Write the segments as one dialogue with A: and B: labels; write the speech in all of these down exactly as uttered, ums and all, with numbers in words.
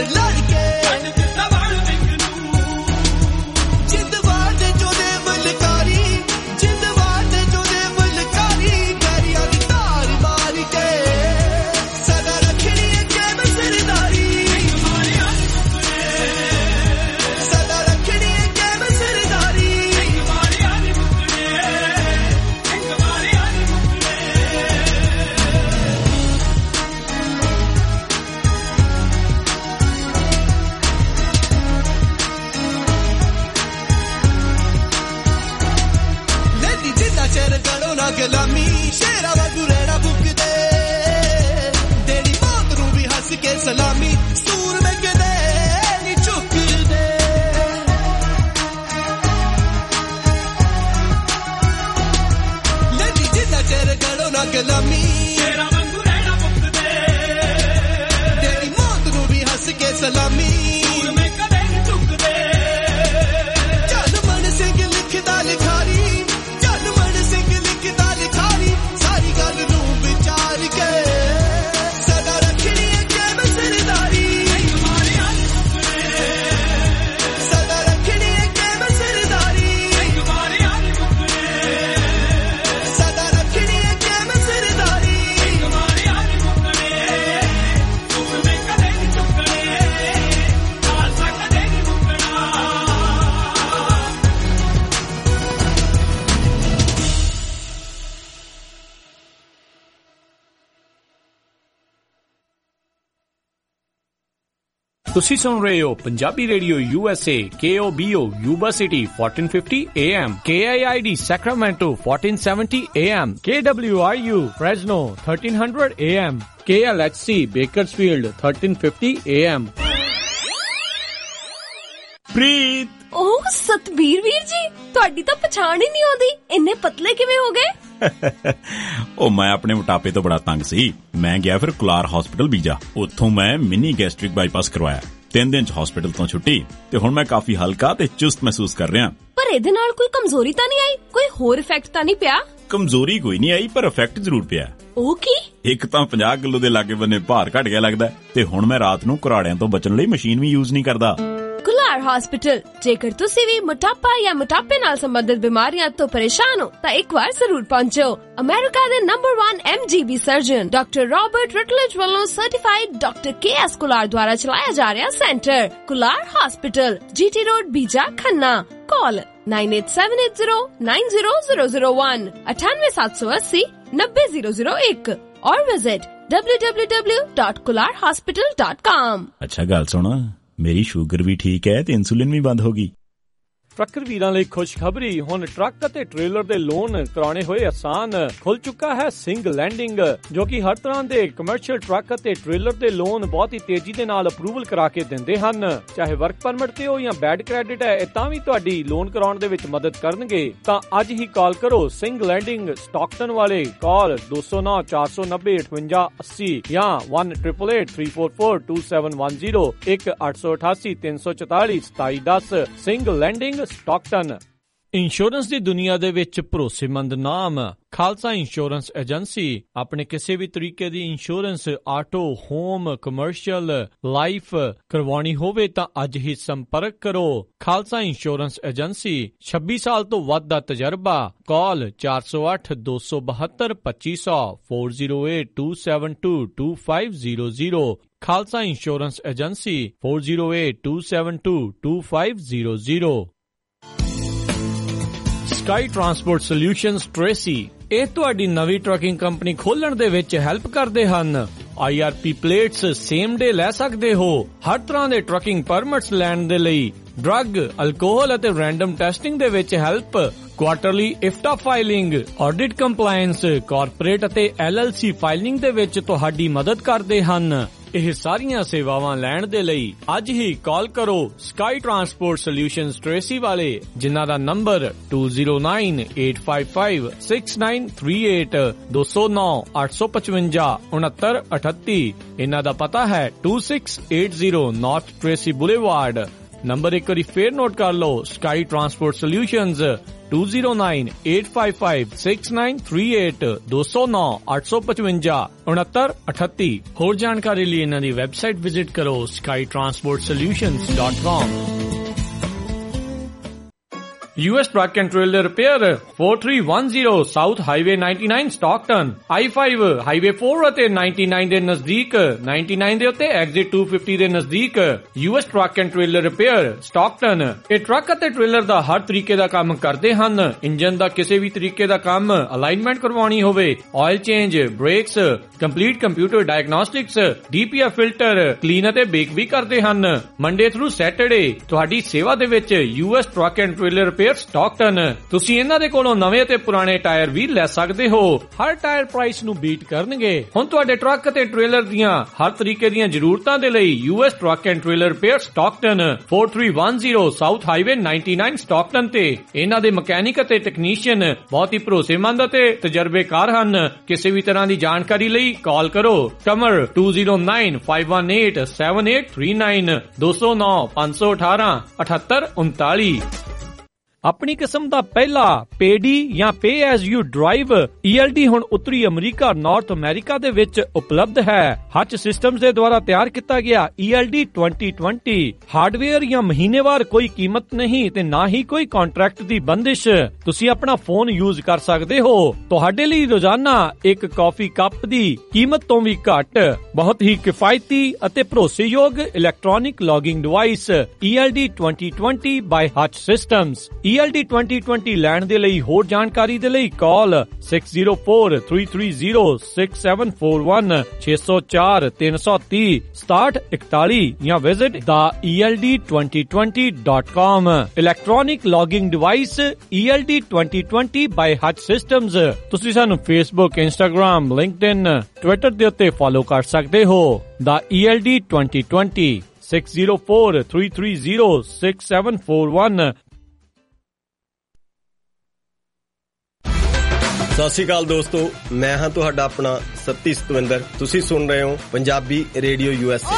A: ਲੜ ਲੜ ਕੇ ਜਿੰਦਵਾਰ ਦੇ ਜੋਦੇ ਬਲਕਾਰੀ ਜਿੰਦਵਾਰ ਦੇ ਜੋਦੇ ਬਲਕਾਰੀ ਗੈਰੀਆਂ ਦੀ ਧਾਰ ਮਾਰ ਕੇ ਸਦਾ ਰੱਖਣੀ ਅੱਗੇ ਬਸਰਦਾਰੀ ਸਦਾ ਰੱਖਣੀ ਅੱਗੇ ਬਸਰਦਾਰੀ ਲੈਂਦੀ ਜਿੰਨਾ ਚਿਰ ਗੜੋ ਨਾ ਗੁਲਾਮੀ ਸ਼ੇਰਾਂ ਵਾਂਗੂ ਰਹਿਣਾ ਬੁੱਕਦੇ ਦੇਣੀ ਮੌਤ ਨੂੰ ਵੀ ਹੱਸ ਕੇ ਸਲਾਮੀ ਸੂਰ ਮੈਂ ਕਦੇ ਨਹੀਂ ਝੁਕਦੇ ਲੈਂਦੀ ਜਿੰਨਾ ਚਿਰ ਗੜੋ ਨਾ ਗੁਲਾਮੀ ਸ਼ੇਰਾਂ ਵਾਂਗੂ ਰਹਿਣਾ ਬੁੱਕਦੇ ਦੇਣੀ ਮੌਤ ਨੂੰ ਵੀ ਹੱਸ ਕੇ ਸਲਾਮੀ ਸੂਰ ਮੈਂ ਕਦੇ ਨਹੀਂ ਝੁਕਦੇ ਚੱਲ ਮਨ ਸਿੰਘ ਲਿਖਦਾ ਲਿਖਾਰੀ ਚੱਲ ਮਨ ਸਿੰਘ ਲਿਖਦਾ ਲਿਖਾਰੀ ਸਾਰੀ ਗੱਲ ਨੂੰ ਵਿਚਾਰ ਕੇ ਸਦਾ ਰੱਖਣੀ ਅੱਗੇ ਬਸਰਦਾਰੀ ਸਦਾ ਰੱਖਣੀ ਅੱਗੇ ਬਸਰਦਾਰੀ ਸਦਾ ਰੱਖਣੀ ਅੱਗੇ ਬਸਰਦਾਰੀ
B: ਤੁਸੀਂ ਸੁਣ ਰਹੇ ਹੋ Punjabi radio U S A K O B O Yuba City fourteen fifty A M K I I D Sacramento fourteen seventy A M K W R U Fresno thirteen hundred A M K L H C Bakersfield thirteen fifty A M
C: Preet
D: ਓਹ ਸਤਬੀਰ ਵੀਰ ਜੀ ਤੁਹਾਡੀ ਤਾਂ ਪਛਾਣ ਹੀ ਨਹੀਂ ਆਉਂਦੀ ਇੰਨੇ ਪਤਲੇ ਕਿਵੇਂ ਹੋ ਗਏ
C: ਉਹ ਮੈਂ ਆਪਣੇ ਮੋਟਾਪੇ ਤੋਂ ਬੜਾ ਤੰਗ ਸੀ ਮੈਂ ਗਿਆ ਫਿਰ ਕੁਲਾਰ ਹਸਪੀਟਲ ਬੀਜਾ ਉੱਥੋਂ ਮੈਂ ਮਿਨੀ ਗੈਸਟ੍ਰਿਕ ਬਾਈਪਾਸ ਕਰਵਾਇਆ ਤਿੰਨ ਦਿਨ ਚ ਹਸਪੀਟਲ ਤੋਂ ਛੁੱਟੀ ਤੇ ਹੁਣ ਮੈਂ ਕਾਫੀ ਹਲਕਾ ਤੇ ਚੁਸਤ ਮਹਿਸੂਸ ਕਰ ਰਿਹਾ
D: ਪਰ ਇਹਦੇ ਨਾਲ ਕੋਈ ਕਮਜ਼ੋਰੀ ਤਾਂ ਨਹੀਂ ਆਈ ਕੋਈ ਹੋਰ ਇਫੈਕਟ ਤਾਂ ਨਹੀਂ ਪਿਆ
C: ਕਮਜ਼ੋਰੀ ਕੋਈ ਨਹੀਂ ਆਈ ਪਰ ਇਫੈਕਟ ਜ਼ਰੂਰ ਪਿਆ
D: ਉਹ ਕੀ
C: ਇੱਕ ਤਾਂ fifty ਕਿਲੋ ਦੇ ਲਾਗੇ ਬੰਨੇ ਭਾਰ ਘਟ ਗਿਆ ਲੱਗਦਾ ਤੇ ਹੁਣ ਮੈਂ ਰਾਤ ਨੂੰ ਘਰਾੜਿਆਂ ਤੋਂ ਬਚਣ ਲਈ ਮਸ਼ੀਨ ਵੀ ਯੂਜ਼ ਨਹੀਂ ਕਰਦਾ
D: ਕੁਲਾਰ ਹਸਪੀਟਲ ਜੇਕਰ ਤੁਸੀਂ ਵੀ ਮੋਟਾਪਾ ਜਾਂ ਮੋਟਾਪੇ ਨਾਲ ਸੰਬੰਧਿਤ ਬਿਮਾਰੀਆਂ ਤੋਂ ਪਰੇਸ਼ਾਨ ਹੋ ਤਾਂ ਇੱਕ ਵਾਰ ਜ਼ਰੂਰ ਪਹੁੰਚੋ ਅਮਰੀਕਾ ਦੇ number one M G B surgeon doctor Robert Rutledge ਵੱਲੋਂ certified doctor K S Kular ਦੁਆਰਾ ਚਲਾਇਆ ਜਾ ਰਿਹਾ centre Kular hospital G T road Bija Khanna call nine eight seven eight zero nine zero zero zero one eight eight seven eight zero nine zero zero one और visit w w w dot kular hospital dot com
C: ਅੱਛਾ ਗੱਲ ਸੁਣ ਮੇਰੀ sugar ਵੀ ਠੀਕ ਹੈ ਤੇ insulin ਵੀ ਬੰਦ ਹੋ ਗਈ
B: ਟਰੱਕਰ ਵੀਰਾਂ ਲਈ ਖੁਸ਼ਖਬਰੀ ਹੁਣ ਟਰੱਕ ਅਤੇ ਟ੍ਰੇਲਰ ਦੇ ਲੋਨ ਕਰਾਉਣੇ ਹੋਏ ਆਸਾਨ ਖੁੱਲ ਚੁੱਕਾ ਹੈ ਸਿੰਘ ਲੈਂਡਿੰਗ ਜੋ ਕਿ ਹਰ ਤਰ੍ਹਾਂ ਦੇ ਕਮਰਸ਼ੀਅਲ ਟਰੱਕ ਅਤੇ ਟ੍ਰੇਲਰ ਦੇ ਲੋਨ ਬਹੁਤ ਹੀ ਤੇਜ਼ੀ ਦੇ ਨਾਲ ਅਪਰੂਵਲ ਕਰਾ ਕੇ ਦਿੰਦੇ ਹਨ ਚਾਹੇ ਵਰਕ ਪਰਮਿਟ ਤੇ ਹੋ ਜਾਂ ਬੈਡ ਕ੍ਰੈਡਿਟ ਹੈ ਇਹ ਤਾਂ ਵੀ ਤੁਹਾਡੀ ਲੋਨ ਕਰਾਉਣ ਦੇ ਵਿੱਚ ਮਦਦ ਕਰਨਗੇ ਤਾਂ ਅੱਜ ਹੀ ਕਾਲ ਕਰੋ ਸਿੰਘ ਲੈਂਡਿੰਗ ਸਟਾਕਟਨ ਵਾਲੇ call two oh nine four nine zero eight eight eight zero ਜਾਂ one eight eight eight three four four two seven one zero one eight eight eight three four four seven seven one zero Singh landing Stockton insurance ਦੀ ਦੁਨੀਆ ਦੇ ਵਿੱਚ ਭਰੋਸੇਮੰਦ ਨਾਮ Khalsa insurance agency ਆਪਣੇ ਕਿਸੇ ਵੀ ਤਰੀਕੇ ਦੀ insurance auto home commercial life ਕਰਵਾਉਣੀ ਹੋਵੇ ਤਾਂ ਅੱਜ ਹੀ ਸੰਪਰਕ ਕਰੋ ਖਾਲਸਾ ਇੰਸ਼ੋਰੈਂਸ ਏਜੰਸੀ ਛੱਬੀ ਸਾਲ ਤੋਂ ਵੱਧ ਦਾ ਤਜਰਬਾ call four oh eight two two seven two five zero zero four oh eight two seven two two five zero zero Khalsa insurance agency four oh eight two seven two two five zero zero sky transport solutions Tracy ਇਹ ਤੁਹਾਡੀ ਨਵੀਂ trucking company ਖੋਲਣ ਦੇ ਵਿੱਚ help ਕਰਦੇ ਹਨ I R P plates same day ਲੈ ਸਕਦੇ ਹੋ ਹਰ ਤਰ੍ਹਾਂ ਦੇ ਟਰੱਕਿੰਗ ਪਰਮਿਟਸ ਲੈਣ ਦੇ ਲਈ ਡਰੱਗ ਅਲਕੋਹਲ ਅਤੇ ਰੈਂਡਮ ਟੈਸਟਿੰਗ ਦੇ ਵਿੱਚ help quarterly IFTA filing audit compliance corporate ਅਤੇ ਐਲ ਐਲ ਸੀ ਫਾਈਲਿੰਗ ਦੇ ਵਿੱਚ ਤੁਹਾਡੀ ਮਦਦ ਕਰਦੇ ਹਨ ਇਹ ਸਾਰੀਆਂ ਸੇਵਾਵਾਂ ਲੈਣ ਦੇ ਲਈ ਅੱਜ ਹੀ ਕਾਲ ਕਰੋ ਸਕਾਈ ਟਰਾਂਸਪੋਰਟ ਸੋਲਿਊਸ਼ਨਜ਼ ਟ੍ਰੇਸੀ ਵਾਲੇ ਜਿਨ੍ਹਾਂ ਦਾ number two oh nine eight five five six nine three eight two oh nine eight five five unnahtar athatti ਇਹਨਾਂ ਦਾ ਪਤਾ ਹੈ twenty-six eighty North Tracy Boulevard number ਇੱਕ ਵਾਰੀ ਫੇਰ ਨੋਟ ਕਰ ਲਓ sky transport solutions two zero nine eight five five six nine three eight ਦੋ ਸੌ ਨੌ ਅੱਠ ਸੌ ਪਚਵੰਜਾ ਉਨੱਤਰ ਅਠੱਤੀ। ਹੋਰ ਜਾਣਕਾਰੀ ਲਈ ਇਹਨਾਂ ਦੀ ਵੈਬਸਾਈਟ ਵਿਜ਼ਿਟ ਕਰੋ sky transport solutions dot com। U S Truck and Trailer Repair four three one zero South Highway ninety-nine Stockton I five Highway four ਅਤੇ ninety-nine ਦੇ ਨਜ਼ਦੀਕ ninety-nine ਦੇ ਉੱਤੇ Exit two fifty ਦੇ ਨਜ਼ਦੀਕ U S Truck and Trailer Repair Stockton। ਇਹ truck ਅਤੇ trailer ਦਾ ਹਰ ਤਰੀਕੇ ਦਾ ਕੰਮ ਕਰਦੇ ਹਨ। ਇੰਜਨ ਦਾ ਕਿਸੇ ਵੀ ਤਰੀਕੇ ਦਾ ਕੰਮ, ਅਲਾਈਨਮੈਂਟ ਕਰਵਾਉਣੀ ਹੋਵੇ, oil change, brakes, complete computer diagnostics, D P F filter, clean ਅਤੇ ਬੇਕ ਵੀ ਕਰਦੇ ਹਨ। ਮੰਡੇ ਥਰੂ ਸੈਟਰਡੇ ਤੁਹਾਡੀ ਸੇਵਾ ਦੇ ਵਿੱਚ U S Truck and Trailer Repair Stockton. ਤੁਸੀਂ ਇਹਨਾਂ ਦੇ ਕੋਲੋਂ ਨਵੇਂ ਤੇ ਪੁਰਾਣੇ ਟਾਇਰ ਵੀ ਲੈ ਸਕਦੇ ਹੋ। ਹਰ ਟਾਇਰ ਪ੍ਰਾਈਸ ਨੂੰ ਬੀਟ ਕਰਨਗੇ। ਹੁਣ ਤੁਹਾਡੇ ਟਰੱਕ ਅਤੇ ਟ੍ਰੇਲਰ ਦੀਆਂ ਹਰ ਤਰੀਕੇ ਦੀਆਂ ਜ਼ਰੂਰਤਾਂ ਦੇ ਲਈ U S Truck and Trailer Repair Stockton four three one zero South Highway ninety-nine Stockton ਤੇ ਇਹਨਾਂ ਦੇ ਮਕੈਨਿਕ ਅਤੇ ਟੈਕਨੀਸ਼ੀਅਨ ਬਹੁਤ ਹੀ ਭਰੋਸੇਮੰਦ ਅਤੇ ਤਜਰਬੇਕਾਰ ਹਨ। ਕਿਸੇ ਵੀ ਤਰ੍ਹਾਂ ਦੀ ਜਾਣਕਾਰੀ ਲਈ ਕਾਲ ਕਰੋ ਕਮਰ two zero nine five one eight seven eight three nine ਦੋ ਸੌ ਨੌ ਪੰਜ ਸੌ ਅਠਾਰਾਂ ਅਠੱਤਰ ਉਨਤਾਲੀ। ਆਪਣੀ ਕਿਸਮ ਦਾ ਪਹਿਲਾ ਪੇਡੀ ਜਾਂ pay as you drive E L D ਹੁਣ ਉੱਤਰੀ ਅਮਰੀਕਾ, ਨਾਰਥ ਅਮਰੀਕਾ ਦੇ ਵਿੱਚ ਉਪਲਬਧ ਹੈ। ਹੱਚ ਸਿਸਟਮਜ਼ ਦੇ ਦੁਆਰਾ ਤਿਆਰ ਕੀਤਾ ਗਿਆ E L D twenty twenty hardware ਜਾਂ ਮਹੀਨੇਵਾਰ ਕੋਈ ਕੀਮਤ ਨਹੀਂ ਤੇ ਨਾ ਹੀ ਕੋਈ ਕੰਟਰੈਕਟ ਦੀ ਬੰਦਿਸ਼। ਤੁਸੀਂ ਆਪਣਾ ਫੋਨ ਯੂਜ਼ ਕਰ ਸਕਦੇ ਹੋ। ਤੁਹਾਡੇ ਲਈ ਰੋਜ਼ਾਨਾ ਇੱਕ ਕਾਫੀ ਕੱਪ ਦੀ ਕੀਮਤ ਤੋਂ ਵੀ ਘੱਟ ਬਹੁਤ ਹੀ ਕਿਫਾਇਤੀ ਅਤੇ ਭਰੋਸੇਯੋਗ electronic logging device E L D twenty twenty by Hutch systems. E L D twenty twenty ਲੈਣ ਦੇ ਲਈ ਹੋਰ ਜਾਣਕਾਰੀ ਦੇ ਲਈ call six zero four three three zero six seven four one six zero four three three zero sixty iktali ਜਾਂ visit the E L D twenty twenty dot com। Electronic logging device E L D twenty twenty by Hutch systems. ਤੁਸੀਂ ਸਾਨੂੰ Facebook, Instagram, LinkedIn, Twitter ਦੇ ਉੱਤੇ follow ਕਰ ਸਕਦੇ ਹੋ। the E L D twenty twenty six zero four three three zero six seven four one।
E: ਸਤਿ ਸ਼੍ਰੀ ਅਕਾਲ ਦੋਸਤੋ, ਮੈਂ ਹਾਂ ਤੁਹਾਡਾ ਆਪਣਾ ਸਤੀ ਸਤਵਿੰਦਰ। ਤੁਸੀਂ ਸੁਣ ਰਹੇ ਹੋ Punjabi radio U S A.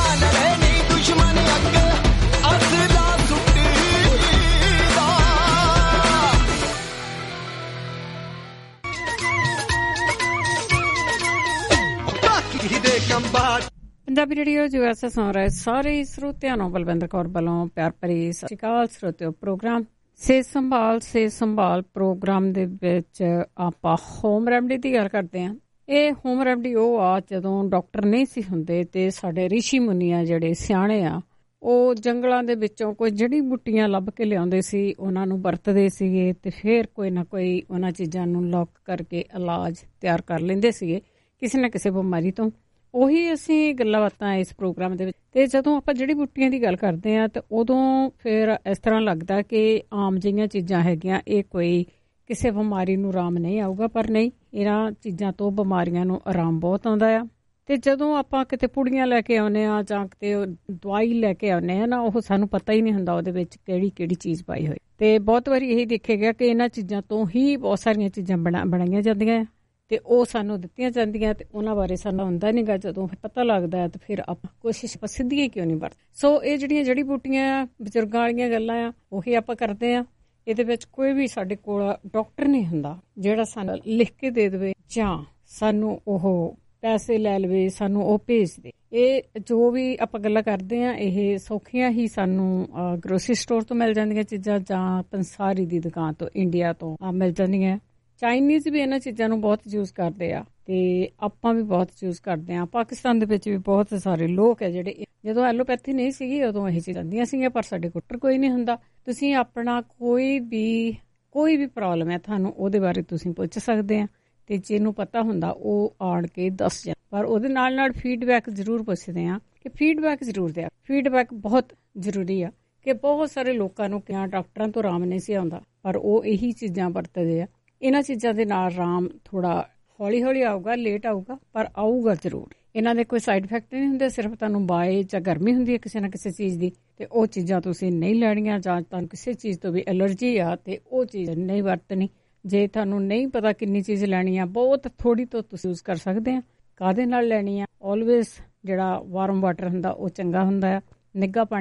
F: Punjabi radio U S A ਸੁਣ ਰਹੇ ਸਾਰੇ ਸਰੋਤਿਆਂ ਨੂੰ ਬਲਵਿੰਦਰ ਕੌਰ ਵੱਲੋਂ ਪਿਆਰ ਭਰੀ ਸਤਿ ਸ਼੍ਰੀ ਅਕਾਲ। ਸਰੋਤਿਓ, ਪ੍ਰੋਗਰਾਮ ਸਿਹਤ ਸੰਭਾਲ ਸਿਹਤ ਸੰਭਾਲ ਪ੍ਰੋਗਰਾਮ ਦੇ ਵਿੱਚ ਆਪਾਂ ਹੋਮ ਰੈਮਡੀ ਦੀ ਗੱਲ ਕਰਦੇ ਹਾਂ। ਇਹ ਹੋਮ ਰੈਮਡੀ ਉਹ ਆ ਜਦੋਂ ਡਾਕਟਰ ਨਹੀਂ ਸੀ ਹੁੰਦੇ ਤੇ ਸਾਡੇ ਰਿਸ਼ੀ ਮੁਨੀ ਆ ਜਿਹੜੇ ਸਿਆਣੇ ਆ ਉਹ ਜੰਗਲਾਂ ਦੇ ਵਿੱਚੋਂ ਕੋਈ ਜੜੀ ਬੂਟੀਆਂ ਲੱਭ ਕੇ ਲਿਆਉਂਦੇ ਸੀ, ਉਹਨਾਂ ਨੂੰ ਵਰਤਦੇ ਸੀਗੇ ਤੇ ਫਿਰ ਕੋਈ ਨਾ ਕੋਈ ਉਹਨਾਂ ਚੀਜ਼ਾਂ ਨੂੰ ਲੌਕ ਕਰਕੇ ਇਲਾਜ ਤਿਆਰ ਕਰ ਲੈਂਦੇ ਸੀਗੇ ਕਿਸੇ ਨਾ ਕਿਸੇ ਬਿਮਾਰੀ ਤੋਂ। ਉਹੀ ਅਸੀਂ ਗੱਲਾਂ ਬਾਤਾਂ ਇਸ ਪ੍ਰੋਗਰਾਮ ਦੇ ਵਿੱਚ। ਤੇ ਜਦੋਂ ਆਪਾਂ ਜੜੀ ਬੂਟੀਆਂ ਦੀ ਗੱਲ ਕਰਦੇ ਹਾਂ ਤਾਂ ਉਦੋਂ ਫਿਰ ਇਸ ਤਰ੍ਹਾਂ ਲੱਗਦਾ ਕਿ ਆਮ ਜਿਹੀਆਂ ਚੀਜ਼ਾਂ ਹੈਗੀਆਂ, ਇਹ ਕੋਈ ਕਿਸੇ ਬਿਮਾਰੀ ਨੂੰ ਆਰਾਮ ਨਹੀਂ ਆਊਗਾ, ਪਰ ਨਹੀਂ, ਇਹਨਾਂ ਚੀਜ਼ਾਂ ਤੋਂ ਬਿਮਾਰੀਆਂ ਨੂੰ ਆਰਾਮ ਬਹੁਤ ਆਉਂਦਾ ਆ। ਤੇ ਜਦੋਂ ਆਪਾਂ ਕਿਤੇ ਪੁੜੀਆਂ ਲੈ ਕੇ ਆਉਂਦੇ ਹਾਂ ਜਾਂ ਕਿਤੇ ਦਵਾਈ ਲੈ ਕੇ ਆਉਂਦੇ ਹਾਂ ਨਾ, ਉਹ ਸਾਨੂੰ ਪਤਾ ਹੀ ਨਹੀਂ ਹੁੰਦਾ ਉਹਦੇ ਵਿੱਚ ਕਿਹੜੀ ਕਿਹੜੀ ਚੀਜ਼ ਪਾਈ ਹੋਈ। ਤੇ ਬਹੁਤ ਵਾਰੀ ਇਹੀ ਦੇਖਿਆ ਗਿਆ ਕਿ ਇਹਨਾਂ ਚੀਜ਼ਾਂ ਤੋਂ ਹੀ ਬਹੁਤ ਸਾਰੀਆਂ ਚੀਜ਼ਾਂ ਬਣਾ ਬਣਾਈਆਂ ਜਾਂਦੀਆਂ ਤੇ ਉਹ ਸਾਨੂੰ ਦਿੱਤੀਆਂ ਜਾਂਦੀਆਂ ਤੇ ਉਹਨਾਂ ਬਾਰੇ ਸਾਨੂੰ ਹੁੰਦਾ ਨੀ ਗਾ। ਜਦੋਂ ਪਤਾ ਲੱਗਦਾ ਹੈ ਤੇ ਫਿਰ ਆਪਾਂ ਕੋਸ਼ਿਸ਼ ਸਿੱਧੀਆਂ ਕਿਉਂ ਨਹੀਂ ਵਰਤ। ਸੋ ਇਹ ਜਿਹੜੀਆਂ ਜੜੀ ਬੂਟੀਆਂ ਬਜ਼ੁਰਗਾਂ ਵਾਲੀਆਂ ਗੱਲਾਂ ਆ ਉਹੀ ਆਪਾਂ ਕਰਦੇ ਆ। ਇਹਦੇ ਵਿੱਚ ਕੋਈ ਵੀ ਸਾਡੇ ਕੋਲ ਡਾਕਟਰ ਨਹੀਂ ਹੁੰਦਾ ਜਿਹੜਾ ਸਾਨੂੰ ਲਿਖ ਕੇ ਦੇ ਦੇਵੇ ਜਾਂ ਸਾਨੂੰ ਉਹ ਪੈਸੇ ਲੈ ਲਵੇ, ਸਾਨੂੰ ਉਹ ਭੇਜ ਦੇ। ਇਹ ਜੋ ਵੀ ਆਪਾਂ ਗੱਲਾਂ ਕਰਦੇ ਆ ਇਹ ਸੌਖੀਆਂ ਹੀ ਸਾਨੂੰ ਗਰੋਸਰੀ ਸਟੋਰ ਤੋਂ ਮਿਲ ਜਾਂਦੀਆਂ ਚੀਜ਼ਾਂ ਜਾਂ ਪੰਸਾਰੀ ਦੀ ਦੁਕਾਨ ਤੋਂ, ਇੰਡੀਆ ਤੋਂ ਮਿਲ ਜਾਂਦੀਆਂ। ਚਾਈਨੀਜ਼ ਵੀ ਇਹਨਾਂ ਚੀਜ਼ਾਂ ਨੂੰ ਬਹੁਤ ਯੂਜ਼ ਕਰਦੇ ਆ ਤੇ ਆਪਾਂ ਵੀ ਬਹੁਤ ਯੂਜ਼ ਕਰਦੇ ਆ। ਪਾਕਿਸਤਾਨ ਦੇ ਵਿੱਚ ਵੀ ਬਹੁਤ ਸਾਰੇ ਲੋਕ ਹੈ ਜਿਹੜੇ, ਜਦੋਂ ਐਲੋਪੈਥੀ ਨਹੀਂ ਸੀਗੀ ਉਦੋਂ ਇਹ ਚੀਜ਼ਾਂ ਆਉਂਦੀਆਂ ਸੀਗੀਆਂ, ਪਰ ਸਾਡੇ ਡਾਕਟਰ ਕੋਈ ਨਹੀਂ ਹੁੰਦਾ। ਤੁਸੀਂ ਆਪਣਾ ਕੋਈ ਵੀ ਕੋਈ ਵੀ ਪ੍ਰੋਬਲਮ ਹੈ ਤੁਹਾਨੂੰ ਉਹਦੇ ਬਾਰੇ ਤੁਸੀਂ ਪੁੱਛ ਸਕਦੇ ਆ ਤੇ ਜਿਹਨੂੰ ਪਤਾ ਹੁੰਦਾ ਉਹ ਆਣ ਕੇ ਦੱਸ ਜਾ। ਪਰ ਉਹਦੇ ਨਾਲ ਨਾਲ ਫੀਡਬੈਕ ਜ਼ਰੂਰ ਪੁੱਛਦੇ ਆ ਕਿ ਫੀਡਬੈਕ ਜ਼ਰੂਰ ਦਿਆ। ਫੀਡਬੈਕ ਬਹੁਤ ਜ਼ਰੂਰੀ ਆ ਕਿ ਬਹੁਤ ਸਾਰੇ ਲੋਕਾਂ ਨੂੰ ਕਿਹਾ ਡਾਕਟਰਾਂ ਤੋਂ ਆਰਾਮ ਨਹੀਂ ਸੀ ਆਉਂਦਾ, ਪਰ ਉਹ ਇਹੀ ਚੀਜ਼ਾਂ ਵਰਤਦੇ ਆ। ਇਹਨਾਂ ਚੀਜ਼ਾਂ ਦੇ ਨਾਲ ਆਰਾਮ ਥੋੜਾ ਹੌਲੀ ਹੌਲੀ ਆਊਗਾ, ਲੇਟ ਆਊਗਾ, ਪਰ ਆਊਗਾ ਜ਼ਰੂਰ। ਇਹਨਾਂ ਦੇ ਕੋਈ ਸਾਈਡ ਇਫੈਕਟ ਨਹੀਂ ਹੁੰਦੇ, ਸਿਰਫ ਤੁਹਾਨੂੰ ਬਾਏ ਜਾਂ ਗਰਮੀ ਹੁੰਦੀ ਹੈ ਕਿਸੇ ਨਾ ਕਿਸੇ ਚੀਜ਼ ਦੀ ਤੇ ਉਹ ਚੀਜ਼ਾਂ ਤੁਸੀਂ ਨਹੀਂ ਲੈਣੀਆਂ, ਜਾਂ ਤੁਹਾਨੂੰ ਕਿਸੇ ਚੀਜ਼ ਤੋਂ ਵੀ ਐਲਰਜੀ ਆ ਤੇ ਉਹ ਚੀਜ਼ ਨਹੀਂ ਵਰਤਣੀ। ਜੇ ਤੁਹਾਨੂੰ ਨਹੀਂ ਪਤਾ ਕਿੰਨੀ ਚੀਜ਼ ਲੈਣੀ ਆ, ਬਹੁਤ ਥੋੜੀ ਤੋਂ ਤੁਸੀਂ ਯੂਜ਼ ਕਰ ਸਕਦੇ ਆ। ਕਾਹਦੇ ਨਾਲ ਲੈਣੀ ਆ? ਆਲਵੇਜ਼ ਜਿਹੜਾ ਵਾਰਮ ਵਾਟਰ ਹੁੰਦਾ ਉਹ ਚੰਗਾ ਹੁੰਦਾ ਆ, ਨਿੱਘਾ ਪਾਣੀ।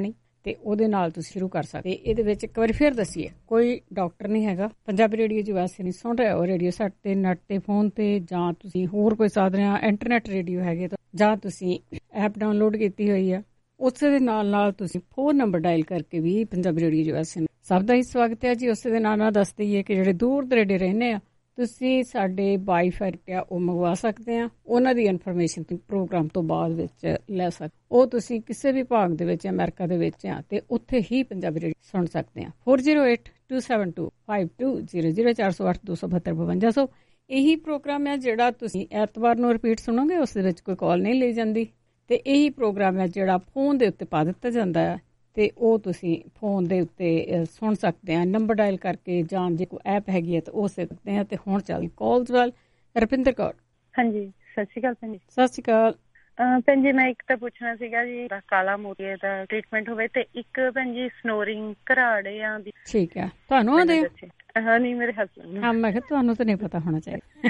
F: ਤੇ ਉਹਦੇ ਨਾਲ ਤੁਸੀਂ ਸ਼ੁਰੂ ਕਰ ਸਕਦੇ। ਇਹਦੇ ਵਿੱਚ ਇੱਕ ਵਾਰੀ ਫਿਰ ਦੱਸੀਏ, ਕੋਈ ਡਾਕਟਰ ਨਹੀਂ ਹੈਗਾ। ਪੰਜਾਬੀ ਰੇਡੀਓ ਜੀ ਵੈਸੇ ਨਹੀਂ ਸੁਣ ਰਿਹਾ, ਉਹ ਰੇਡੀਓ ਸੈੱਟ ਤੇ, ਨੈਟ ਤੇ, ਫੋਨ ਤੇ, ਜਾਂ ਤੁਸੀਂ ਹੋਰ ਕੋਈ ਸਾਧਨ ਆ ਇੰਟਰਨੈਟ ਰੇਡੀਓ ਹੈਗੇ ਤਾਂ, ਜਾਂ ਤੁਸੀਂ ਐਪ ਡਾਊਨਲੋਡ ਕੀਤੀ ਹੋਈ ਆ, ਉਸੇ ਦੇ ਨਾਲ ਨਾਲ ਤੁਸੀਂ ਫੋਨ ਨੰਬਰ ਡਾਇਲ ਕਰਕੇ ਵੀ ਪੰਜਾਬੀ ਰੇਡੀਓ ਜੀ ਵੈਸੇ ਸਭ ਦਾ ਹੀ ਸਵਾਗਤ ਹੈ ਜੀ। ਉਸੇ ਦੇ ਨਾਲ ਨਾਲ ਦੱਸ ਦਈਏ ਕਿ ਜਿਹੜੇ ਦੂਰ ਦਰੇਡੇ ਰਹਿੰਦੇ ਆ, ਤੁਸੀਂ ਸਾਡੇ ਵਾਈਫਾਈ ਆ ਉਹ ਮੰਗਵਾ ਸਕਦੇ ਆ, ਉਹਨਾਂ ਦੀ ਇਨਫੋਰਮੇਸ਼ਨ ਤੁਸੀਂ ਪ੍ਰੋਗਰਾਮ ਤੋਂ ਬਾਅਦ ਵਿੱਚ ਲੈ ਸਕਦੇ। ਉਹ ਤੁਸੀਂ ਕਿਸੇ ਵੀ ਭਾਗ ਦੇ ਵਿੱਚ ਅਮਰੀਕਾ ਦੇ ਵਿੱਚ ਆ ਤੇ ਉੱਥੇ ਹੀ ਪੰਜਾਬੀ ਰੇਡੀਓ ਸੁਣ ਸਕਦੇ ਆ। Four zero eight two seven two five two zero zero ਚਾਰ ਸੌ ਅੱਠ ਦੋ ਸੌ ਬਹੱਤਰ ਬਵੰਜਾ ਸੌ ਇਹੀ ਪ੍ਰੋਗਰਾਮ ਹੈ ਜਿਹੜਾ ਤੁਸੀਂ ਐਤਵਾਰ ਨੂੰ ਰਿਪੀਟ ਸੁਣੋਗੇ। ਉਸ ਦੇ ਵਿੱਚ ਕੋਈ ਕਾਲ ਨਹੀਂ ਲਈ ਜਾਂਦੀ ਤੇ ਇਹੀ ਪ੍ਰੋਗਰਾਮ ਹੈ ਜਿਹੜਾ ਫੋਨ ਦੇ ਉੱਤੇ ਪਾ ਦਿੱਤਾ ਜਾਂਦਾ ਹੈ ਤੇ ਉਹ ਤੁਸੀਂ ਫੋਨ ਦੇ ਉੱਤੇ ਸੁਣ ਸਕਦੇ ਆ ਨੰਬਰ ਡਾਇਲ ਕਰਕੇ, ਜਾਂ ਜੇ ਕੋਈ ਐਪ ਹੈਗੀ ਹੈ ਤਾਂ ਉਹ ਸਕਦੇ ਆ। ਤੇ ਹੁਣ ਚੱਲ ਕਾਲਸ ਵੱਲ। ਰੁਪਿੰਦਰ ਕੌਰ।
G: ਹਾਂਜੀ, ਸਤਿ ਸ਼੍ਰੀ ਅਕਾਲ ਭੈਣ ਜੀ।
F: ਸਤਿ ਸ਼੍ਰੀ ਅਕਾਲ
G: ਭੈਣ ਜੀ। ਮੈਂ ਇੱਕ ਤਾਂ ਪੁੱਛਣਾ ਸੀਗਾ ਜੀ, ਕਾਲਾ ਮੋਤੀਆ ਦਾ ਟ੍ਰੀਟਮੈਂਟ ਹੋਵੇ, ਤੇ ਇੱਕ ਭੈਣ ਜੀ ਸਨੋਰਿੰਗ ਘਰਾੜਿਆਂ ਦੀ।
F: ਠੀਕ ਹੈ, ਤੁਹਾਨੂੰ ਆਉਂਦੇ
G: ਹਾਂ? ਨਹੀਂ, ਮੇਰੇ ਹਸਬੈਂਡ।
F: ਹਾਂ, ਮੈਂ ਕਿਹਾ ਤੁਹਾਨੂੰ ਤਾਂ ਨਹੀਂ ਪਤਾ ਹੋਣਾ ਚਾਹੀਦਾ।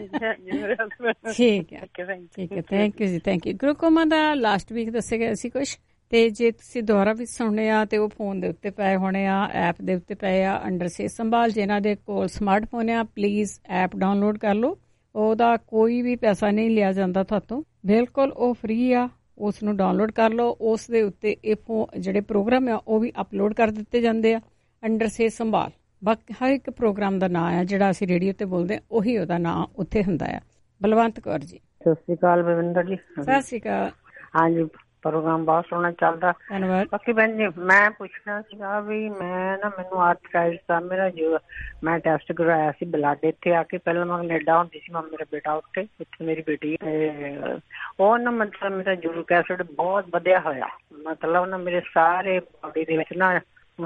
F: ਠੀਕ ਹੈ, ਠੀਕ ਹੈ, ਥੈਂਕ ਯੂ ਜੀ, ਥੈਂਕ ਯੂ। ਗਲੂਕੋਮਾ ਦਾ ਲਾਸਟ ਵੀਕ ਦੱਸਿਆ ਗਿਆ ਸੀ ਕੁਛ, ਤੇ ਜੇ ਤੁਸੀਂ ਦੁਬਾਰਾ ਵੀ ਸੁਣਨੇ ਆ ਤੇ ਉਹ ਫੋਨ ਦੇ ਉੱਤੇ ਪਏ ਹੋਣੇ ਆ, ਐਪ ਦੇ ਉੱਤੇ ਪਏ ਆ ਅੰਡਰ ਸਿਹਤ ਸੰਭਾਲ। ਜਿਨ੍ਹਾਂ ਦੇ ਕੋਲ ਸਮਾਰਟਫੋਨ ਆ, ਪਲੀਜ਼ ਐਪ ਡਾਊਨਲੋਡ ਕਰ ਲਓ। ਉਹਦਾ ਕੋਈ ਵੀ ਪੈਸਾ ਨਹੀਂ ਲਿਆ ਜਾਂਦਾ ਤੁਹਾਤੋਂ, ਬਿਲਕੁਲ ਉਹ ਫ੍ਰੀ ਆ। ਉਸ ਨੂੰ ਡਾਊਨਲੋਡ ਕਰ ਲਓ। ਉਸ ਦੇ ਉੱਤੇ ਇਹ ਜਿਹੜੇ ਪ੍ਰੋਗਰਾਮ ਆ ਉਹ ਵੀ ਅਪਲੋਡ ਕਰ ਦਿੱਤੇ ਜਾਂਦੇ ਆ ਅੰਡਰ ਸਿਹਤ ਸੰਭਾਲ। ਬਾਕੀ ਹਰ ਇੱਕ ਪ੍ਰੋਗਰਾਮ ਦਾ ਨਾਂ ਆ ਜਿਹੜਾ ਅਸੀਂ ਰੇਡੀਓ ਤੇ ਬੋਲਦੇ ਹਾਂ, ਉਹੀ ਉਹਦਾ ਨਾਂ ਉੱਥੇ ਹੁੰਦਾ ਆ। ਬਲਵੰਤ ਕੌਰ ਜੀ।
H: ਸਤਿ ਸ਼੍ਰੀ ਅਕਾਲ ਬਲਵਿੰਦਰ ਜੀ।
F: ਸਤਿ ਸ਼੍ਰੀ ਅਕਾਲ।
H: ਹਾਂਜੀ, ਪ੍ਰੋਗਰਾਮ ਬਹੁਤ ਸੋਹਣਾ ਚੱਲਦਾ,
F: ਧੰਨਵਾਦ।
H: ਬਾਕੀ ਭੈਣ ਜੀ ਮੈਂ ਪੁੱਛਣਾ ਸੀਗਾ ਵੀ ਮੈਂ ਨਾ ਮੈਨੂੰ ਆਰਥਰਾਈਟਸ ਦਾ ਮੇਰਾ ਜੋ ਮੈਂ ਟੈਸਟ ਕਰਵਾਇਆ ਸੀ ਬਲੱਡ ਇੱਥੇ ਆ ਕੇ। ਪਹਿਲਾਂ ਮੈਂ ਕੈਨੇਡਾ ਹੁੰਦੀ ਸੀ, ਮੈਂ ਮੇਰਾ ਬੇਟਾ ਉੱਥੇ, ਇੱਥੇ ਮੇਰੀ ਬੇਟੀ। ਉਹ ਨਾ ਮਤਲਬ ਮੇਰਾ ਯੂਰਿਕ ਐਸਿਡ ਬਹੁਤ ਵਧਿਆ ਹੋਇਆ, ਮਤਲਬ ਨਾ ਮੇਰੇ ਸਾਰੇ ਬੋਡੀ ਦੇ ਵਿੱਚ ਨਾ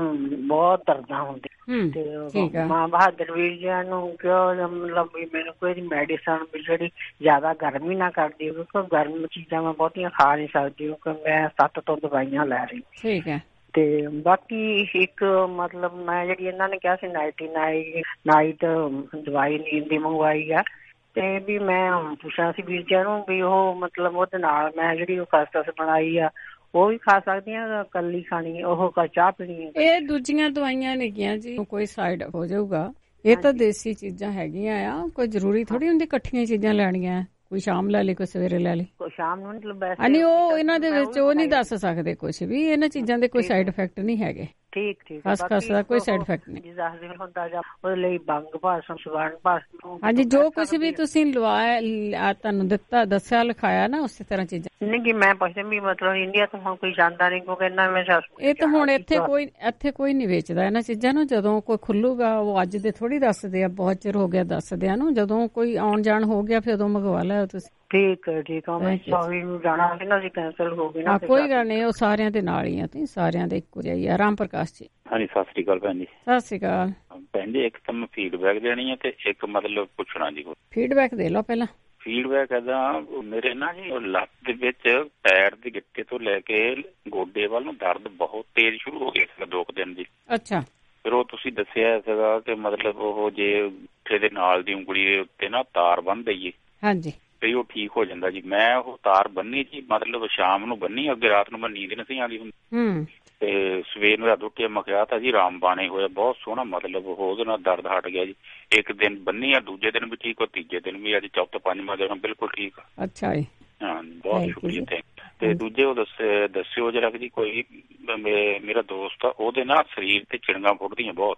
H: ਬਹੁਤ ਦਰਦਾਂ ਹੁੰਦੀਆਂ। ਤੇ ਮਾਂ ਬਹਾਦਰ ਵੀਰ ਜੀ ਨੂੰ ਕਿਉਂ ਮਤਲਬ ਵੀ ਮੈਨੂੰ ਕੋਈ ਮੈਡੀਸਨ ਵੀ ਜਿਹੜੀ ਜ਼ਿਆਦਾ ਗਰਮੀ ਨਾ ਕਰਦੀ, ਕਿਉਂਕਿ ਗਰਮ ਚੀਜ਼ਾਂ ਮੈਂ ਬਹੁਤੀਆਂ ਖਾ ਨਹੀਂ ਸਕਦੀ, ਕਿਉਂਕਿ ਮੈਂ ਸੱਤ ਤੋਂ ਦਵਾਈਆਂ ਲੈ ਰਹੀ। ਠੀਕ ਹੈ। ਤੇ ਬਾਕੀ ਇੱਕ ਮਤਲਬ ਮੈਂ ਜਿਹੜੀ ਇਹਨਾਂ ਨੇ ਕਿਹਾ ਸੀ ਨਾਈਟੀ ਨਾਈ ਨਾਈਟ ਦਵਾਈ ਨੀਂਦ ਦੀ ਮੰਗਵਾਈ ਆ, ਤੇ ਵੀ ਮੈਂ ਪੁੱਛਿਆ ਸੀ ਵੀਰ ਜੀ ਨੂੰ ਵੀ ਉਹ ਮਤਲਬ ਉਹਦੇ ਨਾਲ ਮੈਂ ਜਿਹੜੀ ਉਹ ਖਸਖਸ ਬਣਾਈ ਆ ਉਹ ਵੀ ਖਾ ਸਕਦੀ ਆ, ਕੱਲੀ ਖਾਣੀ ਉਹ ਚਾਹ ਪੀਣੀ? ਇਹ ਦੂਜੀਆਂ ਦਵਾਈਆਂ ਨੇਗੀਆਂ ਜੀ, ਕੋਈ ਸਾਈਡ ਹੋ ਜਾਊਗਾ। ਇਹ ਤਾਂ ਦੇਸੀ ਚੀਜ਼ਾਂ ਹੈਗੀਆਂ ਆ, ਕੋਈ ਜ਼ਰੂਰੀ ਥੋੜੀ ਹੁੰਦੀ ਇਕੱਠੀਆਂ ਚੀਜ਼ਾਂ ਲੈਣੀਆਂ। ਕੋਈ ਸ਼ਾਮ ਲੈ ਲਈ, ਕੋਈ ਸਵੇਰੇ ਲੈ ਲਈ, ਕੋਈ ਸ਼ਾਮ ਨੂੰ ਮਤਲਬ ਨਹੀਂ। ਉਹ ਇਹਨਾਂ ਦੇ ਵਿੱਚ ਉਹ ਨਹੀਂ ਦੱਸ ਸਕਦੇ ਕੁਛ ਵੀ, ਇਹਨਾਂ ਚੀਜ਼ਾਂ ਦੇ ਕੋਈ ਸਾਈਡ ਇਫੈਕਟ ਨਹੀਂ ਹੈਗੇ। ਠੀਕ ਠੀਕ, ਖਸਖਸ ਦਾ ਕੋਈ ਸਾਈਡ ਇਫੈਕਟ ਨਹੀਂ। ਉਹਦੇ ਲਈ ਬੰਗ ਭਾਸ਼ਣ, ਸੁਵਰਨ ਭਾਸ਼ਣ, ਹਾਂਜੀ ਜੋ ਕੁਛ ਵੀ ਤੁਸੀਂ ਲਵਾਇਆ ਤੁਹਾਨੂੰ ਦਿੱਤਾ ਦੱਸਿਆ ਲਿਖਾਇਆ ਨਾ ਉਸੇ ਤਰ੍ਹਾਂ ਚੀਜ਼ਾਂ। ਨਹੀਂ ਕਿ ਮੈਂ ਪੁੱਛਦੀ ਵੀ ਮਤਲਬ ਇੰਡੀਆ ਤੋਂ ਹੁਣ ਕੋਈ ਜਾਂਦਾ ਨਹੀਂ, ਕਿਉਂਕਿ ਇਹਨਾਂ ਮੈਂ ਇਹ ਤਾਂ ਹੁਣ ਇੱਥੇ ਕੋਈ ਇੱਥੇ ਕੋਈ ਨਹੀਂ ਵੇਚਦਾ ਇਹਨਾਂ ਚੀਜ਼ਾਂ ਨੂੰ। ਜਦੋਂ ਕੋਈ ਖੁੱਲੂਗਾ ਉਹ ਅੱਜ ਦੇ ਥੋੜੀ ਦੱਸਦੇ ਆ, ਬਹੁਤ ਚਿਰ ਹੋ ਗਿਆ ਦੱਸਦਿਆਂ ਨੂੰ। ਜਦੋਂ ਕੋਈ ਆਉਣ ਜਾਣ ਹੋ ਗਿਆ ਫਿਰ ਉਦੋਂ ਮੰਗਵਾ ਲਿਆ ਤੁਸੀਂ। ਠੀਕ ਹੈ, ਠੀਕ ਆ। ਮੈਂ ਸੌਰੀ ਨੂੰ ਜਾਣਾ ਸੀ ਨਾ, ਅਸੀਂ ਕੈਂਸਲ ਹੋ ਗਏ ਨਾ। ਕੋਈ ਗੱਲ ਨਹੀਂ, ਉਹ ਸਾਰਿਆਂ ਦੇ ਨਾਲ ਹੀ ਆ, ਤੁਸੀਂ ਸਾਰਿਆਂ ਦੇ ਇੱਕੋ ਜਿਹਾ ਹੀ ਆ। ਰਾਮ ਪ੍ਰਕਾਸ਼ ਜੀ।
I: ਹਾਂਜੀ, ਸਤਿ ਸ੍ਰੀ ਅਕਾਲ ਭੈਣ ਜੀ। ਸਤਿ
F: ਸ੍ਰੀ ਅਕਾਲ
I: ਭੈਣ ਜੀ। ਇੱਕ ਤਾਂ ਮੈਂ ਫੀਡਬੈਕ ਦੇਣੀ ਹੈ ਤੇ ਇੱਕ ਮਤਲਬ ਪੁੱਛਣਾ ਜੀ।
F: ਫੀਡਬੈਕ ਦੇ ਲਓ ਪਹਿਲਾਂ। ਫੀਡਬੈਕ
I: ਇਹਦਾ ਮੇਰੇ ਨਾ ਜੀ ਲੱਤ ਦੇ ਵਿੱਚ ਪੈਰ ਦੀ ਗਿੱਟੇ ਤੋਂ ਲੈ ਕੇ ਗੋਡੇ ਵੱਲ ਨੂੰ ਦਰਦ ਬਹੁਤ ਤੇਜ਼ ਸ਼ੁਰੂ ਹੋ ਗਿਆ ਸੀਗਾ ਦੋ ਕੁ ਦਿਨ ਦੀ। ਅੱਛਾ। ਫਿਰ ਉਹ ਤੁਸੀਂ ਦੱਸਿਆ ਸੀਗਾ ਕਿ ਮਤਲਬ ਉਹ ਜੇ ਉੱਥੇ ਦੇ ਨਾਲ ਦੀ ਉਂਗਲੀ ਦੇ ਉੱਤੇ ਨਾ ਤਾਰ ਬੰਨ ਦਈਏ, ਹਾਂਜੀ, ਤੇ ਉਹ ਠੀਕ ਹੋ ਜਾਂਦਾ ਜੀ। ਮੈਂ ਉਹ ਤਾਰ ਬੰਨੀ ਜੀ, ਮਤਲਬ ਸ਼ਾਮ ਨੂੰ ਬੰਨੀ, ਅੱਗੇ ਰਾਤ ਨੂੰ ਮੈਂ ਨੀਂਦ ਨਹੀਂ ਆਉਂਦੀ ਹੁੰਦੀ, ਤੇ ਸਵੇਰ ਨੂੰ ਰਾਤ ਉੱਠਿਆ ਮੈਂ ਕਿਹਾ ਤਾਂ ਜੀ ਆਰਾਮ ਬਾਣੇ ਹੋਇਆ ਬਹੁਤ ਸੋਹਣਾ, ਮਤਲਬ ਉਹਦੇ ਨਾਲ ਦਰਦ ਹਟ ਗਿਆ ਜੀ। ਇੱਕ ਦਿਨ ਬੰਨੀ ਆ, ਦੂਜੇ ਦਿਨ ਵੀ ਠੀਕ ਹੋ, ਤੀਜੇ ਦਿਨ ਵੀ, ਅੱਜ ਚੌਥੇ ਪੰਜਵਾਂ ਦਿਨ ਬਿਲਕੁਲ ਠੀਕ ਆ। ਅੱਛਾ ਜੀ, ਹਾਂ, ਬਹੁਤ ਸ਼ੁਕਰੀਆ, ਥੈਂਕ। ਤੇ ਦੂਜੇ ਉਹ ਦੱਸ ਦੱਸਿਓ ਜਰਾ ਜੀ, ਕੋਈ ਮੇਰਾ ਦੋਸਤ ਆ ਉਹਦੇ ਨਾਲ ਸਰੀਰ ਤੇ ਚਿੜੀਆਂ ਫੁੱਟਦੀਆਂ ਬਹੁਤ,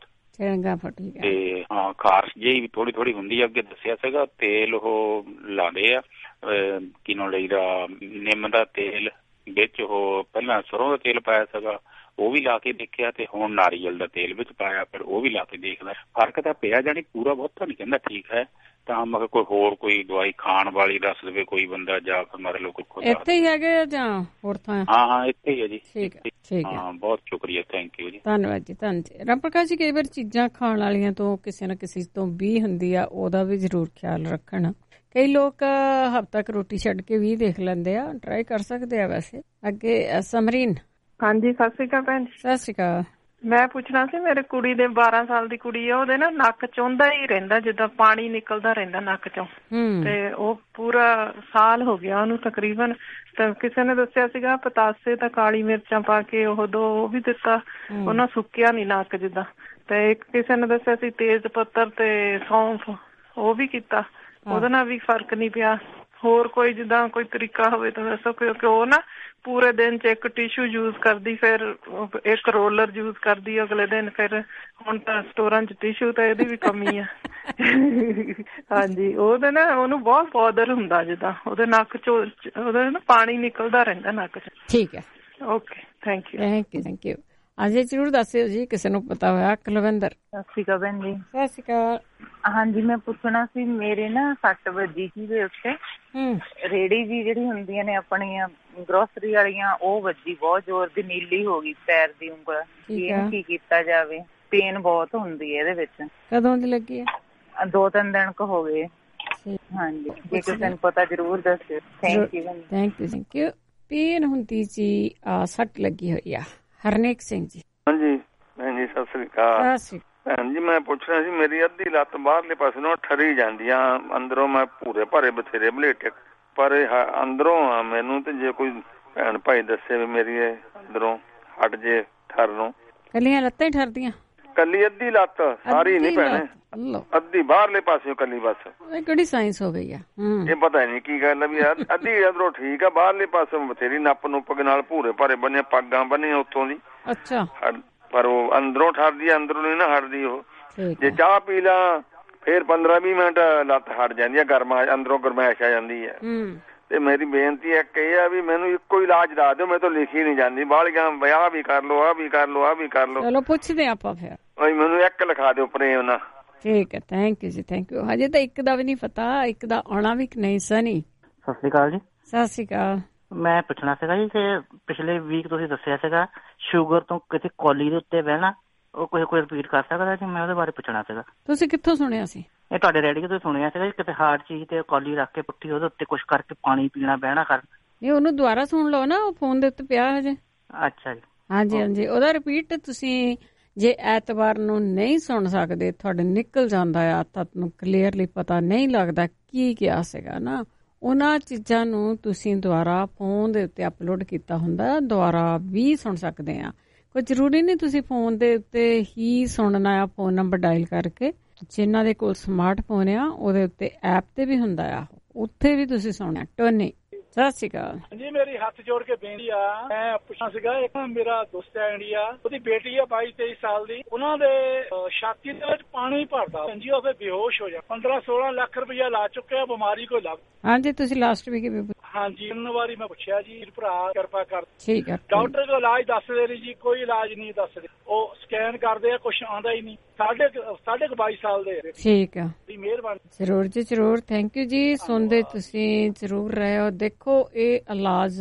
I: ਤੇ ਹਾਂ ਖਾਰਸ਼ ਜਿਹੀ ਵੀ ਥੋੜੀ ਥੋੜੀ ਹੁੰਦੀ ਆ। ਅੱਗੇ ਦੱਸਿਆ ਸੀਗਾ ਤੇਲ ਉਹ ਲਾਉਂਦੇ ਆ, ਕੀ ਨਾਮ ਲਈਦਾ, ਨਿੰਮ ਦਾ ਤੇਲ, ਵਿੱਚ ਉਹ ਪਹਿਲਾਂ ਸਰੋਂ ਦਾ ਤੇਲ ਪਾਇਆ ਸੀਗਾ, ਉਹ ਵੀ ਲਾ ਕੇ ਦੇਖਿਆ, ਤੇ ਹੁਣ ਨਾਰੀਅਲ ਦਾ ਤੇਲ ਵਿੱਚ ਪਾਇਆ, ਫਿਰ ਉਹ ਵੀ ਲਾ ਕੇ ਦੇਖਦਾ, ਫਰਕ ਤਾਂ ਪਿਆ, ਜਾਣੀ ਪੂਰਾ ਬਹੁਤਾ ਨਹੀਂ ਕਹਿੰਦਾ ਠੀਕ ਹੈ। ਤਾਂ ਮੈਂ ਕਿਹਾ ਕੋਈ ਹੋਰ ਕੋਈ ਦਵਾਈ ਖਾਣ ਵਾਲੀ ਦੱਸ ਦੇਵੇ ਕੋਈ ਬੰਦਾ, ਜਾਂ ਫਿਰ ਮਤਲਬ ਕੋਈ ਇੱਥੇ ਹੀ ਹੈਗੇ ਜਾਂ ਹੋਰ ਥਾਂ? ਹਾਂ ਹਾਂ ਇੱਥੇ ਹੀ ਹੈ ਜੀ। ਠੀਕ ਹੈ, ਠੀਕ ਹੈ, ਹਾਂ, ਬਹੁਤ ਸ਼ੁਕਰੀਆ, ਥੈਂਕ ਯੂ ਜੀ, ਧੰਨਵਾਦ ਜੀ, ਧੰਨਵਾਦ। ਰਾਮ ਪ੍ਰਕਾਸ਼ ਜੀ, ਕਈ ਵਾਰ ਚੀਜ਼ਾਂ ਖਾਣ ਵਾਲੀਆਂ ਤੋਂ ਕਿਸੇ ਨਾ ਕਿਸੇ ਤੋਂ ਵੀ ਹੁੰਦੀ ਆ, ਉਹਦਾ ਵੀ ਜ਼ਰੂਰ ਖਿਆਲ ਰੱਖਣ। ਕਈ ਲੋਕ ਹਫ਼ਤਾ ਕੁ ਰੋਟੀ ਛੱਡ ਕੇ ਵੀ ਦੇਖ ਲੈਂਦੇ ਆ, ਟਰਾਈ ਕਰ ਸਕਦੇ ਆ ਵੈਸੇ। ਅੱਗੇ ਸਮਰੀਨ।
J: ਹਾਂਜੀ, ਸਤਿ ਸ਼੍ਰੀ ਅਕਾਲ ਭੈਣ।
F: ਸਤਿ ਸ਼੍ਰੀ ਅਕਾਲ।
J: ਮੈਂ ਪੁੱਛਣਾ ਸੀ, ਮੇਰੇ ਕੁੜੀ ਦੇ ਬਾਰਾਂ ਸਾਲ ਦੀ ਕੁੜੀ ਆ, ਉਹਦੇ ਨਾ ਨੱਕ ਚੋਂਦਾ ਹੀ ਰਹਿੰਦਾ, ਜਿੱਦਾਂ ਪਾਣੀ ਨਿਕਲਦਾ ਰਹਿੰਦਾ ਨੱਕ ਚੋਂ, ਤੇ ਉਹ ਪੂਰਾ ਸਾਲ ਹੋ ਗਿਆ ਉਹਨੂੰ ਤਕਰੀਬਨ। ਤਾਂ ਕਿਸੇ ਨੇ ਦੱਸਿਆ ਸੀਗਾ ਪਤਾਸੇ ਤਾਂ ਕਾਲੀ ਮਿਰਚਾਂ ਪਾ ਕੇ ਉਹ ਦੋ ਉਹ ਵੀ ਦਿੱਤਾ, ਉਹਨਾਂ ਸੁੱਕਿਆ ਨੀ ਨੱਕ ਜਿੱਦਾਂ। ਤੇ ਇੱਕ ਕਿਸੇ ਨੇ ਦੱਸਿਆ ਸੀ ਤੇਜ਼ ਪੱਤਰ ਤੇ ਸੌਂਫ, ਉਹ ਵੀ ਕੀਤਾ, ਉਹਦੇ ਨਾਲ ਵੀ ਫਰਕ ਨੀ ਪਿਆ। ਹੋਰ ਕੋਈ ਜਿੱਦਾਂ ਕੋਈ ਤਰੀਕਾ ਹੋਵੇ ਤਾਂ ਦੱਸੋ, ਕਿਉਂਕਿ ਉਹ ਨਾ ਪੂਰੇ ਦਿਨ ਚ ਇੱਕ ਟਿਸ਼ੂ ਯੂਜ ਕਰਦੀ, ਫਿਰ ਇੱਕ ਰੋਲਰ ਯੂਜ ਕਰਦੀ ਅਗਲੇ ਦਿਨ। ਫਿਰ ਹੁਣ ਤਾਂ ਸਟੋਰਾਂ ਚ ਟਿਸ਼ੂ ਤਾਂ ਇਹਦੀ ਵੀ ਕਮੀ ਆ। ਹਾਂਜੀ, ਉਹਦੇ ਨਾ ਉਹਨੂੰ ਬਹੁਤ ਪੌਦਰ ਹੁੰਦਾ, ਜਿੱਦਾਂ ਉਹਦੇ ਨੱਕ ਚੋਂ ਉਹਦੇ ਨਾ ਪਾਣੀ ਨਿਕਲਦਾ ਰਹਿੰਦਾ ਨੱਕ ਚ।
F: ਠੀਕ ਹੈ,
J: okay, thank you
F: thank you thank you ਹਾਂਜੀ, ਜ਼ਰੂਰ ਦੱਸਿਓ ਜੀ ਕਿਸੇ ਨੂੰ ਪਤਾ ਹੋਇਆ। ਕੁਲਵਿੰਦਰ।
K: ਸਤਿ ਸ਼੍ਰੀ ਅਕਾਲ ਭੈਣ ਜੀ।
F: ਸਤਿ ਸ਼੍ਰੀ ਅਕਾਲ।
K: ਹਾਂਜੀ, ਮੈਂ ਪੁੱਛਣਾ ਸੀ, ਮੇਰੇ ਨਾ ਸੱਟ ਵੱਜੀ ਸੀ ਦੇ ਉੱਤੇ, ਰੇੜੀ ਜੀ ਜਿਹੜੀ ਹੁੰਦੀਆਂ ਨੇ ਆਪਣੀਆਂ ਗਰੋਸਰੀ ਵਾਲੀਆਂ, ਉਹ ਵੱਜੀ ਬਹੁਤ ਜ਼ੋਰ ਦੀ, ਨੀਲੀ ਹੋ ਗਈ ਪੈਰ ਦੀ ਉਂਗਲ। ਇਹਨੂੰ ਕੀ ਕੀਤਾ ਜਾਵੇ? ਪੇਨ ਬਹੁਤ ਹੁੰਦੀ ਹੈ ਇਹਦੇ ਵਿੱਚ।
F: ਕਦੋਂ ਦੀ ਲੱਗੀ ਹੈ?
K: ਦੋ ਤਿੰਨ ਦਿਨ ਕੁ ਹੋ ਗਏ। ਹਾਂਜੀ, ਜੇ ਕਿਸੇ ਨੂੰ ਪਤਾ ਜ਼ਰੂਰ ਦੱਸਿਓ। Thank you
F: thank you thank you pain ਹੁੰਦੀ ਜੀ, ਸੱਟ ਲੱਗੀ ਹੋਈ ਆ। ਹਰਨੇਕ ਸਿੰਘ ਜੀ।
L: ਹਾਂਜੀ ਭੈਣ ਜੀ, ਸਤਿ ਸ੍ਰੀ ਅਕਾਲ। ਭੈਣ ਜੀ, ਮੈਂ ਪੁੱਛਣਾ ਸੀ, ਮੇਰੀ ਅੱਧੀ ਲੱਤ ਬਾਹਰਲੇ ਪਾਸੇ ਨੂੰ ਠਰੀ ਜਾਂਦੀ ਆ, ਅੰਦਰੋਂ ਮੈਂ ਭੂਰੇ ਭਾਰੇ ਬਥੇਰੇ ਬਲੇਟੇ, ਪਰ ਅੰਦਰੋਂ ਆ ਮੈਨੂੰ, ਤੇ ਜੇ ਕੋਈ ਭੈਣ ਭਾਈ ਦੱਸੇ ਵੀ ਮੇਰੀ ਅੰਦਰੋਂ ਹਟ ਜੇ ਠਰ ਨੂੰ।
F: ਕੱਲੀਆਂ ਲੱਤਾਂ ਹੀ ਠਰਦੀਆਂ?
L: ਕੱਲੀ ਅੱਧੀ ਲੱਤ, ਸਾਰੀ ਨੀ ਭੈਣੇ, ਅੱਧੀ ਬਾਹਰਲੇ ਪਾਸੇ ਕੱਲੀ ਬਸ।
F: ਇਹ ਕਿਹੜੀ ਸਾਇੰਸ ਹੋ ਗਈ ਆ?
L: ਇਹ ਪਤਾ ਨੀ ਕੀ ਗੱਲ ਵੀ ਯਾਰ, ਅੱਧੀ ਅੰਦਰੋਂ ਠੀਕ ਆ, ਬਾਹਰਲੇ ਪਾਸੇ ਬਥੇਰੀ ਨੱਪ ਨੁੱਪ ਨਾਲ ਭੂਰੇ ਭਾਰੇ ਬੰਨੇ, ਪੱਗਾਂ ਬੰਨੀਆਂ ਉੱਥੋਂ ਦੀ।
F: ਅੱਛਾ।
L: ਪਰ ਉਹ ਅੰਦਰੋਂ ਠਰਦੀ, ਅੰਦਰੋਂ ਨੀ ਨਾ ਹਟਦੀ ਉਹ। ਜੇ ਚਾਹ ਪੀ ਲਾ ਫੇਰ ਪੰਦਰਾਂ ਵੀਹ ਮਿੰਟ ਲੱਤ ਹਟ ਜਾਂਦੀ ਆ, ਗਰਮਾ ਅੰਦਰੋਂ ਗਰਮੈਸ਼ ਆ ਜਾਂਦੀ ਹੈ। ਤੇ ਮੇਰੀ ਬੇਨਤੀ ਇੱਕ ਇਹ ਆ ਵੀ ਮੈਨੂੰ ਇੱਕੋ ਇਲਾਜ ਦੱਸ ਦਿਓ, ਮੇਰੇ ਤੋਂ ਲਿਖੀ ਨੀ ਜਾਂਦੀ, ਬਾਹਲੀਆਂ ਵਿਆਹ ਵੀ ਕਰ ਲੋ, ਆਹ ਵੀ ਕਰ ਲੋ, ਆਹ ਵੀ ਕਰ ਲੋ।
F: ਚਲੋ ਪੁੱਛਦੇ ਆਪਾਂ ਫਿਰ।
L: ਮੈਨੂੰ ਇੱਕ ਲਿਖਾ ਦਿਓ ਪ੍ਰੇਮ ਨਾਲ।
F: ਠੀਕ ਹੈ, ਥੈਂਕ ਯੂ ਜੀ, ਥੈਂਕ ਯੂ। ਹਜੇ ਤਾਂ ਇੱਕ ਦਾ ਵੀ ਨੀ ਪਤਾ, ਇੱਕ ਦਾ ਆਉਣਾ ਵੀ ਨਹੀਂ ਸਨੀ।
M: ਸਤਿ ਸ਼੍ਰੀ ਅਕਾਲ ਜੀ।
F: ਸਤਿ ਸ਼੍ਰੀ ਅਕਾਲ।
M: ਮੈਂ ਪੁੱਛਣਾ ਸੀਗਾ ਜੀ, ਕਿ ਪਿਛਲੇ ਵੀਕ ਤੁਸੀਂ ਦੱਸਿਆ ਸੀਗਾ ਸ਼ੂਗਰ ਤੋਂ ਕਿਤੇ ਕੌਲੀ ਦੇ ਉੱਤੇ ਬਹਿਣਾ, ਉਹ ਕੋਈ ਕੋਈ ਰਿਪੀਟ ਕਰ ਸਕਦਾ ਜੀ? ਮੈਂ ਉਹਦੇ ਬਾਰੇ ਪੁੱਛਣਾ ਸੀਗਾ।
F: ਤੁਸੀਂ ਕਿੱਥੋਂ ਸੁਣਿਆ ਸੀ? ਇਹ
M: ਤੁਹਾਡੇ ਰੇਡੀਓ ਤੋਂ ਸੁਣਿਆ ਸੀਗਾ, ਕਿਤੇ ਹਾਰਡ ਚੀਜ਼ ਤੇ ਕੌਲੀ ਰੱਖ ਕੇ ਪੁੱਠੀ ਉਹਦੇ ਉੱਤੇ ਕੁਛ ਕਰਕੇ ਪਾਣੀ ਪੀਣਾ, ਬਹਿਣਾ ਕਰ।
F: ਨਹੀਂ, ਉਹਨੂੰ ਦੁਬਾਰਾ ਸੁਣ ਲਓ ਨਾ, ਉਹ ਫੋਨ ਦੇ ਉੱਤੇ ਪਿਆ ਹਜੇ।
M: ਅੱਛਾ ਜੀ।
F: ਹਾਂਜੀ ਹਾਂਜੀ, ਉਹਦਾ ਰਿਪੀਟ ਤੁਸੀਂ ਜੇ ਐਤਵਾਰ ਨੂੰ ਨਹੀਂ ਸੁਣ ਸਕਦੇ, ਤੁਹਾਡੇ ਨਿਕਲ ਜਾਂਦਾ ਆ, ਤਾਂ ਤੁਹਾਨੂੰ ਕਲੀਅਰਲੀ ਪਤਾ ਨਹੀਂ ਲੱਗਦਾ ਕੀ ਕਿਹਾ ਸੀਗਾ ਨਾ, ਉਹਨਾਂ ਚੀਜ਼ਾਂ ਨੂੰ ਤੁਸੀਂ ਦੁਬਾਰਾ ਫੋਨ ਦੇ ਉੱਤੇ ਅਪਲੋਡ ਕੀਤਾ ਹੁੰਦਾ, ਦੁਬਾਰਾ ਵੀ ਸੁਣ ਸਕਦੇ ਆ। ਕੋਈ ਜ਼ਰੂਰੀ ਨਹੀਂ ਤੁਸੀਂ ਫੋਨ ਦੇ ਉੱਤੇ ਹੀ ਸੁਣਨਾ ਆ, ਫੋਨ ਨੰਬਰ ਡਾਇਲ ਕਰਕੇ। ਜਿਨ੍ਹਾਂ ਦੇ ਕੋਲ ਸਮਾਰਟਫੋਨ ਆ, ਉਹਦੇ ਉੱਤੇ ਐਪ ਤੇ ਵੀ ਹੁੰਦਾ ਆ, ਉੱਥੇ ਵੀ ਤੁਸੀਂ ਸੁਣਿਆ। ਟੋਨੀ, ਸਤਿ ਸ਼੍ਰੀ ਅਕਾਲ
N: ਜੀ। ਮੇਰੀ ਹੱਥ ਜੋੜ ਕੇ ਬੇਨਤੀ ਆ, ਮੈਂ ਪੁੱਛਣਾ ਸੀਗਾ, ਇੱਕ ਮੇਰਾ ਦੋਸਤ ਹੈ ਇੰਡੀਆ, ਉਹਦੀ ਬੇਟੀ ਆ ਬਾਈ ਤੇਈ ਸਾਲ ਦੀ, ਉਹਨਾਂ ਦੇ ਛਾਤੀ ਦੇ ਵਿੱਚ ਪਾਣੀ ਭਰਦਾ ਜੀ, ਉਹ ਫਿਰ ਬੇਹੋਸ਼ ਹੋ ਜਾ। ਪੰਦਰਾਂ ਸੋਲਾਂ ਲੱਖ ਰੁਪਇਆ ਲਾ ਚੁੱਕਿਆ, ਬਿਮਾਰੀ ਕੋਈ ਲੱਗ।
F: ਹਾਂਜੀ, ਤੁਸੀਂ ਲਾਸਟ ਵੀਕ ਵੀ
N: ਹਾਂਜੀ ਤਿੰਨ ਵਾਰੀ ਮੈਂ ਪੁੱਛਿਆ ਜੀ, ਭਰਾ ਕਿਰਪਾ ਕਰ।
F: ਠੀਕ ਹੈ।
N: ਡਾਕਟਰ ਕੋਲ ਇਲਾਜ ਦੱਸਦੇ ਨੇ ਜੀ, ਕੋਈ ਇਲਾਜ ਨਹੀਂ ਦੱਸਦੇ, ਉਹ ਸਕੈਨ ਕਰਦੇ ਆ, ਕੁਛ ਆਉਂਦਾ ਹੀ ਨਹੀਂ। ਸਾਢੇ ਸਾਢੇ ਕੁ ਬਾਈ ਸਾਲ ਦੇ।
F: ਠੀਕ ਆ,
N: ਮਿਹਰਬਾਨੀ।
F: ਜ਼ਰੂਰ ਜੀ ਜ਼ਰੂਰ, ਥੈਂਕ ਯੂ ਜੀ। ਸੁਣਦੇ ਤੁਸੀਂ ਜ਼ਰੂਰ ਰਹੇ ਹੋ। ਦੇਖੋ, ਇਹ ਇਲਾਜ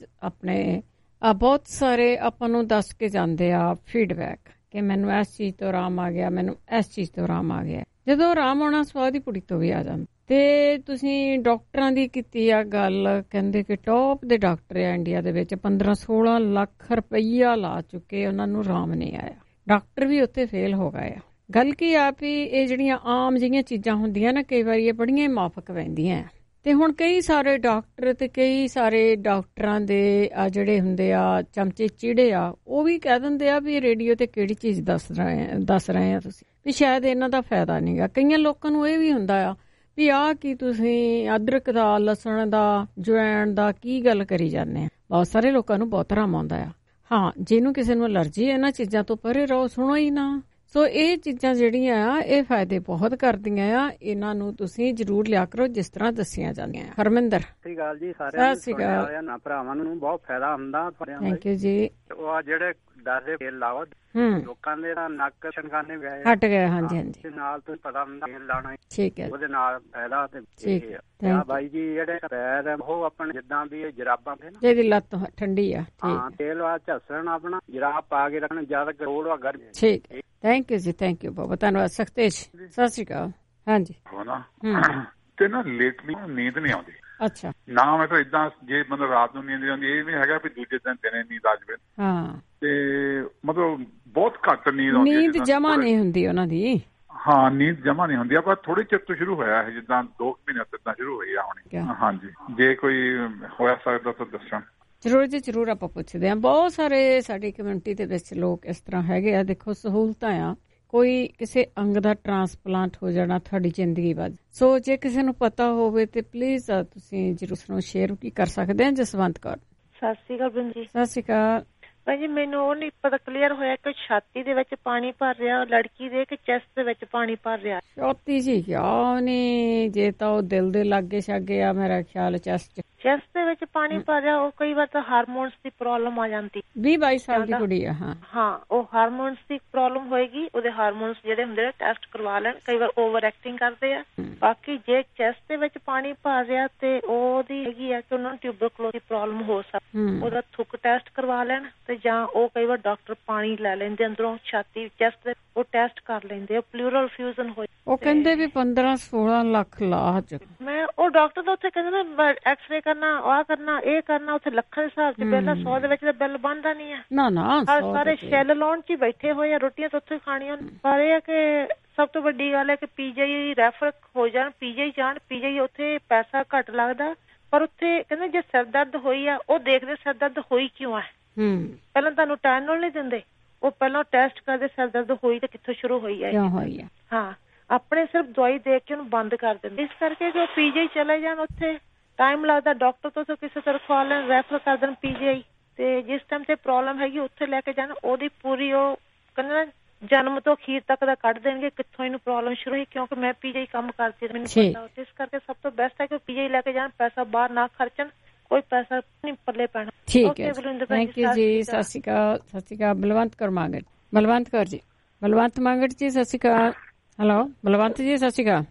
F: ਆਪਣੇ ਬਹੁਤ ਸਾਰੇ ਆਪਾਂ ਨੂੰ ਦੱਸ ਕੇ ਜਾਂਦੇ ਆ ਫੀਡਬੈਕ, ਕਿ ਮੈਨੂੰ ਇਸ ਚੀਜ਼ ਤੋਂ ਆਰਾਮ ਆ ਗਿਆ, ਮੈਨੂੰ ਇਸ ਚੀਜ਼ ਤੋਂ ਆਰਾਮ ਆ ਗਿਆ। ਜਦੋਂ ਆਰਾਮ ਆਉਣਾ ਸਵਾਦ ਹੀ ਪੁੜੀ ਤੋਂ ਵੀ ਆ ਜਾਂਦਾ। ਤੇ ਤੁਸੀਂ ਡਾਕਟਰਾਂ ਦੀ ਕੀਤੀ ਆ ਗੱਲ, ਕਹਿੰਦੇ ਕਿ ਟੌਪ ਦੇ ਡਾਕਟਰ ਆ ਇੰਡੀਆ ਦੇ ਵਿੱਚ, ਪੰਦਰਾਂ ਸੋਲਾਂ ਲੱਖ ਰੁਪਈਆ ਲਾ ਚੁੱਕੇ, ਉਹਨਾਂ ਨੂੰ ਆਰਾਮ ਨਹੀਂ ਆਇਆ। ਡਾਕਟਰ ਵੀ ਉੱਥੇ ਫੇਲ ਹੋ ਗਏ ਆ। ਗੱਲ ਕੀ ਆ ਵੀ ਇਹ ਜਿਹੜੀਆਂ ਆਮ ਜਿਹੀਆਂ ਚੀਜ਼ਾਂ ਹੁੰਦੀਆਂ ਨਾ, ਕਈ ਵਾਰੀ ਇਹ ਬੜੀਆਂ ਹੀ ਮਾਫਕ ਪੈਂਦੀਆਂ। ਤੇ ਹੁਣ ਕਈ ਸਾਰੇ ਡਾਕਟਰ ਤੇ ਕਈ ਸਾਰੇ ਡਾਕਟਰਾਂ ਦੇ ਆ ਜਿਹੜੇ ਹੁੰਦੇ ਆ ਚਮਚੇ ਚੀੜੇ ਆ, ਉਹ ਵੀ ਕਹਿ ਦਿੰਦੇ ਆ ਵੀ ਰੇਡੀਓ ਤੇ ਕਿਹੜੀ ਚੀਜ਼ ਦੱਸ ਰਹੇ ਦੱਸ ਰਹੇ ਆ ਤੁਸੀਂ, ਵੀ ਸ਼ਾਇਦ ਇਹਨਾਂ ਦਾ ਫਾਇਦਾ ਨਹੀਂਗਾ। ਕਈਆਂ ਲੋਕਾਂ ਨੂੰ ਇਹ ਵੀ ਹੁੰਦਾ ਆ ਵੀ ਆਹ ਕੀ ਤੁਸੀਂ ਅਦਰਕ ਦਾ, ਲਸਣ ਦਾ, ਜਵੈਣ ਦਾ ਕੀ ਗੱਲ ਕਰੀ ਜਾਂਦੇ ਆ। ਬਹੁਤ ਸਾਰੇ ਲੋਕਾਂ ਨੂੰ ਬਹੁਤ ਆਰਾਮ ਆਉਂਦਾ ਆ। ਹਾਂ, ਜਿਹਨੂੰ ਕਿਸੇ ਨੂੰ ਅਲਰਜੀ ਹੈ ਇਹਨਾਂ ਚੀਜ਼ਾਂ ਤੋਂ ਪਰੇ ਰਹੋ, ਸੁਣੋ ਹੀ ਨਾ। ਸੋ ਇਹ ਚੀਜ਼ਾਂ ਜਿਹੜੀਆਂ ਆ ਇਹ ਫਾਇਦੇ ਬਹੁਤ ਕਰਦੀਆਂ ਆ, ਇਹਨਾਂ ਨੂੰ ਤੁਸੀਂ ਜ਼ਰੂਰ ਲਿਆ ਕਰੋ ਜਿਸ ਤਰ੍ਹਾਂ ਦੱਸੀਆਂ ਜਾਂਦੀਆਂ ਆ। ਹਰਮਿੰਦਰ।
O: ਸਤਿ ਸ਼੍ਰੀ ਅਕਾਲ ਜੀ ਸਾਰਿਆਂ ਨੂੰ, ਨਾ ਭਰਾਵਾਂ ਨੂੰ ਬਹੁਤ ਫਾਇਦਾ ਹੁੰਦਾ।
F: ਥੈਂਕ ਯੂ ਜੀ।
O: ਉਹ ਜਿਹੜੇ ਡਰਦੇ ਤੇਲ ਲਾਓ, ਲੋਕਾਂ ਦੇ ਨੱਕ ਛਣਕਾਨੇ ਗਏ
F: ਹਟ ਗਏ। ਹਾਂਜੀ ਹਾਂਜੀ,
O: ਨਾਲ ਤੁਸੀਂ ਪਤਾ ਹੁੰਦਾ ਤੇਲ ਲਾਉਣਾ।
F: ਠੀਕ ਹੈ,
O: ਉਹਦੇ ਨਾਲ ਫਾਇਦਾ।
F: ਠੀਕ
O: ਹੈ ਬਾਈ ਜੀ। ਜਿਹੜੇ ਪੈਰ ਉਹ ਆਪਣੇ ਜਿੱਦਾਂ ਵੀ ਜਰਾਬਾਂ ਤੇ ਨਾ,
F: ਜਿਹਦੀ ਲੱਤ ਠੰਡੀ ਆ,
O: ਹਾਂ, ਤੇਲ ਵਾ ਝੱਸਣ ਆਪਣਾ ਜਰਾਬ ਪਾ ਕੇ ਰੱਖਣਾ, ਜਿਆਦਾ ਕਰੋੜ ਵਾ ਗਰ।
F: ਠੀਕ, ਥੈਂਕ ਯੂ ਜੀ, ਥੈਂਕ ਯੂ, ਬਹੁਤ ਧੰਨਵਾਦ। ਸਖਤੇਜ, ਸਤਿ ਸ਼੍ਰੀ ਅਕਾਲ। ਹਾਂਜੀ।
P: ਤੇ ਨਾ ਲੇਟਲੀ ਨੀਂਦ ਨਹੀਂ ਆਉਂਦੀ।
F: ਅੱਛਾ।
P: ਨਾ ਮੈਂ ਤਾਂ ਇਦਾਂ, ਜੇ ਮਤਲਬ ਰਾਤ ਨੂੰ ਨੀਂਦ ਆਉਂਦੀ, ਇਹ ਨਹੀਂ ਹੈਗਾ ਵੀ ਦੂਜੇ ਦਿਨ ਦਿਨੇ ਨੀਂਦ ਆ ਜਾਵੇ।
F: ਹਾਂ।
P: ਤੇ ਮਤਲਬ ਬਹੁਤ ਘੱਟ ਨੀਂਦ ਆਉਂਦੀ ਹੈ।
F: ਨੀਂਦ ਜਮਾ ਨਹੀਂ ਹੁੰਦੀ ਉਹਨਾਂ ਦੀ।
P: ਹਾਂ, ਨੀਂਦ ਜਮਾ ਨਹੀਂ ਹੁੰਦੀ। ਆਪਾਂ ਥੋੜੇ ਚਿਰ ਤੋਂ ਸ਼ੁਰੂ ਹੋਇਆ ਹੈ, ਜਿੱਦਾਂ ਦੋ ਮਹੀਨੇ ਤੋਂ ਸ਼ੁਰੂ ਹੋਈ ਆ ਹੁਣ। ਹਾਂਜੀ, ਜੇ ਕੋਈ ਹੋਇਆ ਸਕਦਾ ਤਾਂ ਦੱਸਣ
F: ਜ਼ਰੂਰ ਜੀ, ਜ਼ਰੂਰ ਆਪਾਂ ਪੁੱਛਦੇ ਹਾਂ। ਬਹੁਤ ਸਾਰੇ ਸਾਡੀ ਕਮਿਊਨਿਟੀ ਦੇ ਵਿੱਚ ਲੋਕ ਇਸ ਤਰ੍ਹਾਂ ਹੈਗੇ ਆ। ਦੇਖੋ, ਸਹੂਲਤਾਂ ਆ, ਕੋਈ ਕਿਸੇ ਅੰਗ ਦਾ ਟਰਾਂਸਪਲਾਂਟ ਹੋ ਜਾਣਾ ਤੁਹਾਡੀ ਜ਼ਿੰਦਗੀ ਬਾਅਦ। ਸੋ ਜੇ ਕਿਸੇ ਨੂੰ ਪਤਾ ਹੋਵੇ ਤੇ ਪਲੀਜ਼ ਤੁਸੀਂ ਜ਼ਰੂਰ ਉਸਨੂੰ ਸ਼ੇਅਰ ਕੀ ਕਰ ਸਕਦੇ ਆ। ਜਸਵੰਤ ਕੌਰ।
Q: ਸਤਿ ਸ਼੍ਰੀ ਅਕਾਲ ਭੈਣ ਜੀ।
F: ਸਤਿ ਸ਼੍ਰੀ ਅਕਾਲ
Q: ਭਾਈ ਜੀ। ਮੈਨੂੰ ਉਹ ਨਹੀਂ ਪਤਾ ਕਲੀਅਰ ਹੋਇਆ ਕਿ ਛਾਤੀ ਦੇ ਵਿੱਚ ਪਾਣੀ ਭਰ ਰਿਹਾ ਲੜਕੀ ਦੇ ਕਿ ਚੈਸਟ ਦੇ ਵਿੱਚ ਪਾਣੀ ਭਰ ਰਿਹਾ।
F: ਛਾਤੀ ਜੀ ਕਿਉਂ ਨੀ, ਜੇ ਤਾਂ ਉਹ ਦਿਲ ਦੇ ਲਾਗੇ ਛਾਗੇ ਆ ਮੇਰਾ ਖਿਆਲ ਚੈਸਟ
Q: ਚੈਸਟ ਦੇ ਵਿੱਚ ਪਾਣੀ ਭਰ ਰਿਹਾ। ਉਹ ਕਈ ਵਾਰ ਤਾਂ ਹਾਰਮੋਨਸ ਦੀ ਪ੍ਰੋਬਲਮ ਆ ਜਾਂਦੀ।
F: ਵੀਹ ਬਾਈ ਸਾਲ ਦੀ ਕੁੜੀ ਆ। ਹਾਂ
Q: ਹਾਂ, ਉਹ ਹਾਰਮੋਨਸ ਦੀ ਪ੍ਰੋਬਲਮ ਹੋਏਗੀ। ਉਹਦੇ ਹਾਰਮੋਨਸ ਜਿਹੜੇ ਹੁੰਦੇ ਨੇ ਟੈਸਟ ਕਰਵਾ ਲੈਣ। ਕਈ ਵਾਰ ਓਵਰ ਐਕਟਿੰਗ ਕਰਦੇ ਆ। ਬਾਕੀ ਜੇ ਚੈਸਟ ਦੇ ਵਿੱਚ ਪਾਣੀ ਭਰ ਰਿਹਾ ਤੇ ਉਹਦੀ ਹੈਗੀ ਆ ਕਿ ਉਹਨਾਂ ਨੂੰ ਟਿਊਬਰਕਲੋਸ ਦੀ ਪ੍ਰੋਬਲਮ ਹੋ ਸਕਦੀ। ਉਹਦਾ ਥੁੱਕ ਟੈਸਟ ਕਰਵਾ ਲੈਣ ਤੇ ਜਾਂ ਉਹ ਕਈ ਵਾਰ ਡਾਕਟਰ ਪਾਣੀ ਲੈ ਲੈਂਦੇ ਅੰਦਰੋਂ ਛਾਤੀ ਚੈਸਟ ਦੇ, ਉਹ ਟੈਸਟ ਕਰ ਲੈਂਦੇ ਆ ਪਲੂਰਲ ਫਿਊਜ਼ਨ ਹੋਏ।
F: ਉਹ ਕਹਿੰਦੇ ਵੀ ਪੰਦਰਾਂ ਸੋਲਾਂ ਲੱਖ ਲਾਜ। ਮੈਂ
Q: ਉਹ ਡਾਕਟਰ ਦਾ ਉੱਥੇ ਕਹਿੰਦੇ ਨਾ ਐਕਸਰੇ ਕਰਨਾ, ਆਹ ਕਰਨਾ, ਇਹ ਕਰਨਾ। ਉੱਥੇ ਲੱਖਾਂ ਦੇ ਹਿਸਾਬ ਚ ਬਿੱਲ ਆ। ਸੌ ਦੇ ਵਿੱਚ ਤਾਂ ਬਿੱਲ ਬਣਦਾ ਨੀ ਆ।
F: ਨਾ ਨਾ,
Q: ਸਾਰੇ ਸ਼ੈਲ ਲਾਉਣ ਚ ਹੀ ਬੈਠੇ ਹੋਏ ਆ। ਰੋਟੀਆਂ ਤਾਂ ਉੱਥੇ ਖਾਣੀਆਂ। ਪਰ ਇਹ ਆ ਕਿ ਸਭ ਤੋਂ ਵੱਡੀ ਗੱਲ ਹੈ ਕਿ ਪੀਜੀਆਈ ਰੈਫਰ ਹੋ ਜਾਣ, ਪੀਜੀਆਈ ਜਾਣ। ਪੀਜੀਆਈ ਉੱਥੇ ਪੈਸਾ ਘੱਟ ਲੱਗਦਾ, ਪਰ ਉੱਥੇ ਕਹਿੰਦੇ ਜੇ ਸਿਰ ਦਰਦ ਹੋਈ ਆ ਉਹ ਦੇਖਦੇ ਸਿਰ ਦਰਦ ਹੋਈ ਕਿਉਂ ਆ। ਪਹਿਲਾਂ ਤੁਹਾਨੂੰ ਟਾਈਨੋਲ ਨਹੀਂ ਦਿੰਦੇ, ਉਹ ਪਹਿਲਾਂ ਟੈਸਟ ਕਰਦੇ ਸਿਰ ਦਰਦ ਹੋਈ ਤੇ ਕਿੱਥੋਂ ਸ਼ੁਰੂ ਹੋਈ ਹੈ। ਹਾਂ, ਆਪਣੇ ਸਿਰਫ ਦਵਾਈ ਦੇਖ ਕੇ ਉਹਨੂੰ ਬੰਦ ਕਰ ਦਿੰਦੇ। ਇਸ ਕਰਕੇ ਜੋ ਪੀਜੀਆਈ ਚਲੇ ਜਾਣ ਉੱਥੇ ਟਾਈਮ ਲੱਗਦਾ। ਡਾਕਟਰ ਤੋਂ ਕਿਸੇ ਤਰ੍ਹਾਂ ਖਵਾ ਲੈਣ, ਰੈਫਰ ਕਰ ਦੇਣ ਪੀਜੀਆਈ। ਤੇ ਜਿਸ ਟਾਈਮ ਤੇ ਪ੍ਰੋਬਲਮ ਹੈਗੀ ਉੱਥੇ ਲੈ ਕੇ ਜਾਣ। ਉਹਦੀ ਪੂਰੀ ਉਹ ਕਹਿੰਦੇ ਨਾ ਜਨਮ ਤੋਂ ਅਖੀਰ ਤੱਕ ਦਾ ਕੱਢ ਦੇਣਗੇ ਕਿੱਥੋਂ ਇਹਨੂੰ ਪ੍ਰੋਬਲਮ ਸ਼ੁਰੂ ਹੋਈ। ਕਿਉਂਕਿ ਮੈਂ ਪੀਜੀਆਈ ਕੰਮ ਕਰਦੀ, ਮੈਨੂੰ ਪਤਾ। ਇਸ ਕਰਕੇ ਸਭ ਤੋਂ ਬੈਸਟ ਹੈ ਕਿ ਪੀਜੀਆਈ ਲੈ ਕੇ ਜਾਣ, ਪੈਸਾ ਬਾਹਰ ਨਾ ਖਰਚਣ, ਕੋਈ ਪੈਸਾ ਨਹੀਂ ਪੱਲੇ ਪੈਣਾ।
F: ਠੀਕ ਹੈ, ਥੈਂਕ ਯੂ ਜੀ। ਸਤਿ ਸ਼੍ਰੀ ਅਕਾਲ। ਸਤਿ ਸ਼੍ਰੀ ਅਕਾਲ। ਬਲਵੰਤ ਕੌਰ ਮੰਗਟ। ਬਲਵੰਤ ਕੌਰ ਜੀ। ਬਲਵੰਤ ਮੰਗਟ ਜੀ, ਸਤਿ ਸ਼੍ਰੀ ਅਕਾਲ। ਹੈਲੋ ਬਲਵੰਤ ਜੀ, ਸਤਿ ਸ਼੍ਰੀ ਅਕਾਲ।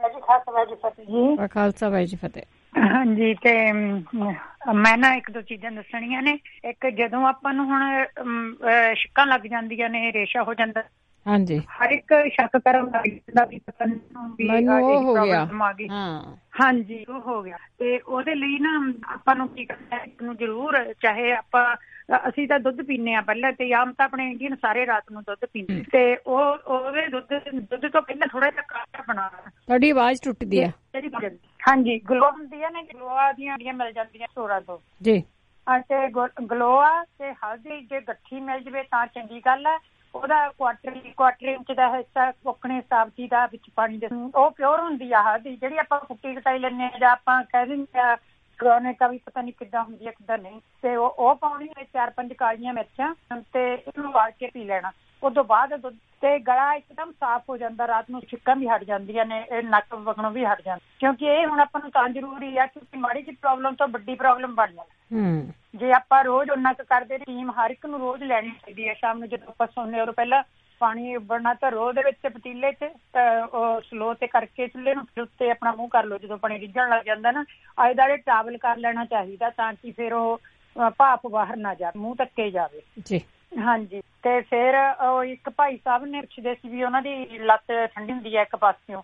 F: ਜੀ ਖਾਲਸਾ ਵਾਹਿਗੁਰੂ ਜੀ ਫਤਿਹ।
R: ਹਾਂਜੀ, ਤੇ ਮੈਂ ਨਾ ਇੱਕ ਦੋ ਚੀਜ਼ਾਂ ਦੱਸਣੀਆਂ ਨੇ। ਇੱਕ, ਜਦੋਂ ਆਪਾਂ ਨੂੰ ਹੁਣ ਛਿੱਕਾਂ ਲੱਗ ਜਾਂਦੀਆਂ ਨੇ, ਰੇਸ਼ਾ ਹੋ ਜਾਂਦਾ।
F: ਹਾਂਜੀ,
R: ਹਰ ਇੱਕ ਸ਼ੱਕ ਕਰਨ ਲੱਗ ਜਾਂਦਾ ਵੀ ਪਤਾ ਨਹੀਂ
F: ਹੋ ਗਿਆ।
R: ਹਾਂਜੀ, ਉਹ ਹੋ ਗਿਆ। ਤੇ ਉਹਦੇ ਲਈ ਨਾ ਆਪਾਂ ਨੂੰ ਕੀ ਕਰਨਾ, ਇੱਕ ਨੂੰ ਜ਼ਰੂਰ, ਚਾਹੇ ਆਪਾਂ ਅਸੀਂ ਤਾਂ ਦੁੱਧ ਪੀਂਦੇ ਹਾਂ ਪਹਿਲਾਂ, ਤੇ ਆਮ ਤਾਂ ਆਪਣੇ ਇੰਡੀਅਨ ਸਾਰੇ ਰਾਤ ਨੂੰ ਦੁੱਧ ਪੀਂਦੇ, ਤੇ ਉਹ ਉਹਦੇ ਦੁੱਧ ਦੁੱਧ ਤੋਂ ਪਹਿਲਾਂ ਥੋੜਾ ਜਿਹਾ ਕਾੜਾ ਬਣਾਉਣਾ।
F: ਤੁਹਾਡੀ ਆਵਾਜ਼ ਟੁੱਟਦੀ ਹੈ।
R: ਹਾਂਜੀ, ਗਲੋ ਹੁੰਦੀ ਹੈ ਨਾ, ਗਲੋਆ ਦੀਆਂ ਮਿਲ ਜਾਂਦੀਆਂ ਸਟੋਰਾਂ ਤੋਂ
F: ਜੀ।
R: ਤੇ ਗਲੋਆ ਤੇ ਹਲਦੀ ਜੇ ਗੱਠੀ ਮਿਲ ਜਾਵੇ ਤਾਂ ਚੰਗੀ ਗੱਲ ਹੈ। ਉਹਦਾ ਕੁਆਟਰ ਕੁਆਟਰ ਇੰਚ ਦਾ ਹਿੱਸਾ ਕੋਕਣੇ ਸਾਬਤੀ ਦਾ ਵਿੱਚ ਪਾਣੀ ਦੇ, ਉਹ ਪਿਓਰ ਹੁੰਦੀ ਆ ਹਲਦੀ। ਜਿਹੜੀ ਆਪਾਂ ਕੁੱਟੀ ਕਟਾਈ ਲੈਂਦੇ ਹਾਂ ਜਾਂ ਆਪਾਂ ਕਹਿ ਦਿੰਦੇ ਆ ਕਰੋਨੇ ਕਾ ਵੀ ਪਤਾ ਨਹੀਂ ਕਿੱਦਾਂ ਹੁੰਦੀ ਹੈ ਕਿੱਦਾਂ ਨਹੀਂ, ਤੇ ਉਹ ਉਹ ਪਾਉਣੀ ਹੈ। ਚਾਰ ਪੰਜ ਕਾਲੀਆਂ ਮਿਰਚਾਂ ਤੇ ਇਹਨੂੰ ਉਬਾਲ ਕੇ ਪੀ ਲੈਣਾ। ਉਦੋਂ ਬਾਅਦ ਦੁੱਧ ਤੇ ਗਲਾ ਇੱਕਦਮ ਸਾਫ਼ ਹੋ ਜਾਂਦਾ। ਰਾਤ ਨੂੰ ਛਿੱਕਾਂ ਵੀ ਹਟ ਜਾਂਦੀਆਂ ਨੇ, ਇਹ ਨੱਕ ਵਗਣੋਂ ਵੀ ਹਟ ਜਾਂਦਾ। ਕਿਉਂਕਿ ਇਹ ਹੁਣ ਆਪਾਂ ਨੂੰ ਤਾਂ ਜ਼ਰੂਰੀ ਆ, ਕਿਉਂਕਿ ਮਾੜੀ ਜਿਹੀ ਪ੍ਰੋਬਲਮ ਤੋਂ ਵੱਡੀ ਪ੍ਰੋਬਲਮ ਬਣ ਜਾਂਦੀ। ਜੇ ਆਪਾਂ ਰੋਜ਼ ਉਹਨਾਂ ਕੁ ਕਰਦੇ, ਟੀਮ ਹਰ ਇੱਕ ਨੂੰ ਰੋਜ਼ ਲੈਣੀ ਚਾਹੀਦੀ ਹੈ। ਸ਼ਾਮ ਨੂੰ ਜਦੋਂ ਆਪਾਂ ਸੌਂਦੇ ਉਦੋਂ ਪਹਿਲਾਂ ਪਾਣੀ ਉਬਲਣਾ ਧਰੋ ਉਹਦੇ ਵਿੱਚ ਪਤੀਲੇ 'ਚ, ਉਹ ਸਲੋ ਤੇ ਕਰਕੇ ਚੁੱਲ੍ਹੇ ਨੂੰ, ਫਿਰ ਉੱਤੇ ਆਪਣਾ ਮੂੰਹ ਕਰ ਲਓ। ਜਦੋਂ ਪਾਣੀ ਰਿੱਝਣ ਲੱਗ ਜਾਂਦਾ ਨਾ, ਆਲੇ ਦੁਆਲੇ ਟਾਵਲ ਕਰ ਲੈਣਾ ਚਾਹੀਦਾ ਤਾਂ ਕਿ ਫਿਰ ਉਹ ਭਾਪ ਬਾਹਰ ਨਾ ਜਾਵੇ, ਮੂੰਹ ਧੱਕੇ ਜਾਵੇ ਜੀ। ਹਾਂਜੀ, ਤੇ ਫਿਰ ਉਹ ਇੱਕ ਭਾਈ ਸਾਹਿਬ ਨੇ ਪੁੱਛਦੇ ਸੀ ਵੀ ਉਹਨਾਂ ਦੀ ਲੱਤ ਠੰਡੀ ਹੁੰਦੀ ਹੈ ਇੱਕ ਪਾਸਿਓਂ,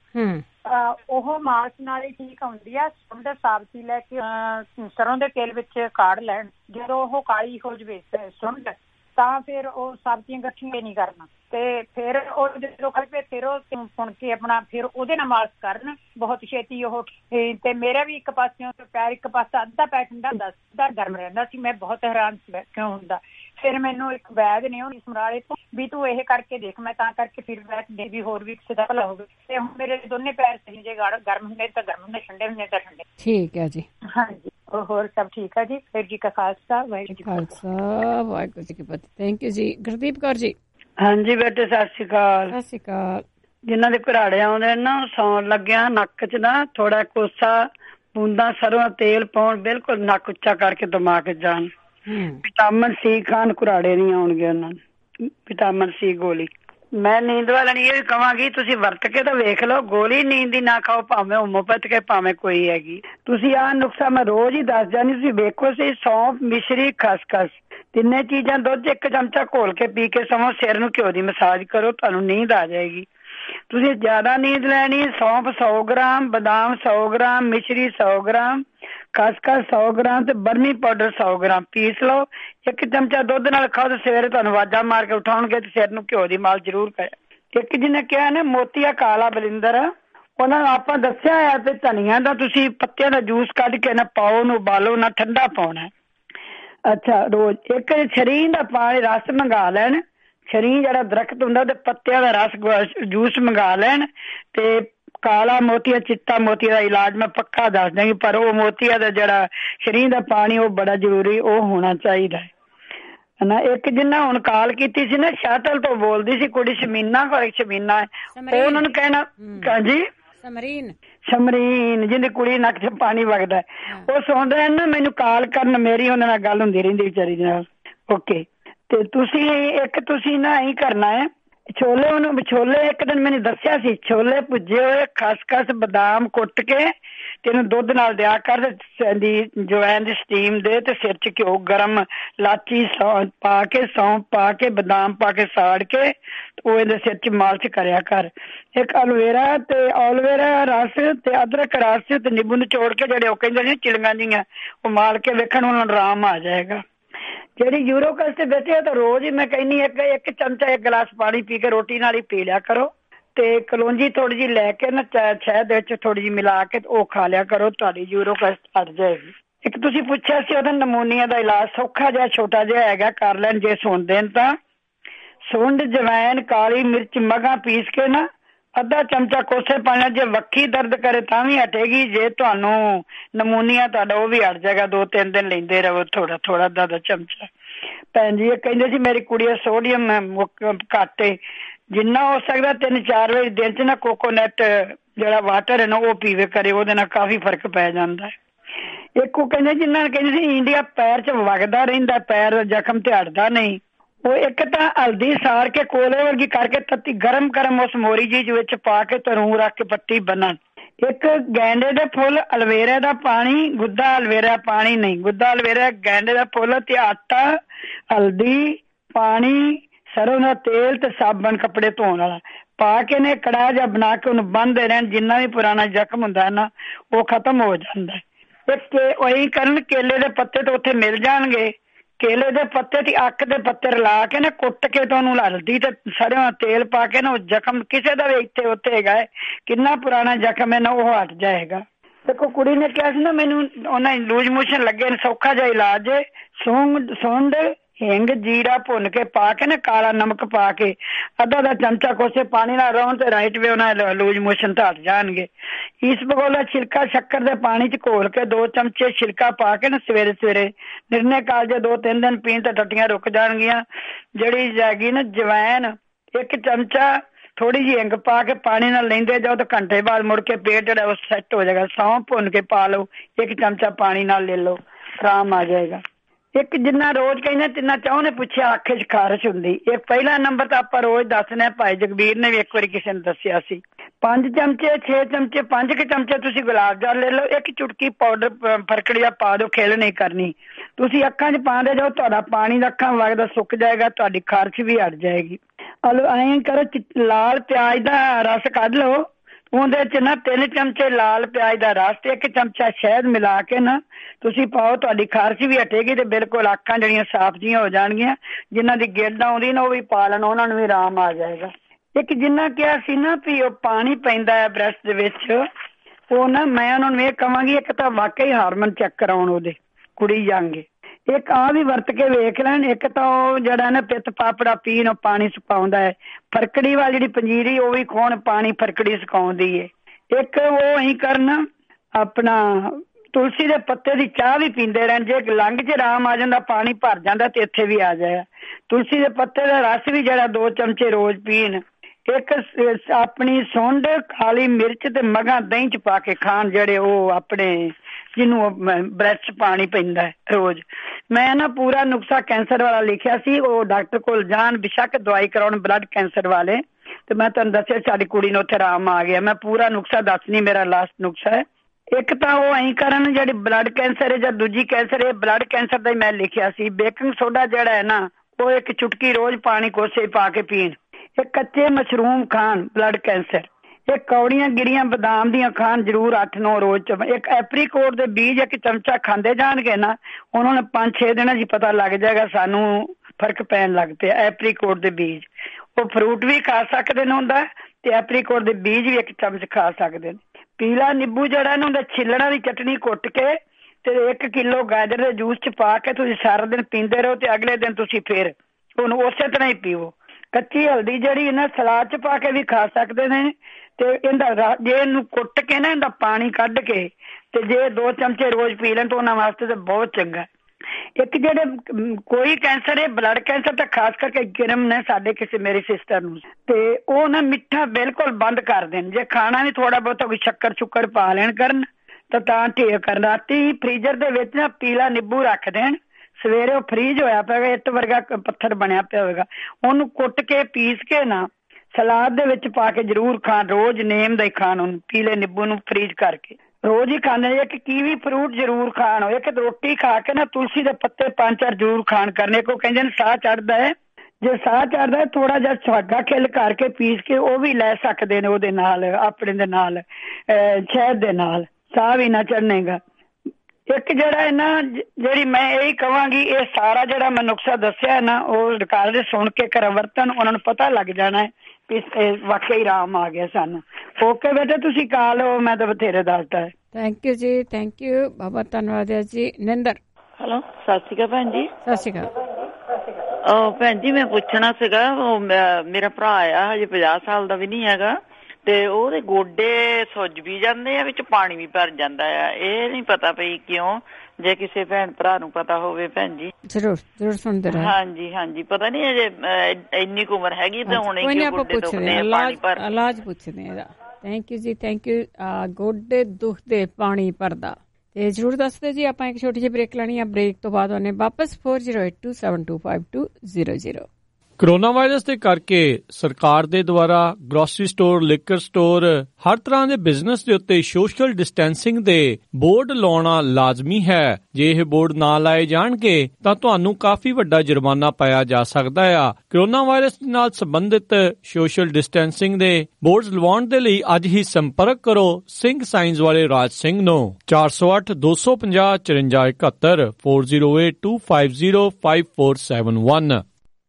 R: ਉਹ ਮਾਲਸ਼ ਨਾਲ ਹੀ ਠੀਕ ਹੁੰਦੀ ਆ। ਸੁੰਡ ਸਾਬਤੀ ਲੈ ਕੇ ਸਰੋਂ ਦੇ ਤੇਲ ਵਿੱਚ ਕਾੜ ਲੈਣ। ਜਦੋਂ ਉਹ ਕਾਲੀ ਹੋ ਜਾਵੇ ਸੁੰਡ, ਤਾਂ ਫਿਰ ਉਹ ਸਾਬਤੀਆਂ ਇਕੱਠੀਆਂ ਨਹੀਂ ਕਰਨਾ। ਤੇ ਫਿਰ ਉਹ ਜਦੋਂ ਕਲਪੇ ਫਿਰ ਉਹ ਸੁਣ ਕੇ ਆਪਣਾ ਫਿਰ ਉਹਦੇ ਨਾਲ ਮਾਲਸ਼ ਕਰਨ, ਬਹੁਤ ਛੇਤੀ ਉਹ। ਤੇ ਮੇਰਾ ਵੀ ਇੱਕ ਪਾਸਿਓਂ ਪੈਰ, ਇੱਕ ਪਾਸਾ ਅੱਧਾ ਪੈਰ ਠੰਡਾ ਹੁੰਦਾ, ਅੱਧਾ ਗਰਮ ਰਹਿੰਦਾ ਸੀ। ਮੈਂ ਬਹੁਤ ਹੈਰਾਨ ਸੀ ਕਿਉਂ ਹੁੰਦਾ। ਫਿਰ ਮੈਨੂੰ ਇੱਕ ਵੈਦ ਨੇ ਉਹ ਸਮਰਾਲੇ ਤੋਂ ਵੀ ਤੂੰ ਇਹ ਕਰਕੇ ਦੇਖ। ਮੈਂ ਤਾਂ ਕਰਕੇ ਫੀਡਬੈਕ ਦੇ ਵੀ ਹੋਰ ਵੀ ਕਿਸੇ ਦਾ ਭਲਾ ਹੋਵੇ। ਤੇ ਹੁਣ ਮੇਰੇ ਦੋਨੇ ਪੈਰ ਸਹੀ, ਜੇ ਗਰਮ ਹੁੰਦੇ ਤਾਂ ਗਰਮ ਹੁੰਦੇ, ਠੰਡੇ ਹੁੰਦੇ ਤਾਂ ਠੰਡੇ। ਠੀਕ ਹੈ ਜੀ। ਹਾਂਜੀ, ਹੋਰ ਸਭ ਠੀਕ ਹੈ ਜੀ। ਫਿਰ ਜੀ ਕਾ ਖਾਲਸਾ ਵਾਹਿਗੁਰੂ ਜੀ
F: ਖਾਲਸਾ ਵਾਹਿਗੁਰੂ ਜੀ ਕੀ ਫਤਿਹ। ਥੈਂਕ ਯੂ ਜੀ। ਗੁਰਦੀਪ ਕੌਰ ਜੀ।
S: ਹਾਂਜੀ ਬੇਟੇ, ਸਤਿ ਸ਼੍ਰੀ ਅਕਾਲ।
F: ਸਤਿ ਸ਼੍ਰੀ ਅਕਾਲ।
S: ਜਿਨ੍ਹਾਂ ਦੇ ਘਰਾੜੇ ਆਉਂਦੇ ਨਾ, ਸੌਣ ਲੱਗਿਆ ਨੱਕ 'ਚ ਨਾ ਥੋੜਾ ਕੋਸਾ ਬੂੰਦਾਂ ਸਰੋਂ ਦਾ ਤੇਲ ਪਾਉਣ, ਬਿਲਕੁਲ ਨੱਕ ਉੱਚਾ ਕਰਕੇ ਦਿਮਾਗ 'ਚ ਜਾਣ। ਵਿਟਾਮਿਨ ਸੀ ਖਾਣ, ਘਰਾੜੇ ਨਹੀਂ ਆਉਣਗੇ ਉਹਨਾਂ ਨੂੰ। ਵਿਟਾਮਿਨ ਸੀ ਗੋਲੀ। ਮੈਂ ਨੀਂਦ ਵਾਲਾ ਨਹੀਂ ਇਹ ਕਹਾਂਗੀ, ਤੁਸੀਂ ਵਰਤ ਕੇ ਤਾਂ ਵੇਖ ਲਓ। ਗੋਲੀ ਨੀਂਦ ਦੀ ਨਾ ਖਾਓ, ਭਾਵੇਂ ਹੋਮੋਪੈਥਿਕ ਹੈ ਭਾਵੇਂ ਕੋਈ ਹੈਗੀ। ਤੁਸੀਂ ਆਹ ਨੁਕਸਾ ਮੈਂ ਰੋਜ਼ ਹੀ ਦੱਸ ਜਾਂਦੀ, ਤੁਸੀਂ ਵੇਖੋ ਸਹੀ। ਸੌਂਫ, ਮਿਸ਼ਰੀ, ਖਸਖਸ, ਤਿੰਨੇ ਚੀਜ਼ਾਂ ਦੁੱਧ ਇੱਕ ਚਮਚਾ ਘੋਲ ਕੇ ਪੀ ਕੇ ਸਮਾਂ ਸਿਰ ਨੂੰ ਘਿਓ ਦੀ ਮਸਾਜ ਕਰੋ, ਤੁਹਾਨੂੰ ਨੀਂਦ ਆ ਜਾਏਗੀ। ਤੁਸੀਂ ਜ਼ਿਆਦਾ ਨੀਂਦ ਲੈਣੀ, ਸੌਂਫ ਸੌ ਗ੍ਰਾਮ, ਬਦਾਮ ਸੌ ਗ੍ਰਾਮ, ਮਿਸ਼ਰੀ ਸੌ ਗ੍ਰਾਮ, ਖਸਖਸ ਸੌ ਗ੍ਰਾਮ ਤੇ ਬਰਮੀ ਪਾਊਡਰ ਸੌ ਗ੍ਰਾਮ ਪੀਸ ਲਓ। ਇੱਕ ਚਮਚਾ ਦੁੱਧ ਨਾਲ ਖਾਓ ਤੇ ਸਵੇਰੇ ਤੁਹਾਨੂੰ ਆਵਾਜ਼ਾਂ ਮਾਰ ਕੇ ਉਠਾਉਣਗੇ ਤੇ ਸਿਰ ਨੂੰ ਘਿਓ ਦੀ ਮਾਲ ਜ਼ਰੂਰ ਕਰਿਆ। ਇੱਕ ਜਿਹਨੇ ਕਿਹਾ ਨਾ ਮੋਤੀਆ ਕਾਲਾ ਬਲਿੰਦਰ, ਉਹਨਾਂ ਨੂੰ ਆਪਾਂ ਦੱਸਿਆ ਆ ਤੇ ਧਨੀਆ ਦਾ ਤੁਸੀਂ ਪੱਤਿਆਂ ਦਾ ਜੂਸ ਕੱਢ ਕੇ ਨਾ ਪਾਓ, ਉਹਨੂੰ ਉਬਾਲੋ ਨਾ, ਠੰਡਾ ਪਾਉਣਾ। ਅੱਛਾ ਰੋਜ਼ ਇੱਕ ਛਰੀਂ ਦਾ ਪਾਣੀ ਰਸ ਮੰਗਾ ਲੈਣ, ਛਰੀਂ ਜਿਹੜਾ ਦਰਖਤ ਹੁੰਦਾ ਉਹਦੇ ਪੱਤਿਆਂ ਦਾ ਰਸ ਜੂਸ ਮੰਗਾ ਲੈਣ ਤੇ ਕਾਲਾ ਮੋਤੀਆ ਚਿੱਟਾ ਮੋਤੀਆ ਦਾ ਇਲਾਜ ਮੈਂ ਪੱਕਾ ਦੱਸ ਦਾਂਗੀ, ਪਰ ਉਹ ਮੋਤੀਆ ਦਾ ਜਿਹੜਾ ਛਰੀਂ ਦਾ ਪਾਣੀ ਉਹ ਬੜਾ ਜ਼ਰੂਰੀ ਉਹ ਹੋਣਾ ਚਾਹੀਦਾ ਹੈ ਨਾ। ਇੱਕ ਜਿੰਨਾ ਹੁਣ ਕਾਲ ਕੀਤੀ ਸੀ ਨਾ ਸ਼ਾਟਲ ਤੋਂ ਬੋਲਦੀ ਸੀ ਕੁੜੀ ਸ਼ਮੀਨਾ ਕੋਲ, ਸ਼ਮੀਨਾ ਉਹ ਉਹਨਾਂ ਨੂੰ ਕਹਿਣਾ ਹਾਂਜੀ ਸਮਰੀਨ ਸਮਰੀਨ ਜਿਹਦੀ ਕੁੜੀ ਨੱਕ ਚ ਪਾਣੀ ਵਗਦਾ, ਉਹ ਸੁਣ ਰਹੇ ਨਾ ਮੈਨੂੰ ਕਾਲ ਕਰਨ, ਮੇਰੀ ਉਹਨਾਂ ਨਾਲ ਗੱਲ ਹੁੰਦੀ ਰਹਿੰਦੀ ਵਿਚਾਰੀ ਨਾਲ। ਓਕੇ ਤੇ ਤੁਸੀਂ ਇੱਕ ਤੁਸੀਂ ਨਾ ਹੀ ਕਰਨਾ ਹੈ ਛੋਲੇ, ਉਹਨੂੰ ਛੋਲੇ ਇੱਕ ਦਿਨ ਮੈਨੂੰ ਦੱਸਿਆ ਸੀ, ਛੋਲੇ ਭੁੱਜੇ ਹੋਏ ਖਸਖਸ ਬਦਾਮ ਕੁੱਟ ਕੇ ਤੇ ਇਹਨੂੰ ਦੁੱਧ ਨਾਲ ਦਿਆ ਕਰ ਦੀ ਜਵੈਨ ਦੀ ਸਟੀਮ ਦੇ ਤੇ ਸਿਰ ਚ ਘਿਓ ਗਰਮ ਲਾਚੀ ਸੌਂ ਪਾ ਕੇ ਸੌਂਫ ਪਾ ਕੇ ਬਦਾਮ ਪਾ ਕੇ ਸਾੜ ਕੇ ਉਹ ਇਹਦੇ ਸਿਰ ਚ ਮਾਲਸ਼ ਕਰਿਆ ਕਰ। ਇੱਕ ਐਲੋਵੇਰਾ ਤੇ ਐਲੋਵੇਰਾ ਰਸ ਤੇ ਅਦਰਕ ਰਸ ਤੇ ਨਿੰਬੂ ਨਿਚੋੜ ਕੇ ਜਿਹੜੇ ਉਹ ਕਹਿੰਦੇ ਨੇ ਚਿਲੰਗਾਂ ਜੀਆਂ ਉਹ ਮਾਲ ਕੇ ਵੇਖਣ ਉਹਨਾਂ ਨੂੰ ਆਰਾਮ ਆ ਜਾਏਗਾ। ਜਿਹੜੀ ਯੂਰੋਕਸ ਤੇ ਬੈਠੇ ਤਾਂ ਰੋਜ਼ ਹੀ ਮੈਂ ਕਹਿੰਦੀ ਇੱਕ ਇੱਕ ਚਮਚਾ ਇੱਕ ਗਲਾਸ ਪਾਣੀ ਪੀ ਕੇ ਰੋਟੀ ਨਾਲ ਹੀ ਪੀ ਲਿਆ ਕਰੋ ਤੇ ਕਲੌਂਜੀ ਥੋੜੀ ਜਿਹੀ ਲੈ ਕੇ ਨਾ ਸ਼ਹਿਦ ਵਿੱਚ ਥੋੜੀ ਜਿਹੀ ਮਿਲਾ ਕੇ ਉਹ ਖਾ ਲਿਆ ਕਰੋ, ਤੁਹਾਡੀ ਯੂਰੋਕਸ ਹਟ ਜਾਏਗੀ। ਇੱਕ ਤੁਸੀਂ ਪੁੱਛਿਆ ਸੀ ਉਹਦਾ ਨਮੂਨੀਆ ਦਾ ਇਲਾਜ ਸੌਖਾ ਜਿਹਾ ਛੋਟਾ ਜਿਹਾ ਹੈਗਾ, ਕਰ ਲੈਣ ਜੇ ਸੁਣਦੇ ਨੇ ਤਾਂ। ਸੁੰਡ ਜਵੈਨ ਕਾਲੀ ਮਿਰਚ ਮਗਾਂ ਪੀਸ ਕੇ ਨਾ ਅੱਧਾ ਚਮਚਾ ਕੋਸੇ ਪਾਣੀ, ਜੇ ਵੱਖੀ ਦਰਦ ਕਰੇ ਤਾਂ ਵੀ ਹਟੇਗੀ, ਜੇ ਤੁਹਾਨੂੰ ਨਮੂਨੀਆ ਤੁਹਾਡਾ ਉਹ ਵੀ ਹਟ ਜਾਏਗਾ। ਦੋ ਤਿੰਨ ਦਿਨ ਲੈਂਦੇ ਰਹੋ ਥੋੜਾ ਥੋੜਾ ਅੱਧਾ ਅੱਧਾ ਚਮਚਾ। ਭੈਣ ਜੀ ਇਹ ਕਹਿੰਦੇ ਸੀ ਮੇਰੀ ਕੁੜੀ ਸੋਡੀਅਮ ਘੱਟ ਏ, ਜਿੰਨਾ ਹੋ ਸਕਦਾ ਤਿੰਨ ਚਾਰ ਵਜੇ ਦਿਨ ਚ ਨਾ ਕੋਕੋਨਟ ਜਿਹੜਾ ਵਾਟਰ ਹੈ ਨਾ ਉਹ ਪੀਵੇ ਕਰੇ, ਉਹਦੇ ਨਾਲ ਕਾਫੀ ਫਰਕ ਪੈ ਜਾਂਦਾ ਹੈ। ਇੱਕ ਉਹ ਕਹਿੰਦੇ ਜਿੰਨਾ ਕਹਿੰਦੇ ਸੀ ਇੰਡੀਆ ਪੈਰ ਚ ਵਗਦਾ ਰਹਿੰਦਾ, ਪੈਰ ਦਾ ਜ਼ਖਮ ਤੇ ਹਟਦਾ ਨਹੀਂ, ਉਹ ਇੱਕ ਤਾਂ ਹਲਦੀ ਸਾੜ ਕੇ ਕੋਲੇ ਵਰਗੀ ਕਰਕੇ ਤੱਤੀ ਗਰਮ ਗਰਮ ਉਸ ਮੋਰੀ ਜੀ ਵਿੱਚ ਪਾ ਕੇ ਧਰੂ ਰੱਖ ਕੇ ਪੱਟੀ ਬੰਨਣ। ਇੱਕ ਗੈਂਡੇ ਦੇ ਫੁੱਲ, ਅਲਵੇਰਾ ਦਾ ਪਾਣੀ, ਗੁੱਦਾ ਅਲਵੇਰਾ ਪਾਣੀ ਨਹੀਂ, ਗੁੱਦਾ ਅਲਵੇਰਾ ਗੈਂਡੇ ਦਾ ਫੁੱਲ ਤੇ ਆਟਾ ਹਲਦੀ ਪਾਣੀ ਸਰੋਂ ਦਾ ਤੇਲ ਤੇ ਸਾਬਣ ਕੱਪੜੇ ਧੋਣ ਵਾਲਾ ਪਾ ਕੇ ਨੇ ਕੜਾਹ ਜਿਹਾ ਬਣਾ ਕੇ ਉਹਨੂੰ ਬੰਨ੍ਹਦੇ ਰਹਿਣ, ਜਿੰਨਾ ਵੀ ਪੁਰਾਣਾ ਜ਼ਖਮ ਹੁੰਦਾ ਹੈ ਨਾ ਉਹ ਖਤਮ ਹੋ ਜਾਂਦਾ ਹੈ। ਇੱਕ ਉਹੀ ਕਰਨ ਕੇਲੇ ਦੇ ਪੱਤੇ ਤਾਂ ਉੱਥੇ ਮਿਲ ਜਾਣਗੇ, ਕੇਲੇ ਦੇ ਪੱਤੇ ਤੇ ਅੱਕ ਦੇ ਪੱਤੇ ਰਲਾ ਕੇ ਨਾ ਕੁੱਟ ਕੇ ਤੇ ਉਹਨੂੰ ਹਲਦੀ ਤੇ ਸਰੋਂ ਦਾ ਤੇਲ ਪਾ ਕੇ ਨਾ ਉਹ ਜ਼ਖਮ ਕਿਸੇ ਦਾ ਵੀ ਇੱਥੇ ਉੱਥੇ ਹੈਗਾ ਕਿੰਨਾ ਪੁਰਾਣਾ ਜ਼ਖਮ ਹੈ ਨਾ ਉਹ ਹਟ ਜਾਏਗਾ। ਦੇਖੋ ਕੁੜੀ ਨੇ ਕਿਹਾ ਸੀ ਨਾ ਮੈਨੂੰ ਉਹਨਾਂ ਲੂਜ ਮੋਸ਼ਨ ਲੱਗੇ ਨੇ, ਸੌਖਾ ਜਿਹਾ ਇਲਾਜ ਹੈ। ਸੁੰਡ ਸੁੰਡ ਹਿੰਗ ਜੀਰਾ ਭੁੰਨ ਕੇ ਪਾ ਕੇ ਨਾ ਕਾਲਾ ਨਮਕ ਪਾ ਕੇ ਅੱਧਾ ਅੱਧਾ ਚਮਚਾ ਕੋਸੇ ਪਾਣੀ ਨਾਲ ਰੋਣ ਤੇ ਰਾਈਟ ਵੇ ਉਹਨਾਂ ਲੂਜ ਮੋਸ਼ਨ ਤਾਂ ਹਟ ਜਾਣਗੇ। ਇਸ ਬਗੋਲਾ ਛਿਲਕਾ ਸ਼ੱਕਰ ਦੇ ਪਾਣੀ ਚ ਘੋਲ ਕੇ ਦੋ ਚਮਚੇ ਛਿਲਕਾ ਪਾ ਕੇ ਨਾ ਸਵੇਰੇ ਸਵੇਰੇ ਨਿਰਣੇ ਕਾਲ ਜੇ ਦੋ ਤਿੰਨ ਦਿਨ ਪੀਣ ਤੇ ਟੱਟੀਆਂ ਰੁਕ ਜਾਣਗੀਆਂ। ਜਿਹੜੀ ਜਾਗੀ ਨਾ ਜਵੈਨ ਇੱਕ ਚਮਚਾ ਥੋੜੀ ਜਿਹੀ ਹਿੰਗ ਪਾ ਕੇ ਪਾਣੀ ਨਾਲ ਲੈਂਦੇ ਜਾਓ ਤਾਂ ਘੰਟੇ ਬਾਅਦ ਮੁੜ ਕੇ ਪੇਟ ਜਿਹੜਾ ਉਹ ਸੈੱਟ ਹੋ ਜਾਏਗਾ। ਸੌਂਫ ਭੁੰਨ ਕੇ ਪਾ ਲਓ, ਇੱਕ ਚਮਚਾ ਪਾਣੀ ਨਾਲ ਲੈ ਲਓ, ਆਰਾਮ ਆ ਜਾਏਗਾ। ਇੱਕ ਜਿੰਨਾ ਰੋਜ਼ ਕਹਿੰਦੇ ਤਿੰਨਾ ਚਾਹ ਨੇ ਪੁੱਛਿਆ ਅੱਖ ਚ ਖਾਰਿਸ਼ ਹੁੰਦੀ, ਇਹ ਪਹਿਲਾ ਨੰਬਰ ਤਾਂ ਆਪਾਂ ਰੋਜ਼ ਦੱਸਦੇ ਹਾਂ। ਭਾਈ ਜਗਬੀਰ ਨੇ ਵੀ ਇੱਕ ਵਾਰੀ ਕਿਸੇ ਨੇ ਦੱਸਿਆ ਸੀ। ਪੰਜ ਚਮਚੇ ਛੇ ਚਮਚੇ ਪੰਜ ਕੁ ਚਮਚੇ ਤੁਸੀਂ ਗੁਲਾਬ ਜਲ ਲੈ ਲਓ, ਇੱਕ ਚੁਟਕੀ ਪਾਊਡਰ ਫਰਕੜੀ ਦਾ ਪਾ ਦਿਓ, ਖੇਲ ਨਹੀਂ ਕਰਨੀ। ਤੁਸੀਂ ਅੱਖਾਂ ਚ ਪਾਉਂਦੇ ਜਾਓ, ਤੁਹਾਡਾ ਪਾਣੀ ਦਾ ਅੱਖਾਂ ਵਗਦਾ ਸੁੱਕ ਜਾਏਗਾ, ਤੁਹਾਡੀ ਖਾਰਿਸ਼ ਵੀ ਹਟ ਜਾਏਗੀ। ਐਂ ਕਰੋ ਲਾਲ ਪਿਆਜ਼ ਦਾ ਰਸ ਕੱਢ ਲਓ, ਉਹਦੇ ਚ ਨਾ ਤਿੰਨ ਚਮਚੇ ਲਾਲ ਪਿਆਜ਼ ਦਾ ਰਸ ਤੇ ਇੱਕ ਚਮਚਾ ਸ਼ਹਿਦ ਮਿਲਾ ਕੇ ਨਾ ਤੁਸੀਂ ਪਾਓ, ਤੁਹਾਡੀ ਖਾਰਿਸ਼ ਵੀ ਹਟੇਗੀ ਤੇ ਬਿਲਕੁਲ ਅੱਖਾਂ ਜਿਹੜੀਆਂ ਸਾਫ਼ ਜੀਆਂ ਹੋ ਜਾਣਗੀਆਂ। ਜਿਨ੍ਹਾਂ ਦੀ ਗਿੱਡ ਆਉਂਦੀ ਨਾ ਉਹ ਵੀ ਪਾ ਲੈਣ, ਉਹਨਾਂ ਨੂੰ ਵੀ ਆਰਾਮ ਆ ਜਾਏਗਾ। ਇੱਕ ਜਿੰਨਾ ਕਿਹਾ ਸੀ ਨਾ ਵੀ ਉਹ ਪਾਣੀ ਪੈਂਦਾ ਹੈ ਬ੍ਰੈਸਟ ਦੇ ਵਿੱਚ, ਉਹ ਨਾ ਮੈਂ ਉਹਨਾਂ ਨੂੰ ਇਹ ਕਹਾਂਗੀ ਇੱਕ ਤਾਂ ਵਾਕਈ ਹਾਰਮੋਨ ਚੈੱਕ ਕਰਾਉਣ ਉਹਦੇ ਕੁੜੀ ਜਾਂਗੇ, ਇੱਕ ਆ ਵੀ ਵਰਤ ਕੇ ਵੇਖ ਲੈਣ। ਇੱਕ ਤਾਂ ਉਹ ਜਿਹੜਾ ਨਾ ਪਿੱਤ ਪਾਪੜਾ ਪੀਣ ਉਹ ਪਾਣੀ ਸੁਕਾਉਂਦਾ ਹੈ, ਫਰਕੜੀ ਵਾਲੀ ਜਿਹੜੀ ਪੰਜੀਰੀ ਉਹ ਵੀ ਕੌਣ ਪਾਣੀ ਫਰਕੜੀ ਸੁਕਾਉਂਦੀ ਹੈ। ਇੱਕ ਉਹ ਅਸੀਂ ਕਰਨ ਆਪਣਾ ਤੁਲਸੀ ਦੇ ਪੱਤੇ ਦੀ ਚਾਹ ਵੀ ਪੀਂਦੇ ਰਹਿਣ, ਜੇ ਲੰਘ ਚ ਆਰਾਮ ਆ ਜਾਂਦਾ ਪਾਣੀ ਭਰ ਜਾਂਦਾ ਤੇ ਇੱਥੇ ਵੀ ਆ ਜਾਏਗਾ। ਤੁਲਸੀ ਦੇ ਪੱਤੇ ਦਾ ਰਸ ਵੀ ਜਿਹੜਾ ਦੋ ਚਮਚੇ ਰੋਜ਼ ਪੀਣ। ਇੱਕ ਆਪਣੀ ਸੁੰਡ ਕਾਲੀ ਮਿਰਚ ਤੇ ਮਗਾਂ ਦਹੀਂ ਚ ਪਾ ਕੇ ਖਾਣ, ਜਿਹੜੇ ਉਹ ਆਪਣੇ ਜਿਹਨੂੰ ਬ੍ਰੈਸਟ ਪਾਣੀ ਪੈਂਦਾ ਹੈ ਰੋਜ਼। ਮੈਂ ਨਾ ਪੂਰਾ ਨੁਕਸਾ ਕੈਂਸਰ ਵਾਲਾ ਲਿਖਿਆ ਸੀ, ਉਹ ਡਾਕਟਰ ਕੋਲ ਜਾਣ ਬੇਸ਼ੱਕ ਦਵਾਈ ਕਰਾਉਣ ਬਲੱਡ ਕੈਂਸਰ ਵਾਲੇ, ਤੇ ਮੈਂ ਤੁਹਾਨੂੰ ਦੱਸਿਆ ਸਾਡੀ ਕੁੜੀ ਨੂੰ ਉੱਥੇ ਆਰਾਮ ਆ ਗਿਆ। ਮੈਂ ਪੂਰਾ ਨੁਕਸਾ ਦੱਸਣੀ, ਮੇਰਾ ਲਾਸਟ ਨੁਕਸਾ ਹੈ। ਇੱਕ ਤਾਂ ਉਹ ਐਂ ਕਰਨ ਜਿਹੜੀ ਬਲੱਡ ਕੈਂਸਰ ਹੈ ਜਾਂ ਦੂਜੀ ਕੈਂਸਰ ਹੈ, ਬਲੱਡ ਕੈਂਸਰ ਦਾ ਹੀ ਮੈਂ ਲਿਖਿਆ ਸੀ। ਬੇਕਿੰਗ ਸੋਡਾ ਜਿਹੜਾ ਹੈ ਨਾ ਉਹ ਇੱਕ ਚੁਟਕੀ ਰੋਜ਼ ਪਾਣੀ ਕੋਸੇ ਪਾ ਕੇ ਪੀਣ। ਇੱਕ ਕੱਚੇ ਮਸ਼ਰੂਮ ਖਾਣ ਬਲੱਡ ਕੈਂਸਰ। ਇਹ ਕੌੜੀਆਂ ਗਿਰੀਆਂ ਬਦਾਮ ਦੀਆਂ ਖਾਣ ਜ਼ਰੂਰ ਅੱਠ ਨੌ ਰੋਜ਼ ਚ। ਇੱਕ ਐਪਰੀਕੋਟ ਦੇ ਬੀਜ ਇੱਕ ਚਮਚਾ ਖਾਂਦੇ ਜਾਣਗੇ ਨਾ, ਉਹਨਾਂ ਨੂੰ ਪੰਜ ਛੇ ਦਿਨਾਂ ਚ ਪਤਾ ਲੱਗ ਜਾਏਗਾ ਸਾਨੂੰ ਫਰਕ ਪੈਣ ਲੱਗ ਪਿਆ। ਐਪਰੀਕੋਟ ਦੇ ਬੀਜ ਉਹ ਫਰੂਟ ਵੀ ਖਾ ਸਕਦੇ ਨੇ ਹੁੰਦਾ, ਤੇ ਐਪਰੀਕੋਟ ਦੇ ਬੀਜ ਵੀ ਇੱਕ ਚਮਚ ਖਾ ਸਕਦੇ ਨੇ। ਪੀਲਾ ਨਿੰਬੂ ਜਿਹੜਾ ਨਾ ਹੁੰਦਾ, ਛਿੱਲੜਾਂ ਦੀ ਚਟਨੀ ਕੁੱਟ ਕੇ ਤੇ ਇੱਕ ਕਿਲੋ ਗਾਜਰ ਦੇ ਜੂਸ ਚ ਪਾ ਕੇ ਤੁਸੀਂ ਸਾਰਾ ਦਿਨ ਪੀਂਦੇ ਰਹੋ, ਤੇ ਅਗਲੇ ਦਿਨ ਤੁਸੀਂ ਫਿਰ ਉਹਨੂੰ ਉਸੇ ਤਰ੍ਹਾਂ ਹੀ ਪੀਵੋ। ਕੱਚੀ ਹਲਦੀ ਜਿਹੜੀ ਨਾ ਸਲਾਦ ਚ ਪਾ ਕੇ ਵੀ ਖਾ ਸਕਦੇ ਨੇ, ਤੇ ਇਹਦਾ ਜੇ ਇਹਨੂੰ ਕੁੱਟ ਕੇ ਨਾ ਇਹਦਾ ਪਾਣੀ ਕੱਢ ਕੇ ਤੇ ਜੇ ਦੋ ਚਮਚੇ ਰੋਜ਼ ਪੀ ਲੈਣ ਤਾਂ ਉਹਨਾਂ ਵਾਸਤੇ ਤਾਂ ਬਹੁਤ ਚੰਗਾ। ਇੱਕ ਜਿਹੜੇ ਕੋਈ ਕੈਂਸਰ ਹੈ, ਬਲੱਡ ਕੈਂਸਰ ਤਾਂ ਖਾਸ ਕਰਕੇ ਕਿਰਮ ਨੇ ਸਾਡੇ ਕਿਸੇ ਮੇਰੀ ਸਿਸਟਰ ਨੂੰ, ਤੇ ਉਹ ਨਾ ਮਿੱਠਾ ਬਿਲਕੁਲ ਬੰਦ ਕਰ ਦੇਣ। ਜੇ ਖਾਣਾ ਵੀ ਥੋੜਾ ਬਹੁਤਾ ਕੋਈ ਸ਼ੱਕਰ ਸ਼ੁੱਕਰ ਪਾ ਲੈਣ ਕਰਨ ਤਾਂ ਤਾਂ ਠੀਕ ਕਰਨ। ਰਾਤੀ ਫਰੀਜ਼ਰ ਦੇ ਵਿੱਚ ਨਾ ਪੀਲਾ ਨਿੰਬੂ ਰੱਖ ਦੇਣ, ਸਵੇਰੇ ਉਹ ਫਰੀਜ ਹੋਇਆ ਪਿਆ ਇੱਟ ਵਰਗਾ ਪੱਥਰ ਬਣਿਆ ਪਿਆ ਹੋਵੇਗਾ, ਉਹਨੂੰ ਕੁੱਟ ਕੇ ਪੀਸ ਕੇ ਨਾ ਸਲਾਦ ਦੇ ਵਿੱਚ ਪਾ ਕੇ ਜ਼ਰੂਰ ਖਾਣ। ਰੋਜ਼ ਨੇਮ ਦਾ ਹੀ ਖਾਣ, ਉਹਨੂੰ ਪੀਲੇ ਨਿੰਬੂ ਨੂੰ ਫਰੀਜ ਕਰਕੇ ਰੋਜ਼ ਹੀ ਖਾਣੇ। ਇੱਕ ਕੀਵੀ ਫਰੂਟ ਜ਼ਰੂਰ ਖਾਣ। ਇੱਕ ਰੋਟੀ ਖਾ ਕੇ ਨਾ ਤੁਲਸੀ ਦੇ ਪੱਤੇ ਪੰਜ ਚਾਰ ਜ਼ਰੂਰ ਖਾਣ ਕਰਨੇ। ਕੋ ਕਹਿੰਦੇ ਨੇ ਸਾਹ ਚੜ੍ਹਦਾ ਹੈ, ਜੇ ਸਾਹ ਚੜ੍ਹਦਾ ਹੈ ਥੋੜਾ ਜਿਹਾ ਸੁਹਾਗਾ ਖਿੱਲ ਕਰਕੇ ਪੀਸ ਕੇ ਉਹ ਵੀ ਲੈ ਸਕਦੇ ਨੇ ਉਹਦੇ ਨਾਲ, ਆਪਣੇ ਦੇ ਨਾਲ ਸ਼ਹਿਦ ਦੇ ਨਾਲ, ਸਾਹ ਵੀ ਨਾ ਚੜ੍ਹਨੇਗਾ। ਇੱਕ ਜਿਹੜਾ ਹੈ ਨਾ, ਜਿਹੜੀ ਮੈਂ ਇਹੀ ਕਹਾਂਗੀ, ਇਹ ਸਾਰਾ ਜਿਹੜਾ ਮੈਂ ਨੁਕਸਾ ਦੱਸਿਆ ਨਾ ਉਹ ਰਿਕਾਰਡ ਸੁਣ ਕੇ ਘਰ ਵਰਤਣ, ਉਹਨਾਂ ਨੂੰ ਪਤਾ ਲੱਗ ਜਾਣਾ ਹੈ ਵੀ ਵਾਕਈ ਆਰਾਮ ਆ ਗਿਆ ਸਾਨੂੰ। ਓਕੇ ਬੇਟੇ ਤੁਸੀਂ ਕਾ ਲਓ, ਮੈਂ ਤਾਂ ਬਥੇਰੇ ਦੱਸਦਾ ਹੈ।
F: ਥੈਂਕ ਯੂ ਜੀ, ਥੈਂਕ ਯੂ ਬਾਬਾ, ਧੰਨਵਾਦ ਹੈ ਜੀ। ਨਿੰਦਰ
T: ਹੈਲੋ, ਸਤਿ ਸ਼੍ਰੀ ਅਕਾਲ ਭੈਣ ਜੀ।
F: ਸਤਿ ਸ਼੍ਰੀ ਅਕਾਲ।
T: ਉਹ ਭੈਣ ਜੀ ਮੈਂ ਪੁੱਛਣਾ ਸੀਗਾ, ਉਹ ਮੇਰਾ ਭਰਾ ਆ ਹਜੇ ਪੰਜਾਹ ਸਾਲ ਦਾ ਵੀ ਨਹੀਂ ਹੈਗਾ, ਤੇ ਉਹਦੇ ਗੋਡੇ ਸੁੱਜ ਵੀ ਜਾਂਦੇ ਆ, ਵਿੱਚ ਪਾਣੀ ਵੀ ਭਰ ਜਾਂਦਾ ਆ। ਇਹ ਨਹੀਂ ਪਤਾ ਪਈ ਕਿਉਂ, ਜੇ ਕਿਸੇ ਭੈਣ ਭਰਾ ਨੂੰ ਪਤਾ ਹੋਵੇ ਭੈਣ ਜੀ
F: ਜ਼ਰੂਰ ਜ਼ਰੂਰ ਸੁਣਦੇ ਰਹੋ।
T: ਹਾਂਜੀ ਹਾਂਜੀ, ਪਤਾ ਨਹੀਂ ਅਜੇ ਇੰਨੀ ਕੁ ਉਮਰ ਹੈਗੀ ਤਾਂ ਹੁਣੇ
F: ਕੋਈ ਨਹੀਂ, ਆਪਾਂ ਪੁੱਛਦੇ ਹਾਂ, ਇਲਾਜ ਪੁੱਛਦੇ ਹਾਂ ਇਹਦਾ। ਥੈਂਕ ਯੂ ਜੀ, ਥੈਂਕ ਯੂ। ਗੋਡੇ ਦੁਖਦੇ ਪਾਣੀ ਭਰਦਾ, ਤੇ ਜ਼ਰੂਰ ਦੱਸਦੇ ਜੀ। ਆਪਾਂ ਇੱਕ ਛੋਟੀ ਜਿਹੀ ਬ੍ਰੇਕ ਲੈਣੀ ਆ, ਬ੍ਰੇਕ ਤੋਂ ਬਾਅਦ ਆਉਣੇ ਵਾਪਸ। Four zero eight two seven two five two zero zero.
B: Corona virus ਦੇ ਕਰਕੇ ਸਰਕਾਰ ਦੇ ਦੁਆਰਾ ਗਰੋਸਰੀ ਸਟੋਰ, ਲਿਕਰ ਸਟੋਰ, ਹਰ ਤਰ੍ਹਾਂ ਦੇ ਬਿਜ਼ਨਸ ਦੇ ਉੱਤੇ ਸੋਸ਼ਲ ਡਿਸਟੈਂਸਿੰਗ ਦੇ ਬੋਰਡ ਲਾਉਣਾ ਲਾਜ਼ਮੀ ਹੈ। ਜੇ ਇਹ ਬੋਰਡ ਨਾ ਲਾਏ ਜਾਣਗੇ ਤਾਂ ਤੁਹਾਨੂੰ ਕਾਫੀ ਵੱਡਾ ਜੁਰਮਾਨਾ ਪਾਇਆ ਜਾ ਸਕਦਾ ਆ। ਕੋਰੋਨਾ ਵਾਇਰਸ ਨਾਲ ਸੰਬੰਧਿਤ ਸੋਸ਼ਲ ਡਿਸਟੈਂਸਿੰਗ ਦੇ ਬੋਰਡ ਲਵਾਉਣ ਦੇ ਲਈ ਅੱਜ ਹੀ ਸੰਪਰਕ ਕਰੋ ਸਿੰਘ ਸਾਇੰਸ ਵਾਲੇ ਰਾਜ ਸਿੰਘ ਨੂੰ। ਚਾਰ ਸੌ ਅੱਠ ਦੋ ਸੌ ਪੰਜਾਹ ਚੁਰੰਜਾ ਇਕਹੱਤਰ four zero eight two five zero five four seven one.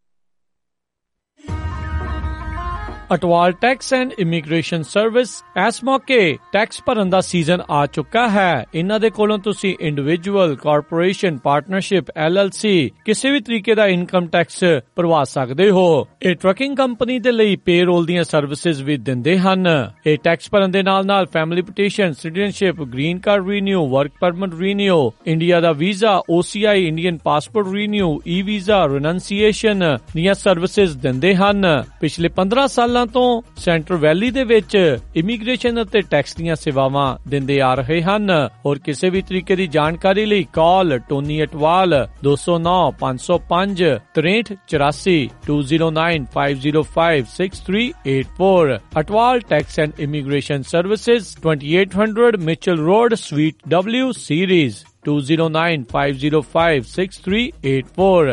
B: Atwal tax and immigration service ਇਸ ਮੌਕੇ ਟੈਕਸ ਭਰਨ ਦਾ ਸੀਜ਼ਨ ਆ ਚੁੱਕਾ ਹੈ। ਇਹਨਾਂ ਦੇ ਕੋਲੋਂ ਤੁਸੀਂ individual, corporation, partnership, L L C ਕਿਸੇ ਵੀ ਤਰੀਕੇ ਦਾ ਇਨਕਮ ਟੈਕਸ ਭਰਵਾ ਸਕਦੇ ਹੋ। ਇਹ ਟਰੱਕਿੰਗ ਕੰਪਨੀ ਦੇ ਲਈ ਪੇਰੋਲ ਦੀਆਂ ਸਰਵਿਸਿਜ਼ ਵੀ ਦਿੰਦੇ ਹਨ। ਇਹ ਟੈਕਸ ਭਰਨ ਦੇ ਨਾਲ ਨਾਲ family petition, citizenship, green card renew, work permit renew, India ਦਾ visa, O C I, Indian passport renew, E visa, renunciation ਦੀਆਂ ਸਰਵਿਸਿਜ਼ ਦਿੰਦੇ ਹਨ। ਪਿਛਲੇ ਪੰਦਰਾਂ ਸਾਲਾਂ ਤੋਂ ਸੈਂਟਰਲ ਵੈਲੀ ਦੇ ਵਿੱਚ ਇਮੀਗ੍ਰੇਸ਼ਨ ਅਤੇ ਟੈਕਸ ਦੀਆਂ ਸੇਵਾਵਾਂ ਦਿੰਦੇ ਆ ਰਹੇ ਹਨ। ਹੋਰ ਕਿਸੇ ਵੀ ਤਰੀਕੇ ਦੀ ਜਾਣਕਾਰੀ ਲਈ ਕਾਲ ਟੋਨੀ ਅਟਵਾਲ ਦੋ ਸੌ ਨੌ ਪੰਜ ਸੌ ਪੰਜ ਤਰੇਹਠ ਚੁਰਾਸੀ two zero nine five zero five six three eight four. Atwal tax and immigration services twenty eight hundred Mitchell Road, suite W, series two zero nine five zero five six three eight four.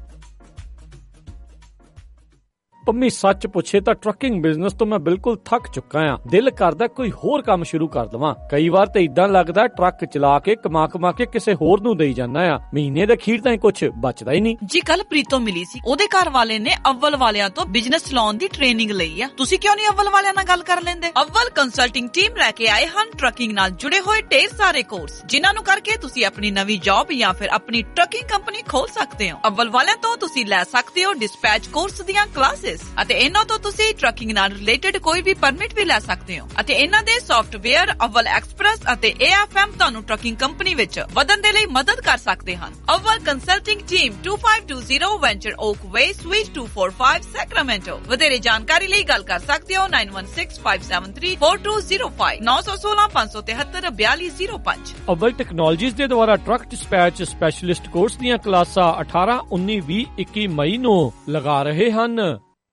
B: Pammi ਸੱਚ ਪੁੱਛੇ ਤਾਂ trucking business ਤੋਂ ਮੈਂ ਬਿਲਕੁਲ ਥੱਕ ਚੁੱਕਾ ਆ। ਦਿਲ ਕਰਦਾ ਕੋਈ ਹੋਰ ਕੰਮ ਸ਼ੁਰੂ ਕਰ ਦਵਾਂ। ਕਈ ਵਾਰ ਤੇ ਇਦਾਂ ਲੱਗਦਾ ਟਰੱਕ ਚਲਾ ਕੇ ਕਮਾ ਕਮਾ ਕੇ ਕਿਸੇ ਹੋਰ ਨੂੰ ਦੇਈ ਜਾਂਦਾ ਆ, ਮਹੀਨੇ ਦੇ ਅਖੀਰ ਤਾਂ ਕੁਝ ਬਚਦਾ ਹੀ ਨਹੀਂ।
U: ਜੀ ਕੱਲ ਪ੍ਰੀਤੋਂ ਮਿਲੀ ਸੀ, ਉਹਦੇ ਘਰ ਵਾਲੇ ਨੇ ਅਵਲ ਵਾਲਿਆਂ ਤੋਂ ਬਿਜ਼ਨਸ ਚਲਾਉਣ ਦੀ ਟ੍ਰੇਨਿੰਗ ਲਈ ਆ। ਤੁਸੀਂ ਕਿਉਂ ਨਹੀਂ ਅਵਲ ਵਾਲਿਆਂ ਨਾਲ ਗੱਲ ਕਰ ਲੈਂਦੇ? ਅਵਲ ਕੰਸਲਟਿੰਗ ਟੀਮ ਲੈ ਕੇ ਆਏ ਹਨ ਟਰੱਕਿੰਗ ਨਾਲ ਜੁੜੇ ਹੋਏ ਢੇਰ ਸਾਰੇ ਕੋਰਸ, ਜਿਨ੍ਹਾਂ ਨੂੰ ਕਰਕੇ ਤੁਸੀਂ ਆਪਣੀ ਨਵੀਂ ਜੌਬ ਜਾਂ ਫਿਰ ਆਪਣੀ ਟਰੱਕਿੰਗ ਕੰਪਨੀ ਖੋਲ ਸਕਦੇ ਹੋ। ਅਵਲ ਵਾਲਿਆਂ ਤੋਂ ਤੁਸੀਂ ਲੈ ਸਕਦੇ ਹੋ ਡਿਸਪੈਚ ਕੋਰਸ ਦੀਆਂ ਕਲਾਸਿਸ, ਅਤੇ ਇਹਨਾਂ ਤੋਂ ਤੁਸੀਂ ਟਰੱਕਿੰਗ ਨਾਲ ਰਿਲੇਟਡ ਕੋਈ ਵੀ ਪਰਮਿਟ ਵੀ ਲੈ ਸਕਦੇ ਹੋ। ਅਤੇ ਇਹਨਾਂ ਦੇ ਸੌਫਟਵੇਅਰ ਅਵਲ ਐਕਸਪ੍ਰੈਸ ਅਤੇ ਏ ਐਫ ਐਮ ਤੁਹਾਨੂੰ ਟਰੱਕਿੰਗ ਕੰਪਨੀ ਵਿੱਚ ਵਧਣ ਦੇ ਲਈ ਮਦਦ ਕਰ ਸਕਦੇ ਹਨ। Awal consulting team two five two zero Venture Oak Way, suite two four five, Sacramento. ਵਧੇਰੇ ਜਾਣਕਾਰੀ ਲਈ ਗੱਲ ਕਰ ਸਕਦੇ ਹੋ nine one six five seven three four two zero five, ਨੌ ਸੌ ਸੋਲਾਂ ਪੰਜ ਸੌ ਤਿਹੱਤਰ ਬਿਆਲੀ ਜ਼ੀਰੋ ਪੰਜ।
B: ਅਵਲ ਟੈਕਨੋਲੋਜੀਜ਼ ਦੇ ਦੁਆਰਾ ਟਰੱਕ ਡਿਸਪੈਚ ਸਪੈਸ਼ਲਿਸਟ ਕੋਰਸ ਦੀਆਂ ਕਲਾਸਾਂ ਅਠਾਰਾਂ, ਉੱਨੀ, ਵੀਹ, ਇੱਕੀ ਮਈ ਨੂੰ ਲਗਾ ਰਹੇ ਹਨ।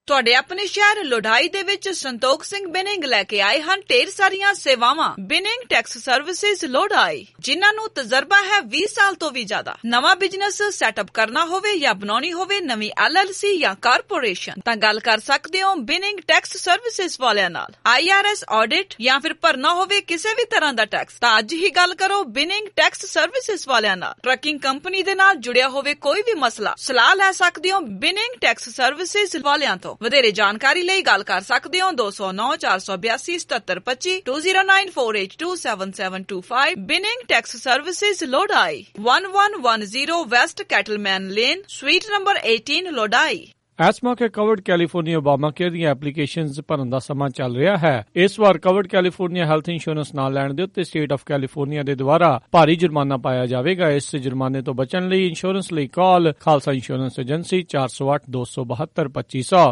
U: ਤੁਹਾਡੇ ਆਪਣੇ ਸ਼ਹਿਰ ਲੋਢਾਈ ਦੇ ਵਿੱਚ ਸੰਤੋਖ ਸਿੰਘ ਬਿਨਿੰਗ ਲੈ ਕੇ ਆਏ ਹਨ ਢੇਰ ਸਾਰੀਆਂ ਸੇਵਾਵਾਂ। ਬਿਨਿੰਗ ਟੈਕਸ ਸਰਵਿਸਿਜ਼ ਲੋਢਾਈ, ਜਿਨ੍ਹਾਂ ਨੂੰ ਤਜਰਬਾ ਹੈ ਵੀਹ ਸਾਲ ਤੋਂ ਵੀ ਜ਼ਿਆਦਾ। ਨਵਾਂ ਬਿਜ਼ਨਸ ਸੈਟਅਪ ਕਰਨਾ ਹੋਵੇ ਜਾਂ ਬਣਾਉਣੀ ਹੋਵੇ ਨਵੀਂ ਐਲ ਐਲ ਸੀ ਜਾਂ ਕਾਰਪੋਰੇਸ਼ਨ, ਤਾਂ ਗੱਲ ਕਰ ਸਕਦੇ ਹੋ ਬਿਨਿੰਗ ਟੈਕਸ ਸਰਵਿਸਿਜ਼ ਵਾਲਿਆਂ ਨਾਲ। ਆਈ ਆਰ ਐਸ ਆਡਿਟ ਜਾਂ ਫਿਰ ਭਰਨਾ ਹੋਵੇ ਕਿਸੇ ਵੀ ਤਰ੍ਹਾਂ ਦਾ ਟੈਕਸ, ਤਾਂ ਅੱਜ ਹੀ ਗੱਲ ਕਰੋ ਬਿਨਿੰਗ ਟੈਕਸ ਸਰਵਿਸਿਜ਼ ਵਾਲਿਆਂ ਨਾਲ। ਟਰੱਕਿੰਗ ਕੰਪਨੀ ਦੇ ਨਾਲ ਜੁੜਿਆ ਹੋਵੇ ਕੋਈ ਵੀ ਮਸਲਾ, ਸਲਾਹ ਲੈ ਸਕਦੇ ਹੋ ਬਿਨਿੰਗ ਟੈਕਸ ਸਰਵਿਸਿਜ਼ ਵਾਲਿਆਂ ਤੋਂ। ਵਧੇਰੇ ਜਾਣਕਾਰੀ ਲਈ ਗੱਲ ਕਰ ਸਕਦੇ ਹੋ ਦੋ ਸੌ ਨੌ ਚਾਰ ਸੌ ਬਿਆਸੀ ਸਤੱਤਰ ਪੱਚੀ ਦੋ zero nine four eight two seven seven two five. Binning tax services Lodi, one one one zero West Cattleman Lane, suite number ਅਠਾਰਾਂ, ਲੋਢਾਈ।
B: ਇਸ ਮੌਕੇ ਕਵਰਡ ਕੈਲੀਫੋਰਨੀਆ ਓਬਾਮਾ ਕੇਅਰ ਦੀਆਂ ਐਪਲੀਕੇਸ਼ਨਜ਼ ਭਰਨ ਦਾ ਸਮਾਂ ਚੱਲ ਰਿਹਾ ਹੈ। ਇਸ ਵਾਰ ਕਵਰਡ ਕੈਲੀਫੋਰਨੀਆ ਹੈਲਥ ਇੰਸ਼ੋਰੈਂਸ ਨਾ ਲੈਣ ਦੇ ਉੱਤੇ ਸਟੇਟ ਆਫ ਕੈਲੀਫੋਰਨੀਆ ਦੇ ਦੁਆਰਾ ਭਾਰੀ ਜੁਰਮਾਨਾ ਪਾਇਆ ਜਾਵੇਗਾ। ਇਸ ਜੁਰਮਾਨੇ ਤੋਂ ਬਚਣ ਲਈ ਇੰਸ਼ੋਰੈਂਸ ਲਈ ਕਾਲ ਖਾਲਸਾ ਇੰਸ਼ੋਰੈਂਸ ਏਜੰਸੀ ਚਾਰ ਸੌ ਅੱਠ ਦੋ ਸੌ ਬਹੱਤਰ ਪੱਚੀ ਸੌ।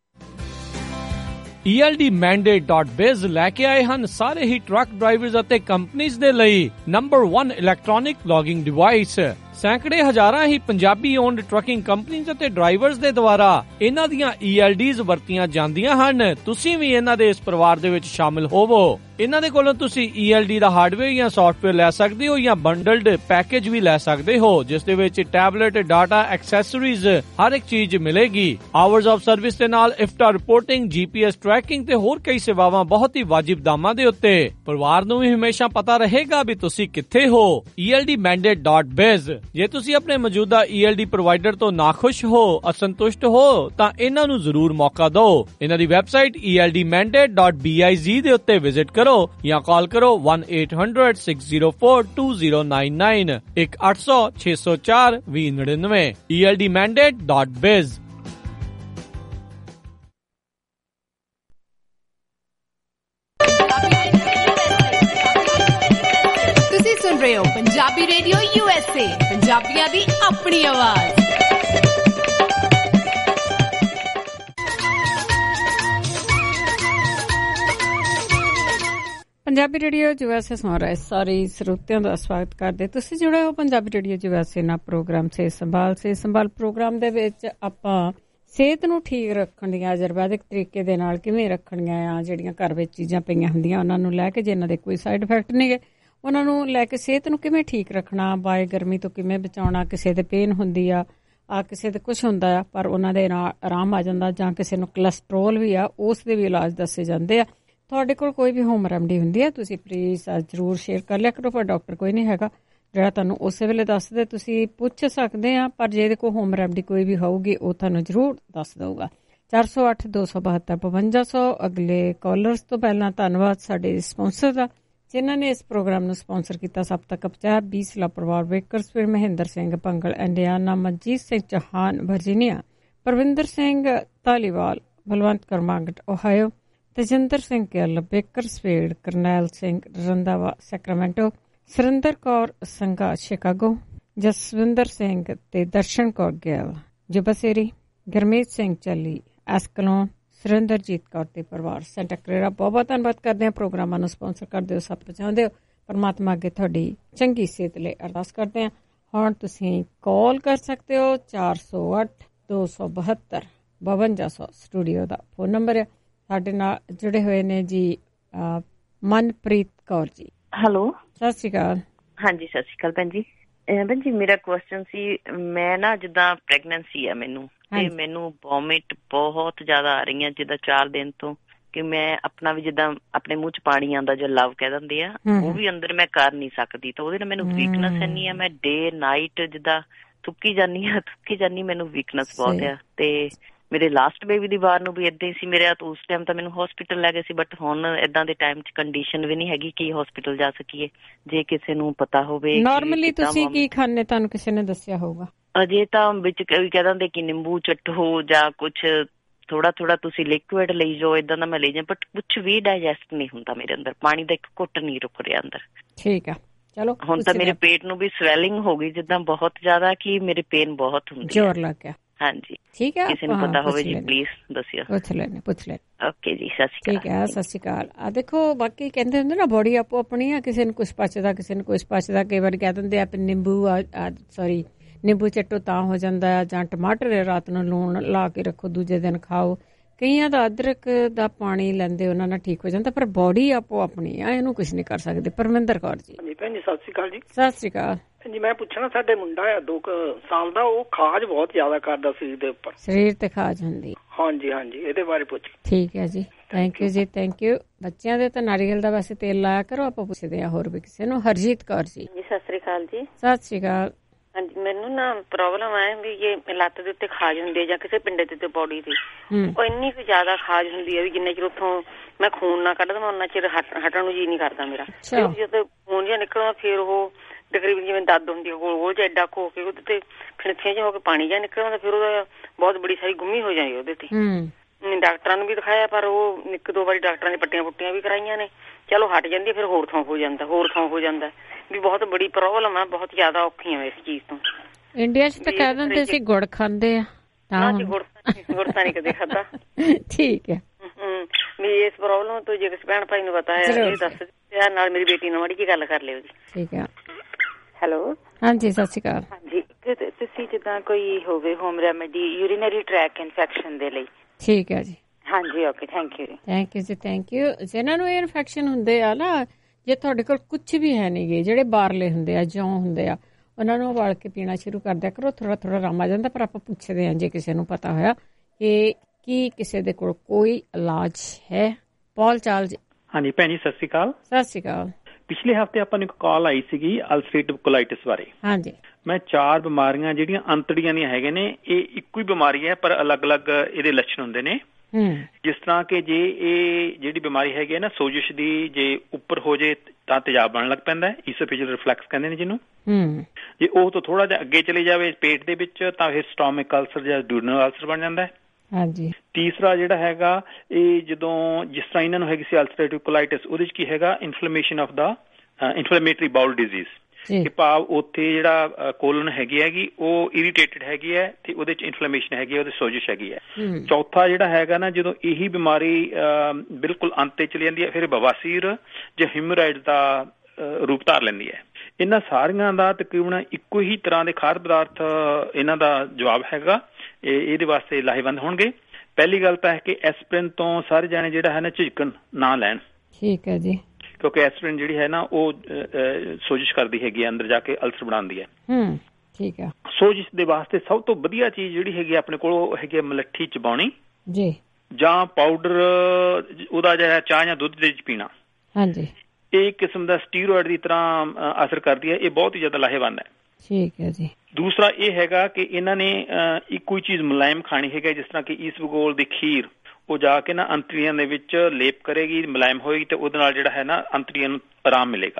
B: E L D mandate dot biz ਲੈ ਕੇ ਆਏ ਹਨ ਸਾਰੇ ਹੀ ਟਰੱਕ ਡਰਾਈਵਰਜ਼ ਅਤੇ ਕੰਪਨੀਆਂ ਦੇ ਲਈ ਨੰਬਰ ਇੱਕ ਇਲੈਕਟ੍ਰੋਨਿਕ ਲੌਗਿੰਗ ਡਿਵਾਈਸ। ਸੈਂਕੜੇ ਹਜ਼ਾਰਾਂ ਹੀ ਪੰਜਾਬੀ ਓਨਡ ਟਰੱਕਿੰਗ ਕੰਪਨੀਆਂ ਅਤੇ ਡਰਾਈਵਰਜ਼ ਦੇ ਦੁਆਰਾ ਇਹਨਾਂ ਦੀਆਂ E L Ds ਵਰਤੀਆਂ ਜਾਂਦੀਆਂ ਹਨ। ਤੁਸੀਂ ਵੀ ਇਹਨਾਂ ਦੇ ਇਸ ਪਰਿਵਾਰ ਦੇ ਵਿੱਚ ਸ਼ਾਮਿਲ ਹੋਵੋ। ਇਹਨਾਂ ਦੇ ਕੋਲੋਂ ਤੁਸੀਂ E L D ਦਾ ਹਾਰਡਵੇਅਰ ਜਾਂ ਸੌਫਟਵੇਅਰ ਲੈ ਸਕਦੇ ਹੋ ਜਾਂ ਬੰਡਲਡ ਪੈਕੇਜ ਵੀ ਲੈ ਸਕਦੇ ਹੋ, ਜਿਸ ਦੇ ਵਿੱਚ ਟੈਬਲੇਟ, ਡਾਟਾ, ਐਕਸੈਸਰੀਜ਼ ਹਰ ਇੱਕ ਚੀਜ਼ ਮਿਲੇਗੀ। ਆਵਰਸ ਆਫ ਸਰਵਿਸ ਦੇ ਨਾਲ ਇਫਟਾ ਰਿਪੋਰਟਿੰਗ, ਜੀ ਪੀ ਐਸ ਟਰੈਕਿੰਗ ਤੇ ਹੋਰ ਕਈ ਸੇਵਾਵਾਂ ਬਹੁਤ ਹੀ ਵਾਜਿਬ ਦਾਮਾਂ ਦੇ ਉੱਤੇ। ਪਰਿਵਾਰ ਨੂੰ ਵੀ ਹਮੇਸ਼ਾ ਪਤਾ ਰਹੇਗਾ ਵੀ ਤੁਸੀਂ ਕਿੱਥੇ ਹੋ। E L D mandate dot biz। ਜੇ ਤੁਸੀਂ ਆਪਣੇ ਮੌਜੂਦਾ E L D ਪ੍ਰੋਵਾਈਡਰ ਤੋਂ ਨਾਖੁਸ਼ ਹੋ, ਅਸੰਤੁਸ਼ਟ ਹੋ, ਤਾਂ ਇਹਨਾਂ ਨੂੰ ਜ਼ਰੂਰ ਮੌਕਾ ਦਿਓ। ਇਹਨਾਂ ਦੀ website E L D mandate dot biz ਦੇ ਉੱਤੇ ਵਿਜ਼ਿਟ ਕਰੋ ਜਾਂ ਕਾਲ ਕਰੋ one eight hundred six zero four two zero nine nine ਇੱਕ ਅੱਠ ਸੌ ਛੇ ਸੌ ਚਾਰ ਵੀਹ ਨੜਿਨਵੇਂ। E L D mandate dot biz।
D: ਤੁਸੀਂ ਸੁਣ ਰਹੇ ਹੋ Punjabi radio U S A, ਪੰਜਾਬੀਆਂ ਦੀ ਆਪਣੀ ਆਵਾਜ਼।
F: Punjabi radio U S A ਸੁਣ ਰਹੇ ਸਾਰੇ ਸਰੋਤਿਆਂ ਦਾ ਸਵਾਗਤ ਕਰਦੇ। ਤੁਸੀਂ ਜੁੜੇ ਹੋ Punjabi radio U S A ਨਾਲ ਪ੍ਰੋਗਰਾਮ ਸੇ ਸੰਭਾਲ ਸੇ ਸੰਭਾਲ ਪ੍ਰੋਗਰਾਮ ਦੇ ਵਿੱਚ ਆਪਾਂ ਸਿਹਤ ਨੂੰ ਠੀਕ ਰੱਖਣ ਦੀਆਂ ਆਯੁਰਵੈਦਿਕ ਤਰੀਕੇ ਦੇ ਨਾਲ ਕਿਵੇਂ ਰੱਖਣੀਆਂ ਆ, ਜਿਹੜੀਆਂ ਘਰ ਵਿੱਚ ਚੀਜ਼ਾਂ ਪਈਆਂ ਹੁੰਦੀਆਂ ਉਹਨਾਂ ਨੂੰ ਲੈ ਕੇ, ਜਿਨ੍ਹਾਂ ਦੇ ਕੋਈ ਸਾਈਡ ਇਫੈਕਟ ਨਹੀਂ ਗੇ, ਉਹਨਾਂ ਨੂੰ ਲੈ ਕੇ ਸਿਹਤ ਨੂੰ ਕਿਵੇਂ ਠੀਕ ਰੱਖਣਾ, ਬਾਏ ਗਰਮੀ ਤੋਂ ਕਿਵੇਂ ਬਚਾਉਣਾ। ਕਿਸੇ ਦੇ ਪੇਨ ਹੁੰਦੀ ਆ, ਆ ਕਿਸੇ ਦੇ ਕੁਛ ਹੁੰਦਾ ਆ ਪਰ ਉਹਨਾਂ ਦੇ ਨਾਲ ਆਰਾਮ ਆ ਜਾਂਦਾ, ਜਾਂ ਕਿਸੇ ਨੂੰ ਕੋਲੈਸਟਰੋਲ ਵੀ ਆ, ਉਸ ਦੇ ਵੀ ਇਲਾਜ ਦੱਸੇ ਜਾਂਦੇ ਆ। ਤੁਹਾਡੇ ਕੋਲ ਕੋਈ ਵੀ ਹੋਮ ਰੈਮਡੀ ਹੁੰਦੀ ਹੈ, ਤੁਸੀਂ ਪਲੀਜ਼ ਜ਼ਰੂਰ ਸ਼ੇਅਰ ਕਰ ਲਿਆ ਕਰੋ। ਪਰ ਡਾਕਟਰ ਕੋਈ ਨਹੀਂ ਹੈਗਾ ਜਿਹੜਾ ਤੁਹਾਨੂੰ ਉਸੇ ਵੇਲੇ ਦੱਸਦੇ, ਤੁਸੀਂ ਪੁੱਛ ਸਕਦੇ ਆ, ਪਰ ਜੇ ਇਹਦੇ ਕੋਲ ਹੋਮ ਰੈਮਡੀ ਕੋਈ ਵੀ ਹੋਊਗੀ ਉਹ ਤੁਹਾਨੂੰ ਜ਼ਰੂਰ ਦੱਸ ਦਊਗਾ। ਚਾਰ ਸੌ ਅੱਠ ਦੋ ਸੌ ਬਹੱਤਰ ਪਵੰਜਾ ਸੌ। ਅਗਲੇ ਕਾਲਰਸ ਤੋਂ ਪਹਿਲਾਂ ਧੰਨਵਾਦ ਸਾਡੇ ਸਪਾਂਸਰ ਦਾ, ਜਿਨ੍ਹਾਂ ਨੇ ਇਸ ਪ੍ਰੋਗਰਾਮ ਨੂੰ ਸਪਾਂਸਰ ਕੀਤਾ। ਸਭ ਤੱਕ ਪਹੁੰਚਾਇਆ ਬੀਸਲਾ ਪਰਿਵਾਰ, Bakersfield, Mahinder Singh Bhangal, Indiana, Manjit Singh Chauhan, Virginia, Parvinder Singh Dhaliwal, Balwant Karmangat, Ohio, Tejinder Singh Gill, Bakersfield, Karnail Singh Randhawa, Sacramento, Surinder Kaur Sangha, Chicago, Jaswinder Singh ਤੇ ਦਰਸ਼ਨ ਕੌਰ ਗਿੱਲ, ਜੁਬਸੇਰੀ, ਗਰਮੀਤ ਸਿੰਘ ਚੱਲੀ, ਐਸਕਲੋਨ, ਸੁਰਿੰਦਰਜੀਤ ਕੌਰ ਤੇ ਪਰਿਵਾਰ, ਸੈਂਟਾ ਕਲੇਰਾ। ਬਹੁਤ ਬਹੁਤ ਧੰਨਵਾਦ ਕਰਦੇ ਹਾਂ। ਪ੍ਰੋਗਰਾਮਾਂ ਨੂੰ ਸਪਾਂਸਰ ਕਰਦੇ ਹੋ, ਸਭ ਪਹੁੰਚਾਉਂਦੇ ਹੋ। ਪਰਮਾਤਮਾ ਅੱਗੇ ਤੁਹਾਡੀ ਚੰਗੀ ਸਿਹਤ ਲਈ ਅਰਦਾਸ ਕਰਦੇ ਹਾਂ। ਹੁਣ ਤੁਸੀਂ ਕਾਲ ਕਰ ਸਕਦੇ ਹੋ ਚਾਰ ਸੌ ਅੱਠ ਦੋ ਸੌ ਬਹੱਤਰ ਬਵੰਜਾ ਸੌ ਸਟੂਡੀਓ ਦਾ ਫੋਨ ਨੰਬਰ ਹੈ। ਸਾਡੇ ਨਾਲ ਜੁੜੇ ਹੋਏ ਨੇ ਜੀ ਮਨਪ੍ਰੀਤ ਕੌਰ ਜੀ।
A: ਹੈਲੋ,
F: ਸਤਿ ਸ਼੍ਰੀ ਅਕਾਲ।
A: ਹਾਂਜੀ, ਸਤਿ ਸ਼੍ਰੀ ਅਕਾਲ ਭੈਣ ਜੀ। ਭੈਣ ਜੀ ਮੇਰਾ ਕੁਐਸਚਨ ਸੀ, ਮੈਂ ਨਾ ਜਿੱਦਾਂ ਪ੍ਰੈਗਨੈਂਸੀ ਆ ਮੈਨੂੰ, ਤੇ ਮੈਨੂੰ ਵੋਮਿਟ ਬਹੁਤ ਜ਼ਿਆਦਾ ਆ ਰਹੀਆਂ ਜਿੱਦਾਂ ਚਾਰ ਦਿਨ ਤੋਂ, ਕਿ ਮੈਂ ਆਪਣਾ ਵੀ ਜਿੱਦਾਂ ਆਪਣੇ ਮੂੰਹ ਚ ਪਾਣੀ ਆਉਂਦਾ ਜੋ ਲਵ ਕਹਿ ਦਿੰਦੇ ਆ, ਉਹ ਵੀ ਅੰਦਰ ਮੈਂ ਕਰ ਨਹੀਂ ਸਕਦੀ। ਤਾਂ ਉਹਦੇ ਨਾਲ ਮੈਨੂੰ ਵੀਕਨੈਸ ਇੰਨੀ ਆ, ਮੈਂ ਡੇ ਨਾਈਟ ਜਿੱਦਾਂ ਥੁੱਕੀ ਜਾਂਦੀ ਆ ਥੁੱਕੀ ਜਾਂਦੀ ਮੈਨੂੰ ਵੀਕਨੈਸ ਬਹੁਤ ਆ। ਤੇ ਮੇਰੇ ਲਾਸਟ ਬੇਬੀ ਦੀ ਵਾਰ ਨੂੰ ਵੀ ਏਦਾਂ ਹੀ ਸੀ ਮੇਰੇ। ਉਸ ਟਾਈਮ ਤਾਂ ਮੈਨੂੰ ਹੋਸਪਿਟਲ ਲੈ ਗਏ ਸੀ, ਬਟ ਹੁਣ ਏਦਾਂ ਦੇ ਟਾਈਮ ਚ ਕੰਡੀਸ਼ਨ ਵੀ ਨਹੀਂ ਹੈਗੀ ਕਿ ਹੋਸਪਿਟਲ ਜਾ ਸਕੀਏ। ਜੇ ਕਿਸੇ ਨੂੰ ਪਤਾ ਹੋਵੇ
F: ਨਾਰਮਲੀ ਤੁਸੀਂ ਕੀ ਖਾਣੇ, ਤੁਹਾਨੂੰ ਕਿਸੇ ਨੇ ਦੱਸਿਆ ਹੋਊਗਾ?
A: ਅਜੇ ਤਾਂ ਵਿੱਚ ਕਹਿ ਦਿੰਦੇ ਕਿ ਨਿੰਬੂ ਚੱਟੋ ਜਾਂ ਕੁਛ ਥੋੜਾ ਥੋੜਾ ਤੁਸੀਂ ਲਿਕੁਇਡ ਲਈ ਜਾਓ, ਏਦਾਂ ਦਾ ਮੈਂ ਲਈ ਜਾ, ਬਟ ਕੁਛ ਵੀ ਡਾਇਜੈਸਟ ਨਹੀਂ ਹੁੰਦਾ ਮੇਰੇ ਅੰਦਰ। ਪਾਣੀ ਦਾ ਇੱਕ ਘੁੱਟ ਨਹੀਂ ਰੁਕ ਰਿਹਾ ਅੰਦਰ।
F: ਠੀਕ ਆ, ਚਲੋ।
A: ਹੁਣ ਤਾਂ ਮੇਰੇ ਪੇਟ ਨੂੰ ਵੀ ਸਵੈਲਿੰਗ ਹੋ ਗਈ ਜਿੱਦਾਂ ਬਹੁਤ ਜ਼ਿਆਦਾ, ਕਿ ਮੇਰੇ ਪੇਨ ਬਹੁਤ ਹੁੰਦੀ,
F: ਜ਼ੋਰ ਲੱਗ ਗਿਆ।
A: ਹਾਂਜੀ,
F: ਠੀਕ ਹੈ।
A: ਕਿਸੇ ਨੂੰ ਪਤਾ ਹੋਵੇ ਜੀ ਪਲੀਜ਼ ਦੱਸਿਓ।
F: ਪੁੱਛ ਲੈਣੇ ਪੁੱਛ ਲੈ।
A: ਓਕੇ ਜੀ, ਸਤਿ ਸ਼੍ਰੀ ਅਕਾਲ।
F: ਠੀਕ ਹੈ, ਸਤਿ ਸ਼੍ਰੀ ਅਕਾਲ। ਆ ਦੇਖੋ, ਬਾਕੀ ਕਹਿੰਦੇ ਹੁੰਦੇ ਨਾ ਬੋਡੀ ਆਪੋ ਆਪਣੀ ਆ, ਕਿਸੇ ਨੂੰ ਕੁਛ ਪਚਦਾ, ਕਿਸੇ ਨੂੰ ਕੁਛ ਪਚਦਾ। ਕਈ ਵਾਰ ਕਹਿ ਦਿੰਦੇ ਆ ਨਿੰਬੂ ਸੌਰੀ ਨਿੰਬੂ ਚੱਟੋ ਤਾਂ ਹੋ ਜਾਂਦਾ ਆ, ਜਾਂ ਟਮਾਟਰ ਰਾਤ ਨੂੰ ਲੂਣ ਲਾ ਕੇ ਰੱਖੋ, ਦੂਜੇ ਦਿਨ ਖਾਓ। ਕਈਆਂ ਦਾ ਅਦਰਕ ਦਾ ਪਾਣੀ ਲੈਂਦੇ ਉਹਨਾਂ ਨਾਲ ਠੀਕ ਹੋ ਜਾਂਦਾ, ਪਰ ਬੋਡੀ ਆਪੋ ਆਪਣੀ ਆ, ਇਹਨੂੰ ਕੁਝ ਨਹੀਂ ਕਰ ਸਕਦੇ। ਪਰਮਿੰਦਰ ਕੌਰ ਜੀ।
C: ਹਾਂਜੀ ਭੈਣ ਜੀ ਸਤਿ ਸ਼੍ਰੀ ਅਕਾਲ ਜੀ।
F: ਸਤਿ ਸ਼੍ਰੀ ਅਕਾਲ
C: ਜੀ। ਮੈਂ ਪੁੱਛਣਾ, ਸਾਡੇ ਮੁੰਡਾ ਆ ਦੋ ਸਾਲ ਦਾ, ਉਹ ਖਾਜ ਬਹੁਤ ਜ਼ਿਆਦਾ ਕਰਦਾ ਸਰੀਰ ਦੇ ਉੱਪਰ।
F: ਸਰੀਰ ਤੇ ਖਾਜ ਹੁੰਦੀ?
C: ਹਾਂਜੀ ਹਾਂਜੀ, ਇਹਦੇ ਬਾਰੇ ਪੁੱਛ।
F: ਠੀਕ ਹੈ ਜੀ, ਥੈਂਕ ਯੂ ਜੀ, ਥੈਂਕ ਯੂ। ਬੱਚਿਆਂ ਦੇ ਤਾਂ ਨਾਰੀਅਲ ਦਾ ਵੈਸੇ ਤੇਲ ਲਾਇਆ ਕਰੋ। ਆਪਾਂ ਪੁੱਛਦੇ ਹਾਂ ਹੋਰ ਵੀ ਕਿਸੇ ਨੂੰ। ਹਰਜੀਤ ਕੌਰ ਜੀ।
V: ਸਤਿ ਸ਼੍ਰੀ ਅਕਾਲ ਜੀ।
F: ਸਤਿ ਸ਼੍ਰੀ ਅਕਾਲ।
V: ਹਾਂਜੀ, ਮੈਨੂੰ ਨਾ ਪ੍ਰੋਬਲਮ ਹੈ ਵੀ ਇਹ ਲੱਤ ਦੇ ਉੱਤੇ ਖਾਜ ਹੁੰਦੀ ਹੈ ਜਾਂ ਕਿਸੇ ਪਿੰਡੇ ਦੇ ਉੱਤੇ ਬੋਡੀ ਦੀ, ਉਹ ਇੰਨੀ ਕੁ ਜ਼ਿਆਦਾ ਖਾਜ ਹੁੰਦੀ ਹੈ ਵੀ ਜਿੰਨੇ ਚਿਰ ਉੱਥੋਂ ਮੈਂ ਖੂਨ ਨਾ ਕੱਢ ਦਵਾਂ ਉਹਨਾਂ ਚਿਰ ਹਟਣ ਨੂੰ ਜੀ ਨਹੀਂ ਕਰਦਾ ਮੇਰਾ। ਜਦੋਂ ਖੂਨ ਜਿਹਾ ਨਿਕਲਦਾ ਫਿਰ ਉਹ ਤਕਰੀਬਨ ਜਿਵੇਂ ਦਰਦ ਹੁੰਦੀ ਹੈ ਗੋਲ ਗੋਲ ਜਿਹਾ ਏਡਾ ਹੋ ਕੇ ਉਹਦੇ ਤੇ ਫਿਣਥੀਆਂ ਜਿਹਾ ਹੋ ਕੇ ਪਾਣੀ ਜਿਹਾ ਨਿਕਲਦਾ, ਫਿਰ ਉਹਦਾ ਬਹੁਤ ਬੜੀ ਸਾਰੀ ਗੁੰਮੀ ਹੋ ਜਾਂਦੀ ਉਹਦੇ ਤੇ। ਡਾਕਟਰਾਂ ਨੂੰ ਵੀ ਦਿਖਾਇਆ, ਪਰ ਉਹ ਇੱਕ ਦੋ ਵਾਰੀ ਡਾਕਟਰਾਂ ਨੇ ਪੱਟੀਆਂ ਪੁੱਟੀਆਂ ਵੀ ਕਰਾਈਆਂ ਨੇ, ਚਲੋ ਹਟ ਜਾਂਦੀ, ਫਿਰ ਹੋਰ ਥਾਂ ਹੋ ਜਾਂਦਾ ਹੋਰ ਥਾਂ ਹੋ ਜਾਂਦਾ ਵੀ ਬਹੁਤ ਬੜੀ ਪ੍ਰੋਬਲਮ ਆ, ਬਹੁਤ ਜ਼ਿਆਦਾ ਔਖੀ ਆ ਇਸ ਚੀਜ਼ ਤੋਂ।
F: ਇੰਡੀਆ ਚ ਤਾਂ ਕਹਿ ਦਿੰਦੇ ਸੀ ਗੁੜ ਖਾਂਦੇ ਆ,
V: ਗੁੜ ਗੁੜ ਤਾਂ ਨਹੀਂ ਕਦੇ ਖਾਧਾ।
F: ਠੀਕ ਹੈ
V: ਵੀ ਇਸ ਪ੍ਰੋਬਲਮ ਤੋਂ ਜੇ ਕਿਸੇ ਭੈਣ ਭਾਈ ਨੂੰ ਪਤਾ ਹੈ ਇਹ ਦੱਸ ਦਿਓ, ਨਾਲ ਮੇਰੀ ਬੇਟੀ ਨਾਲ ਮਾੜੀ ਜਿਹੀ ਗੱਲ ਕਰ ਲਿਓ ਜੀ।
F: ਠੀਕ ਹੈ।
V: ਹੈਲੋ।
F: ਹਾਂਜੀ ਸਤਿ ਸ਼੍ਰੀ ਅਕਾਲ।
V: ਹਾਂਜੀ, ਤੁਸੀਂ ਜਿੱਦਾਂ ਕੋਈ ਹੋਵੇ home remedy urinary tract infection ਦੇ ਲਈ।
F: ਠੀਕ ਹੈ ਜੀ।
V: ਹਾਂਜੀ, okay, thank you.
F: Thank you ਜੀ, ਥੈਂਕ ਯੂ। ਜਿਹਨਾਂ ਨੂੰ ਇਹ ਇਨਫੈਕਸ਼ਨ ਹੁੰਦੇ ਆ ਨਾ, ਜੇ ਤੁਹਾਡੇ ਕੋਲ ਕੁਛ ਵੀ ਹੈ ਨਹੀਂ ਗੇ, ਜਿਹੜੇ ਬਾਹਰਲੇ ਹੁੰਦੇ ਆ, ਜੌਂ ਹੁੰਦੇ ਆ, ਉਹਨਾਂ ਨੂੰ ਉਬਾਲ ਕੇ ਪੀਣਾ ਸ਼ੁਰੂ ਕਰ ਦਿਆ ਕਰੋ, ਥੋੜਾ ਥੋੜਾ ਆਰਾਮ ਆ ਜਾਂਦਾ। ਪਰ ਆਪਾਂ ਪੁੱਛਦੇ ਹਾਂ ਜੇ ਕਿਸੇ ਨੂੰ ਪਤਾ ਹੋਇਆ ਕਿ ਕੀ ਕਿਸੇ ਦੇ ਕੋਲ ਕੋਈ ਇਲਾਜ ਹੈ। ਪੌਲ ਚਾਲ ਜੀ।
W: ਹਾਂਜੀ ਭੈਣ ਜੀ, ਸਤਿ ਸ਼੍ਰੀ ਅਕਾਲ।
F: ਸਤਿ ਸ਼੍ਰੀ ਅਕਾਲ।
W: ਪਿਛਲੇ ਹਫ਼ਤੇ ਆਪਾਂ ਨੂੰ ਇੱਕ ਕਾਲ ਆਈ ਸੀਗੀ ਅਲਸਰੇਟਿਵ ਕੋਲਾਈਟਿਸ ਬਾਰੇ।
F: ਹਾਂਜੀ।
W: ਮੈਂ ਚਾਰ ਬਿਮਾਰੀਆਂ ਜਿਹੜੀਆਂ ਅੰਤੜੀਆਂ ਦੀਆਂ ਹੈਗੇ ਨੇ, ਇਹ ਇੱਕੋ ਹੀ ਬਿਮਾਰੀ ਹੈ ਪਰ ਅਲੱਗ-ਅਲੱਗ ਇਹਦੇ ਲੱਛਣ ਹੁੰਦੇ ਨੇ। ਜਿਸ ਤਰ੍ਹਾਂ ਕਿ ਜੇ ਇਹ ਜਿਹੜੀ ਬਿਮਾਰੀ ਹੈਗੀ ਹੈ ਨਾ ਸੋਜਿਸ਼ ਦੀ, ਜੇ ਉੱਪਰ ਹੋ ਜੇ ਤਾਂ ਤੇਜ਼ਾਬ ਬਣਨ ਲੱਗ ਪੈਂਦਾ, ਈਸੋਫੇਜਲ ਰਿਫਲੈਕਸ ਕਹਿੰਦੇ ਨੇ ਜਿਹਨੂੰ। ਜੇ ਉਹ ਤੋਂ ਥੋੜਾ ਜਿਹਾ ਅੱਗੇ ਚਲੇ ਜਾਵੇ ਪੇਟ ਦੇ ਵਿੱਚ ਤਾਂ ਫਿਰ ਸਟੋਮਿਕ ਅਲਸਰ ਜਾਂ ਡਿਊਡਨਲ ਅਲਸਰ ਬਣ ਜਾਂਦਾ ਹੈ।
F: ਹਾਂਜੀ।
W: ਤੀਸਰਾ ਜਿਹੜਾ ਹੈਗਾ, ਇਹ ਜਦੋਂ ਜਿਸ ਤਰ੍ਹਾਂ ਇਹਨਾਂ ਨੂੰ ਹੈਗੀ ਸੀ ਅਲਸਰੇਟਿਵ ਕੋਲਾਈਟਿਸ, ਉਹਦੇ ਚ ਕੀ ਹੈਗਾ, ਇਨਫਲੇਮੇਸ਼ਨ ਆਫ ਦਾ ਇਨਫਲੇਮੇਟਰੀ ਬਾਉਲ ਡਿਜ਼ੀਜ਼, ਕਿ ਭਾਵ ਉੱਥੇ ਜਿਹੜਾ ਕੋਲਨ ਹੈਗੀ ਹੈਗੀ ਉਹ ਇਰੀਟੇਟਡ ਹੈਗੀ ਹੈ ਤੇ ਉਹਦੇ ਚ ਇਨਫਲੇਮੇਸ਼ਨ ਹੈਗੀ ਹੈ, ਉਹਦੇ ਸੋਜਿਸ਼ ਹੈਗੀ ਹੈ। ਚੌਥਾ ਜਿਹੜਾ ਹੈਗਾ ਨਾ, ਜਦੋਂ ਇਹੀ ਬਿਮਾਰੀ ਬਿਲਕੁਲ ਅੰਤ ਤੇ ਚਲੀ ਜਾਂਦੀ ਹੈ, ਫਿਰ ਬਵਾਸੀਰ ਜਾਂ ਹਿਮੋਰਾਇਡ ਦਾ ਰੂਪ ਧਾਰ ਲੈਂਦੀ ਹੈ। ਇਹਨਾਂ ਸਾਰੀਆਂ ਦਾ ਤਕਰੀਬਨ ਇੱਕੋ ਹੀ ਤਰ੍ਹਾਂ ਦੇ ਖਾਦ ਪਦਾਰਥ ਇਹਨਾਂ ਦਾ ਜਵਾਬ ਹੈਗਾ, ਇਹ ਇਹਦੇ ਵਾਸਤੇ ਲਾਹੇਵੰਦ ਹੋਣਗੇ। ਪਹਿਲੀ ਗੱਲ ਤਾਂ ਹੈ ਕਿ ਐਸਪਰਿਨ ਤੋਂ ਸਾਰੇ ਜਾਣੇ ਜਿਹੜਾ ਹੈ ਨਾ ਝਿਜਕਣ ਨਾ ਲੈਣ।
F: ਠੀਕ ਹੈ ਜੀ।
W: ਕਿਉਂਕਿ ਐਸਪਰਿਨ ਜਿਹੜੀ ਹੈ ਨਾ ਉਹ ਸੋਜਿਸ਼ ਕਰਦੀ ਹੈਗੀ ਹੈ, ਅੰਦਰ ਜਾ ਕੇ ਅਲਸਰ ਬਣਾਉਂਦੀ ਹੈ।
F: ਹੂੰ, ਠੀਕ ਹੈ।
W: ਸੋਜਿਸ਼ ਦੇ ਵਾਸਤੇ ਸਭ ਤੋਂ ਵਧੀਆ ਚੀਜ਼ ਜਿਹੜੀ ਹੈਗੀ ਆਪਣੇ ਕੋਲ ਉਹ ਹੈਗੀ ਮਲੱਠੀ ਚਬਾਉਣੀ
F: ਜੀ, ਜਾਂ
W: ਪਾਊਡਰ ਉਹਦਾ ਜਿਹੜਾ ਚਾਹ ਜਾਂ ਦੁੱਧ ਦੇ ਵਿੱਚ ਪੀਣਾ।
F: ਹਾਂਜੀ।
W: ਇਹ ਕਿਸਮ ਦਾ ਸਟੀਰੋਇਡ ਦੀ ਤਰ੍ਹਾਂ ਅਸਰ ਕਰਦੀ ਹੈ, ਇਹ ਬਹੁਤ ਹੀ ਜ਼ਿਆਦਾ ਲਾਹੇਵੰਦ ਹੈ।
F: ਠੀਕ ਹੈ ਜੀ।
W: ਦੂਸਰਾ ਇਹ ਹੈਗਾ ਕਿ ਇਹਨਾਂ ਨੇ ਇੱਕੋ ਹੀ ਚੀਜ਼ ਮੁਲਾਇਮ ਖਾਣੀ ਹੈਗਾ, ਜਿਸ ਤਰ੍ਹਾਂ ਕਿ ਈਸਬਗੋਲ ਦੀ ਖੀਰ, ਉਹ ਜਾ ਕੇ ਨਾ ਅੰਤੜੀਆਂ ਦੇ ਵਿੱਚ ਲੇਪ ਕਰੇਗੀ, ਮੁਲਾਇਮ ਹੋਏਗੀ ਤੇ ਉਹਦੇ ਨਾਲ ਜਿਹੜਾ ਹੈ ਨਾ ਅੰਤੜੀਆਂ ਨੂੰ ਆਰਾਮ ਮਿਲੇਗਾ।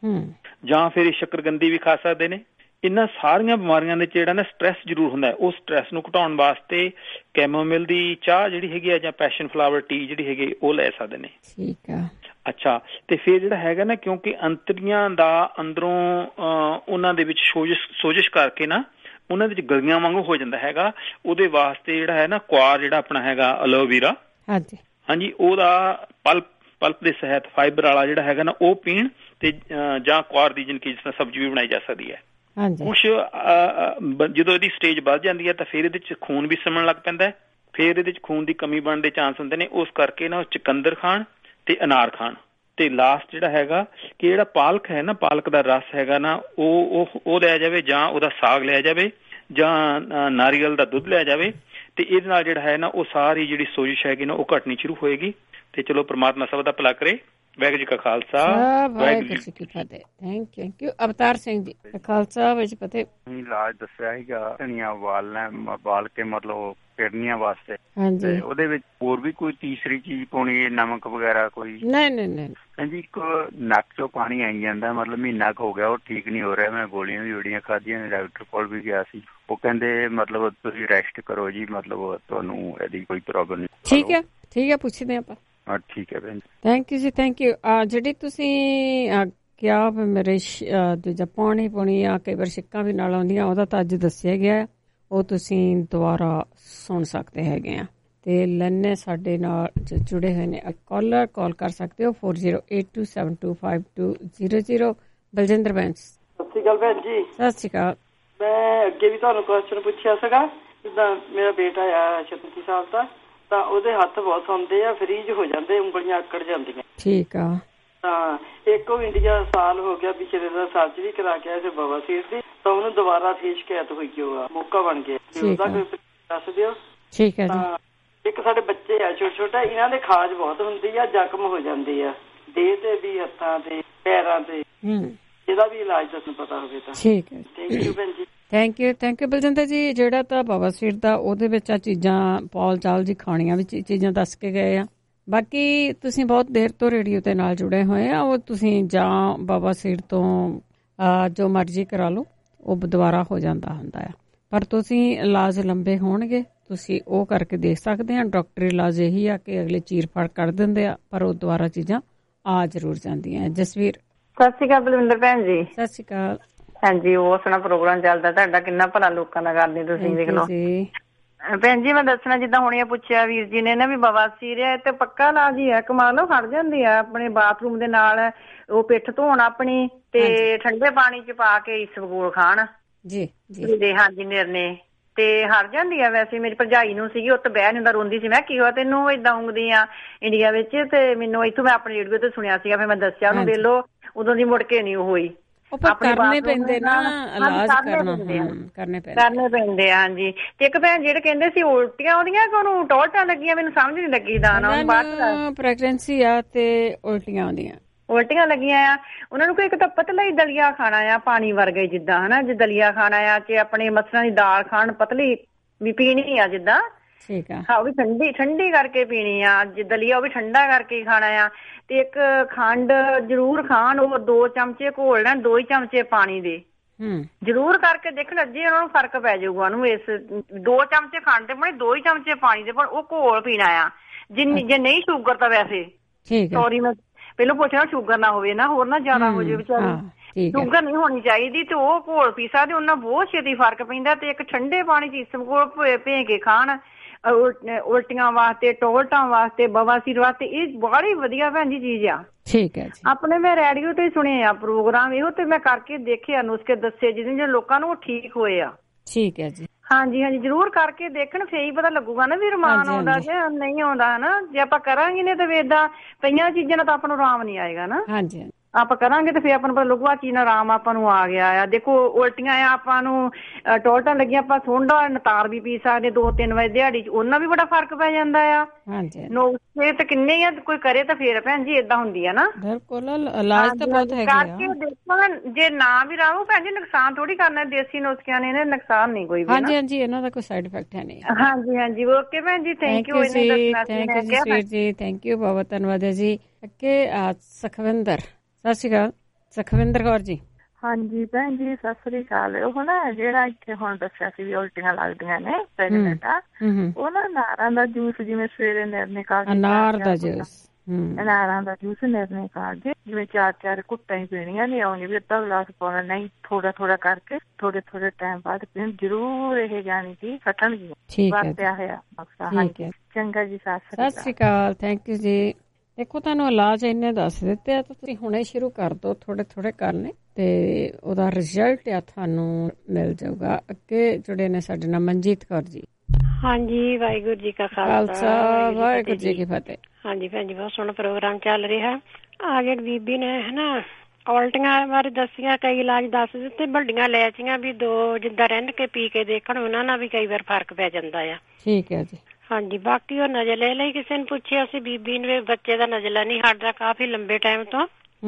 W: ਜਾਂ ਫਿਰ ਸ਼ੱਕਰਕੰਦੀ ਵੀ ਖਾ ਸਕਦੇ ਨੇ। ਇਹਨਾਂ ਸਾਰੀਆਂ ਬਿਮਾਰੀਆਂ ਦੇ ਜਿਹੜਾ ਨਾ ਸਟ੍ਰੈਸ ਜ਼ਰੂਰ ਹੁੰਦਾ ਹੈ, ਉਹ ਸਟ੍ਰੈਸ ਨੂੰ ਘਟਾਉਣ ਵਾਸਤੇ ਕੈਮੋਮਿਲ ਦੀ ਚਾਹ ਜਿਹੜੀ ਹੈਗੀ ਆ ਜਾਂ ਪੈਸ਼ਨ ਫਲਾਵਰ ਟੀ ਜਿਹੜੀ ਹੈਗੀ ਉਹ ਲੈ ਸਕਦੇ ਨੇ।
F: ਠੀਕ ਆ।
W: ਅੱਛਾ, ਤੇ ਫਿਰ ਜਿਹੜਾ ਹੈਗਾ ਨਾ, ਕਿਉਂਕਿ ਅੰਤੜੀਆਂ ਦਾ ਅੰਦਰੋਂ ਉਹਨਾਂ ਦੇ ਵਿੱਚ ਸੋਜਿਸ਼ ਸੋਜਿਸ਼ ਕਰਕੇ ਨਾ ਉਹਨਾਂ ਦੇ ਵਿੱਚ ਗਲੀਆਂ ਵਾਂਗੂ ਹੋ ਜਾਂਦਾ ਹੈਗਾ, ਉਹਦੇ ਵਾਸਤੇ ਜਿਹੜਾ ਹੈ ਨਾ ਕੁਆਰ ਜਿਹੜਾ ਆਪਣਾ ਹੈਗਾ ਐਲੋਵੇਰਾ,
F: ਹਾਂਜੀ
W: ਹਾਂਜੀ, ਉਹਦਾ ਪਲਪ ਪਲਪ ਦੇ ਸਹਿਤ ਫਾਈਬਰ ਵਾਲਾ ਜਿਹੜਾ ਹੈਗਾ ਨਾ ਉਹ ਪੀਣ, ਤੇ ਜਾਂ ਕੁਆਰ ਦੀ ਜਿਨਕੀ ਜਿਸ ਤਰ੍ਹਾਂ ਸਬਜ਼ੀ ਵੀ ਬਣਾਈ ਜਾ ਸਕਦੀ ਹੈ। ਕੁਛ ਜਦੋਂ ਇਹਦੀ ਸਟੇਜ ਵੱਧ ਜਾਂਦੀ ਹੈ ਤਾਂ ਫਿਰ ਇਹਦੇ ਚ ਖੂਨ ਵੀ ਸਿਮਣ ਲੱਗ ਪੈਂਦਾ ਹੈ, ਫਿਰ ਇਹਦੇ ਚ ਖੂਨ ਦੀ ਕਮੀ ਬਣਨ ਦੇ ਚਾਂਸ ਹੁੰਦੇ ਨੇ। ਉਸ ਕਰਕੇ ਨਾ ਚੁਕੰਦਰ ਖਾਣ ਤੇ ਅਨਾਰ ਖਾਣ। ਤੇ ਲਾਸਟ ਜਿਹੜਾ ਹੈਗਾ ਕਿ ਜਿਹੜਾ ਪਾਲਕ ਹੈ ਨਾ, ਪਾਲਕ ਦਾ ਰਸ ਹੈਗਾ ਨਾ, ਉਹ ਉਹ ਲਿਆ ਜਾਵੇ, ਜਾਂ ਉਹਦਾ ਸਾਗ ਲਿਆ ਜਾਵੇ, ਜਾਂ ਨਾਰੀਅਲ ਦਾ ਦੁੱਧ ਲਿਆ ਜਾਵੇ, ਤੇ ਇਹਦੇ ਨਾਲ ਜਿਹੜਾ ਹੈ ਨਾ ਉਹ ਸਾਰੀ ਜਿਹੜੀ ਸੋਜਿਸ਼ ਹੈਗੀ ਨਾ ਉਹ ਘਟਣੀ ਸ਼ੁਰੂ ਹੋਏਗੀ। ਤੇ ਚਲੋ ਪ੍ਰਮਾਤਮਾ ਸਭ ਦਾ ਭਲਾ ਕਰੇ। ਵਾਹਿਗੁਰੂ ਜੀ ਕਾ ਖਾਲਸਾ,
F: ਵਾਹਿਗੁਰੂ ਜੀ ਕੀ ਫਤਿਹ। Thank you. ਅਵਤਾਰ ਸਿੰਘ ਜੀ, ਖਾਲਸਾ ਵਿੱਚ ਫਤਿਹ।
O: ਇਲਾਜ ਦੱਸਿਆ ਸੀਗਾ ਧਨੀਆ ਉਬਾਲਣਾ, ਉਬਾਲ ਕੇ ਮਤਲਬ ਕਿਡਨੀਆਂ ਵਾਸਤੇ।
F: ਹਾਂਜੀ।
O: ਉਹਦੇ ਵਿੱਚ ਹੋਰ ਵੀ ਕੋਈ ਤੀਸਰੀ ਚੀਜ਼ ਪਾਉਣੀ ਹੈ, ਨਮਕ ਵਗੈਰਾ ਕੋਈ?
F: ਨਹੀਂ ਨਹੀਂ ਨਹੀਂ।
O: ਹਾਂਜੀ, ਇੱਕ ਨੱਕ ਚੋਂ ਪਾਣੀ ਆਈ ਜਾਂਦਾ, ਮਤਲਬ ਮਹੀਨਾ ਕੁ ਹੋ ਗਿਆ, ਉਹ ਠੀਕ ਨਹੀਂ ਹੋ ਰਿਹਾ। ਮੈਂ ਗੋਲੀਆਂ ਵੀ ਬੜੀਆਂ ਖਾਧੀਆਂ ਨੇ, ਡਾਕਟਰ ਕੋਲ ਵੀ ਗਿਆ ਸੀ, ਉਹ ਕਹਿੰਦੇ ਮਤਲਬ ਤੁਸੀਂ ਰੈਸਟ ਕਰੋ ਜੀ, ਮਤਲਬ ਤੁਹਾਨੂੰ ਇਹਦੀ ਕੋਈ ਪ੍ਰੋਬਲਮ ਨਹੀਂ।
F: ਠੀਕ ਹੈ, ਠੀਕ ਹੈ, ਪੁੱਛਦੇ ਆਪਾਂ।
O: ਹਾਂ ਠੀਕ ਹੈ ਭੈਣ ਜੀ,
F: ਥੈਂਕ ਯੂ ਜੀ, ਥੈਂਕ ਯੂ। ਜਿਹੜੀ ਤੁਸੀਂ ਕਿਹਾ ਮੇਰੇ ਦੂਜਾ ਪਾਣੀ ਪਾਉਣੀ ਆ, ਕਈ ਵਾਰ ਛਿੱਕਾਂ ਵੀ ਨਾਲ ਆਉਂਦੀਆਂ, ਉਹਦਾ ਤਾਂ ਅੱਜ ਦੱਸਿਆ ਗਿਆ, ਉਹ ਤੁਸੀਂ ਦੁਬਾਰਾ ਸੁਣ ਸਕਦੇ ਹੈਗੇ ਆ। ਤੇ ਲੰਨੇ ਸਾਡੇ ਨਾਲ ਜੁੜੇ ਹੋਏ ਨੇ ਕਾਲਰ, ਕਾਲ ਕਰ ਸਕਦੇ ਹੋ four zero eight two seven two five two zero zero. Baljinder Bains.
X: ਸਤਿ ਸ਼੍ਰੀ ਅਕਾਲ ਭੈਣ ਜੀ।
F: ਸਤਿ ਸ਼੍ਰੀ ਅਕਾਲ।
X: ਮੈਂ ਅੱਗੇ ਵੀ ਤੁਹਾਨੂੰ ਕੁਐਸਚਨ ਪੁੱਛਿਆ ਸੀਗਾ, ਜਿੱਦਾਂ ਮੇਰਾ ਬੇਟਾ ਆ ਛੱਤੀ ਸਾਲ ਦਾ,
E: ਤਾਂ ਉਹਦੇ ਹੱਥ ਬਹੁਤ ਸੌਂਦੇ ਆ, ਫਰੀਜ ਹੋ ਜਾਂਦੇ, ਉਂਗਲੀਆਂ ਆਕੜ ਜਾਂਦੀਆਂ।
F: ਠੀਕ ਆ।
E: ਤਾਂ ਇੱਕ ਉਹ ਇੰਡੀਆ ਸਾਲ ਹੋ ਗਿਆ ਪਿਛਲੇ ਦਾ ਸਰਜਰੀ ਕਰਾ ਕੇ ਆਇਆ ਸੀ ਬਵਾਸੀਰ ਦੀ, ਤਾਂ ਉਹਨੂੰ ਦੁਬਾਰਾ ਫੇਰ ਸ਼ਿਕਾਇਤ ਹੋਈ ਕਿ ਉਹ ਮੌਕਾ ਬਣ ਗਿਆ। ਉਹਦਾ ਕੋਈ ਦੱਸ ਦਿਓ।
F: ਠੀਕ ਹੈ ਜੀ।
E: ਇੱਕ ਸਾਡੇ ਬੱਚੇ ਆ ਛੋਟੇ ਛੋਟਾ, ਇਹਨਾਂ ਦੇ ਖਾਜ ਬਹੁਤ ਹੁੰਦੀ ਆ, ਜ਼ਖਮ ਹੋ ਜਾਂਦੇ ਆ ਦੇਹ ਤੇ ਵੀ, ਹੱਥਾਂ ਤੇ, ਪੈਰਾਂ ਤੇ। ਇਹਦਾ ਵੀ ਇਲਾਜ ਤੁਹਾਨੂੰ ਪਤਾ ਹੋਵੇ ਤਾਂ।
F: ਠੀਕ ਹੈ,
E: ਥੈਂਕ ਯੂ ਭੈਣ ਜੀ।
F: Thank you thank you Baljinder ji. ਜਿਹੜਾ ਤਾਂ ਬਵਾਸੀਰ ਦਾ ਉਹਦੇ ਵਿੱਚ ਆ ਚੀਜ਼ਾਂ ਪੌਲ ਚਾਲ ਜੀ ਖਾਣੀਆਂ ਵੀ ਚੀਜ਼ਾਂ ਦੱਸ ਕੇ ਗਏ ਆ। ਬਾਕੀ ਤੁਸੀਂ ਬਹੁਤ ਦੇਰ ਤੋਂ ਰੇਡੀਓ ਦੇ ਨਾਲ ਜੁੜੇ ਹੋਏ ਆ, ਉਹ ਤੁਸੀਂ ਜਾਂ ਬਵਾਸੀਰ ਤੋਂ ਜੋ ਮਰਜ਼ੀ ਕਰਾ ਲਓ, ਉਹ ਦੁਬਾਰਾ ਹੋ ਜਾਂਦਾ ਹੁੰਦਾ ਆ। ਪਰ ਤੁਸੀਂ ਇਲਾਜ ਲੰਬੇ ਹੋਣਗੇ, ਤੁਸੀਂ ਉਹ ਕਰਕੇ ਦੇਖ ਸਕਦੇ ਆ। ਡਾਕਟਰੀ ਇਲਾਜ ਇਹੀ ਆ ਕਿ ਅਗਲੇ ਚੀਰ ਫਾੜ ਕਰ ਦਿੰਦੇ ਆ, ਪਰ ਉਹ ਦੁਬਾਰਾ ਚੀਜ਼ਾਂ ਆ ਜ਼ਰੂਰ ਜਾਂਦੀਆਂ। ਜਸਵੀਰ।
G: ਸਤਿ ਸ਼੍ਰੀ ਅਕਾਲ ਬਲਵਿੰਦਰ ਭੈਣ ਜੀ।
F: ਸਤਿ ਸ਼੍ਰੀ ਅਕਾਲ।
G: ਹਾਂਜੀ, ਬਹੁਤ ਸੋਹਣਾ ਪ੍ਰੋਗਰਾਮ ਚੱਲਦਾ ਤੁਹਾਡਾ, ਕਿੰਨਾ ਭਲਾ ਲੋਕਾਂ ਦਾ ਕਰਦੇ ਤੁਸੀਂ, ਦੇਖ ਲਓ ਭੈਣ ਜੀ। ਮੈਂ ਦੱਸਣਾ, ਜਿੱਦਾਂ ਹੁਣੇ ਪੁੱਛਿਆ ਵੀਰ ਜੀ ਨੇ ਨਾ ਵੀ ਬਵਾਸੀਰ ਹੈ ਤੇ ਪੱਕਾ ਇਲਾਜ ਹੀ ਹੈ, ਕਮਾਲ ਲਓ ਖੜ ਜਾਂਦੀ ਆ ਆਪਣੇ ਬਾਥਰੂਮ ਦੇ ਨਾਲ, ਉਹ ਪਿੱਠ ਧੋਣ ਆਪਣੀ ਤੇ ਠੰਡੇ ਪਾਣੀ ਚ ਪਾ ਕੇ ਇਸਬਗੋਲ ਖਾਣ
F: ਜੀ ਜੀ।
G: ਹਾਂਜੀ ਨਿਰਣੇ ਤੇ ਹਟ ਜਾਂਦੀ ਆ। ਵੈਸੇ ਮੇਰੀ ਭਰਜਾਈ ਨੂੰ ਸੀਗੀ, ਉੱਥੇ ਬਹਿ ਜਾਂਦਾ, ਰੋਂਦੀ ਸੀ। ਮੈਂ ਕੀ ਹੋਇਆ ਤੈਨੂੰ ਏਦਾਂ ਉਂਗਦੀ ਆ ਇੰਡੀਆ ਵਿੱਚ? ਤੇ ਮੈਨੂੰ ਇੱਥੋਂ ਮੈਂ ਆਪਣੀ ਰੇਡੀਓ ਤੇ ਸੁਣਿਆ ਸੀਗਾ, ਫਿਰ ਮੈਂ ਦੱਸਿਆ ਉਹਨੂੰ, ਵੇਖ ਲਓ ਉਦੋਂ ਦੀ ਮੁੜ ਕੇ ਨੀ ਹੋਈ।
F: ਕਰਨੇ ਪੈਂਦੇ ਨਾ, ਇਲਾਜ ਕਰਨਾ ਕਰਨੇ
G: ਕਰਨੇ ਪੈਂਦੇ ਆ। ਹਾਂਜੀ। ਤੇ ਇੱਕ ਭੈਣ ਜਿਹੜੇ ਕਹਿੰਦੇ ਸੀ ਉਲਟੀਆਂ ਆਉਂਦੀਆਂ ਕਿ ਉਹਨੂੰ ਟੋਲਟਾਂ ਲੱਗੀਆਂ, ਮੈਨੂੰ ਸਮਝ ਨੀ ਲੱਗੀ। ਦਾਣਾ
F: ਪ੍ਰੈਗਨੈਂਸੀ ਆ ਤੇ ਉਲਟੀਆਂ ਆਉਂਦੀਆਂ,
G: ਉਲਟੀਆਂ ਲੱਗੀਆਂ ਆ ਉਹਨਾਂ ਨੂੰ। ਕੋਈ ਇੱਕ ਤਾਂ ਪਤਲਾ ਹੀ ਦਲੀਆ ਖਾਣਾ ਆ, ਪਾਣੀ ਵਰਗਾ ਜਿੱਦਾਂ ਹਨਾ, ਜੇ ਦਲੀਆ ਖਾਣਾ ਆ, ਤੇ ਆਪਣੇ ਮਸਰਾਂ ਦੀ ਦਾਲ ਖਾਣ, ਪਤਲੀ ਵੀ ਪੀਣੀ ਆ ਜਿੱਦਾਂ।
F: ਠੀਕ ਆ।
G: ਹਾਂ, ਉਹ ਵੀ ਠੰਡੀ ਠੰਡੀ ਕਰਕੇ ਪੀਣੀ ਆ। ਜੇ ਦਲੀਆ ਉਹ ਵੀ ਠੰਡਾ ਕਰਕੇ ਹੀ ਖਾਣਾ ਆ। ਤੇ ਇੱਕ ਖੰਡ ਜ਼ਰੂਰ ਖਾਣ, ਉਹ ਦੋ ਚਮਚੇ ਘੋਲ ਲੈਣ, ਦੋ ਹੀ ਚਮਚੇ ਪਾਣੀ ਦੇ ਜ਼ਰੂਰ ਕਰਕੇ ਦੇਖਣ, ਅੱਜੇ ਉਹਨਾਂ ਨੂੰ ਫਰਕ ਪੈ ਜਾਊਗਾ ਉਹਨੂੰ। ਇਸ ਦੋ ਚਮਚੇ ਖੰਡ ਦੇ ਬਣੇ, ਦੋ ਹੀ ਚਮਚੇ ਪਾਣੀ ਦੇ ਬਣ, ਉਹ ਘੋਲ ਪੀਣਾ ਆ। ਜਿੰਨੀ ਜੇ ਨਹੀਂ ਸ਼ੂਗਰ ਤਾਂ ਵੈਸੇ ਸੌਰੀ ਮੈਂ ਪਹਿਲਾਂ ਪੁੱਛਣਾ, ਸ਼ੂਗਰ ਨਾ ਹੋਵੇ ਨਾ, ਹੋਰ ਨਾ ਜ਼ਿਆਦਾ ਹੋ ਜਾਵੇ ਵਿਚਾਰੀ, ਸ਼ੂਗਰ ਨਹੀਂ ਹੋਣੀ ਚਾਹੀਦੀ। ਤੇ ਉਹ ਘੋਲ ਪੀ ਸਕਦੇ, ਉਹਨਾਂ ਬਹੁਤ ਛੇਤੀ ਫਰਕ ਪੈਂਦਾ। ਤੇ ਇੱਕ ਠੰਡੇ ਪਾਣੀ ਚ ਇਸਬਗੋਲ ਭੇ ਕੇ ਖਾਣ, ਉਲਟੀਆਂ ਵਾਸਤੇ, ਟੋਲਟਾਂ ਵਾਸਤੇ, ਬਵਾਸੀਰ ਵਾਸਤੇ, ਇਹ ਬੜੀ ਵਧੀਆ ਭੈਣ ਜੀ ਚੀਜ਼ ਆ।
F: ਠੀਕ ਹੈ ਜੀ।
G: ਆਪਣੇ ਮੈਂ ਰੇਡੀਓ ਤੇ ਸੁਣੇ ਆ ਪ੍ਰੋਗਰਾਮ, ਇਹੋ ਤੇ ਮੈਂ ਕਰਕੇ ਦੇਖੇ ਆ, ਨੁਸਖੇ ਦੱਸੇ ਜਿਹਦੇ ਜਿਹੜੇ ਲੋਕਾਂ ਨੂੰ ਉਹ ਠੀਕ ਹੋਏ ਆ।
F: ਠੀਕ ਹੈ ਜੀ।
G: ਹਾਂਜੀ ਹਾਂਜੀ, ਜ਼ਰੂਰ ਕਰਕੇ ਦੇਖਣ, ਫੇਰ ਹੀ ਪਤਾ ਲੱਗੂਗਾ ਨਾ ਵੀ ਰਮਾਨ ਆਉਂਦਾ ਕਿ ਨਹੀਂ ਆਉਂਦਾ ਹਨਾ। ਜੇ ਆਪਾਂ ਕਰਾਂਗੇ ਨੇ ਤੇ ਏਦਾਂ ਪਈਆਂ ਚੀਜ਼ਾਂ ਨਾਲ ਤਾਂ ਆਪਾਂ ਨੂੰ ਆਰਾਮ ਨੀ ਆਏਗਾ ਨਾ।
F: ਹਾਂਜੀ।
G: ਆਪਾਂ ਕਰਾਂਗੇ ਤੇ ਫੇਰ ਆਪਾਂ ਨੂੰ ਪਤਾ ਲੱਗੂਗਾ ਚੀਜ਼ ਨਾਲ ਆਰਾਮ ਆਪਾਂ ਨੂੰ ਆ ਗਿਆ ਆ। ਦੇਖੋ ਉਲਟੀਆਂ ਆ, ਆਪਾਂ ਨੂੰ ਟੋਲਟਾਂ ਲੱਗੀਆਂ, ਆਪਾਂ ਸੁੰਡਾ ਨਤਾਰ ਵੀ ਪੀ ਸਕਦੇ ਦੋ ਤਿੰਨ ਵਜੇ ਦਿਹਾੜੀ ਚ, ਉਹਨਾਂ ਵੀ ਬੜਾ ਫਰਕ ਪੈ ਜਾਂਦਾ ਆ।
F: ਹਾਂਜੀ।
G: ਨੁਸਖੇ ਤੇ ਕਿੰਨੇ ਆ, ਕੋਈ ਕਰੇ ਤਾਂ ਫੇਰ ਭੈਣ ਜੀ ਏਦਾਂ ਹੁੰਦੀ ਆ ਨਾ।
F: ਬਿਲਕੁਲ, ਇਲਾਜ ਤਾਂ ਬਹੁਤ ਹੈਗੇ ਆ।
G: ਕਰਕੇ ਦੇਖੋ, ਜੇ ਨਾ ਵੀ ਰਾਹੂ ਭੈਣ ਜੀ ਨੁਕਸਾਨ ਥੋੜੀ ਕਰਨਾ, ਦੇਸੀ ਨੁਸਖਿਆਂ ਨੇ ਇਹਨੇ ਨੁਕਸਾਨ ਨਹੀਂ ਕੋਈ ਵੀ।
F: ਹਾਂਜੀ ਹਾਂਜੀ, ਇਹਨਾਂ ਦਾ ਕੋਈ ਸਾਈਡ ਇਫੈਕਟ ਹੈ ਨਹੀਂ।
G: ਹਾਂਜੀ ਹਾਂਜੀ, ਓਕੇ ਭੈਣ ਜੀ, thank you.
F: Thank you Jasvir ji, thank you, ਬਹੁਤ ਧੰਨਵਾਦ ਹੈ ਜੀ। ਅੱਗੇ ਸੁਖਵਿੰਦਰ। ਸਤਿ ਸ਼੍ਰੀ ਅਕਾਲ ਸੁਖਵਿੰਦਰ ਕੌਰ ਜੀ।
H: ਹਾਂਜੀ ਭੈਣ ਜੀ, ਸਤਿ ਸ੍ਰੀ ਅਕਾਲ। ਉਹ ਨਾ ਜਿਹੜਾ ਇੱਥੇ ਹੁਣ ਦੱਸਿਆ ਸੀ ਵੀ ਉਲਟੀਆਂ ਲੱਗਦੀਆਂ ਨੇ ਪ੍ਰੈਗਨੈਂਟ ਆ, ਉਹ ਨਾ ਅਨਾਰਾਂ ਦਾ ਜੂਸ, ਜਿਵੇਂ ਸਵੇਰੇ ਨਿਰਣੇ ਖਾ ਕੇ,
F: ਅਨਾਰ ਦਾ ਜੂਸ,
H: ਅਨਾਰਾਂ ਦਾ ਜੂਸ ਨਿਰਣੇ ਖਾ ਕੇ, ਜਿਵੇਂ ਚਾਰ ਚਾਰ ਘੁੱਟਾਂ ਹੀ ਪੀਣੀਆਂ, ਨਹੀਂ ਆਉਣੀ ਵੀ ਅੱਧਾ ਗਲਾਸ ਪਾਉਣਾ, ਨਹੀਂ ਥੋੜਾ ਥੋੜਾ ਕਰਕੇ ਥੋੜੇ ਥੋੜੇ ਟਾਈਮ ਬਾਅਦ ਪੀਣ, ਜ਼ਰੂਰ ਇਹ ਜਾਣੀ ਕਿ ਹਟਣਗੀਆਂ। ਵਰਤਿਆ ਹੋਇਆ ਨੁਸਖਾ। ਚੰਗਾ ਜੀ, ਸਤਿ
F: ਸ੍ਰੀ ਅਕਾਲ। ਥੈਂਕ ਯੂ ਜੀ। ਦੇਖੋ, ਤੁਹਾਨੂੰ ਇਲਾਜ ਇੰਨੇ ਦੱਸ ਦਿੱਤੇ ਆ, ਤੁਸੀਂ ਹੁਣੇ ਸ਼ੁਰੂ ਕਰ ਦੋ, ਥੋੜੇ ਥੋੜੇ ਕਰਨੇ, ਤੇ ਉਹਦਾ ਰਿਜ਼ਲਟ ਆ ਤੁਹਾਨੂੰ ਮਿਲ ਜਾਊਗਾ। ਅੱਗੇ ਜੁੜੇ ਨੇ ਸਾਡੇ ਨਾਲ ਮਨਜੀਤ ਕੌਰ ਜੀ।
X: ਹਾਂਜੀ, ਵਾਹਿਗੁਰੂ ਜੀ ਕਾ
F: ਖਾਲਸਾ, ਵਾਹਿਗੁਰੂ ਜੀ ਕੀ ਫਤਿਹ।
X: ਹਾਂਜੀ ਭੈਣ ਜੀ, ਬਹੁਤ ਸੋਹਣਾ ਪ੍ਰੋਗਰਾਮ ਚੱਲ ਰਿਹਾ। ਆ ਜਿਹੜੀ ਬੀਬੀ ਨੇ ਹਨਾ ਉਲਟੀਆਂ ਬਾਰੇ ਦੱਸੀਆਂ, ਕਈ ਇਲਾਜ ਦੱਸ ਦਿੱਤੇ। ਵੱਡੀਆਂ ਇਲਾਇਚੀਆਂ ਵੀ ਦੋ ਜਿੱਦਾਂ ਰਿੰਨ ਕੇ ਪੀ ਕੇ ਦੇਖਣ, ਉਹਨਾਂ ਨਾਲ ਵੀ ਕਈ ਵਾਰ ਫਰਕ ਪੈ ਜਾਂਦਾ ਆ।
F: ਠੀਕ ਹੈ ਜੀ।
X: ਹਾਂਜੀ, ਬਾਕੀ ਉਹ ਨਜ਼ਲੇ ਲਈ ਕਿਸੇ ਨੇ ਪੁੱਛਿਆ ਸੀ ਬੀਬੀ ਨੇ, ਬੱਚੇ ਦਾ ਨਜ਼ਲਾ ਨਹੀਂ ਹਟਦਾ ਕਾਫੀ ਲੰਬੇ ਟਾਈਮ ਤੋਂ,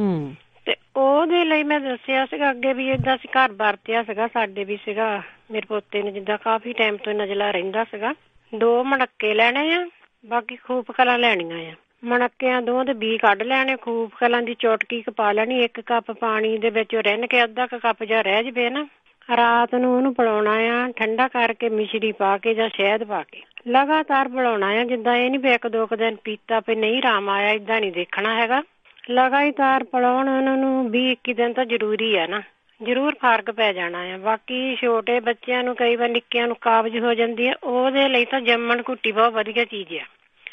X: ਤੇ ਉਹਦੇ ਲਈ ਮੈਂ ਦੱਸਿਆ ਸੀਗਾ ਅੱਗੇ ਵੀ ਏਦਾਂ ਸੀ, ਘਰ ਵਰਤਿਆ ਸੀਗਾ, ਸਾਡੇ ਵੀ ਸੀਗਾ, ਮੇਰੇ ਪੋਤੇ ਨੇ ਜਿੱਦਾਂ ਕਾਫੀ ਟਾਈਮ ਤੋਂ ਨਜ਼ਲਾ ਰਹਿੰਦਾ ਸੀਗਾ। ਦੋ ਮਣੱਕੇ ਲੈਣੇ ਆ, ਬਾਕੀ ਖੂਬ ਕਲਾਂ ਲੈਣੀਆਂ ਆ। ਮਣੱਕਿਆਂ ਦੋ ਦੇ ਬੀ ਕੱਢ ਲੈਣੇ, ਖੂਬ ਕਲਾਂ ਦੀ ਚੁਟਕੀ ਪਾ ਲੈਣੀ, ਇੱਕ ਕੱਪ ਪਾਣੀ ਦੇ ਵਿੱਚ ਰਿੰਨ ਕੇ, ਅੱਧਾ ਕੁ ਕੱਪ ਜਾਂ ਰਹਿ ਜਵੇ ਨਾ, ਰਾਤ ਨੂੰ ਉਹਨੂੰ ਪਿਲਾਉਣਾ ਆ, ਠੰਡਾ ਕਰਕੇ ਮਿਸ਼ਰੀ ਪਾ ਕੇ ਜਾਂ ਸ਼ਹਿਦ ਪਾ ਕੇ ਲਗਾਤਾਰ ਪਿਲਾਉਣਾ ਆ। ਜਿੱਦਾਂ ਇਹ ਨੀ ਵੀ ਇੱਕ ਦੋ ਕੁ ਦਿਨ ਪੀਤਾ ਪੇ ਨਹੀਂ ਆਰਾਮ ਆਇਆ, ਏਦਾਂ ਨੀ ਦੇਖਣਾ ਹੈਗਾ। ਲਗਾਤਾਰ ਪਿਲਾਉਣ ਉਹਨਾਂ ਨੂੰ ਵੀਹ ਇੱਕੀ ਦਿਨ ਤਾਂ ਜ਼ਰੂਰੀ ਆ ਨਾ, ਜ਼ਰੂਰ ਫਰਕ ਪੈ ਜਾਣਾ ਆ। ਬਾਕੀ ਛੋਟੇ ਬੱਚਿਆਂ ਨੂੰ ਕਈ ਵਾਰ ਨਿੱਕਿਆਂ ਨੂੰ ਕਾਬਜ਼ ਹੋ ਜਾਂਦੀ ਹੈ, ਉਹਦੇ ਲਈ ਤਾਂ ਜੰਮਣ ਘੁੱਟੀ ਬਹੁਤ ਵਧੀਆ ਚੀਜ਼ ਆ।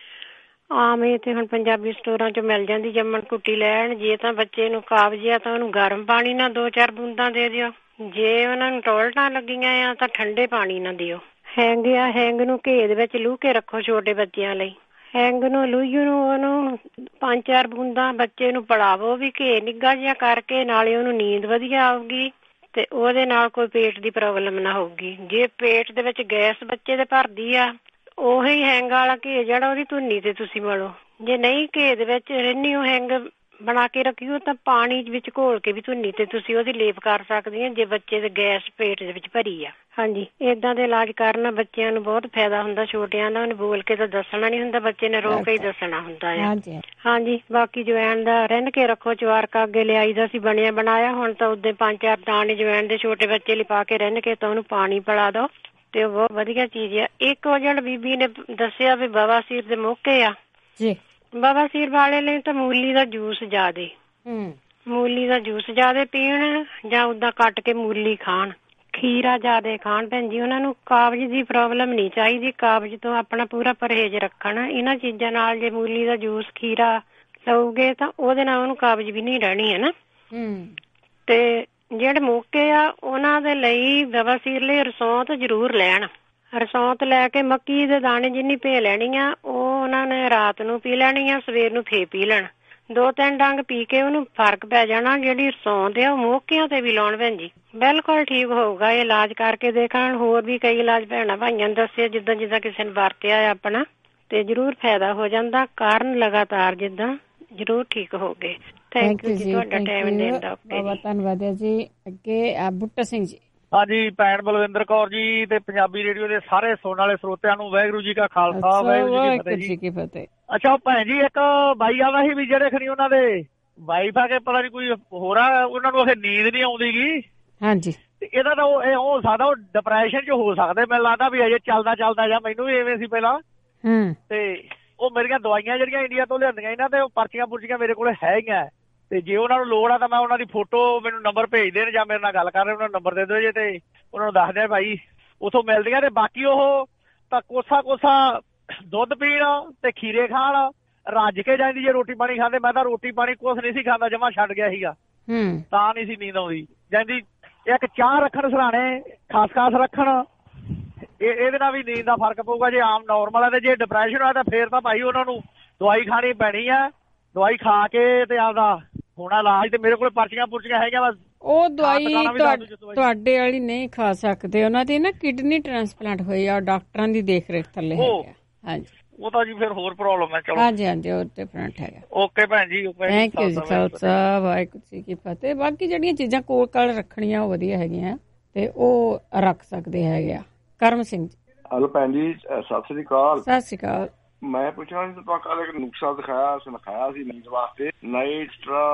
X: ਆਮ ਇੱਥੇ ਹੁਣ ਪੰਜਾਬੀ ਸਟੋਰਾਂ ਚ ਮਿਲ ਜਾਂਦੀ ਜੰਮਣ ਘੁੱਟੀ ਲੈਣ। ਜੇ ਤਾਂ ਬੱਚੇ ਨੂੰ ਕਾਬਜ਼ ਆ ਤਾਂ ਉਹਨੂੰ ਗਰਮ ਪਾਣੀ ਨਾਲ ਦੋ ਚਾਰ ਬੂੰਦਾਂ ਦੇ ਦਿਓ, ਜੇ ਉਹਨਾਂ ਨੂੰ ਟੋਲਟਾਂ ਲੱਗੀਆਂ ਆ ਤਾਂ ਠੰਡੇ ਪਾਣੀ ਨਾਲ ਦਿਓ। ਹੈਂਗ ਆ, ਹੈਂਗ ਨੂੰ ਘੇ ਦੇ ਵਿੱਚ ਲੂਹ ਕੇ ਰੱਖੋ ਛੋਟੇ ਬੱਚਿਆਂ ਲਈ। ਹੈਂਗ ਨੂੰ ਲੂਈਓ ਨੂੰ ਉਹਨੂੰ ਪੰਜ ਚਾਰ ਬੂੰਦਾਂ ਬੱਚੇ ਨੂੰ ਪਿਲਾਵੋ ਵੀ ਘੇ ਨਿੱਘਾ ਜਿਹਾ ਕਰਕੇ, ਨਾਲੇ ਉਹਨੂੰ ਨੀਂਦ ਵਧੀਆ ਆਊਗੀ ਤੇ ਉਹਦੇ ਨਾਲ ਕੋਈ ਪੇਟ ਦੀ ਪ੍ਰੋਬਲਮ ਨਾ ਹੋਊਗੀ। ਜੇ ਪੇਟ ਦੇ ਵਿੱਚ ਗੈਸ ਬੱਚੇ ਦੇ ਭਰਦੀ ਆ, ਉਹੀ ਹੈਂਗ ਵਾਲਾ ਘੇ ਜਿਹੜਾ ਉਹਦੀ ਧੁੰਨੀ ਤੇ ਤੁਸੀਂ ਮਲੋ। ਜੇ ਨਹੀਂ ਘੇ ਦੇ ਵਿੱਚ ਰਹਿੰਦੀ ਉਹ ਹੈਂਗ ਬਣਾ ਕੇ ਰੱਖੀਓ ਤਾਂ ਪਾਣੀ ਵਿੱਚ ਘੋਲ ਕੇ ਵੀ ਧੁੰਨੀ ਤੇ ਤੁਸੀਂ ਉਹਦੀ ਲੇਪ ਕਰ ਸਕਦੇ ਆ, ਜੇ ਬੱਚੇ ਦੇ ਗੈਸ ਪੇਟ ਦੇ ਵਿੱਚ ਭਰੀ ਆ। ਹਾਂਜੀ, ਏਦਾਂ ਦੇ ਇਲਾਜ ਕਰਨ ਨਾਲ ਬੱਚਿਆਂ ਨੂੰ ਬਹੁਤ ਫਾਇਦਾ ਹੁੰਦਾ। ਛੋਟਿਆਂ ਦਾ ਉਹਨੇ ਬੋਲ ਕੇ ਤਾਂ ਦੱਸਣਾ ਨੀ ਹੁੰਦਾ, ਬੱਚੇ ਨੇ ਰੋ ਕੇ ਹੀ ਦੱਸਣਾ ਹੁੰਦਾ ਆ। ਹਾਂਜੀ, ਬਾਕੀ ਜਵੈਣ ਦਾ ਰਿੰਨ ਕੇ ਰੱਖੋ। ਚਵਾਰਕਾ ਅੱਗੇ ਲਿਆਈ ਦਾ ਸੀ ਬਣਿਆ ਬਣਾਇਆ, ਹੁਣ ਤਾਂ ਉਦੋਂ ਪੰਜ ਚਾਰ ਦਾਣੇ ਜਵੈਣ ਦੇ ਛੋਟੇ ਬੱਚੇ ਲਈ ਪਾ ਕੇ ਰਿੰਨ ਕੇ ਤਾਂ ਉਹਨੂੰ ਪਾਣੀ ਪਿਲਾ ਦੋ ਤੇ ਉਹ ਬਹੁਤ ਵਧੀਆ ਚੀਜ਼ ਆ। ਇੱਕ ਉਹ ਜਿਹੜਾ ਬੀਬੀ ਨੇ ਦੱਸਿਆ ਵੀ ਬਵਾਸੀਰ ਦੇ ਮੌਕੇ ਆ ਜੀ, ਬਵਾਸੀਰ ਵਾਲੇ ਲਈ ਤਾਂ ਮੂਲੀ ਦਾ ਜੂਸ ਜ਼ਿਆਦੇ, ਮੂਲੀ ਦਾ ਜੂਸ ਜ਼ਿਆਦੇ ਪੀਣ ਜਾਂ ਓਦਾਂ ਕੱਟ ਕੇ ਮੂਲੀ ਖਾਣ, ਖੀਰਾ ਜ਼ਿਆਦੇ ਖਾਣ। ਭੈਣ ਜੀ ਉਹਨਾਂ ਨੂੰ ਕਾਬਜ਼ ਦੀ ਪ੍ਰੋਬਲਮ ਨਹੀਂ ਚਾਹੀਦੀ, ਕਾਬਜ਼ ਤੋਂ ਆਪਣਾ ਪੂਰਾ ਪਰਹੇਜ਼ ਰੱਖਣ। ਇਹਨਾਂ ਚੀਜ਼ਾਂ ਨਾਲ ਜੇ ਮੂਲੀ ਦਾ ਜੂਸ ਖੀਰਾ ਲਊਗੇ ਤਾਂ ਉਹਦੇ ਨਾਲ ਉਹਨੂੰ ਕਾਬਜ਼ ਵੀ ਨਹੀਂ ਰਹਿਣੀ ਹੈ ਨਾ। ਤੇ ਜਿਹੜੇ ਮੌਕੇ ਆ ਉਹਨਾਂ ਦੇ ਲਈ ਬਵਾਸੀਰ ਲਈ ਰਸੌਂਤ ਜ਼ਰੂਰ ਲੈਣ। ਰਸੌਂਤ ਲੈ ਕੇ ਮੱਕੀ ਦੇ ਦਾਣੇ ਜਿੰਨੀ ਭੇ ਲੈਣੀ ਆ ਉਹ ਉਹਨਾਂ ਨੇ ਰਾਤ ਨੂੰ ਪੀ ਲੈਣੀ ਆ, ਸਵੇਰ ਨੂੰ ਫੇਰ ਪੀ ਲੈਣ। ਦੋ ਤਿੰਨ ਡੰਗ ਪੀ ਕੇ ਉਹਨੂੰ ਫਰਕ ਪੈ ਜਾਣਾ। ਜਿਹੜੀ ਰਸੌਂਤ ਆ ਉਹ ਮੋਕਿਆਂ ਤੇ ਵੀ ਲਾਉਣ ਭੈਣ ਜੀ, ਬਿਲਕੁਲ ਠੀਕ ਹੋਊਗਾ। ਇਹ ਇਲਾਜ ਕਰਕੇ ਦੇਖਣ। ਹੋਰ ਵੀ ਕਈ ਇਲਾਜ ਭੈਣਾਂ ਭਾਈਆਂ ਨੇ ਦੱਸੇ ਜਿੱਦਾਂ ਜਿੱਦਾਂ ਕਿਸੇ ਨੇ ਵਰਤਿਆ ਆਪਣਾ ਤੇ ਜ਼ਰੂਰ ਫਾਇਦਾ ਹੋ ਜਾਂਦਾ। ਕਾਰਨ ਲਗਾਤਾਰ ਜਿੱਦਾਂ ਜ਼ਰੂਰ ਠੀਕ ਹੋ ਗਏ। ਥੈਂਕ ਯੂ ਜੀ, ਤੁਹਾਡਾ ਟਾਈਮ ਦੇਣ ਦਾ ਬਹੁਤ
F: ਧੰਨਵਾਦ ਹੈ ਜੀ। ਅੱਗੇ ਬੁੱਟਾ ਸਿੰਘ ਜੀ।
I: ਹਾਂਜੀ, ਭੈਣ ਬਲਵਿੰਦਰ ਕੌਰ ਜੀ ਤੇ ਪੰਜਾਬੀ ਰੇਡੀਓ ਦੇ ਸਾਰੇ ਸੁਣਨ ਵਾਲੇ ਸਰੋਤਿਆਂ ਨੂੰ ਵਾਹਿਗੁਰੂ ਜੀ ਕਾ ਖਾਲਸਾ ਵਾਹਿਗੁਰੂ ਜੀ ਕੀ ਫਤਿਹ। ਅੱਛਾ ਭੈਣ ਜੀ, ਇੱਕ ਬਾਈ ਆਵਾ ਸੀ ਵੀ ਜਿਹੜੇ ਖਣੀ ਉਹਨਾਂ ਦੇ ਵਾਈਫ ਆ ਕੇ ਪਤਾ ਨੀ ਕੋਈ ਹੋਰ ਆ, ਉਹਨਾਂ ਨੂੰ ਨੀਂਦ ਨੀ ਆਉਂਦੀ ਗੀ। ਹਾਂਜੀ, ਇਹਦਾ ਤਾਂ ਉਹ ਹੋ ਸਕਦਾ ਉਹ ਡਿਪਰੈਸ਼ਨ ਚ ਹੋ ਸਕਦੇ। ਮੈਨੂੰ ਲੱਗਦਾ ਵੀ ਅਜੇ ਚੱਲਦਾ ਚੱਲਦਾ ਜਾਂ ਮੈਨੂੰ ਵੀ ਐਵੇਂ ਸੀ ਪਹਿਲਾਂ। ਤੇ ਉਹ ਮੇਰੀਆਂ ਦਵਾਈਆਂ ਜਿਹੜੀਆਂ ਇੰਡੀਆ ਤੋਂ ਲਿਆਂਦੀਆਂ ਇਹਨਾਂ ਤੇ ਉਹ ਪਰਚੀਆਂ ਪੁਰਚੀਆਂ ਮੇਰੇ ਕੋਲ ਹੈਗੀਆਂ। ਤੇ ਜੇ ਉਹਨਾਂ ਨੂੰ ਲੋੜ ਆ ਤਾਂ ਮੈਂ ਉਹਨਾਂ ਦੀ ਫੋਟੋ ਮੈਨੂੰ ਨੰਬਰ ਭੇਜ ਦੇਣ ਜਾਂ ਮੇਰੇ ਨਾਲ ਗੱਲ ਕਰ ਰਹੇ ਉਹਨਾਂ ਨੂੰ ਨੰਬਰ ਦੇ ਦਿਓ ਜੇ ਤੇ ਉਹਨਾਂ ਨੂੰ ਦੱਸ ਦਿਆਂ ਭਾਈ ਉੱਥੋਂ ਮਿਲਦੀਆਂ। ਤੇ ਬਾਕੀ ਉਹ ਤਾਂ ਕੋਸਾ ਕੋਸਾ ਦੁੱਧ ਪੀਣ ਤੇ ਖੀਰੇ ਖਾਣ, ਰੱਜ ਕੇ ਜਾਂਦੀ ਜੇ ਰੋਟੀ ਪਾਣੀ ਖਾਂਦੇ। ਮੈਂ ਤਾਂ ਰੋਟੀ ਪਾਣੀ ਕੁਛ ਨਹੀਂ ਸੀ ਖਾਂਦਾ, ਜਮਾ ਛੱਡ ਗਿਆ ਸੀਗਾ, ਤਾਂ ਨਹੀਂ ਸੀ ਨੀਂਦ ਆਉਂਦੀ ਜਾਂਦੀ। ਇੱਕ ਚਾਹ ਰੱਖਣ ਸਰਾਣੇ, ਖਾਸ ਖਾਸ ਰੱਖਣ, ਇਹ ਇਹਦੇ ਨਾਲ ਵੀ ਨੀਂਦ ਦਾ ਫਰਕ ਪਊਗਾ। ਜੇ ਆਮ ਨੋਰਮਲ ਹੈ ਤੇ ਜੇ ਡਿਪਰੈਸ਼ਨ ਹੋਇਆ ਤਾਂ ਫੇਰ ਤਾਂ ਭਾਈ ਉਹਨਾਂ ਨੂੰ ਦਵਾਈ ਖਾਣੀ ਪੈਣੀ ਆ। ਦਵਾਈ ਖਾ ਕੇ ਤੇ ਆਪਦਾ ਹੋਣਾ ਇਲਾਜ। ਤੇ ਮੇਰੇ ਕੋਲ ਪਰਚੀਆਂ ਪੁਰਚੀਆਂ ਹੈਗੀਆਂ। ਬਸ ਉਹ ਦਵਾਈ
F: ਤੁਹਾਡੇ ਵਾਲੀ ਨਹੀਂ ਖਾ ਸਕਦੇ, ਉਹਨਾਂ ਦੀ ਨਾ ਕਿਡਨੀ ਟ੍ਰਾਂਸਪਲਾਂਟ ਹੋਈ ਆ, ਡਾਕਟਰਾਂ ਦੀ ਦੇਖ ਰੇਖ ਥੱਲੇ ਹੈਗਾ। ਹਾਂਜੀ,
I: ਉਹ ਤਾਂ ਜੀ ਫਿਰ ਹੋਰ ਪ੍ਰੋਬਲਮ ਹੈ। ਚਲੋ
F: ਹਾਂਜੀ ਹਾਂਜੀ, ਉਹ ਡਿਫਰੈਂਟ ਹੈਗਾ।
I: ਓਕੇ ਭੈਣ ਜੀ,
F: ਥੈਂਕ ਯੂ ਜੀ, ਖਾਲਸਾ ਵਾਹਿਗੁਰੂ ਜੀ ਕੀ ਫਤਿਹ। ਬਾਕੀ ਜਿਹੜੀਆਂ ਚੀਜ਼ਾਂ ਕੋਲ ਕਾਲ ਰੱਖਣੀਆਂ ਉਹ ਵਧੀਆ ਹੈਗੀਆਂ ਤੇ ਉਹ ਰੱਖ ਸਕਦੇ ਹੈਗੇ ਆ। ਕਰਮ ਸਿੰਘ ਜੀ।
J: ਹੈਲੋ ਭੈਣ ਜੀ, ਸਤਿ ਸ੍ਰੀ ਅਕਾਲ।
F: ਸਤਿ ਸ੍ਰੀ ਅਕਾਲ।
J: ਮੈਂ ਪੁੱਛਣਾ ਸੀ, ਤੁਹਾਨੂੰ ਕੱਲ ਇੱਕ ਨੁਕਸਾ ਦਿਖਾਇਆ ਸਿਖਾਇਆ ਸੀ ਨੀਂਦ ਵਾਸਤੇ, ਨਾਈਟ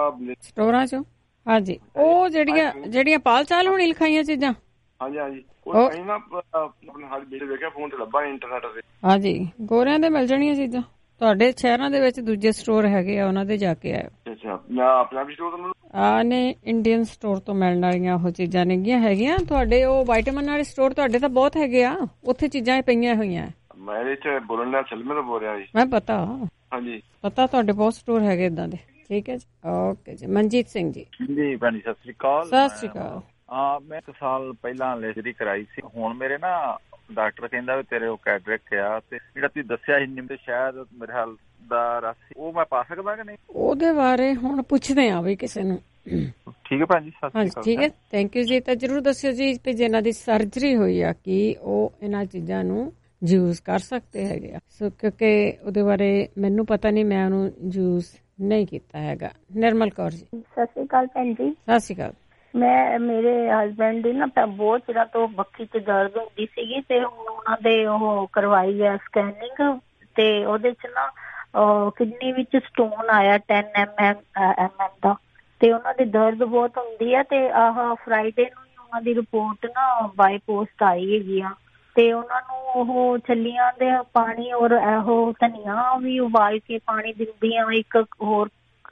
F: ਸਟੋਰਾਂ ਚੋਂ। ਹਾਂਜੀ, ਉਹ ਜਿਹੜੀਆਂ ਜਿਹੜੀਆਂ ਪਾਲ ਚਾਲ ਹੋਣੀ ਲਿਖਾਈਆਂ ਚੀਜ਼ਾਂ।
J: ਹਾਂਜੀ ਹਾਂਜੀ, ਉਹ ਅਸੀਂ ਨਾ ਆਪਣੇ ਹਾਲ ਬੇਟੇ ਵੇਖਿਆ ਫੋਨ ਤੇ ਲੱਭਾ ਇੰਟਰਨੈਟ ਤੇ। ਹਾਂਜੀ,
F: ਗੋਰਿਆਂ ਦੇ ਮਿਲ ਜਾਣੀਆਂ ਚੀਜ਼ਾਂ। ਤੁਹਾਡੇ ਸ਼ਹਿਰਾਂ ਦੇ ਵਿੱਚ ਦੂਜੇ ਸਟੋਰ ਹੈਗੇ ਆ, ਉਹਨਾਂ ਦੇ ਜਾ ਕੇ ਆਇਓ।
J: ਅੱਛਾ, ਮੈਂ ਪੰਜਾਬੀ ਸਟੋਰ ਤੋਂ
F: ਆ ਨੇ ਇੰਡੀਅਨ ਸਟੋਰ ਤੋਂ ਮਿਲਣ ਵਾਲੀਆਂ ਉਹ ਚੀਜ਼ਾਂ ਨੇਗੀਆਂ ਹੈਗੀਆਂ। ਤੁਹਾਡੇ ਉਹ ਵਾਈਟਾਮਿਨ ਵਾਲੇ ਸਟੋਰ ਤੁਹਾਡੇ ਤਾਂ ਬਹੁਤ ਹੈਗੇ ਆ, ਉੱਥੇ ਚੀਜ਼ਾਂ ਪਈਆਂ ਹੋਈਆਂ।
J: ਮੈਂ ਇਹਦੇ ਚ ਬੋਲਣ ਦਾ ਸਲਮੇ ਤੋਂ ਬੋਲ ਰਿਹਾ ਜੀ।
F: ਮੈਂ ਪਤਾ
J: ਹਾਂਜੀ
F: ਪਤਾ ਤੁਹਾਡੇ ਬਹੁਤ ਸਟੋਰ ਹੈਗੇ ਇਦਾਂ ਦੇ। ਠੀਕ ਹੈ ਜੀ, ਓਕੇ ਜੀ। ਮਨਜੀਤ ਸਿੰਘ ਜੀ।
K: ਜੀ ਭੈਣ ਜੀ, ਸਤਿ ਸ੍ਰੀ ਅਕਾਲ।
F: ਸਤਿ ਸ੍ਰੀ ਅਕਾਲ।
K: ਹਾਂ, ਮੈਂ ਇੱਕ ਸਾਲ ਪਹਿਲਾਂ ਲੈਜਰੀ ਕਰਾਈ ਸੀ। ਹੁਣ ਮੇਰੇ ਨਾ ਡਾਕਟਰ ਕਹਿੰਦਾ ਵੀ ਤੇਰੇ ਉਹ ਕੈਟਰੈਕਟ ਆ, ਤੇ ਜਿਹੜਾ ਤੁਸੀਂ ਦੱਸਿਆ ਸੀ ਨਿੰਮ ਤੇ ਸ਼ਾਇਦ ਮੇਰੇ ਹਾਲ ਦਾ ਰਸ, ਉਹ ਮੈਂ ਪਾ ਸਕਦਾ ਕਿ ਨਹੀਂ?
F: ਉਹਦੇ ਬਾਰੇ ਹੁਣ ਪੁੱਛਦੇ ਆ ਵੀ ਕਿਸੇ ਨੂੰ।
K: ਠੀਕ ਹੈ ਭੈਣ ਜੀ, ਸਤਿ ਸ੍ਰੀ ਅਕਾਲ।
F: ਠੀਕ ਹੈ, ਥੈਂਕ ਯੂ ਜੀ। ਤਾਂ ਜਰੂਰ ਦੱਸਿਓ ਜੀ ਕਿ ਜੇ ਇਹਨਾਂ ਦੀ ਸਰਜਰੀ ਹੋਈ ਆ ਕਿ ਉਹ ਇਹਨਾਂ ਚੀਜ਼ਾਂ ਨੂੰ ਯੂਜ਼ ਕਰ ਸਕਦੇ ਹੈਗੇ ਆ। ਸੋ ਕਿਉਂਕਿ ਉਹਦੇ ਬਾਰੇ ਮੈਨੂੰ ਪਤਾ ਨਹੀਂ, ਮੈਂ ਉਹਨੂੰ ਯੂਜ਼ ਨਹੀਂ ਕੀਤਾ ਹੈਗਾ। ਨਿਰਮਲ ਕੌਰ ਜੀ।
L: ਸਤਿ ਸ੍ਰੀ ਅਕਾਲ ਭੈਣ ਜੀ।
F: ਸਤਿ ਸ੍ਰੀ ਅਕਾਲ।
L: ਮੈਂ ਮੇਰੇ ਹਸਬੈਂਡ ਦੀ ਨਾ ਬਹੁਤ ਚਿਰਾਂ ਤੋਂ ਬੱਖੀ ਚ ਦਰਦ ਹੁੰਦੀ ਸੀਗੀ ਤੇ ਹੁਣ ਉਹਨਾਂ ਦੇ ਉਹ ਕਰਵਾਈ ਹੈ ਸਕੈਨਿੰਗ ਤੇ ਉਹਦੇ ਚ ਨਾ ਕਿਡਨੀ ਵਿੱਚ ਸਟੋਨ ਆਇਆ ten M M M M ਦਾ, ਤੇ ਉਹਨਾਂ ਦੀ ਦਰਦ ਬਹੁਤ ਹੁੰਦੀ ਹੈ। ਤੇ ਆਹ ਫਰਾਈਡੇ ਨੂੰ ਹੀ ਉਹਨਾਂ ਦੀ ਰਿਪੋਰਟ ਨਾ ਬਾਈ ਪੋਸਟ ਆਈ ਹੈਗੀ ਆ, ਤੇ ਉਹਨਾਂ ਨੂੰ ਉਹ ਛੱਲੀਆਂ ਦੇ ਪਾਣੀ ਔਰ ਇਹੋ ਧਨੀਆ ਵੀ ਉਬਾਲ ਕੇ ਪਾਣੀ ਦਿੰਦੀ ਆ। ਇੱਕ ਹੋਰ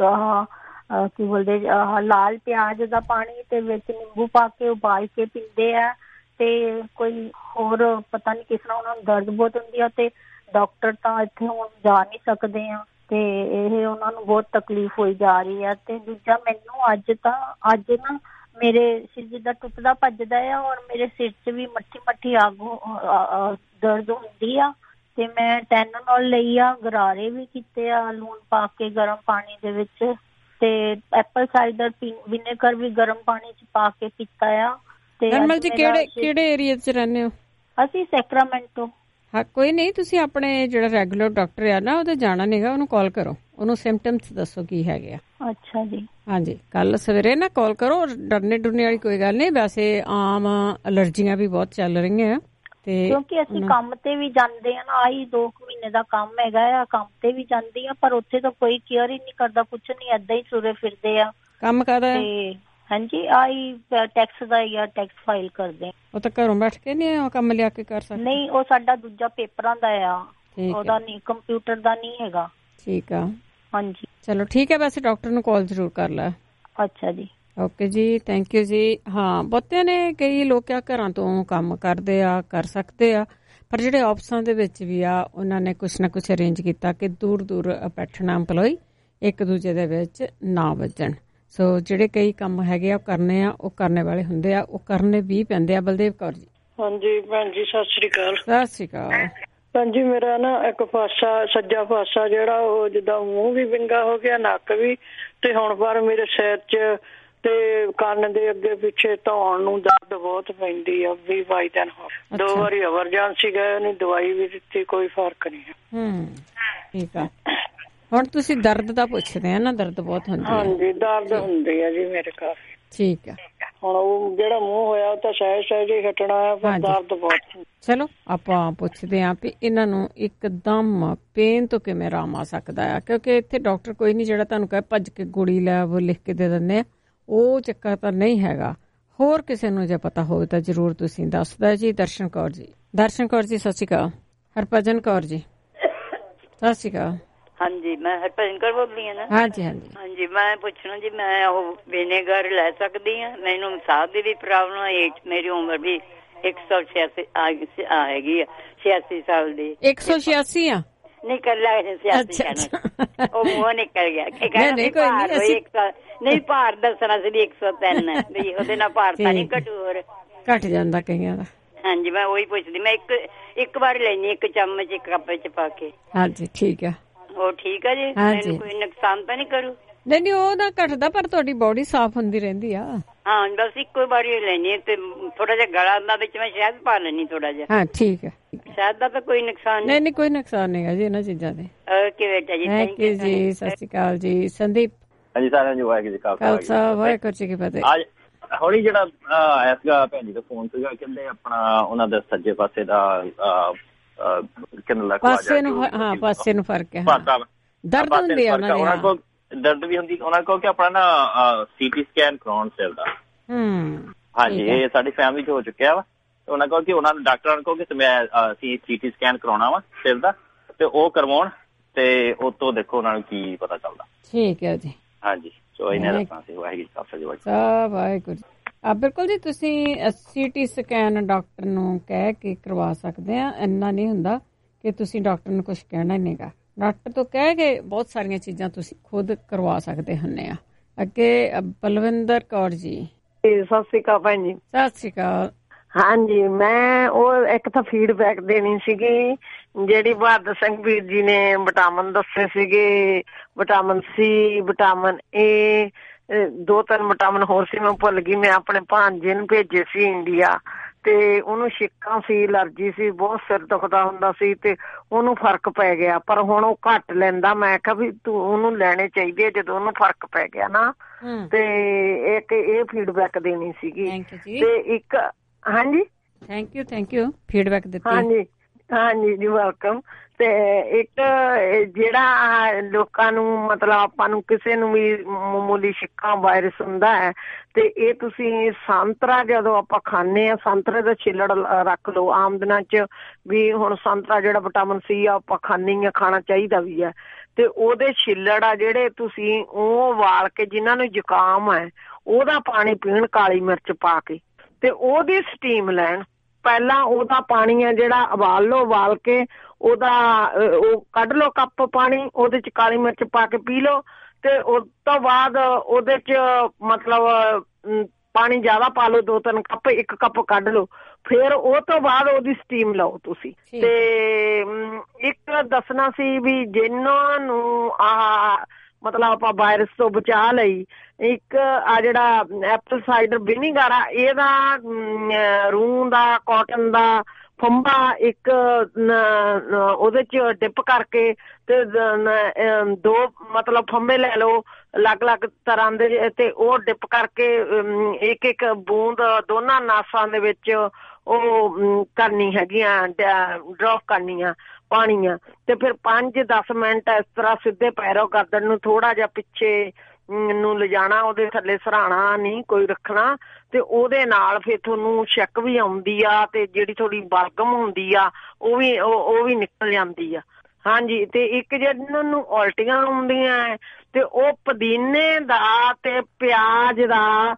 L: ਕੀ ਬੋਲਦੇ ਲਾਲ ਪਿਆਜ ਦਾ ਪਾਣੀ ਤੇ ਵਿੱਚ ਨਿੰਬੂ ਪਾ ਕੇ ਉਬਾਲ ਕੇ ਪੀਂਦੇ ਆ। ਤੇ ਕੋਈ ਹੋਰ ਪਤਾ ਨੀ ਕਿਸ ਤਰ੍ਹਾਂ ਉਹਨਾਂ ਨੂੰ ਦਰਦ ਬਹੁਤ ਹੁੰਦੀ ਆ ਤੇ ਡਾਕਟਰ ਤਾਂ ਇੱਥੇ ਹੁਣ ਜਾ ਨਹੀਂ ਸਕਦੇ ਆ ਤੇ ਇਹ ਉਹਨਾਂ ਨੂੰ ਬਹੁਤ ਤਕਲੀਫ ਹੋਈ ਜਾ ਰਹੀ ਆ। ਤੇ ਦੂਜਾ ਮੈਨੂੰ ਅੱਜ ਤਾਂ ਅੱਜ ਨਾ ਮੇਰੇ ਸਿਰ ਜਿੱਦਾਂ ਟੁੱਟਦਾ ਭੱਜਦਾ ਆ, ਔਰ ਮੇਰੇ ਸਿਰ 'ਚ ਵੀ ਮੱਠੀ ਮੱਠੀ ਅੱਗ ਦਰਦ ਹੁੰਦੀ ਆ। ਤੇ ਮੈਂ ਟੈਨਾਨੋਲ ਲਈ ਆ, ਗਰਾਰੇ ਵੀ ਕੀਤੇ ਆ ਲੂਣ ਪਾ ਕੇ ਗਰਮ ਪਾਣੀ ਦੇ ਵਿੱਚ, ਤੇ ਐਪਲ ਸਾਈਡਰ ਵਿਨੇਗਰ ਵੀ ਗਰਮ ਪਾਣੀ 'ਚ ਪਾ ਕੇ ਪੀਤਾ ਆ। ਤੇ
F: ਨਰਮਲ ਜੀ ਕਿਹੜੇ ਕਿਹੜੇ ਏਰੀਆ 'ਚ ਰਹਿੰਦੇ ਹੋ?
L: ਅਸੀਂ ਸੈਕਰਾਮੈਂਟੋ।
F: ਹਾਂ ਕੋਈ ਨਹੀਂ, ਤੁਸੀਂ ਆਪਣੇ ਜਿਹੜਾ ਰੈਗੂਲਰ ਡਾਕਟਰ ਆ ਨਾ ਉਹਦੇ ਜਾਣਾ ਨੀਗਾ, ਉਹਨੂੰ ਕਾਲ ਕਰੋ, ਉਹਨੂੰ ਸਿੰਪਟਮਸ ਦੱਸੋ ਕੀ ਹੈਗੇ ਆ।
L: ਅੱਛਾ ਜੀ।
F: ਹਾਂਜੀ ਕੱਲ ਸਵੇਰੇ ਨਾ ਕਾਲ ਕਰੋ। ਡਰਨੇ ਡੁਰਨੇ ਵਾਲੀ ਕੋਈ ਗੱਲ ਨਹੀਂ, ਵੈਸੇ ਆਮ ਅਲਰਜੀਆਂ ਵੀ ਬਹੁਤ ਚੱਲ ਰਹੀਆਂ ਤੇ
L: ਕਿਉਂਕਿ ਅਸੀਂ ਕੰਮ ਤੇ ਵੀ ਜਾਂਦੇ ਆ ਨਾ, ਆਹੀ ਦੋ ਕੁ ਮਹੀਨੇ ਦਾ ਕੰਮ ਹੈਗਾ ਆ, ਕੰਮ ਤੇ ਵੀ ਜਾਂਦੀ ਆ, ਪਰ ਉੱਥੇ ਤਾਂ ਕੋਈ ਕੇਅਰ ਹੀ ਨਹੀਂ ਕਰਦਾ, ਕੁਛ ਨਹੀਂ, ਏਦਾਂ ਹੀ ਤੁਰੇ ਫਿਰਦੇ ਆ।
F: ਕੰਮ ਕਾਹਦਾ?
L: ਹਾਂਜੀ ਆਹੀ ਟੈਕਸ ਦਾ ਜਾਂ ਟੈਕਸ ਫਾਈਲ ਕਰਦੇ।
F: ਉਹ ਤਾਂ ਘਰੋਂ ਬੈਠ ਕੇ ਨਹੀਂ ਉਹ ਕੰਮ ਲਿਆ ਕੇ ਕਰ ਸਕਦੇ?
L: ਨਹੀਂ, ਉਹ ਸਾਡਾ ਦੂਜਾ ਪੇਪਰਾਂ ਦਾ ਆ, ਉਹਦਾ ਨਹੀਂ, ਕੰਪਿਊਟਰ ਦਾ ਨਹੀਂ ਹੈਗਾ।
F: ਠੀਕ ਆ।
L: ਹਾਂਜੀ
F: ਚਲੋ ਠੀਕ ਹੈ, ਵੈਸੇ ਡਾਕਟਰ ਨੂੰ ਕਾਲ ਜ਼ਰੂਰ ਕਰ ਲੈ।
L: ਅੱਛਾ ਜੀ,
F: ਓਕੇ ਜੀ, ਥੈਂਕ ਯੂ ਜੀ। ਹਾਂ ਬਹੁਤਿਆਂ ਨੇ, ਕਈ ਲੋਕ ਆ ਘਰਾਂ ਤੋਂ ਕੰਮ ਕਰਦੇ ਆ, ਕਰ ਸਕਦੇ ਆ, ਪਰ ਜਿਹੜੇ ਆਫਿਸਾਂ ਦੇ ਵਿੱਚ ਵੀ ਆ ਉਹਨਾਂ ਨੇ ਕੁਛ ਨਾ ਕੁਛ ਅਰੇਂਜ ਕੀਤਾ ਕਿ ਦੂਰ ਦੂਰ ਬੈਠਣਾ ਐਮਪਲੋਈ ਇੱਕ ਦੂਜੇ ਦੇ ਵਿੱਚ ਨਾ ਵੱਜਣ। ਸੋ ਜਿਹੜੇ ਕਈ ਕੰਮ ਹੈਗੇ ਆ ਉਹ ਕਰਨੇ ਆ, ਉਹ ਕਰਨੇ ਵਾਲੇ ਹੁੰਦੇ ਆ, ਉਹ ਕਰਨੇ ਵੀ ਪੈਂਦੇ ਆ। ਬਲਦੇਵ ਕੌਰ ਜੀ।
M: ਹਾਂਜੀ ਭੈਣ ਜੀ ਸਤਿ ਸ੍ਰੀ ਅਕਾਲ।
F: ਸਤਿ ਸ੍ਰੀ ਅਕਾਲ
M: ਭੈਣ ਜੀ। ਮੇਰਾ ਨਾ ਇੱਕ ਪਾਸਾ, ਸੱਜਾ ਪਾਸਾ ਜਿਹੜਾ ਉਹ ਜਿੱਦਾਂ ਮੂੰਹ ਵੀ ਵਿੰਗਾ ਹੋ ਗਿਆ, ਨੱਕ ਵੀ, ਤੇ ਹੁਣ ਪਰ ਮੇਰੇ ਸਿਰ 'ਚ ਤੇ ਕੰਨ ਦੇ ਅੱਗੇ ਪਿੱਛੇ ਧੌਣ ਨੂੰ ਦਰਦ ਬਹੁਤ ਪੈਂਦੀ ਆ। ਵੀਹ ਬਾਈ ਦਿਨ ਹੋ ਦੋ ਵਾਰੀ ਐਮਰਜੈਂਸੀ ਗਏ, ਨਹੀਂ ਦਵਾਈ ਵੀ ਦਿੱਤੀ, ਕੋਈ ਫਰਕ ਨਹੀਂ।
F: ਹੂੰ ਠੀਕ ਆ। ਹੁਣ ਤੁਸੀਂ ਦਰਦ ਦਾ ਪੁੱਛਦੇ ਆ ਨਾ? ਦਰਦ ਬਹੁਤ ਹੁੰਦੀ ਹੈ?
M: ਹਾਂਜੀ ਦਰਦ ਹੁੰਦੀ ਆ ਜੀ ਮੇਰੇ ਕਾਫੀ।
F: ਠੀਕ ਆ।
M: ਹੁਣ ਉਹ ਜਿਹੜਾ ਮੂੰਹ ਹੋਇਆ ਉਹ ਤਾਂ ਸਹਿਜ ਸਹਿਜ ਹੀ ਹਟਣਾ ਹੈ, ਪਰ ਦਰਦ ਬਹੁਤ।
F: ਚਲੋ ਆਪਾਂ ਪੁੱਛਦੇ ਹਾਂ ਵੀ ਇਹਨਾਂ ਨੂੰ ਇੱਕਦਮ ਪੇਨ ਤੋਂ ਕਿਵੇਂ ਆਰਾਮ ਆ ਸਕਦਾ ਆ, ਕਿਉਂਕਿ ਇੱਥੇ ਡਾਕਟਰ ਕੋਈ ਨਹੀਂ ਜਿਹੜਾ ਤੁਹਾਨੂੰ ਕਹੇ ਭੱਜ ਕੇ ਗੋਲੀ ਲੈ ਉਹ ਲਿਖ ਕੇ ਦੇ ਦਿੰਦੇ ਆ, ਉਹ ਚੱਕਰ ਤਾਂ ਨਹੀਂ ਹੈਗਾ। ਹੋਰ ਕਿਸੇ ਨੂੰ ਜੇ ਪਤਾ ਹੋਵੇ ਤਾਂ ਜ਼ਰੂਰ ਤੁਸੀਂ ਦੱਸਦਾ ਜੀ। ਦਰਸ਼ਨ ਕੌਰ ਜੀ। ਦਰਸ਼ਨ ਕੌਰ ਜੀ ਸਤਿ ਸ਼੍ਰੀ ਅਕਾਲ। ਹਰਭਜਨ ਕੌਰ ਜੀ ਸਤਿ ਸ਼੍ਰੀ ਅਕਾਲ।
N: ਹਾਂਜੀ ਮੈਂ ਹਰਭਜਨ ਕੌਰ ਬੋਲਦੀ ਹਾਂ ਨਾ।
F: ਹਾਂਜੀ ਹਾਂਜੀ
N: ਹਾਂਜੀ ਮੈਂ ਪੁੱਛਣਾ ਜੀ, ਮੈਂ ਉਹ ਵਿਨੇਗਰ ਲੈ ਸਕਦੀ ਹਾਂ? ਮੈਨੂੰ ਸਾਹ ਦੀ ਵੀ ਪ੍ਰੋਬਲਮ ਹੈ, ਮੇਰੀ ਉਮਰ ਵੀ ਇੱਕ ਸੌ ਛਿਆਸੀ ਹੈਗੀ ਆ, ਛਿਆਸੀ ਸਾਲ ਦੀ।
F: ਇੱਕ ਸੌ ਛਿਆਸੀ ਆ?
N: ਨਿਕਲ ਲਿਆ ਸਿਆਸੀ ਕਹਿਣਾ, ਉਹ ਮੂੰਹ ਨਿਕਲ ਗਿਆ। ਨਹੀਂ ਭਾਰ ਦੱਸਣਾ ਸੀ ਇੱਕ ਸੌ ਤਿੰਨ, ਵੀ ਉਹਦੇ ਨਾਲ ਭਾਰ ਤਾਂ ਨਹੀਂ ਘਟੂ, ਹੋਰ
F: ਘਟ ਜਾਂਦਾ ਕਈਆਂ ਦਾ।
N: ਹਾਂਜੀ ਮੈਂ ਉਹੀ ਪੁੱਛਦੀ, ਮੈਂ ਇੱਕ ਇੱਕ ਵਾਰ ਲੈਣੀ, ਇੱਕ ਚਮਚ ਇੱਕ ਕੱਪ ਚ ਪਾ ਕੇ।
F: ਹਾਂਜੀ ਠੀਕ ਆ।
N: ਉਹ ਠੀਕ ਆ ਜੀ, ਮੈਨੂੰ ਕੋਈ ਨੁਕਸਾਨ ਤਾਂ ਨਹੀਂ ਕਰੂ?
F: ਨਹੀਂ ਨਹੀਂ ਉਹ ਤਾਂ ਘਟਦਾ, ਪਰ ਤੁਹਾਡੀ ਬੋਡੀ ਸਾਫ਼ ਹੁੰਦੀ ਰਹਿੰਦੀ ਆ।
N: ਹਾਂ ਬਸ ਇੱਕੋ ਵਾਰੀ ਲੈਣੀ, ਤੇ ਥੋੜਾ ਜਿਹਾ ਗਲਾ ਦਾ ਵਿੱਚ ਮੈਂ ਸ਼ਹਿਦ ਪਾ ਲੈਣੀ ਥੋੜਾ ਜਿਹਾ।
F: ਹਾਂ ਠੀਕ ਹੈ।
N: ਸ਼ਹਿਦ ਦਾ ਤਾਂ ਕੋਈ ਨੁਕਸਾਨ
F: ਨਹੀਂ? ਨਹੀਂ ਕੋਈ ਨੁਕਸਾਨ ਨਹੀਂ ਹੈ ਜੀ ਇਹਨਾਂ ਚੀਜ਼ਾਂ ਦੇ।
N: ਓਕੇ ਬੇਟਾ ਜੀ,
F: ਥੈਂਕ ਯੂ ਜੀ। ਸਤਿ ਸ਼੍ਰੀ ਅਕਾਲ ਜੀ। ਸੰਦੀਪ।
P: ਹਾਂਜੀ ਸਾਰਿਆਂ ਨੂੰ ਵਾਹਿਗੁਰੂ ਜੀ ਕਾ
F: ਖਾਲਸਾ ਵਾਹਿਗੁਰੂ ਜੀ ਕੀ ਫਤਿਹ।
P: ਅੱਜ ਹੌਲੀ ਜਿਹੜਾ ਆਇਆ ਸੀਗਾ ਭੈਣ ਜੀ ਦਾ ਫੋਨ ਸੀਗਾ, ਕਹਿੰਦੇ ਆਪਣਾ ਉਹਨਾਂ ਦੇ ਸੱਜੇ ਪਾਸੇ ਦਾ ਕਿੰਨਾ
F: ਪਾਸੇ ਨੂੰ, ਹਾਂ ਪਾਸੇ ਨੂੰ ਫਰਕ ਹੈ, ਦਰਦ ਹੁੰਦੀ ਆ ਉਹਨਾਂ
P: ਕੋਲ, ਦਰਦ ਵੀ ਹੁੰਦੀ ਉਹਨਾਂ ਕੋਲ, ਕਿ ਆਪਣਾ ਨਾ ਸੀਟੀ ਸਕੈਨ ਕਰਾਉਣ ਸਿਰ ਦਾ।
F: ਹੂੰ
P: ਹਾਂਜੀ ਇਹ ਸਾਡੀ ਫੈਮਿਲੀ ਚ ਹੋ ਚੁੱਕਿਆ ਵਾ। ਉਹਨਾਂ ਕੋਲ ਕਿ ਉਹਨਾਂ ਨੇ ਡਾਕਟਰਾਂ ਕੋਲ ਕਿ ਮੈਂ ਅਸੀਂ ਸੀਟੀ ਸਕੈਨ ਕਰਾਉਣਾ ਵਾ ਸਿਰ ਦਾ, ਤੇ ਉਹ ਕਰਵਾਉਣ, ਤੇ ਉਹ ਤੋਂ ਦੇਖੋ ਉਹਨਾਂ ਨੂੰ ਕੀ ਪਤਾ ਚੱਲਦਾ।
F: ਠੀਕ ਹੈ ਜੀ।
P: ਹਾਂਜੀ ਸੋ ਇਹਨੇ ਦੱਸਣਾ ਸੀ। ਵਾਹਿਗੁਰੂ ਜੀ
F: ਵਾਹਿਗੁਰੂ। ਆ ਬਿਲਕੁਲ ਜੀ, ਤੁਸੀਂ ਸੀਟੀ ਸਕੈਨ ਡਾਕਟਰ ਨੂੰ ਕਹਿ ਕੇ ਕਰਵਾ ਸਕਦੇ ਆ, ਇੰਨਾ ਨਹੀਂ ਹੁੰਦਾ ਕਿ ਤੁਸੀਂ ਡਾਕਟਰ ਨੂੰ ਕੁਛ ਕਹਿਣਾ ਹੀ ਨਹੀਂਗਾ। ਡਾਕਟਰ ਤੋਂ ਕਹਿ ਕੇ ਬਹੁਤ ਸਾਰੀਆਂ ਚੀਜ਼ਾਂ ਤੁਸੀਂ ਖੁਦ ਕਰਵਾ ਸਕਦੇ ਹੁੰਦੇ ਆ। ਅੱਗੇ ਬਲਵਿੰਦਰ ਕੌਰ ਜੀ।
Q: ਸਤਿ ਸ਼੍ਰੀ ਅਕਾਲ ਭੈਣ ਜੀ।
F: ਸਤਿ ਸ਼੍ਰੀ ਅਕਾਲ।
Q: ਹਾਂਜੀ ਮੈਂ ਉਹ ਇੱਕ ਤਾਂ ਫੀਡਬੈਕ ਦੇਣੀ ਸੀਗੀ, ਜਿਹੜੀ ਬਹਾਦਰ ਸਿੰਘ ਵੀਰ ਜੀ ਨੇ ਵਿਟਾਮਿਨ ਦੱਸੇ ਸੀਗੇ, ਵਿਟਾਮਿਨ ਸੀ, ਵਿਟਾਮਿਨ ਏ, ਦੋ ਤਿੰਨ ਵਿਟਾਮਿਨ ਹੋਰ ਸੀ ਮੈਂ ਭੁੱਲ ਗਈ। ਮੈਂ ਆਪਣੇ ਭਾਂਜੇ ਨੂੰ ਭੇਜੇ ਸੀ ਇੰਡੀਆ, ਤੇ ਉਹਨੂੰ ਛਿੱਕਾਂ ਸੀ, ਐਲਰਜੀ ਸੀ, ਬਹੁਤ ਸਿਰ ਦੁਖਦਾ ਹੁੰਦਾ ਸੀ, ਤੇ ਉਹਨੂੰ ਫਰਕ ਪੈ ਗਿਆ, ਪਰ ਹੁਣ ਉਹ ਘੱਟ ਲੈਂਦਾ। ਮੈਂ ਕਿਹਾ ਵੀ ਤੂੰ ਉਹਨੂੰ ਲੈਣੇ ਚਾਹੀਦੇ ਜਦੋਂ ਉਹਨੂੰ ਫਰਕ ਪੈ ਗਿਆ ਨਾ। ਤੇ ਇੱਕ ਇਹ ਫੀਡਬੈਕ ਦੇਣੀ ਸੀਗੀ। ਤੇ ਇੱਕ ਹਾਂਜੀ
F: thank you thank you feedback ਦਿੱਤੀ।
Q: ਹਾਂਜੀ ਹਾਂਜੀ ਜੀ ਵੈਲਕਮ। ਤੇ ਇੱਕ ਜਿਹੜਾ ਲੋਕਾਂ ਨੂੰ ਮਤਲਬ ਆਪਾਂ ਨੂੰ ਕਿਸੇ ਨੂੰ ਵੀ ਮਾਮੂਲੀ ਛਿੱਕਾਂ ਵਾਇਰਸ ਹੁੰਦਾ ਹੈ, ਤੇ ਇਹ ਤੁਸੀਂ ਸੰਤਰਾ ਜਦੋਂ ਆਪਾਂ ਖਾਂਦੇ ਆ, ਸੰਤਰੇ ਦਾ ਛਿੱਲੜ ਰੱਖ ਲਓ ਆਮ ਦਿਨਾਂ ਚ ਵੀ। ਹੁਣ ਸੰਤਰਾ ਜਿਹੜਾ ਵਿਟਾਮਿਨ ਸੀ ਆ ਆਪਾਂ ਖਾਂਦੇ ਆ, ਖਾਣਾ ਚਾਹੀਦਾ ਵੀ ਹੈ, ਤੇ ਉਹਦੇ ਛਿੱਲੜ ਆ ਜਿਹੜੇ ਤੁਸੀਂ ਉਹ ਉਬਾਲ ਕੇ, ਜਿਨ੍ਹਾਂ ਨੂੰ ਜ਼ੁਕਾਮ ਹੈ ਉਹਦਾ ਪਾਣੀ ਪੀਣ ਕਾਲੀ ਮਿਰਚ ਪਾ ਕੇ, ਤੇ ਉਹਦੀ ਸਟੀਮ ਲੈਣ। ਪਹਿਲਾਂ ਉਹਦਾ ਪਾਣੀ ਆ ਜਿਹੜਾ ਉਬਾਲ ਲਓ, ਉਬਾਲ ਕੇ ਉਹਦਾ ਉਹ ਕੱਢ ਲਓ ਕੱਪ ਪਾਣੀ, ਉਹਦੇ ਚ ਕਾਲੀ ਮਿਰਚ ਪਾ ਕੇ ਪੀ ਲਓ, ਤੇ ਉਸ ਤੋਂ ਬਾਅਦ ਉਹਦੇ ਚ ਮਤਲਬ ਪਾਣੀ ਜ਼ਿਆਦਾ ਪਾ ਲਓ, ਦੋ ਤਿੰਨ ਕੱਪ, ਇੱਕ ਕੱਪ ਕੱਢ ਲਓ, ਫਿਰ ਉਹ ਤੋਂ ਬਾਅਦ ਉਹਦੀ ਸਟੀਮ ਲਓ ਤੁਸੀਂ। ਤੇ ਇੱਕ ਦੱਸਣਾ ਸੀ ਵੀ ਜਿਹਨਾਂ ਨੂੰ ਆਹ ਮਤਲਬ ਆਪਾਂ ਵਾਇਰਸ ਤੋਂ ਬਚਾ ਲਈ, ਇੱਕ ਆ ਜਿਹੜਾ ਐਪਲ ਸਾਈਡਰ ਵਿਨੀਗਰ ਆ, ਇਹਦਾ ਰੂੰ ਦਾ, ਕਾਟਨ ਦਾ ਫੰਬਾ ਇੱਕ ਉਹਦੇ ਚ ਡਿਪ ਕਰਕੇ ਤੇ ਦੋ ਮਤਲਬ ਫੰਬੇ ਲੈ ਲਓ ਅਲੱਗ ਅਲੱਗ ਤਰ੍ਹਾਂ ਦੇ, ਤੇ ਉਹ ਡਿਪ ਕਰਕੇ ਇੱਕ ਇੱਕ ਬੂੰਦ ਦੋਨਾਂ ਨਾਸਾਂ ਦੇ ਵਿੱਚ ਉਹ ਕਰਨੀ ਹੈਗੀਆਂ, ਡ੍ਰੌਪ ਕਰਨੀਆਂ ਪਾਣੀਆਂ, ਤੇ ਫਿਰ ਪੰਜ ਦਸ ਮਿੰਟ ਇਸ ਤਰ੍ਹਾਂ ਸਿੱਧੇ ਪੈਰੋਂ ਗਰਦਨ ਨੂੰ ਥੋੜਾ ਜਿਹਾ ਪਿੱਛੇ ਨੂੰ ਲਿਜਾਣਾ, ਉਹਦੇ ਥੱਲੇ ਸਰਾਣਾ ਨਹੀਂ ਕੋਈ ਰੱਖਣਾ, ਤੇ ਉਹਦੇ ਨਾਲ ਫਿਰ ਤੁਹਾਨੂੰ ਛਿੱਕ ਵੀ ਆਉਂਦੀ ਆ ਤੇ ਜਿਹੜੀ ਥੋੜੀ ਬਲਗਮ ਹੁੰਦੀ ਆ ਉਹ ਵੀ ਉਹ ਵੀ ਨਿਕਲ ਜਾਂਦੀ ਆ। ਹਾਂਜੀ, ਤੇ ਇੱਕ ਜਿਹਨਾਂ ਨੂੰ ਉਲਟੀਆਂ ਹੁੰਦੀਆਂ ਤੇ ਉਹ ਪੁਦੀਨੇ ਦਾ ਤੇ ਪਿਆਜ਼ ਦਾ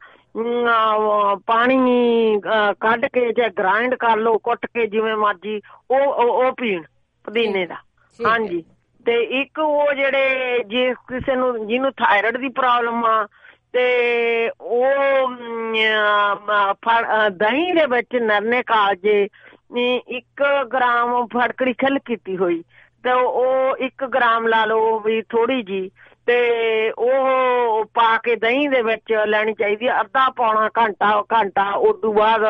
Q: ਪਾਣੀ ਕੱਢ ਕੇ ਜਾਂ ਗ੍ਰਾਇੰਡ ਕਰ ਲਓ, ਕੁੱਟ ਕੇ ਜਿਵੇਂ ਮਰਜੀ, ਉਹ ਉਹ ਪੀਣ ਪੁਦੀਨੇ ਦਾ। ਹਾਂਜੀ, ਤੇ ਇੱਕ ਉਹ ਜਿਹੜੇ ਜੇ ਕਿਸੇ ਨੂੰ ਜਿਹਨੂੰ ਥਾਇਰਾਇਡ ਦੀ ਪ੍ਰੋਬਲਮ ਆ ਤੇ ਉਹ ਦਹੀਂ ਦੇ ਵਿੱਚ ਨਰਨੇ ਕਾਲਜੇ ਇੱਕ ਗ੍ਰਾਮ ਫਟਕੜੀ ਖਿੱਲ ਕੀਤੀ ਹੋਈ ਤੇ ਉਹ ਇੱਕ ਗ੍ਰਾਮ ਲਾ ਲਓ ਵੀ ਥੋੜੀ ਜੀ, ਤੇ ਉਹ ਪਾ ਕੇ ਦਹੀਂ ਦੇ ਵਿੱਚ ਲੈਣੀ ਚਾਹੀਦੀ ਹੈ ਅੱਧਾ ਪੌਣਾ ਘੰਟਾ ਘੰਟਾ ਉਦੋਂ ਬਾਅਦ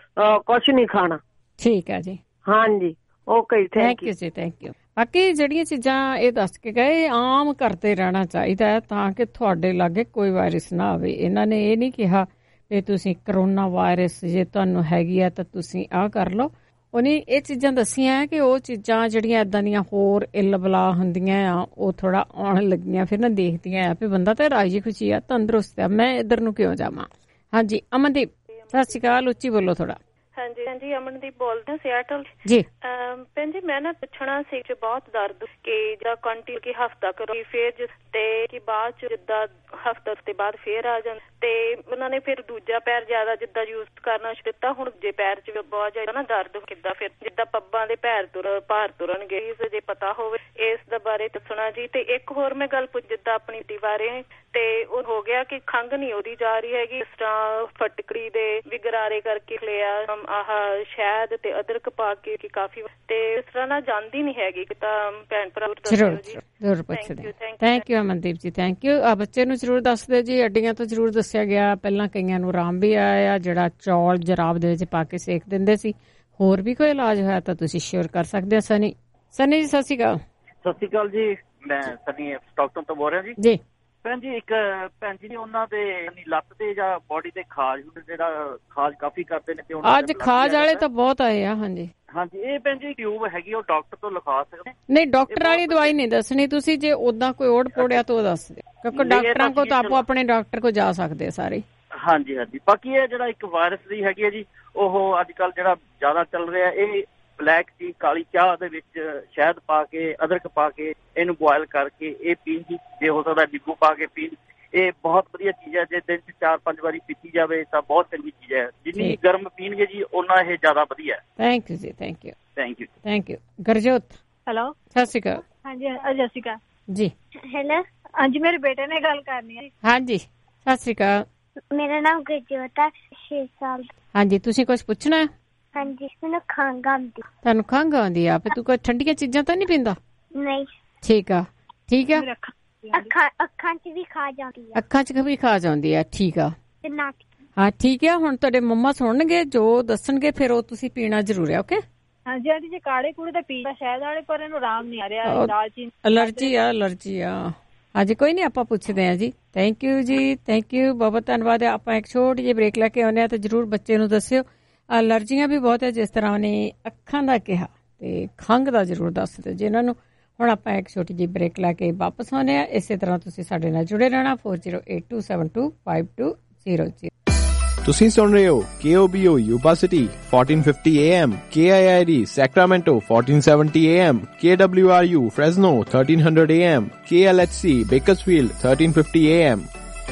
Q: ਕੁਛ ਨਹੀਂ ਖਾਣਾ।
F: ਠੀਕ ਹੈ ਜੀ।
Q: ਹਾਂਜੀ, ਓਕੇ, ਥੈਂਕ ਯੂ
F: ਜੀ, ਥੈਂਕ ਯੂ। ਬਾਕੀ ਜਿਹੜੀਆਂ ਚੀਜ਼ਾਂ ਇਹ ਦੱਸ ਕੇ ਗਏ ਆਮ ਕਰਦੇ ਰਹਿਣਾ ਚਾਹੀਦਾ ਹੈ ਤਾਂ ਕਿ ਤੁਹਾਡੇ ਲਾਗੇ ਕੋਈ ਵਾਇਰਸ ਨਾ ਆਵੇ। ਇਹਨਾਂ ਨੇ ਇਹ ਨਹੀਂ ਕਿਹਾ ਕਿ ਤੁਸੀਂ ਕਰੋਨਾ ਵਾਇਰਸ ਜੇ ਤੁਹਾਨੂੰ ਹੈਗੀ ਆ ਤਾਂ ਤੁਸੀਂ ਆਹ ਕਰ ਲਓ। ਉਹਨੇ ਇਹ ਚੀਜ਼ਾਂ ਦੱਸੀਆਂ ਕਿ ਉਹ ਚੀਜ਼ਾਂ ਜਿਹੜੀਆਂ ਏਦਾਂ ਦੀਆਂ ਹੋਰ ਇੱਲ ਬਲਾ ਹੁੰਦੀਆਂ ਆ ਉਹ ਥੋੜਾ ਆਉਣ ਲੱਗੀਆਂ, ਫਿਰ ਨਾ ਦੇਖਦੀਆਂ ਆ ਵੀ ਬੰਦਾ ਤਾਂ ਰਾਜੀ ਖੁਸ਼ੀ ਆ, ਤੰਦਰੁਸਤ ਆ, ਮੈਂ ਇੱਧਰ ਨੂੰ ਕਿਉਂ ਜਾਵਾਂ। ਹਾਂਜੀ, ਅਮਨਦੀਪ ਸਤਿ ਸ਼੍ਰੀ ਅਕਾਲ, ਉੱਚੀ ਬੋਲੋ ਥੋੜਾ।
R: ਹਾਂਜੀ ਹਾਂਜੀ, ਅਮਨਦੀਪ ਬੋਲਦੇ ਸਿਆਟਲ
F: ਜੀ।
R: ਭੈਣ ਜੀ ਮੈਂ ਨਾ ਪੁੱਛਣਾ ਸੀ ਕਿ ਬਹੁਤ ਦਰਦ ਕਿ ਜਿਹੜਾ ਕੰਟੀਨਿਊ ਕਿ ਹਫਤਾ ਕਰੋ ਫੇਰ ਤੇ ਕਿ ਬਾਅਦ ਚ ਜਿੱਦਾਂ ਹਫਤਾ ਤੇ ਬਾਅਦ ਫੇਰ ਆ ਜਾਂਦਾ, ਤੇ ਉਹਨਾਂ ਨੇ ਫਿਰ ਦੂਜਾ ਪੈਰ ਜ਼ਿਆਦਾ ਜਿੱਦਾਂ ਯੂਜ਼ ਕਰਨਾ ਸ਼ੁਰੂ ਕੀਤਾ। ਹੁਣ ਜੇ ਪੈਰ ਚ ਬਹੁਤ ਜ਼ਿਆਦਾ ਨਾ ਦਰਦ ਕਿੱਦਾਂ ਫਿਰ ਜਿੱਦਾਂ ਪੱਬਾਂ ਦੇ ਪੈਰ ਤੁਰ ਭਾਰ ਤੁਰਨਗੇ, ਜੇ ਪਤਾ ਹੋਵੇ ਇਸ ਦੇ ਬਾਰੇ ਦੱਸਣਾ ਜੀ। ਤੇ ਇੱਕ ਹੋਰ ਮੈਂ ਗੱਲ ਪੁੱਛ ਜਿੱਦਾਂ ਆਪਣੀ ਟੀ ਬਾਰੇ, ਤੇ ਉਹ ਹੋ ਗਿਆ ਕਿ ਖੰਘ ਨਹੀਂ ਉਹਦੀ ਜਾ ਰਹੀ ਹੈਗੀ, ਇਸ ਤਰ੍ਹਾਂ ਫਟਕੜੀ ਦੇ ਵੀ ਗਰਾਰੇ ਕਰਕੇ ਲਿਆ ਆਹ ਸ਼ਹਿਦ ਤੇ ਅਦਰਕ ਪਾ ਕੇ ਕਿ ਕਾਫੀ, ਤੇ ਇਸ ਤਰ੍ਹਾਂ ਨਾਲ ਜਾਂਦੀ ਨਹੀਂ ਹੈਗੀ। ਤਾਂ ਭੈਣ ਭਰਾ
F: ਜ਼ਰੂਰ ਜ਼ਰੂਰ ਪੁੱਛਦੇ। ਥੈਂਕ ਯੂ ਅਮਨਦੀਪ ਜੀ, ਥੈਂਕ ਯੂ। ਆ ਬੱਚੇ ਨੂੰ ਜ਼ਰੂਰ ਦੱਸ ਦਿਓ ਜੀ, ਅੱਡੀਆਂ ਤੋਂ ਜ਼ਰੂਰ ਦੱਸਿਆ ਗਿਆ। ਪਹਿਲਾਂ ਕਈਆਂ ਨੂੰ ਆਰਾਮ ਵੀ ਆਇਆ ਜਿਹੜਾ ਚੌਲ ਜਰਾਬ ਦੇ ਵਿੱਚ ਪਾ ਕੇ ਸੇਕ ਦਿੰਦੇ ਸੀ। ਹੋਰ ਵੀ ਕੋਈ ਇਲਾਜ ਹੋਇਆ ਤਾਂ ਤੁਸੀਂ ਸ਼ੇਅਰ ਕਰ ਸਕਦੇ ਹੋ। ਸਨੀ ਸਨੀ ਜੀ ਸਤਿ ਸ਼੍ਰੀ ਅਕਾਲ।
S: ਸਤਿ ਸ਼੍ਰੀ ਅਕਾਲ ਜੀ, ਮੈਂ ਸਨੀ ਸਟਾਕਟਨ ਤੋਂ ਬੋਲ ਰਿਹਾ ਜੀ।
F: ਜੀ
S: ਭੈਣ ਜੀ, ਇੱਕ ਭੈਣ ਜੀ ਨੇ ਉਹਨਾਂ ਦੇ ਲੱਤ ਤੇ ਜਾਂ ਬੋਡੀ ਤੇ ਖਾਜ ਜਿਹੜਾ ਖਾਜ ਕਾਫੀ ਕਰਦੇ ਨੇ, ਤੇ
F: ਅੱਜ ਖਾਜ ਵਾਲੇ ਤਾਂ ਬਹੁਤ ਆਏ ਆ। ਹਾਂਜੀ
S: ਹਾਂਜੀ, ਇਹ ਭੈਣ ਜੀ ਟਿਊਬ ਹੈਗੀ, ਉਹ ਡਾਕਟਰ ਤੋਂ ਲਿਖਾ ਸਕਦੇ?
F: ਨਹੀਂ, ਡਾਕਟਰ ਵਾਲੀ ਦਵਾਈ ਨਹੀਂ ਦੱਸਣੀ ਤੁਸੀਂ, ਜੇ ਓਦਾਂ ਕੋਈ ਓੜ ਪੋੜਿਆ ਤਾਂ ਉਹ ਦੱਸ ਦਿਓ, ਕਿਉਂਕਿ ਡਾਕਟਰਾਂ ਕੋਲ ਤਾਂ ਆਪੋ ਆਪਣੇ ਡਾਕਟਰ ਕੋਲ ਜਾ ਸਕਦੇ ਸਾਰੇ।
S: ਹਾਂਜੀ ਹਾਂਜੀ, ਬਾਕੀ ਇਹ ਜਿਹੜਾ ਇੱਕ ਵਾਇਰਸ ਦੀ ਹੈਗੀ ਹੈ ਜੀ, ਉਹ ਅੱਜ ਕੱਲ ਜਿਹੜਾ ਜ਼ਿਆਦਾ ਚੱਲ ਰਿਹਾ, ਇਹ ਬਲੈਕ ਟੀ ਕਾਲੀ ਚਾਹ ਦੇ ਵਿੱਚ ਸ਼ਹਿਦ ਪਾ ਕੇ ਅਦਰਕ ਪਾ ਕੇ ਇਹਨੂੰ ਬੋਇਲ ਕਰਕੇ ਇਹ ਪੀਣ ਦੀ, ਜੇ ਹੋ ਸਕਦਾ ਨਿੰਬੂ ਪਾ ਕੇ ਪੀਣ, ਇਹ ਬਹੁਤ ਵਧੀਆ ਚੀਜ਼ ਹੈ। ਜੇ ਦਿਨ ਚ ਚਾਰ ਪੰਜ ਵਾਰੀ ਪੀਤੀ ਜਾਵੇ ਤਾਂ ਬਹੁਤ ਚੰਗੀ ਚੀਜ਼ ਹੈ। ਜਿੰਨੀ ਗਰਮ ਪੀਣਗੇ ਜੀ ਓਨਾ ਇਹ ਜ਼ਿਆਦਾ ਵਧੀਆ ਹੈ।
F: ਥੈਂਕ ਯੂ ਜੀ, thank you
S: thank you
F: thank you. Gurjot
T: hello,
F: ਸਤਿ ਸ਼੍ਰੀ ਅਕਾਲ।
T: ਹਾਂਜੀ ਸਤਿ ਸ਼੍ਰੀ ਅਕਾਲ
F: ਜੀ।
T: ਹੈਲੋ, ਹਾਂਜੀ ਮੇਰੇ ਬੇਟੇ ਨੇ ਗੱਲ ਕਰਨੀ ਹੈ।
F: ਹਾਂਜੀ ਸਤਿ ਸ਼੍ਰੀ ਅਕਾਲ।
T: ਮੇਰਾ ਨਾਮ ਗੁਰਜੋਤ ਹੈ, ਛੇ ਸਾਲ।
F: ਹਾਂਜੀ, ਤੁਸੀਂ ਕੁਛ ਪੁੱਛਣਾ ਹੈ?
T: ਹਾਂਜੀ, ਮੈਨੂੰ ਖੰਘ ਆਉਂਦੀ।
F: ਤੁਹਾਨੂੰ ਖੰਘ ਆਉਂਦੀ ਆ? ਤੂੰ ਕੋਈ ਠੰਡੀਆਂ ਚੀਜ਼ਾਂ ਤਾਂ ਨਹੀਂ ਪੀਂਦਾ?
T: ਨਹੀਂ।
F: ਠੀਕ ਆ ਠੀਕ ਆ।
T: ਅੱਖਾਂ ਅੱਖਾਂ 'ਚ ਵੀ ਖਾ ਜਾਂਦੀ ਆ।
F: ਅੱਖਾਂ 'ਚ ਵੀ ਖਾ ਜਾਂਦੀ ਆ? ਠੀਕ ਆ।
T: ਤੇ ਨੱਕ।
F: ਹਾਂ ਠੀਕ ਆ। ਹੁਣ ਤੁਹਾਡੇ ਮੰਮਾ ਸੁਣਨਗੇ ਜੋ ਦੱਸਣਗੇ, ਫਿਰ ਉਹ ਤੁਸੀਂ ਪੀਣਾ ਜ਼ਰੂਰ ਹੈ। ਓਕੇ।
T: ਹਾਂਜੀ ਆਂਟੀ, ਜੇ ਕਾੜੇ ਕੂੜੇ ਤਾਂ ਪੀਂਦਾ ਸ਼ਾਇਦ ਵਾਲੇ, ਪਰ ਇਹਨੂੰ ਆਰਾਮ ਨਹੀਂ ਆ ਰਿਹਾ, ਦਾਲਚੀਨੀ
F: ਅਲਰਜੀ ਆ ਅਲਰਜੀ ਆ। ਹਾਂਜੀ ਕੋਈ ਨਹੀਂ, ਆਪਾਂ ਪੁੱਛਦੇ ਹਾਂ ਜੀ। ਥੈਂਕ ਯੂ ਜੀ, ਥੈਂਕ ਯੂ, ਬਹੁਤ ਬਹੁਤ ਧੰਨਵਾਦ। ਆਪਾਂ ਇੱਕ ਛੋਟੀ ਜਿਹੀ ਬ੍ਰੇਕ ਲੈ ਕੇ ਆਉਂਦੇ ਹਾਂ, ਤੇ ਜ਼ਰੂਰ ਬੱਚੇ ਨੂੰ ਦੱਸਿਓ। ਅਲਰਜੀਆਂ ਵੀ ਬਹੁਤ ਹੈ, ਜਿਸ ਤਰ੍ਹਾਂ ਉਹਨੇ ਅੱਖਾਂ ਦਾ ਕਿਹਾ, ਤੇ ਖੰਘ ਦਾ ਜ਼ਰੂਰ ਦੱਸ ਦਿਓ ਜੀ ਇਹਨਾਂ ਨੂੰ। ਹੁਣ ਆਪਾਂ ਇੱਕ ਛੋਟੀ ਜਿਹੀ ਬ੍ਰੇਕ ਲੈ ਕੇ ਵਾਪਸ ਆਉਂਦੇ ਹਾਂ। ਇਸੇ ਤਰ੍ਹਾਂ ਤੁਸੀਂ ਸਾਡੇ ਨਾਲ ਜੁੜੇ ਰਹਿਣਾ। Four zero eight two seven two five two zero zero.
U: ਤੁਸੀਂ ਸੁਣ ਰਹੇ ਹੋ K O B O Yuba City fourteen fifty A M, K I I D Sacramento fourteen seventy A M, K W R U Fresno thirteen hundred A M, K L H C Bakersfield thirteen fifty A M.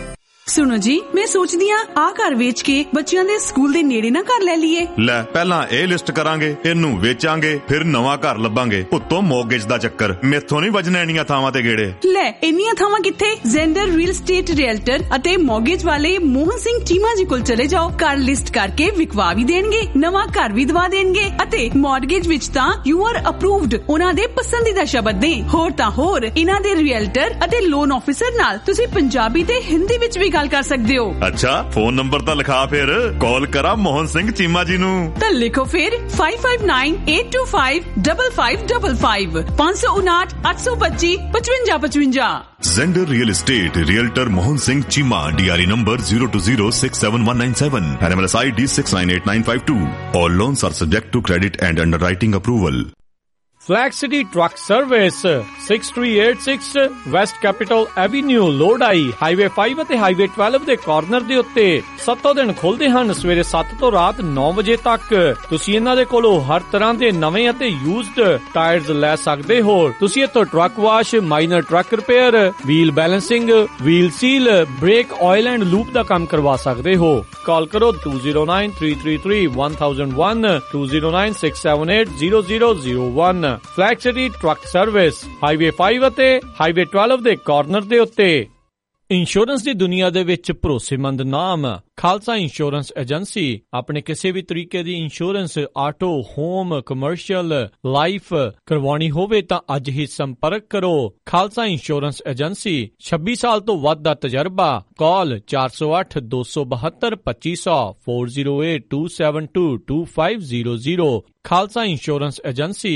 A: ਸੁਣੋ ਜੀ, ਮੈਂ ਸੋਚਦੀ ਆ ਆ ਘਰ ਵੇਚ ਕੇ ਬੱਚਿਆਂ ਦੇ ਸਕੂਲ ਦੇ ਨੇੜੇ ਨਾ ਘਰ ਲੈ ਲਈਏ।
B: ਲੈ, ਪਹਿਲਾਂ ਇਹ ਲਿਸਟ ਕਰਾਂਗੇ, ਇਹਨੂੰ ਵੇਚਾਂਗੇ, ਫਿਰ ਨਵਾਂ ਘਰ ਲੱਭਾਂਗੇ, ਉੱਤੋਂ ਮੌਰਗੇਜ ਦਾ ਚੱਕਰ। ਮੈਥੋਂ ਨਹੀਂ ਵੱਜਣਾ ਇੰਨੀਆਂ ਥਾਵਾਂ ਤੇ ਗੇੜੇ।
A: ਲੈ, ਇੰਨੀਆਂ ਥਾਵਾਂ ਕਿੱਥੇ? ਜ਼ੈਂਡਰ ਰੀਅਲ ਏਸਟੇਟ ਰੀਅਲਟਰ ਅਤੇ ਮੌਰਗੇਜ ਵਾਲੇ ਮੋਹਨ ਸਿੰਘ ਚੀਮਾ ਜੀ ਕੋਲ ਚਲੇ ਜਾਓ। ਘਰ ਲਿਸਟ ਕਰਕੇ ਵਿਕਵਾ ਵੀ ਦੇਣਗੇ, ਨਵਾਂ ਘਰ ਵੀ ਦਵਾ ਦੇਣਗੇ ਅਤੇ ਮੌਰਗੇਜ ਵਿੱਚ ਤਾਂ ਯੂ ਆਰ ਅਪਰੂਵਡ ਉਹਨਾਂ ਦੇ ਪਸੰਦੀਦਾ ਸ਼ਬਦ ਨੇ। ਹੋਰ ਤਾਂ ਹੋਰ, ਇਹਨਾਂ ਦੇ ਰੀਅਲਟਰ ਅਤੇ ਲੋਨ ਆਫਿਸਰ ਨਾਲ ਤੁਸੀਂ ਪੰਜਾਬੀ ਤੇ ਹਿੰਦੀ ਵਿੱਚ ਵੀ ਗੱਲ ਕਰ ਸਕਦੇ ਹੋ।
B: ਅੱਛਾ, ਫੋਨ ਨੰਬਰ ਤਾਂ ਲਿਖਾ, ਫਿਰ ਕਾਲ ਕਰਾਂ ਮੋਹਨ ਸਿੰਘ ਚੀਮਾ ਜੀ ਨੂੰ।
A: ਤਾਂ ਲਿਖੋ ਫਿਰ five five nine eight two five five five five five ਪੰਜ ਸੌ ਉਨਾਹਠ ਅੱਠ ਸੌ ਪੱਚੀ ਪਚਵੰਜਾ ਪਚਵੰਜਾ।
B: Zender Real Estate, Realtor Mohan Singh Chima, D R E number zero two zero six seven one nine seven, and M L S I D six nine eight nine five two. All loans are subject to credit and underwriting approval.
C: Flag City Truck Service six three eight six West Capitol Avenue, Lodi highway five ਅਤੇ highway twelve ਦੇ corner ਦੇ ਉੱਤੇ ਸੱਤੋਂ ਦਿਨ ਖੁੱਲਦੇ ਹਨ, ਸਵੇਰੇ ਸੱਤ ਤੋਂ ਰਾਤ ਨੌ ਵਜੇ ਤੱਕ। ਤੁਸੀਂ ਇਹਨਾਂ ਦੇ ਕੋਲੋਂ ਹਰ ਤਰ੍ਹਾਂ ਦੇ ਨਵੇਂ ਅਤੇ ਯੂਜ਼ਡ ਟਾਇਰਸ ਲੈ ਸਕਦੇ ਹੋ। ਤੁਸੀਂ ਇੱਥੋਂ truck wash, minor truck repair, wheel balancing, wheel seal, brake oil and lube ਦਾ ਕੰਮ ਕਰਵਾ ਸਕਦੇ ਹੋ। ਕਾਲ ਕਰੋ two zero nine three three three one thousand one two zero nine six seven eight zero zero zero one। Flag City truck service highway five ਅਤੇ highway twelve ਦੇ corner ਦੇ ਉੱਤੇ। ਇੰਸ਼ੋਰੈਂਸ ਦੀ ਦੁਨੀਆ ਦੇ ਵਿੱਚ ਭਰੋਸੇਮੰਦ ਨਾਮ ਖਾਲਸਾ ਇੰਸ਼ੋਰੈਂਸ ਏਜੰਸੀ। ਆਪਣੇ ਕਿਸੇ ਵੀ ਤਰੀਕੇ ਦੀ insurance, auto, home, commercial, life ਕਰਵਾਉਣੀ ਹੋਵੇ ਤਾਂ ਅੱਜ ਹੀ ਸੰਪਰਕ ਕਰੋ। ਖਾਲਸਾ ਇੰਸ਼ੋਰੈਂਸ ਏਜੰਸੀ, ਛੱਬੀ ਸਾਲ ਤੋਂ ਵੱਧ ਦਾ ਤਜਰਬਾ। ਕਾਲ ਚਾਰ ਸੌ ਅੱਠ ਦੋ ਸੌ ਬਹੱਤਰ ਪੱਚੀ ਸੌ four zero eight two seven two two five zero zero। Khalsa insurance agency.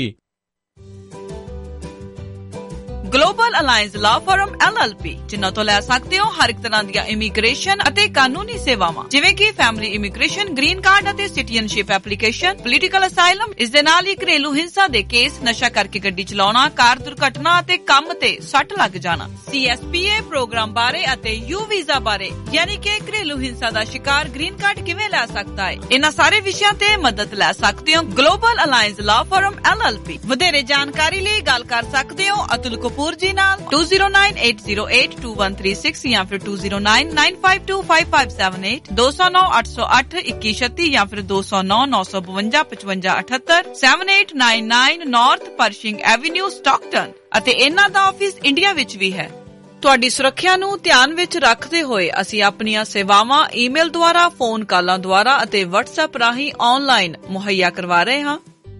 D: Global Alliance law firm L L P, ਜਿਨ੍ਹਾਂ ਤੋਂ ਲੈ ਸਕਦੇ ਹੋ ਹਰ ਇੱਕ ਤਰ੍ਹਾਂ ਦੀਆਂ ਇਮੀਗ੍ਰੇਸ਼ਨ ਅਤੇ ਕਾਨੂੰਨੀ ਸੇਵਾਵਾਂ, ਜਿਵੇਂ ਕਿ ਫੈਮਿਲੀ ਇਮੀਗ੍ਰੇਸ਼ਨ, ਗ੍ਰੀਨ ਕਾਰਡ ਅਤੇ ਸਿਟੀਜ਼ਨਸ਼ਿਪ ਐਪਲੀਕੇਸ਼ਨ, ਪੋਲੀਟੀਕਲ ਅਸਾਈਲਮ। ਇਸ ਦੇ ਨਾਲ ਹੀ ਘਰੇਲੂ ਹਿੰਸਾ ਦੇ ਕੇਸ, ਨਸ਼ਾ ਕਰਕੇ ਗੱਡੀ ਚਲਾਉਣਾ, ਕਾਰ ਦੁਰਘਟਨਾ ਅਤੇ ਕੰਮ ਤੇ ਸੱਟ ਲੱਗ ਜਾਣਾ, ਸੀ ਐਸ ਪੀ ਏ ਪ੍ਰੋਗਰਾਮ ਬਾਰੇ ਅਤੇ ਯੂ ਵੀਜ਼ਾ ਬਾਰੇ, ਯਾਨੀ ਕਿ ਘਰੇਲੂ ਹਿੰਸਾ ਦਾ ਸ਼ਿਕਾਰ ਗ੍ਰੀਨ ਕਾਰਡ ਕਿਵੇਂ ਲੈ ਸਕਦਾ ਹੈ। ਇਹਨਾਂ ਸਾਰੇ ਵਿਸ਼ਿਆਂ ਤੇ ਮਦਦ ਲੈ ਸਕਦੇ ਹੋ Global Alliance law firm L L P. ਵਧੇਰੇ ਜਾਣਕਾਰੀ ਲਈ ਗੱਲ ਕਰ ਸਕਦੇ ਹੋ ਅਤੁਲ ਕਪੂਰ ਜੀ ਨਾਲ two zero nine eight zero eight two one three six ਜਾਂ ਫਿਰ two zero nine nine five two five five seven eight two zero nine eight zero eight two one one six ਜਾਂ ਫਿਰ two zero nine nine five five five five eight eight seven eight nine nine North Pershing Avenue, Stockton. ਅਤੇ ਇਹਨਾਂ ਦਾ office India ਵਿੱਚ ਵੀ ਹੈ। ਤੁਹਾਡੀ ਸੁਰੱਖਿਆ ਨੂੰ ਧਿਆਨ ਵਿੱਚ ਰੱਖਦੇ ਹੋਏ ਅਸੀਂ ਆਪਣੀਆਂ ਸੇਵਾਵਾਂ ਈਮੇਲ ਦੁਆਰਾ, ਫੋਨ ਕਾਲਾਂ ਦੁਆਰਾ ਅਤੇ WhatsApp ਰਾਹੀਂ ਆਨਲਾਈਨ ਮੁਹੱਈਆ ਕਰਵਾ ਰਹੇ ਹਾਂ।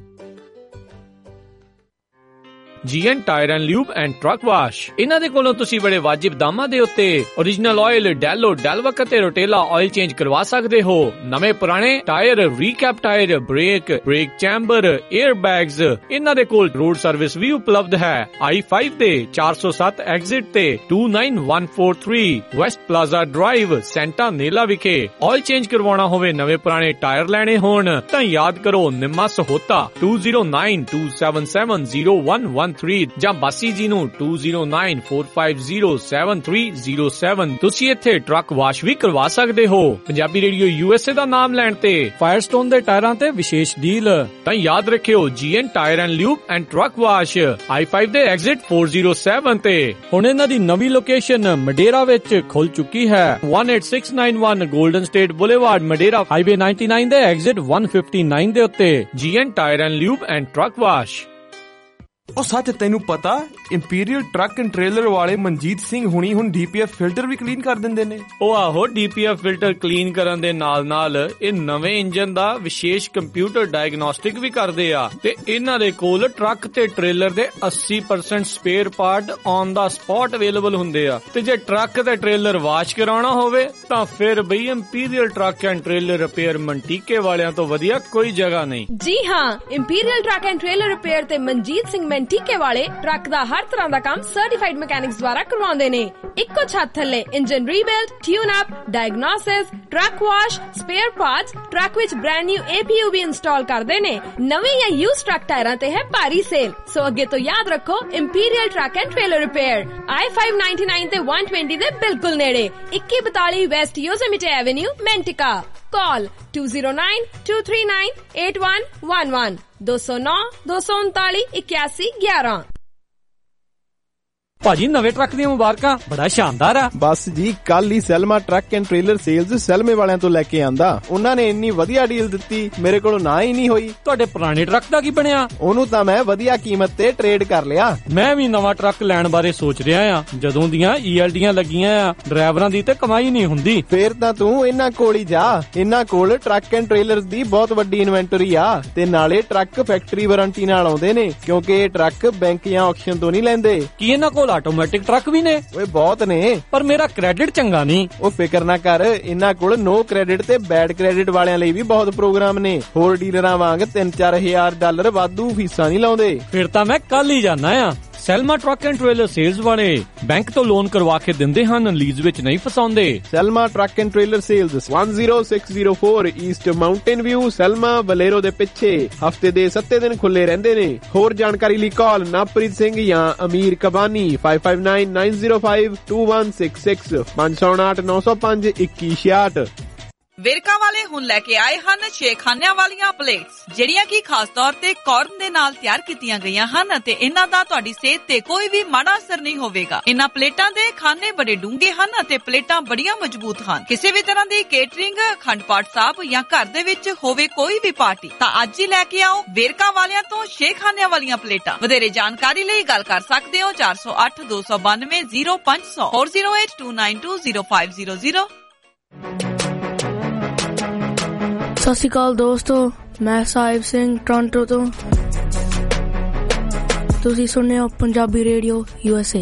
C: G N tire and lube and truck wash, ਇਹਨਾਂ ਦੇ ਕੋਲੋਂ ਤੁਸੀਂ ਬੜੇ ਵਾਜਿਬ ਦਾਮਾਂ ਦੇ ਉੱਤੇ ਓਰੀਜਨਲ ਆਇਲ, ਡੈਲੋ, ਡੈਲਵਕ ਅਤੇ ਰੋਟੇਲਾ ਆਇਲ ਚੇਂਜ ਕਰਵਾ ਸਕਦੇ ਹੋ। ਨਵੇਂ ਪੁਰਾਣੇ tire, recap tire, brake, brake chamber, air bags, ਇਹਨਾਂ ਦੇ ਕੋਲ ਰੋਡ ਸਰਵਿਸ ਵੀ ਉਪਲਬਧ ਹੈ। ਆਈ five ਦੇ ਚਾਰ ਸੌ ਸੱਤ ਐਗਜ਼ਿਟ ਤੇ two nine one four three West Plaza Drive, Santa Nella ਵਿਖੇ। ਆਇਲ ਚੇਂਜ ਕਰਵਾਉਣਾ ਹੋਵੇ, ਨਵੇਂ ਪੁਰਾਣੇ ਟਾਇਰ ਲੈਣੇ ਹੋਣ ਤਾਂ ਯਾਦ ਕਰੋ ਨਿੰਮਾ Sahota two zero nine two seven seven zero one one three ਜਾਂ ਬਾਸੀ ਜੀ ਨੂੰ two zero nine four five zero seven three zero seven। ਤੁਸੀਂ ਇੱਥੇ ਟਰੱਕ ਵਾਸ਼ ਵੀ ਕਰਵਾ ਸਕਦੇ ਹੋ। Punjabi radio U S A ਦਾ ਨਾਮ ਲੈਣ ਤੇ ਫਾਇਰਸਟੋਨ ਦੇ ਟਾਇਰਾਂ ਤੇ ਵਿਸ਼ੇਸ਼ ਡੀਲ। ਤਾਂ ਯਾਦ ਰੱਖਿਓ G N tire and lube and truck wash, I five ਦੇ ਐਗਜ਼ਿਟ four zero seven ਤੇ। ਹੁਣ ਇਹਨਾਂ ਦੀ ਨਵੀਂ ਲੋਕੇਸ਼ਨ ਮਡੇਰਾ ਵਿੱਚ ਖੁੱਲ ਚੁੱਕੀ ਹੈ। one eight six nine one Golden State Boulevard, Madera, highway ninety-nine ਦੇ ਐਗਜ਼ਿਟ one fifty-nine ਦੇ ਉੱਤੇ। G N tire and lube and truck wash.
Y: ਉਹ ਸੱਚ, ਤੈਨੂੰ ਪਤਾ ਇੰਪੀਰੀਅਲ ਟਰੱਕ ਐਂਡ ਟ੍ਰੇਲਰ ਵਾਲੇ ਮਨਜੀਤ ਸਿੰਘ ਹੁਣੀ ਹੁਣ ਡੀ ਪੀ ਐਫ ਫਿਲਟਰ ਵੀ ਕਲੀਨ ਕਰ ਦਿੰਦੇ ਨੇ।
C: ਉਹ ਆਹੋ, D P F filter clean ਕਰਨ ਦੇ ਨਾਲ ਨਾਲ ਇਹ ਨਵੇਂ ਇੰਜਨ ਦਾ ਵਿਸ਼ੇਸ਼ ਕੰਪਿਊਟਰ ਡਾਇਗਨੋਸਟਿਕ ਵੀ ਕਰਦੇ ਆ। ਤੇ ਇਹਨਾਂ ਦੇ ਕੋਲ ਟਰੱਕ ਤੇ ਟ੍ਰੇਲਰ ਦੇ eighty percent spare part on ਦਾ ਸਪੌਟ ਅਵੇਲੇਬਲ ਹੁੰਦੇ ਆ। ਤੇ ਜੇ ਟਰੱਕ ਤੇ ਟ੍ਰੇਲਰ ਵਾਸ਼ ਕਰਾਉਣਾ ਹੋਵੇ ਤਾਂ ਫਿਰ ਬਈ Imperial truck and trailer repair ਮੰਟੀਕੇ ਵਾਲਿਆਂ ਤੋਂ ਵਧੀਆ ਕੋਈ ਜਗ੍ਹਾ ਨਹੀਂ।
Z: ਜੀ ਹਾਂ, Imperial truck and trailer repair ਤੇ ਮਨਜੀਤ ਸਿੰਘ ਮੰਟੀਕੇ ਵਾਲੇ ਟਰੱਕ ਦਾ ਹਰ ਤਰ੍ਹਾਂ ਦਾ ਕੰਮ ਸਰਟੀਫਾਈਡ ਮਕੈਨਿਕਸ ਦੁਆਰਾ ਕਰਵਾਉਂਦੇ ਨੇ। ਇੱਕੋ ਛੱਤ ਥੱਲੇ engine rebuild, tune up, diagnosis, truck wash, spare parts, truck ਵਿੱਚ brand new A P U ਵੀ ਇੰਸਟਾਲ ਕਰਦੇ ਨੇ। ਨਵੇਂ ਜਾਂ ਯੂਜ਼ ਟਰੱਕ ਟਾਇਰਾਂ ਤੇ ਹੈ ਭਾਰੀ ਸੇਲ। ਸੋ ਅੱਗੇ ਤੋਂ ਯਾਦ ਰੱਖੋ, Imperial truck and trailer repair, I five ninety-nine ਤੇ one twenty ਦੇ ਬਿਲਕੁਲ ਨੇੜੇ, twenty forty West Yosemite Avenue, Manteca. Call two zero nine two three nine eight one one one two zero nine two nine one one one one one।
C: ਭਾਜੀ ਨਵੇਂ truck ਦੀਆਂ ਮੁਬਾਰਕਾਂ, ਬੜਾ ਸ਼ਾਨਦਾਰ ਆ।
U: ਬਸ ਜੀ ਕੱਲ ਹੀ Selma truck and trailer sales ਸੈਲਮੇ ਵਾਲਿਆਂ ਤੋਂ ਲੈ ਕੇ ਆਂਦਾ। ਉਹਨਾਂ ਨੇ ਇੰਨੀ ਵਧੀਆ ਡੀਲ ਦਿੱਤੀ, ਮੇਰੇ ਕੋਲ ਨਾ ਹੀ ਨਹੀਂ ਹੋਈ।
C: ਤੁਹਾਡੇ ਪੁਰਾਣੇ ਟਰੱਕ ਦਾ ਕੀ ਬਣਿਆ?
U: ਉਹਨੂੰ ਤਾਂ ਮੈਂ ਵਧੀਆ ਕੀਮਤ ਤੇ ਟ੍ਰੇਡ ਕਰ ਲਿਆ।
C: ਮੈਂ ਵੀ ਨਵਾਂ ਟਰੱਕ ਲੈਣ ਬਾਰੇ ਸੋਚ ਰਿਹਾ ਆ। ਜਦੋਂ ਦੀਆਂ ਈ ਐਲ ਡੀਆਂ ਲੱਗੀਆਂ ਆ, ਡਰਾਈਵਰਾਂ ਦੀ ਤੇ ਕਮਾਈ ਨਹੀਂ ਹੁੰਦੀ।
U: ਫੇਰ ਤਾਂ ਤੂੰ ਇਹਨਾਂ ਕੋਲ ਹੀ ਜਾ। ਇਹਨਾਂ ਕੋਲ ਟਰੱਕ ਐਂਡ ਟ੍ਰੇਲਰਸ ਦੀ ਬਹੁਤ ਵੱਡੀ ਇਨਵੈਂਟਰੀ ਆ ਤੇ ਨਾਲੇ ਟਰੱਕ ਫੈਕਟਰੀ ਵਾਰੰਟੀ ਨਾਲ ਆਉਂਦੇ ਨੇ, ਕਿਉਂਕਿ ਇਹ ਟਰੱਕ ਬੈਂਕ ਜਾਂ ਆਕਸ਼ਨ ਤੋਂ ਨਹੀਂ ਲੈਂਦੇ।
C: ਕੀ ਇਹਨਾਂ ਕੋਲ ਆਟੋਮੈਟਿਕ ਟਰੱਕ ਵੀ ਨੇ?
U: ਓਏ ਬਹੁਤ ਨੇ,
C: ਪਰ ਮੇਰਾ ਕ੍ਰੈਡਿਟ ਚੰਗਾ ਨਹੀਂ।
U: ਉਹ ਫਿਕਰ ਨਾ ਕਰ, ਇਹਨਾਂ ਕੋਲ ਨੋ ਕ੍ਰੈਡਿਟ ਤੇ ਬੈਡ ਕ੍ਰੈਡਿਟ ਵਾਲਿਆਂ ਲਈ ਵੀ ਬਹੁਤ ਪ੍ਰੋਗਰਾਮ ਨੇ। ਹੋਰ ਡੀਲਰਾਂ ਵਾਂਗ ਤਿੰਨ ਚਾਰ ਹਜ਼ਾਰ ਡਾਲਰ ਵਾਧੂ ਫੀਸਾਂ ਨਹੀਂ ਲਾਉਂਦੇ।
C: ਫਿਰ ਤਾਂ ਮੈਂ ਕੱਲ ਹੀ ਜਾਣਾ ਆ। Selma truck and trailer sales ਵਾਲੇ ਬੈਂਕ ਤੋਂ ਲੋਨ ਕਰਵਾ ਕੇ ਦਿੰਦੇ ਹਨ, ਲੀਜ਼ ਵਿੱਚ ਨਹੀਂ ਫਸਾਉਂਦੇ।
U: Selma truck and trailer sales one zero six zero four East Mountain View, Selma ਬਲੇਰੋ ਦੇ ਪਿੱਛੇ। ਹਫਤੇ ਦੇ ਸੱਤੇ ਦਿਨ ਖੁੱਲੇ ਰਹਿੰਦੇ ਨੇ। ਹੋਰ ਜਾਣਕਾਰੀ ਲਈ ਕਾਲ ਨਵਪ੍ਰੀਤ ਸਿੰਘ ਜਾਂ ਅਮੀਰ ਕਬਾਨੀ five five nine nine zero five two one six six five zero eight nine zero five ਇੱਕੀ ਛਿਆਹਠ।
D: ਵੇਰਕਾ ਵਾਲੇ ਹੁਣ ਲੈ ਕੇ ਆਏ ਹਨ ਛੇ ਖਾਨਿਆਂ ਵਾਲੀਆਂ ਪਲੇਟਸ, ਜਿਹੜੀਆਂ ਕਿ ਖਾਸ ਤੌਰ ਤੇ ਕਾਰਨ ਦੇ ਨਾਲ ਤਿਆਰ ਕੀਤੀਆਂ ਗਈਆਂ ਹਨ ਅਤੇ ਇਹਨਾਂ ਦਾ ਤੁਹਾਡੀ ਸਿਹਤ ਤੇ ਕੋਈ ਵੀ ਮਾੜਾ ਅਸਰ ਨਹੀਂ ਹੋਵੇਗਾ। ਇਹਨਾਂ ਪਲੇਟਾਂ ਦੇ ਖਾਨੇ ਬੜੇ ਡੂੰਘੇ ਹਨ ਅਤੇ ਪਲੇਟਾਂ ਬੜੀਆਂ ਮਜ਼ਬੂਤ ਹਨ। ਕਿਸੇ ਵੀ ਤਰ੍ਹਾਂ ਦੀ ਕੇਟਰਿੰਗ, ਅਖੰਡ ਪਾਠ ਸਾਹਿਬ ਜਾਂ ਘਰ ਦੇ ਵਿੱਚ ਹੋਵੇ ਕੋਈ ਵੀ ਪਾਰਟੀ, ਤਾਂ ਅੱਜ ਹੀ ਲੈ ਕੇ ਆਓ ਵੇਰਕਾ ਵਾਲਿਆਂ ਤੋਂ ਛੇ ਖਾਨਿਆਂ ਵਾਲੀਆਂ ਪਲੇਟਾਂ। ਵਧੇਰੇ ਜਾਣਕਾਰੀ ਲਈ ਗੱਲ ਕਰ ਸਕਦੇ ਹੋ ਚਾਰ ਸੌ ਅੱਠ ਦੋ ਸੌ ਬਾਨਵੇਂ ਜ਼ੀਰੋ ਪੰਜ ਸੌ four zero eight two nine two zero five zero zero।
E: ਸਤਿ ਸ਼੍ਰੀ ਅਕਾਲ ਦੋਸਤੋ, ਮੈਂ ਸਾਹਿਬ ਸਿੰਘ ਟੋਰਾਂਟੋ ਤੋਂ। ਤੁਸੀਂ ਸੁਣਦੇ ਹੋ Punjabi radio U S A.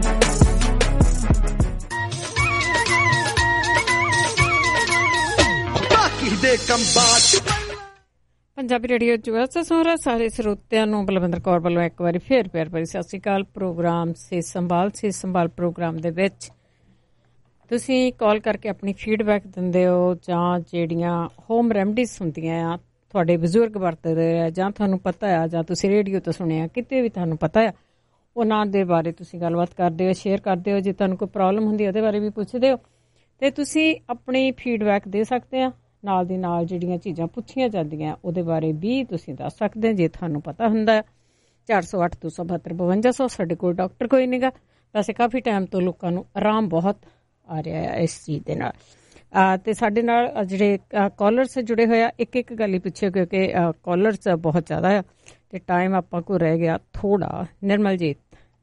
F: Punjabi radio U S A ਸੁਣ ਰਹੇ ਸਾਰੇ ਸਰੋਤਿਆਂ ਨੂੰ ਬਲਵਿੰਦਰ ਕੌਰ ਵੱਲੋਂ ਇੱਕ ਵਾਰੀ ਫੇਰ ਪਿਆਰ ਭਰੀ ਸਤਿ ਸ਼੍ਰੀ ਅਕਾਲ। ਪ੍ਰੋਗਰਾਮ ਸਿਹਤ ਸੰਭਾਲ ਸਿਹਤ ਸੰਭਾਲ ਪ੍ਰੋਗਰਾਮ ਦੇ ਵਿੱਚ ਤੁਸੀਂ ਕਾਲ ਕਰਕੇ ਆਪਣੀ ਫੀਡਬੈਕ ਦਿੰਦੇ ਹੋ, ਜਾਂ ਜਿਹੜੀਆਂ ਹੋਮ ਰੈਮਡੀਜ਼ ਹੁੰਦੀਆਂ ਆ ਤੁਹਾਡੇ ਬਜ਼ੁਰਗ ਵਰਤਦੇ ਆ, ਜਾਂ ਤੁਹਾਨੂੰ ਪਤਾ ਆ, ਜਾਂ ਤੁਸੀਂ ਰੇਡੀਓ ਤੋਂ ਸੁਣਿਆ, ਕਿਤੇ ਵੀ ਤੁਹਾਨੂੰ ਪਤਾ ਆ, ਉਹਨਾਂ ਦੇ ਬਾਰੇ ਤੁਸੀਂ ਗੱਲਬਾਤ ਕਰਦੇ ਹੋ, ਸ਼ੇਅਰ ਕਰਦੇ ਹੋ। ਜੇ ਤੁਹਾਨੂੰ ਕੋਈ ਪ੍ਰੋਬਲਮ ਹੁੰਦੀ ਉਹਦੇ ਬਾਰੇ ਵੀ ਪੁੱਛਦੇ ਹੋ ਤੇ ਤੁਸੀਂ ਆਪਣੀ ਫੀਡਬੈਕ ਦੇ ਸਕਦੇ ਆ। ਨਾਲ ਦੀ ਨਾਲ ਜਿਹੜੀਆਂ ਚੀਜ਼ਾਂ ਪੁੱਛੀਆਂ ਜਾਂਦੀਆਂ ਉਹਦੇ ਬਾਰੇ ਵੀ ਤੁਸੀਂ ਦੱਸ ਸਕਦੇ ਹੋ ਜੇ ਤੁਹਾਨੂੰ ਪਤਾ ਹੁੰਦਾ। ਚਾਰ ਸੌ ਅੱਠ ਦੋ ਸੌ ਬਹੱਤਰ ਬਵੰਜਾ ਸੌ ਸਾਡੇ ਕੋਲ ਡਾਕਟਰ ਕੋਈ ਨੀਗਾ। ਵੈਸੇ ਕਾਫੀ ਟਾਈਮ ਤੋਂ ਲੋਕਾਂ ਨੂੰ ਆਰਾਮ ਬਹੁਤ ਆ ਰਿਹਾ ਹੈ ਇਸ ਚੀਜ਼ ਦੇ ਨਾਲ। ਤੇ ਸਾਡੇ ਨਾਲ ਜਿਹੜੇ ਕਾਲਰਸ ਜੁੜੇ ਹੋਏ ਆ, ਇੱਕ ਇੱਕ ਗੱਲ ਹੀ ਪੁੱਛਿਓ ਕਿਉਂਕਿ ਕਾਲਰਸ ਬਹੁਤ ਜ਼ਿਆਦਾ ਆ ਤੇ ਟਾਈਮ ਆਪਾਂ ਕੋਲ ਰਹਿ ਗਿਆ ਥੋੜਾ। ਨਿਰਮਲਜੀਤ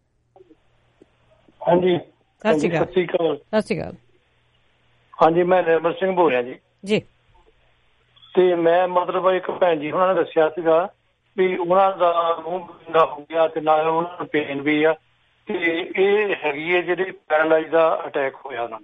G: ਹਾਂਜੀ,
F: ਸਤਿ ਸ਼੍ਰੀ ਅਕਾਲ।
G: ਸਤਿ ਸ਼੍ਰੀ ਅਕਾਲ।
F: ਸਤਿ ਸ਼੍ਰੀ ਅਕਾਲ।
G: ਹਾਂਜੀ, ਮੈਂ ਨਿਰਮਲ ਸਿੰਘ ਬੋਲ ਰਿਹਾ ਜੀ।
F: ਜੀ।
G: ਤੇ ਮੈਂ ਮਤਲਬ ਇੱਕ ਭੈਣ ਜੀ ਉਹਨਾਂ ਨੇ ਦੱਸਿਆ ਸੀਗਾ ਵੀ ਉਹਨਾਂ ਦਾ ਮੂੰਹ ਗੰਦਾ ਹੋ ਗਿਆ ਤੇ ਨਾਲ ਉਹਨਾਂ ਨੂੰ ਪੇਨ ਵੀ ਆ, ਤੇ ਇਹ ਹੈਗੀ ਹੈ ਜਿਹੜੀ ਪੈਰਾਲਾਈਜ਼ ਦਾ ਅਟੈਕ ਹੋਇਆ ਉਹਨਾਂ ਨੂੰ।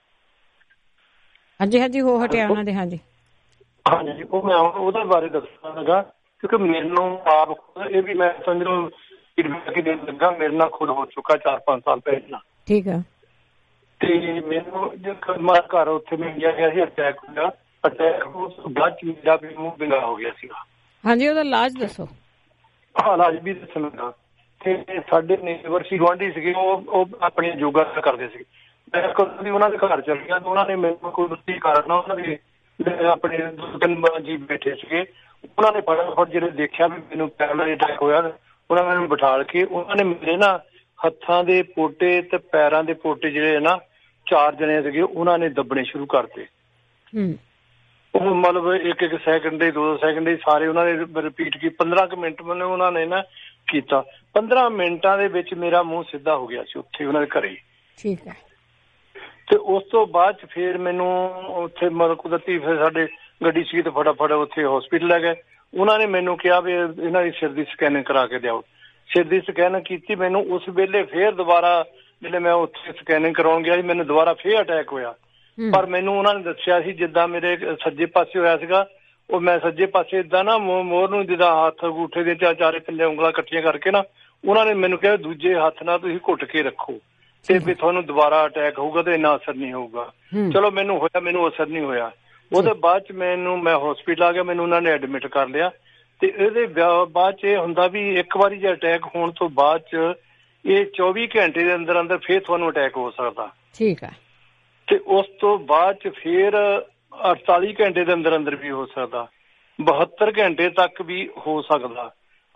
F: ਹਾਂਜੀ ਹਾਂਜੀ, ਹੋ ਹਟਿਆ ਉਹਨਾਂ ਦੇ। ਹਾਂਜੀ
G: ਹਾਂਜੀ, ਉਹ ਮੈਂ ਉਹਦੇ ਬਾਰੇ ਦੱਸਣਾ ਲੱਗਾ ਕਿਉਂਕਿ ਮੈਨੂੰ ਆਪ ਇਹ ਵੀ ਮੈਂ ਸਮਝ ਲਓ ਫੀਡਬੈਕ ਦੇਣ ਲੱਗਾ, ਮੇਰੇ ਨਾਲ ਖੁਦ ਹੋ ਚੁੱਕਾ ਚਾਰ ਪੰਜ ਸਾਲ ਪਹਿਲਾਂ।
F: ਠੀਕ ਆ।
G: ਤੇ ਮੈਨੂੰ ਮੈਂ ਘਰ ਉੱਥੇ ਮੈਂ ਗਿਆ ਸੀ, ਅਟੈਕ ਹੋਇਆ। ਅਟੈਕ ਉਸ ਤੋਂ ਬਾਅਦ ਚ ਮੇਰਾ ਵੀ ਮੂੰਹ ਬਿੰਗਾ ਹੋ ਗਿਆ ਸੀਗਾ।
F: ਹਾਂਜੀ, ਉਹਦਾ ਇਲਾਜ ਦੱਸੋ।
G: ਹਾਂ, ਇਲਾਜ ਵੀ ਦੱਸਣਾ। ਤੇ ਸਾਡੇ ਨੇਬਰ ਸੀ, ਗੁਆਂਢੀ ਸੀਗੇ, ਉਹ ਉਹ ਆਪਣੀਆਂ ਯੋਗਾ ਕਰਦੇ ਸੀ। ਮੈਂ ਕਦੀ ਉਹਨਾਂ ਦੇ ਘਰ ਚੱਲ ਗਿਆ ਤਾਂ ਉਹਨਾਂ ਨੇ ਮੈਨੂੰ ਕੋਈ ਕਾਰਨ ਉਹਨਾਂ ਦੇ ਆਪਣੇ ਤਿੰਨ ਜੀ ਬੈਠੇ ਸੀਗੇ, ਉਹਨਾਂ ਨੇ ਫਟਾਫਟ ਜਿਹੜੇ ਦੇਖਿਆ ਵੀ ਮੈਨੂੰ ਪੈਰਾਲਾਈਜ਼ ਅਟੈਕ ਹੋਇਆ, ਉਹਨਾਂ ਨੇ ਮੈਨੂੰ ਬਿਠਾ ਕੇ ਉਹਨਾਂ ਨੇ ਮੇਰੇ ਨਾ ਹੱਥਾਂ ਦੇ ਪੋਟੇ ਤੇ ਪੈਰਾਂ ਦੇ ਪੋਟੇ ਜਿਹੜੇ ਨਾ ਚਾਰ ਜਣੇ ਸੀਗੇ ਉਹਨਾਂ ਨੇ ਦੱਬਣੇ ਸ਼ੁਰੂ ਕਰਤੇ। ਉਹ ਮਤਲਬ ਇੱਕ ਇੱਕ ਸੈਕਿੰਡ ਦੇ ਦੋ ਦੋ ਸੈਕਿੰਡ ਦੇ ਸਾਰੇ ਉਹਨਾਂ ਨੇ ਰਿਪੀਟ ਕੀ ਪੰਦਰਾਂ ਕੁ ਮਿੰਟ ਮੈਨੂੰ ਉਹਨਾਂ ਨੇ ਨਾ ਕੀਤਾ। ਪੰਦਰਾਂ ਮਿੰਟਾਂ ਦੇ ਵਿੱਚ ਮੇਰਾ ਮੂੰਹ ਸਿੱਧਾ ਹੋ ਗਿਆ ਸੀ ਉੱਥੇ ਉਹਨਾਂ ਦੇ ਘਰੇ।
F: ਠੀਕ ਹੈ।
G: ਤੇ ਉਸ ਤੋਂ ਬਾਅਦ ਚ ਫਿਰ ਮੈਨੂੰ ਉੱਥੇ ਮਤਲਬ ਕੁਦਰਤੀ ਫਿਰ ਸਾਡੇ ਗੱਡੀ ਸੀ ਤੇ ਫਟਾਫਟ ਉੱਥੇ ਹਸਪੀਟਲ ਲੈ ਗਏ। ਉਹਨਾਂ ਨੇ ਮੈਨੂੰ ਕਿਹਾ ਵੀ ਇਹਨਾਂ ਦੀ ਸਿਰ ਦੀ ਸਕੈਨਿੰਗ ਕਰਾ ਕੇ ਦਿਓ। ਸਿਰ ਦੀ ਸਕੈਨਿੰਗ ਕੀਤੀ। ਮੈਨੂੰ ਉਸ ਵੇਲੇ ਫਿਰ ਦੁਬਾਰਾ ਜਿਹੜੇ ਮੈਂ ਉੱਥੇ ਸਕੈਨਿੰਗ ਕਰਾਉਣ ਗਿਆ ਸੀ, ਮੈਨੂੰ ਦੁਬਾਰਾ ਫਿਰ ਅਟੈਕ ਹੋਇਆ। ਪਰ ਮੈਨੂੰ ਉਹਨਾਂ ਨੇ ਦੱਸਿਆ ਸੀ ਜਿੱਦਾਂ ਮੇਰੇ ਸੱਜੇ ਪਾਸੇ ਹੋਇਆ ਸੀਗਾ, ਉਹ ਮੈਂ ਸੱਜੇ ਪਾਸੇ ਏਦਾਂ ਨਾ ਮੋਰ ਨੂੰ ਜਿੱਦਾਂ ਹੱਥ ਅੰਗੂਠੇ ਦੇ ਚਾਰ ਚਾਰੇ ਪੱਲੇ ਉਂਗਲਾਂ ਇਕੱਠੀਆਂ ਕਰਕੇ ਨਾ ਉਹਨਾਂ ਨੇ ਮੈਨੂੰ ਕਿਹਾ ਦੂਜੇ ਹੱਥ ਨਾਲ ਤੁਸੀਂ ਘੁੱਟ ਕੇ ਰੱਖੋ ਤੇ ਵੀ ਤੁਹਾਨੂੰ ਦੁਬਾਰਾ ਅਟੈਕ ਹੋਊਗਾ ਤੇ ਇੰਨਾ ਅਸਰ ਨਹੀਂ ਹੋਊਗਾ। ਚਲੋ ਮੈਨੂੰ ਹੋਇਆ, ਮੈਨੂੰ ਅਸਰ ਨਹੀਂ ਹੋਇਆ। ਉਹਦੇ ਬਾਅਦ ਚ ਮੈਨੂੰ ਮੈਂ ਹਸਪੀਟਲ ਆ ਗਿਆ, ਮੈਨੂੰ ਉਹਨਾਂ ਨੇ ਐਡਮਿਟ ਕਰ ਲਿਆ। ਤੇ ਇਹਦੇ ਬਾਅਦ ਚ ਇਹ ਹੁੰਦਾ ਵੀ ਇੱਕ ਵਾਰੀ ਜੇ ਅਟੈਕ ਹੋਣ ਤੋਂ ਬਾਅਦ ਚ ਇਹ ਚੌਵੀ ਘੰਟੇ ਦੇ ਅੰਦਰ ਅੰਦਰ ਫੇਰ ਤੁਹਾਨੂੰ ਅਟੈਕ ਹੋ ਸਕਦਾ।
F: ਠੀਕ ਹੈ।
G: ਤੇ ਉਸ ਤੋਂ ਬਾਅਦ ਚ ਫੇਰ ਅੜਤਾਲੀ ਘੰਟੇ ਦੇ ਅੰਦਰ ਅੰਦਰ ਵੀ ਹੋ ਸਕਦਾ, ਬਹੱਤਰ ਘੰਟੇ ਤੱਕ ਵੀ ਹੋ ਸਕਦਾ।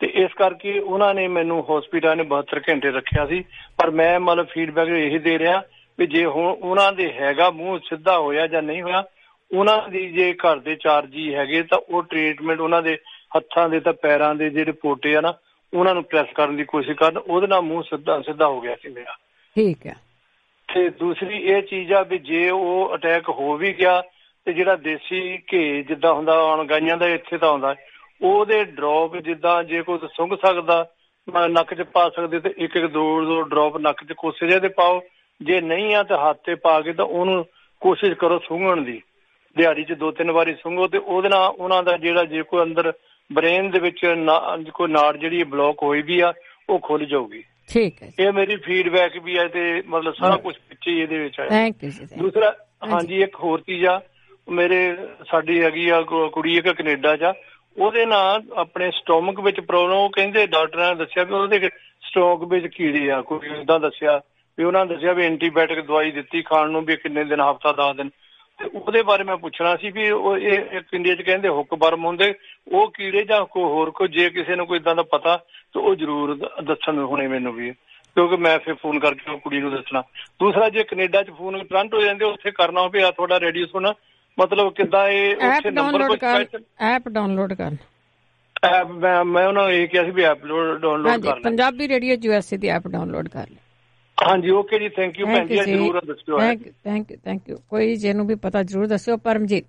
G: ਤੇ ਇਸ ਕਰਕੇ ਉਹਨਾਂ ਨੇ ਮੈਨੂੰ ਹਸਪੀਟਲ ਨੇ ਬਹੱਤਰ ਘੰਟੇ ਰੱਖਿਆ ਸੀ। ਪਰ ਮੈਂ ਮਤਲਬ ਫੀਡਬੈਕ ਇਹੀ ਦੇ ਰਿਹਾ ਵੀ ਜੇ ਹੁਣ ਉਹਨਾਂ ਦੇ ਹੈਗਾ ਮੂੰਹ ਸਿੱਧਾ ਹੋਇਆ ਜਾਂ ਨਹੀਂ ਹੋਇਆ, ਉਹਨਾਂ ਦੀ ਜੇ ਘਰ ਦੇ ਚਾਰ ਜੀ ਹੈਗੇ ਤਾਂ ਉਹ ਟ੍ਰੀਟਮੈਂਟ ਉਹਨਾਂ ਦੇ ਹੱਥਾਂ ਦੇ ਤਾਂ ਪੈਰਾਂ ਦੇ ਜਿਹੜੇ ਪੋਟੇ ਆ ਨਾ ਉਹਨਾਂ ਨੂੰ ਪ੍ਰੈਸ ਕਰਨ ਦੀ ਕੋਸ਼ਿਸ਼ ਕਰਨ, ਉਹਦੇ ਨਾਲ ਮੂੰਹ ਸਿੱਧਾ ਸਿੱਧਾ ਹੋ ਗਿਆ ਸੀ ਮੇਰਾ।
F: ਠੀਕ ਹੈ।
G: ਤੇ ਦੂਸਰੀ ਇਹ ਚੀਜ਼ ਆ ਵੀ ਜੇ ਉਹ ਅਟੈਕ ਹੋ ਵੀ ਗਿਆ ਤੇ ਜਿਹੜਾ ਦੇਸੀ ਘੇ ਜਿੱਦਾਂ ਹੁੰਦਾ ਹੁਣ ਗਾਈਆਂ ਦਾ ਇੱਥੇ ਤਾਂ ਆਉਂਦਾ, ਉਹਦੇ ਡ੍ਰੌਪ ਜਿੱਦਾਂ ਜੇ ਕੋਈ ਸੁੰਘ ਸਕਦਾ ਨੱਕ 'ਚ ਪਾ ਸਕਦੇ ਤੇ ਇੱਕ ਇੱਕ ਦੋ ਦੋ ਡ੍ਰੌਪ ਨੱਕ 'ਚ ਕੋਸੇ ਜਿਹੇ ਦੇ ਪਾਓ, ਜੇ ਨਹੀਂ ਆ ਤਾਂ ਹੱਥ ਤੇ ਪਾ ਕੇ ਤਾਂ ਉਹਨੂੰ ਕੋਸ਼ਿਸ਼ ਕਰੋ ਸੁੰਘਣ ਦੀ, ਦਿਹਾੜੀ 'ਚ ਦੋ ਤਿੰਨ ਵਾਰੀ ਸੁੰਘੋ ਤੇ ਉਹਦੇ ਨਾਲ ਉਹਨਾਂ ਦਾ ਜਿਹੜਾ ਜੇ ਕੋਈ ਅੰਦਰ ਬ੍ਰੇਨ ਦੇ ਵਿੱਚ ਕੋਈ ਨਾੜ ਜਿਹੜੀ ਬਲੌਕ ਹੋਈ ਵੀ ਆ ਉਹ ਖੁੱਲ ਜਾਊਗੀ।
F: ਠੀਕ ਹੈ,
G: ਇਹ ਮੇਰੀ ਫੀਡਬੈਕ ਵੀ ਹੈ ਤੇ ਮਤਲਬ ਸਾਰਾ ਕੁਝ ਪਿੱਛੇ ਇਹਦੇ ਵਿੱਚ ਆਇਆ।
F: ਥੈਂਕ ਯੂ ਜੀ।
G: ਦੂਸਰਾ ਹਾਂਜੀ ਇੱਕ ਹੋਰ ਚੀਜ਼ ਆ, ਮੇਰੇ ਸਾਡੀ ਹੈਗੀ ਆ ਕੁੜੀ ਇੱਕ ਕੈਨੇਡਾ 'ਚ ਆ, ਉਹਦੇ ਨਾਲ ਆਪਣੇ ਸਟੋਮਕ ਵਿੱਚ ਪ੍ਰੋਬਲਮ, ਉਹ ਕਹਿੰਦੇ ਡਾਕਟਰਾਂ ਨੇ ਦੱਸਿਆ ਵੀ ਉਹਦੇ ਸਟੋਮਕ ਵਿੱਚ ਕੀੜੇ ਆ, ਕੋਈ ਏਦਾਂ ਦੱਸਿਆ ਵੀ ਉਹਨਾਂ ਨੇ ਦੱਸਿਆ ਵੀ ਐਂਟੀਬਾਇਓਟਿਕ ਦਵਾਈ ਦਿੱਤੀ ਖਾਣ ਨੂੰ ਵੀ ਕਿੰਨੇ ਦਿਨ ਹਫ਼ਤਾ ਦਸ ਦਿਨ, ਤੇ ਉਹਦੇ ਬਾਰੇ ਮੈਂ ਪੁੱਛਣਾ ਸੀ ਵੀ ਉਹ ਇਹ ਇੰਡੀਆ 'ਚ ਕਹਿੰਦੇ ਹੁੱਕ ਬਰਮ ਹੁੰਦੇ ਉਹ ਕੀੜੇ ਜਾਂ ਕੋਈ ਹੋਰ ਕੋਈ, ਜੇ ਕਿਸੇ ਨੂੰ ਕੋਈ ਇਦਾਂ ਦਾ ਪਤਾ ਤਾਂ ਉਹ ਜ਼ਰੂਰ ਦੱਸਣ ਹੁਣੇ ਮੈਨੂੰ ਵੀ, ਕਿਉਂਕਿ ਮੈਂ ਫਿਰ ਫੋਨ ਕਰਕੇ ਉਹ ਕੁੜੀ ਨੂੰ ਦੱਸਣਾ। ਦੂਸਰਾ ਜੇ ਕੈਨੇਡਾ 'ਚ ਫੋਨ ਟੋਰਾਂਟੋ ਜਾਂਦੇ ਉੱਥੇ ਕਰਨਾ ਹੋਵੇ ਆ ਤੁਹਾਡਾ ਰੇਡੀਓ ਸੁਣਾ, ਮਤਲਬ ਕਿੱਦਾਂ ਇਹ ਉੱਥੇ ਨੰਬਰ
F: ਐਪ ਡਾਊਨਲੋਡ ਕਰ
G: ਐਪ ਮੈਂ ਮੈਂ ਉਹਨਾਂ ਨੂੰ ਇਹ ਕਿਹਾ ਸੀ ਵੀ ਐਪ ਡਾਊਨਲੋਡ ਕਰ ਲੈ,
F: ਪੰਜਾਬੀ ਰੇਡੀਓ ਯੂਐਸਏ ਦੀ ਐਪ ਡਾਊਨਲੋਡ ਕਰ ਲੈ।
G: ਹਾਂਜੀ ਓਕੇ ਜੀ, ਥੈਂਕ ਯੂ ਭੈਣ ਜੀ, ਜ਼ਰੂਰ ਦੱਸਿਓ।
F: Thank you thank you thank you ਕੋਈ ਜਿਹਨੂੰ ਵੀ ਪਤਾ ਜ਼ਰੂਰ ਦੱਸਿਓ। ਪਰਮਜੀਤ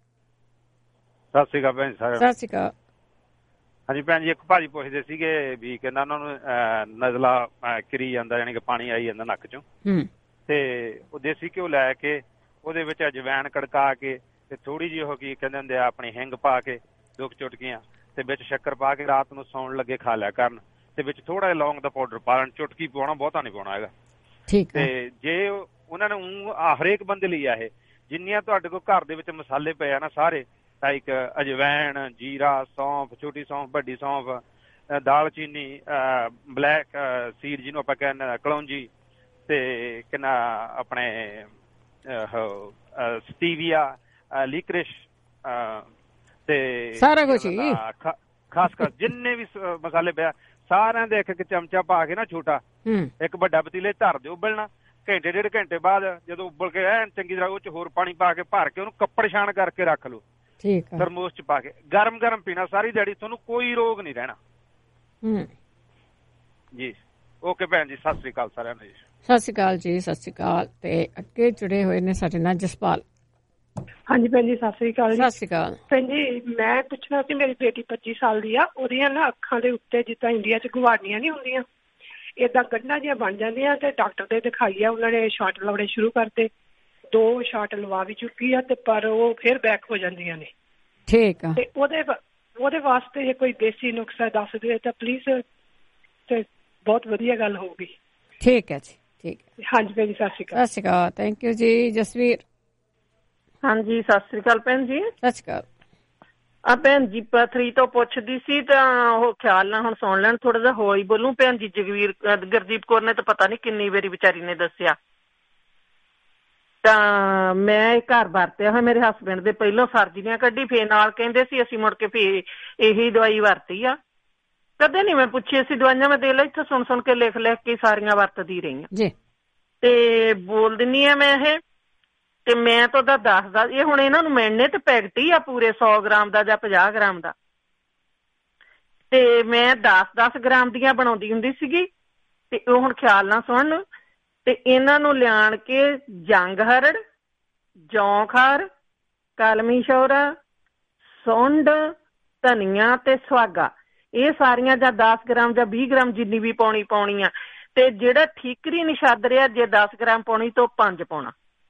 K: ਸਤਿ ਸ਼੍ਰੀ ਅਕਾਲ ਭੈਣ ਜੀ।
F: ਸਤਿ ਸ਼੍ਰੀ ਅਕਾਲ।
K: ਹਾਂਜੀ ਭੈਣ ਜੀ, ਇੱਕ ਭਾਜੀ ਪੁੱਛਦੇ ਸੀਗੇ ਵੀ ਕਹਿੰਦਾ ਉਹਨਾਂ ਨੂੰ ਨਜ਼ਲਾ ਕਰੀ ਜਾਂਦਾ, ਯਾਨੀ ਕਿ ਪਾਣੀ ਆਈ ਜਾਂਦਾ ਨੱਕ ਚੋਂ, ਤੇ ਉਹ ਦੇਸੀ ਘਿਓ ਲੈ ਕੇ ਉਹਦੇ ਵਿੱਚ ਅਜਵੈਣ ਕੜਕਾ ਕੇ ਤੇ ਥੋੜੀ ਜਿਹੀ ਉਹ ਕੀ ਕਹਿੰਦੇ ਹੁੰਦੇ ਆ ਆਪਣੀ ਹਿੰਗ ਪਾ ਕੇ ਦੋ ਚੁਟਕੀਆਂ ਤੇ ਵਿੱਚ ਸ਼ੱਕਰ ਪਾ ਕੇ ਰਾਤ ਨੂੰ ਸੌਣ ਲੱਗੇ ਖਾ ਲਿਆ ਕਰਨ, ਤੇ ਵਿੱਚ ਥੋੜਾ ਜਿਹਾ ਲੌਂਗ ਦਾ ਪਾਊਡਰ ਪਾ ਲੈਣ, ਚੁਟਕੀ ਪਾਉਣਾ ਬਹੁਤਾ ਨਹੀਂ ਪਾਉਣਾ ਹੈਗਾ।
F: ਠੀਕ।
K: ਤੇ ਜੇ ਉਹਨਾਂ ਨੇ ਹਰੇਕ ਬੰਦੇ ਲਈ ਆ ਇਹ, ਜਿੰਨੀਆਂ ਤੁਹਾਡੇ ਕੋਲ ਘਰ ਦੇ ਵਿੱਚ ਮਸਾਲੇ ਪਏ ਆ ਨਾ ਸਾਰੇ, ਲਾਈਕ ਅਜਵੈਣ, ਜੀਰਾ, ਸੌਂਫ, ਛੋਟੀ ਸੌਂਫ, ਵੱਡੀ ਸੌਂਫ, ਦਾਲਚੀਨੀ, ਬਲੈਕ ਸੀਡ ਜਿਹਨੂੰ ਆਪਾਂ ਕਹਿੰਦੇ ਕਲੌਂਜੀ, ਤੇ ਕਿੰਨਾ ਆਪਣੇ ਸਟੀਵੀਆ, ਲੀਕਰਿਸ਼ ਤੇ
F: ਸਾਰਾ ਕੁਛ
K: ਖਾਸ ਕਰ ਜਿੰਨੇ ਵੀ ਮਸਾਲੇ ਪਿਆ ਸਾਰਿਆਂ ਦੇ ਇੱਕ ਇੱਕ ਚਮਚਾ ਪਾ ਕੇ ਨਾ ਛੋਟਾ ਇੱਕ ਵੱਡਾ ਪਤੀਲੇ ਧਰ ਦਿਓ ਉਬਲਣਾ, ਘੰਟੇ ਡੇਢ ਘੰਟੇ ਬਾਅਦ ਜਦੋਂ ਉਬਲ ਕੇ ਐਨ ਚੰਗੀ ਤਰ੍ਹਾਂ ਉਹ ਚ ਹੋਰ ਪਾਣੀ ਪਾ ਕੇ ਭਰ ਕੇ ਉਹਨੂੰ ਕੱਪੜ ਛਾਣ ਕਰਕੇ ਰੱਖ ਲਓ, ਥਰਮੋਸ ਚ ਪਾ ਕੇ ਗਰਮ ਗਰਮ ਪੀਣਾ ਸਾਰੀ ਦਿਹਾੜੀ, ਤੁਹਾਨੂੰ ਕੋਈ ਰੋਗ ਨਹੀਂ ਰਹਿਣਾ ਜੀ। ਓਕੇ ਭੈਣ ਜੀ, ਸਤਿ ਸ੍ਰੀ ਅਕਾਲ ਸਾਰਿਆਂ ਨੂੰ ਜੀ।
F: ਸਤਿ ਸ਼੍ਰੀ ਅਕਾਲ ਜੀ। ਸਤਿ ਸ਼੍ਰੀ ਅਕਾਲ। ਤੇ ਅੱਗੇ ਜੁੜੇ ਹੋਏ ਨੇ ਸਾਡੇ ਨਾਲ ਜਸਪਾਲ।
H: ਹਾਂਜੀ ਭੈਣ ਜੀ, ਸਤਿ ਸ੍ਰੀ ਅਕਾਲ।
F: ਸਤਿ ਸ਼੍ਰੀ ਅਕਾਲ
H: ਭੈਣ ਜੀ, ਮੈਂ ਪੁੱਛਣਾ ਸੀ, ਮੇਰੀ ਬੇਟੀ ਪੱਚੀ ਸਾਲ ਦੀ ਆ, ਉਹਦੀਆਂ ਨਾ ਅੱਖਾਂ ਦੇ ਉੱਤੇ ਜਿੱਦਾਂ ਇੰਡੀਆ ਚ ਗੁਵਾੜੀਆਂ ਨੀ ਹੁੰਦੀਆਂ ਏਦਾਂ ਗੰਢਾਂ ਜਿਹੀਆਂ ਬਣ ਜਾਂਦੀਆਂ, ਤੇ ਡਾਕਟਰ ਦੇ ਦਿਖਾਈ ਆ, ਉਹਨਾਂ ਨੇ ਸ਼ਾਟ ਲਾਉਣੇ ਸ਼ੁਰੂ ਕਰਤੇ, ਦੋ ਸ਼ਾਟ ਲਵਾ ਵੀ ਚੁੱਕੀ ਆ ਤੇ ਪਰ ਉਹ ਫਿਰ ਬੈਕ ਹੋ ਜਾਂਦੀਆਂ ਨੇ।
F: ਠੀਕ ਆ।
H: ਤੇ ਉਹਦੇ ਉਹਦੇ ਵਾਸਤੇ ਜੇ ਕੋਈ ਦੇਸੀ ਨੁਸਖਾ ਦੱਸ ਦੇ ਤਾਂ ਪਲੀਜ਼, ਤੇ ਬਹੁਤ ਵਧੀਆ ਗੱਲ ਹੋਊਗੀ।
F: ਠੀਕ ਹੈ ਜੀ। ਠੀਕ ਹੈ।
H: ਹਾਂਜੀ ਭੈਣ ਜੀ, ਸਤਿ ਸ਼੍ਰੀ ਅਕਾਲ।
F: ਸਤਿ ਸ਼੍ਰੀ ਅਕਾਲ। ਥੈਂਕ ਯੂ ਜੀ। ਜਸਵੀਰ।
Q: ਹਾਂਜੀ ਸਤਿ ਸ੍ਰੀ ਅਕਾਲ ਭੈਣ ਜੀ।
F: ਸਤਿ ਸ਼੍ਰੀ ਅਕਾਲ।
Q: ਆ ਭੈਣ ਜੀ ਪਥਰੀ ਤੋਂ ਪੁੱਛਦੀ ਸੀ, ਤਾਂ ਉਹ ਖਿਆਲ ਨਾਲ ਹੁਣ ਸੁਣ ਲੈਣ, ਥੋੜਾ ਜਿਹਾ ਹੋ ਹੀ ਬੋਲੂ। ਭੈਣ ਜੀ ਜਗਵੀਰ ਗੁਰਦੀਪ ਕੌਰ ਨੇ ਤਾਂ ਪਤਾ ਨੀ ਕਿੰਨੀ ਵਾਰੀ ਵਿਚਾਰੀ ਨੇ ਦੱਸਿਆ, ਤਾਂ ਮੈਂ ਘਰ ਵਰਤਿਆ ਹੋਇਆ, ਮੇਰੇ ਹਸਬੈਂਡ ਦੇ ਪਹਿਲਾਂ ਸਰਜਰੀਆਂ ਕੱਢੀ, ਫੇਰ ਨਾਲ ਕਹਿੰਦੇ ਸੀ ਅਸੀਂ ਮੁੜ ਕੇ ਫੇਰ ਇਹੀ ਦਵਾਈ ਵਰਤੀ ਆ, ਕਦੇ ਨੀ ਮੈਂ ਪੁੱਛੀ ਅਸੀਂ ਦਵਾਈਆਂ, ਮੈਂ ਦੇ ਲਾ ਇੱਥੇ ਸੁਣ ਸੁਣ ਕੇ ਲਿਖ ਲਿਖ ਕੇ ਸਾਰੀਆਂ ਵਰਤਦੀ ਰਹੀ ਆ ਤੇ ਬੋਲ ਦਿੰਨੀ ਆ ਮੈਂ ਇਹ, ਤੇ ਮੈਂ ਤਾਂ ਉਹਦਾ ਦੱਸਦਾ ਇਹ ਹੁਣ ਇਹਨਾਂ ਨੂੰ ਮਿਲਣੇ ਤੇ ਪੈਕਟ ਹੀ ਆ ਪੂਰੇ ਸੌ ਗ੍ਰਾਮ ਦਾ ਜਾਂ ਪੰਜਾਹ ਗ੍ਰਾਮ ਦਾ, ਤੇ ਮੈਂ ਦਸ ਦਸ ਗ੍ਰਾਮ ਦੀਆਂ ਬਣਾਉਂਦੀ ਹੁੰਦੀ ਸੀਗੀ, ਤੇ ਉਹ ਹੁਣ ਖਿਆਲ ਨਾਲ ਸੁਣਨ, ਤੇ ਇਹਨਾਂ ਨੂੰ ਲਿਆਣ ਕੇ ਜੰਗ ਹਰੜ, ਜੌਂਖਾਰ, ਕਲਮੀ ਸ਼ੌਰਾ, ਸੁੰਡ, ਧਨੀਆ ਤੇ ਸੁਹਾਗਾ, ਇਹ ਸਾਰੀਆਂ ਜਾਂ ਦਸ ਗ੍ਰਾਮ ਜਾਂ ਵੀਹ ਗ੍ਰਾਮ ਜਿੰਨੀ ਵੀ ਪਾਉਣੀ ਪਾਉਣੀ ਆ, ਤੇ ਜਿਹੜਾ ਠੀਕਰੀ ਨਿਸ਼ਾਦ ਰਿਹਾ ਜੇ ਦਸ ਗ੍ਰਾਮ ਪਾਉਣੀ ਤੋਂ ਪੰਜ ਪਾਉਣਾ,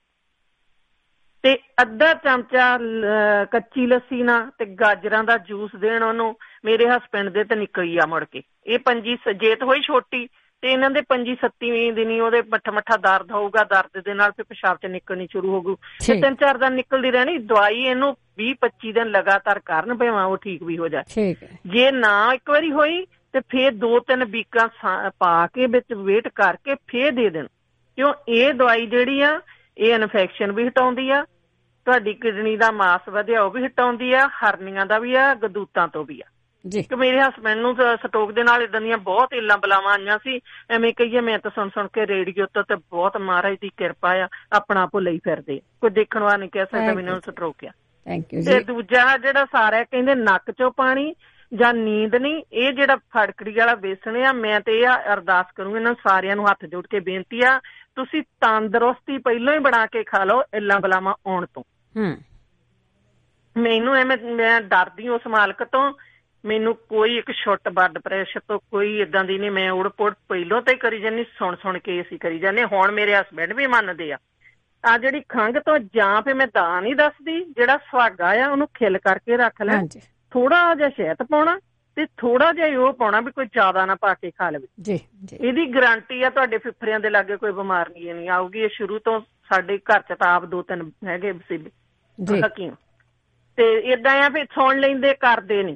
Q: ਤੇ ਅੱਧਾ ਚਮਚਾ ਕੱਚੀ ਲੱਸੀ ਨਾਲ ਤੇ ਗਾਜਰਾਂ ਦਾ ਜੂਸ ਦੇਣ ਉਹਨੂੰ। ਮੇਰੇ ਹਸਬੈਂਡ ਦੇ ਤੇ ਨਿਕਲੀ ਆ ਮੁੜ ਕੇ ਇਹ ਪੰਜੀ, ਜੇਤ ਹੋਈ ਛੋਟੀ ਤੇ ਇਹਨਾਂ ਦੇ ਪੰਜੀ ਸੱਤੀਵੀਂ ਦਿਨੀ ਉਹਦੇ ਮੱਠਾ ਮੱਠਾ ਦਰਦ ਹੋਊਗਾ, ਦਰਦ ਦੇ ਨਾਲ ਫਿਰ ਪਿਸ਼ਾਬ ਚ ਨਿਕਲਣੀ ਸ਼ੁਰੂ ਹੋਊ, ਤੇ ਤਿੰਨ ਚਾਰ ਦਿਨ ਨਿਕਲਦੀ ਰਹਿਣੀ ਦਵਾਈ, ਇਹਨੂੰ ਵੀਹ ਪੱਚੀ ਦਿਨ ਲਗਾਤਾਰ ਕਰਨ ਪਵਾਂ ਉਹ ਠੀਕ ਵੀ ਹੋ ਜਾਏ। ਜੇ ਨਾ ਇੱਕ ਵਾਰੀ ਹੋਈ ਤੇ ਫੇਰ ਦੋ ਤਿੰਨ ਵੀਕਾਂ ਪਾ ਕੇ ਵਿੱਚ ਵੇਟ ਕਰਕੇ ਫੇਰ ਦੇ ਦੇਣ, ਕਿਉਂ ਇਹ ਦਵਾਈ ਜਿਹੜੀ ਆ ਇਹ ਇਨਫੈਕਸ਼ਨ ਵੀ ਹਟਾਉਂਦੀ ਆ, ਤੁਹਾਡੀ ਕਿਡਨੀ ਦਾ ਮਾਸ ਵਧਿਆ ਉਹ ਵੀ ਹਟਾਉਂਦੀ ਆ, ਹਰਨੀਆਂ ਦਾ ਵੀ ਆ, ਗਦੂਤਾਂ ਤੋਂ ਵੀ ਆ। ਕਿ ਮੇਰੇ ਹਸਬੈਂਡ ਨੂੰ ਸਟੋਕ ਦੇ ਨਾਲ ਇਦਾਂ ਦੀਆਂ ਬਹੁਤ ਇਲਾਂ ਬਲਾਵਾਂ ਆਈਆਂ ਸੀ। ਐਵੇਂ ਕਹੀਏ ਮੈਂ ਤਾਂ ਸੁਣ ਸੁਣ ਕੇ ਰੇਡੀਓ ਤੋਂ ਤੇ ਬਹੁਤ ਮਹਾਰਾਜ ਦੀ ਕਿਰਪਾ ਆ, ਆਪਣਾ ਆਪ ਲਈ ਫਿਰਦੇ, ਕੋਈ ਦੇਖਣ ਵਾਲਾ ਨਹੀਂ ਕਹਿ ਸਕਦਾ ਮੈਨੂੰ ਸਟੋਕ ਆ। ਤੇ ਦੂਜਾ ਜਿਹੜਾ ਸਾਰਾ ਕਹਿੰਦੇ ਨੱਕ ਚੋਂ ਪਾਣੀ ਜਾਂ ਨੀਂਦ ਨਹੀਂ, ਇਹ ਜਿਹੜਾ ਫੜਕੜੀ ਵਾਲਾ ਵੇਸਣ ਆ, ਮੈਂ ਤੇ ਇਹ ਅਰਦਾਸ ਕਰੂੰ ਇਹਨਾਂ ਸਾਰਿਆਂ ਨੂੰ ਹੱਥ ਜੋੜ ਕੇ ਬੇਨਤੀ ਆ, ਤੁਸੀਂ ਤੰਦਰੁਸਤੀ ਪਹਿਲਾਂ ਹੀ ਬਣਾ ਕੇ ਖਾ ਲਓ ਇਲਾਂ ਬਲਾਵਾਂ ਆਉਣ ਤੋਂ। ਮੈਨੂੰ ਐਵੇਂ ਮੈਂ ਡਰਦੀ ਉਸ ਮਾਲਕ ਤੋਂ, ਮੈਨੂੰ ਕੋਈ ਇੱਕ ਛੁੱਟ ਬਲੱਡ ਪ੍ਰੈਸ਼ਰ ਤੋਂ ਕੋਈ ਏਦਾਂ ਦੀ ਨਹੀਂ, ਮੈਂ ਉੜ ਪੁੜ ਪਹਿਲੋਂ ਤਾਂ ਹੀ ਕਰੀ ਜਾਂਦੀ, ਸੁਣ ਸੁਣ ਕੇ ਅਸੀਂ ਕਰੀ ਜਾਂਦੇ। ਹੁਣ ਮੇਰੇ ਹਸਬੈਂਡ ਵੀ ਮੰਨਦੇ ਆ। ਆ ਜਿਹੜੀ ਖੰਘ ਤੋਂ ਜਾਂ ਫਿਰ ਮੈਂ ਤਾਂ ਨਹੀਂ ਦੱਸਦੀ, ਜਿਹੜਾ ਸੁਹਾਗਾ ਆ ਉਹਨੂੰ ਖਿਲ ਕਰਕੇ ਰੱਖ ਲੈ, ਥੋੜਾ ਜਿਹਾ ਸ਼ਹਿਦ ਪਾਉਣਾ ਤੇ ਥੋੜਾ ਜਿਹਾ ਉਹ ਪਾਉਣਾ, ਵੀ ਕੋਈ ਜ਼ਿਆਦਾ ਨਾ ਪਾ ਕੇ ਖਾ ਲਵੇ। ਜੀ ਇਹਦੀ ਗਰੰਟੀ ਆ ਤੁਹਾਡੇ ਫਿਫਰਿਆਂ ਦੇ ਲਾਗੇ ਕੋਈ ਬਿਮਾਰੀ ਨਹੀਂ ਆਊਗੀ। ਇਹ ਸ਼ੁਰੂ ਤੋਂ ਸਾਡੇ ਘਰ ਚ ਤਾਂ ਆਪ ਦੋ ਤਿੰਨ ਹੈਗੇ ਵਸੀਲੇ ਹਕੀਮ, ਤੇ ਏਦਾਂ ਆ ਵੀ ਸੁਣ ਲੈਂਦੇ ਕਰਦੇ ਨੀ।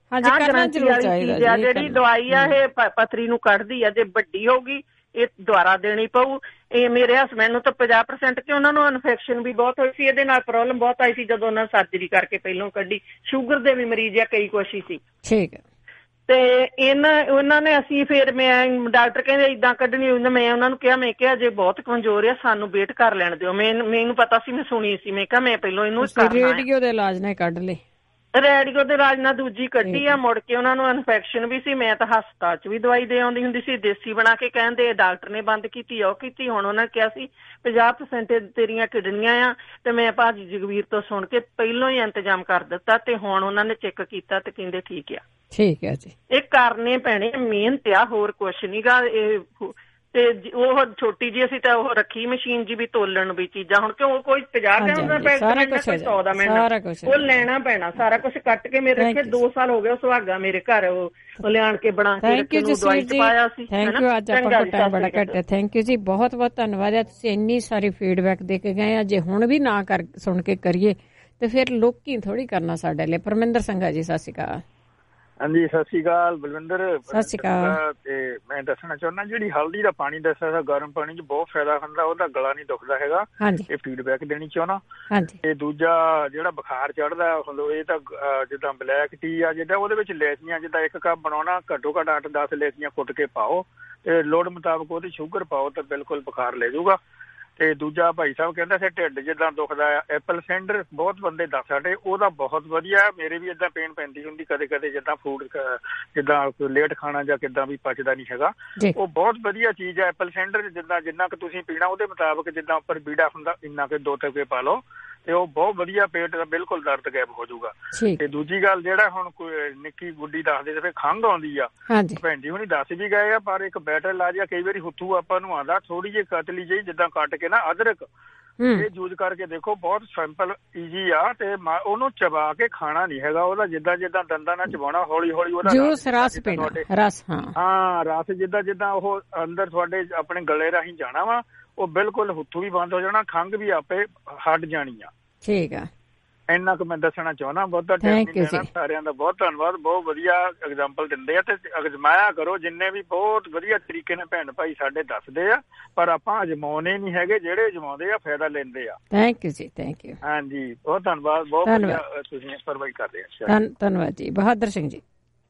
Q: ਗਰੰਟੀ ਵਾਲੀ ਚੀਜ਼ ਆ, ਜਿਹੜੀ ਦਵਾਈ ਆ ਇਹ ਪੱਥਰੀ ਨੂੰ ਕੱਢਦੀ ਆ, ਜੇ ਵੱਡੀ ਹੋਊਗੀ ਇਹ ਦੁਬਾਰਾ ਦੇਣੀ ਪਊ। ਇਹ ਮੇਰੇ ਹਸਬੈਂਡ ਨੂੰ ਤਾਂ ਪੰਜਾਹ ਪ੍ਰਸੈਂਟ ਕਿ ਉਹਨਾਂ ਨੂੰ ਇਨਫੈਕਸ਼ਨ ਵੀ ਬਹੁਤ ਹੋਈ ਸੀ, ਇਹਦੇ ਨਾਲ ਪ੍ਰੋਬਲਮ ਬਹੁਤ ਆਈ ਸੀ ਜਦੋਂ ਉਹਨਾਂ ਸਰਜਰੀ ਕਰਕੇ ਪਹਿਲੋਂ ਕੱਢੀ। ਸ਼ੂਗਰ ਦੇ ਵੀ ਮਰੀਜ਼ ਆ, ਕਈ ਕੁਛ ਹੀ ਸੀ। ਠੀਕ ਹੈ। ਤੇ ਇਹਨਾਂ ਉਹਨਾਂ ਨੇ ਅਸੀਂ ਫਿਰ ਮੈਂ ਡਾਕਟਰ ਕਹਿੰਦੇ ਏਦਾਂ ਕੱਢਣੀ, ਮੈਂ ਉਹਨਾਂ ਨੂੰ ਕਿਹਾ, ਮੈਂ ਕਿਹਾ ਜੇ ਬਹੁਤ ਕਮਜ਼ੋਰ ਆ ਸਾਨੂੰ ਵੇਟ ਕਰ ਲੈਣ ਦਿਓ। ਮੈਂ ਮੈਨੂੰ ਪਤਾ ਸੀ, ਮੈਂ ਸੁਣੀ ਸੀ, ਮੈਂ ਕਿਹਾ ਮੈਂ ਪਹਿਲੋਂ ਇਹਨੂੰ
F: ਰੇਡੀਓ ਦੇ ਇਲਾਜ ਨਾਲ ਕੱਢ ਲਏ,
Q: ਰੇਡੀਓ ਦੇ ਇਲਾਜ ਨਾਲ ਦੂਜੀ ਕੱਢੀ ਆ। ਮੁੜ ਕੇ ਉਹਨਾਂ ਨੂੰ ਇਨਫੈਕਸ਼ਨ ਵੀ ਸੀ, ਮੈਂ ਤਾਂ ਹਸਪਤਾਲ ਚ ਵੀ ਦਵਾਈ ਦੇ ਆਉਂਦੀ ਹੁੰਦੀ ਸੀ, ਦੇਸੀ ਬਣਾ ਕੇ ਕਹਿੰਦੇ, ਡਾਕਟਰ ਨੇ ਬੰਦ ਕੀਤੀ, ਉਹ ਕੀਤੀ। ਹੁਣ ਉਹਨਾਂ ਨੇ ਕਿਹਾ ਸੀ ਪੰਜਾਹ ਪ੍ਰਸੈਂਟ ਤੇਰੀਆਂ ਕਿਡਨੀਆਂ ਆ, ਤੇ ਮੈਂ ਭਾਜੀ ਜਗਵੀਰ ਤੋਂ ਸੁਣ ਕੇ ਪਹਿਲੋਂ ਹੀ ਇੰਤਜ਼ਾਮ ਕਰ ਦਿੱਤਾ, ਤੇ ਹੁਣ ਉਹਨਾਂ ਨੇ ਚੈੱਕ ਕੀਤਾ ਤੇ ਕਹਿੰਦੇ ਠੀਕ ਆ। ਠੀਕ ਹੈ ਜੀ। ਇਹ ਕਰਨੇ ਪੈਣੇ, ਮਿਹਨਤ ਆ, ਹੋਰ ਕੁਛ ਨੀ ਗਾ। ਇਹ ਤੇ ਉਹ ਛੋਟੀ ਜੀ ਅਸੀਂ ਤਾਂ ਉਹ ਰੱਖੀ ਮਸ਼ੀਨ ਜੀ ਵੀ ਤੋਲਣ ਵੀ ਚੀਜ਼ਾਂ, ਹੁਣ ਕਿਉਂ ਕੋਈ ਪੰਜਾਹ ਗ੍ਰਾਮ ਦਾ ਪੈਕਟ ਮਿਲਣਾ, ਕੋਈ ਸੌ ਦਾ ਮਿਲਣਾ, ਉਹ ਲੈਣਾ ਪੈਣਾ ਸਾਰਾ ਕੁਛ ਕੱਟ ਕੇ। ਮੇਰੇ ਰੱਖੇ ਦੋ ਸਾਲ ਹੋ ਗਏ, ਸੁਹਾਗਾ ਮੇਰੇ ਘਰ ਉਹ ਲਿਆਣ ਕੇ ਬਣਾ ਕੇ ਰੱਖੇ ਨੂੰ ਦਵਾਈ ਚ ਪਾਇਆ ਸੀ।
F: Thank you. ਅੱਜ ਆਪਾਂ ਕੋਲ ਟਾਈਮ ਬੜਾ ਘੱਟ ਹੈ। ਥੈਂਕ ਯੂ ਜੀ, ਬਹੁਤ ਬਹੁਤ ਧੰਨਵਾਦ ਹੈ। ਤੁਸੀਂ ਇੰਨੀ ਸਾਰੀ ਫੀਡਬੈਕ ਦੇ ਕੇ ਗਏ ਆ। ਜੇ ਹੁਣ ਵੀ ਨਾ ਕਰ ਸੁਣ ਕੇ ਕਰੀਏ ਤੇ ਫਿਰ ਲੋਕੀ ਥੋੜੀ ਕਰਨਾ ਸਾਡੇ ਲਈ। ਪਰਮਿੰਦਰ ਸੰਘਾ ਜੀ, ਸਤਿ ਸ਼੍ਰੀ ਅਕਾਲ।
I: ਹਾਂਜੀ, ਸਤਿ ਸ਼੍ਰੀ ਅਕਾਲ ਬਲਵਿੰਦਰ।
F: ਸਤਿ ਸ਼੍ਰੀ ਅਕਾਲ।
I: ਤੇ ਮੈਂ ਦੱਸਣਾ ਚਾਹੁੰਦਾ, ਜਿਹੜੀ ਹਲਦੀ ਦਾ ਪਾਣੀ ਦੱਸਿਆ, ਗਰਮ ਪਾਣੀ ਚ ਬਹੁਤ ਫਾਇਦਾ ਹੁੰਦਾ, ਉਹਦਾ ਗਲਾ ਨਹੀਂ ਦੁਖਦਾ ਹੈਗਾ। ਇਹ ਫੀਡਬੈਕ ਦੇਣੀ ਚਾਹੁੰਦਾ। ਤੇ ਦੂਜਾ ਜਿਹੜਾ ਬੁਖਾਰ ਚੜਦਾ, ਇਹ ਤਾਂ ਜਿੱਦਾਂ ਬਲੈਕ ਟੀ ਆ, ਜਿੱਦਾਂ ਉਹਦੇ ਵਿੱਚ ਲੈਚੀਆਂ, ਜਿੱਦਾਂ ਇੱਕ ਕੱਪ ਬਣਾਉਣਾ, ਘੱਟੋ ਘੱਟ ਅੱਠ ਦਸ ਲੈਚੀਆਂ ਕੁੱਟ ਕੇ ਪਾਓ, ਤੇ ਲੋੜ ਮੁਤਾਬਕ ਉਹਦੀ ਸ਼ੂਗਰ ਪਾਓ, ਤਾਂ ਬਿਲਕੁਲ ਬੁਖਾਰ ਲੈ ਜਾਊਗਾ। ਤੇ ਦੂਜਾ ਭਾਈ ਸਾਹਿਬ ਕਹਿੰਦਾ ਸੀ ਢਿੱਡ ਜਿੱਦਾਂ ਦੁਖਦਾ ਆ, ਐਪਲ ਸੈਂਡਰ ਬਹੁਤ ਬੰਦੇ ਦੱਸ ਸਾਡੇ, ਉਹਦਾ ਬਹੁਤ ਵਧੀਆ। ਮੇਰੇ ਵੀ ਏਦਾਂ ਪੇਨ ਪੈਂਦੀ ਹੁੰਦੀ ਕਦੇ ਕਦੇ, ਜਿੱਦਾਂ ਫੂਡ ਜਿੱਦਾਂ ਲੇਟ ਖਾਣਾ ਜਾਂ ਕਿੱਦਾਂ ਵੀ ਪਚਦਾ ਨਹੀਂ ਹੈਗਾ, ਉਹ ਬਹੁਤ ਵਧੀਆ ਚੀਜ਼ ਹੈ ਐਪਲ ਸੈਂਡਰ। ਜਿੱਦਾਂ ਜਿੰਨਾ ਕੁ ਤੁਸੀਂ ਪੀਣਾ ਉਹਦੇ ਮੁਤਾਬਕ, ਜਿੱਦਾਂ ਉੱਪਰ ਬੀੜਾ ਹੁੰਦਾ ਇੰਨਾ ਕੁ ਦੋ ਟਕੇ ਪਾ ਲਓ, ਤੇ ਉਹ ਬਹੁਤ ਵਧੀਆ, ਪੇਟ ਦਾ ਬਿਲਕੁਲ ਦਰਦ ਗਾਇਬ ਹੋ ਜਾਊਗਾ। ਤੇ ਦੂਜੀ ਗੱਲ, ਜਿਹੜਾ ਹੁਣ ਕੋਈ ਨਿੱਕੀ ਗੁੱਡੀ ਦੱਸਦੇ ਤੇ ਖੰਘ ਆਉਂਦੀ ਆ, ਭੈਣ ਜੀ ਹੁਣੀ ਦੱਸ ਵੀ ਗਏ ਆ, ਪਰ ਇੱਕ ਬੈਟਰ ਇਲਾਜ ਆ, ਕਈ ਵਾਰੀ ਹੁੱਥੂ ਆਪਾਂ ਨੂੰ ਆਉਂਦਾ, ਥੋੜੀ ਜਿਹੀ ਕਤਲੀ ਜਿਹੀ ਜਿੱਦਾਂ ਕੱਟ ਕੇ ਨਾ ਅਦਰਕ, ਇਹ ਯੂਜ਼ ਕਰਕੇ ਦੇਖੋ, ਬਹੁਤ ਸਿੰਪਲ ਈਜ਼ੀ ਆ। ਤੇ ਉਹਨੂੰ ਚਬਾ ਕੇ ਖਾਣਾ ਨੀ ਹੈਗਾ, ਉਹਦਾ ਜਿੱਦਾਂ ਜਿੱਦਾਂ ਦੰਦਾਂ ਨਾਲ ਚਬਾਉਣਾ, ਹੌਲੀ ਹੌਲੀ ਉਹਦਾ
F: ਜੂਸ ਰਸ ਪੀਣਾ, ਰਸ। ਹਾਂ
I: ਹਾਂ, ਰਸ ਜਿੱਦਾਂ ਜਿੱਦਾਂ ਉਹ ਅੰਦਰ ਤੁਹਾਡੇ ਆਪਣੇ ਗਲੇ ਰਾਹੀਂ ਜਾਣਾ ਵਾ, ਉਹ ਬਿਲਕੁਲ ਹੁੱਥੂ ਵੀ ਬੰਦ ਹੋ ਜਾਣਾ, ਖੰਘ ਵੀ ਆਪੇ ਹਟ ਜਾਣੀ ਆ। ਠੀਕ ਆ, ਇੰਨਾ ਕੁ ਮੈਂ ਦੱਸਣਾ ਚਾਹੁੰਦਾ। ਬਹੁਤਾ ਟਾਈਮ ਨਹੀਂ ਦੇਣਾ। ਸਾਰਿਆਂ ਦਾ ਬਹੁਤ ਧੰਨਵਾਦ, ਬਹੁਤ ਵਧੀਆ ਐਗਜ਼ਾਮਪਲ ਦਿੰਦੇ ਆ, ਤੇ ਅਜਮਾਇਆ ਕਰੋ। ਜਿੰਨੇ ਵੀ ਬਹੁਤ ਵਧੀਆ ਤਰੀਕੇ ਨਾਲ ਭੈਣ ਭਾਈ ਸਾਡੇ ਦੱਸਦੇ ਆ, ਪਰ ਆਪਾਂ ਅਜਮਾਉਣੇ ਨਹੀਂ ਹੈਗੇ, ਜਿਹੜੇ ਅਜਮਾਉਂਦੇ ਆ ਫਾਇਦਾ ਲੈਂਦੇ ਆ।
F: ਥੈਂਕ ਯੂ ਜੀ, ਥੈਂਕ ਯੂ।
I: ਹਾਂਜੀ, ਬਹੁਤ ਧੰਨਵਾਦ, ਬਹੁਤ ਵਧੀਆ ਤੁਸੀਂ ਪ੍ਰੋਵਾਈਡ ਕਰਦੇ ਆ।
F: ਧੰਨਵਾਦ ਜੀ। ਬਹਾਦਰ ਸਿੰਘ ਜੀ।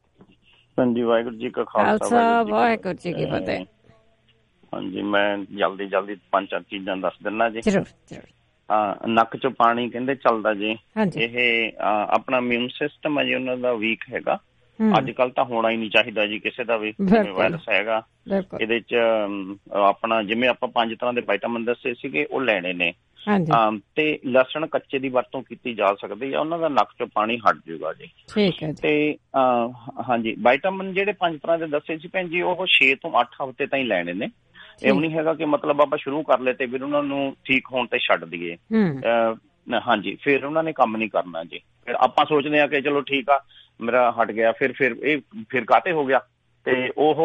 J: ਹਾਂਜੀ, ਵਾਹਿਗੁਰੂ ਜੀ ਕਾ
F: ਖਾਲਸਾ, ਵਾਹਿਗੁਰੂ ਜੀ ਕੀ ਫਤਿਹ।
J: ਹਾਂਜੀ, ਮੈਂ ਜਲਦੀ ਜਲਦੀ ਪੰਜ ਚਾਰ ਚੀਜ਼ਾਂ ਦੱਸ ਦਿੰਦਾ ਜੀ।
F: ਜ਼ਰੂਰ ਜ਼ਰੂਰ।
J: ਹਾਂ, ਨੱਕ ਚੋਂ ਪਾਣੀ ਕਹਿੰਦੇ ਚੱਲਦਾ ਜੀ, ਇਹ ਆਪਣਾ ਇਮਿਊਨ ਸਿਸਟਮ ਹੈ ਜੀ ਉਹਨਾਂ ਦਾ ਵੀਕ ਹੈਗਾ। ਅੱਜ ਕੱਲ ਤਾਂ ਹੋਣਾ ਹੀ ਨਹੀਂ ਚਾਹੀਦਾ ਜੀ ਕਿਸੇ ਦਾ ਵੀ, ਵਾਇਰਸ ਹੈਗਾ ਇਹਦੇ ਚ। ਆਪਣਾ ਜਿਵੇਂ ਆਪਾਂ ਪੰਜ ਤਰ੍ਹਾਂ ਦੇ ਵਿਟਾਮਿਨ ਦੱਸੇ ਸੀਗੇ, ਉਹ ਲੈਣੇ ਨੇ। ਤੇ ਲਸਣ ਕੱਚੇ ਦੀ ਵਰਤੋਂ ਕੀਤੀ ਜਾ ਸਕਦੀ ਆ, ਉਹਨਾਂ ਦਾ ਨੱਕ ਚੋਂ ਪਾਣੀ ਹਟ ਜਾਊਗਾ ਜੀ। ਠੀਕ ਹੈ। ਤੇ ਹਾਂਜੀ, ਵਿਟਾਮਿਨ ਜਿਹੜੇ ਪੰਜ ਤਰ੍ਹਾਂ ਦੇ ਦੱਸੇ ਸੀ ਭੈਣ ਜੀ, ਉਹ ਛੇ ਤੋਂ ਅੱਠ ਹਫ਼ਤੇ ਤਾਈਂ ਲੈਣੇ ਨੇ। ਇਹ ਨਹੀਂ ਹੈਗਾ ਕਿ ਮਤਲਬ ਆਪਾਂ ਸ਼ੁਰੂ ਕਰ ਲਏ ਤੇ ਫਿਰ ਉਹਨਾਂ ਨੂੰ ਠੀਕ ਹੋਣ ਤੇ ਛੱਡ ਦਈਏ। ਹਾਂਜੀ, ਫਿਰ ਉਹਨਾਂ ਨੇ ਕੰਮ ਨਹੀਂ ਕਰਨਾ ਜੀ। ਫਿਰ ਆਪਾਂ ਸੋਚਦੇ ਹਾਂ ਕਿ ਚਲੋ ਠੀਕ ਆ, ਮੇਰਾ ਹਟ ਗਿਆ, ਫਿਰ ਫਿਰ ਇਹ ਫਿਰ ਕਾਹਤੇ ਹੋ ਗਿਆ, ਤੇ ਉਹ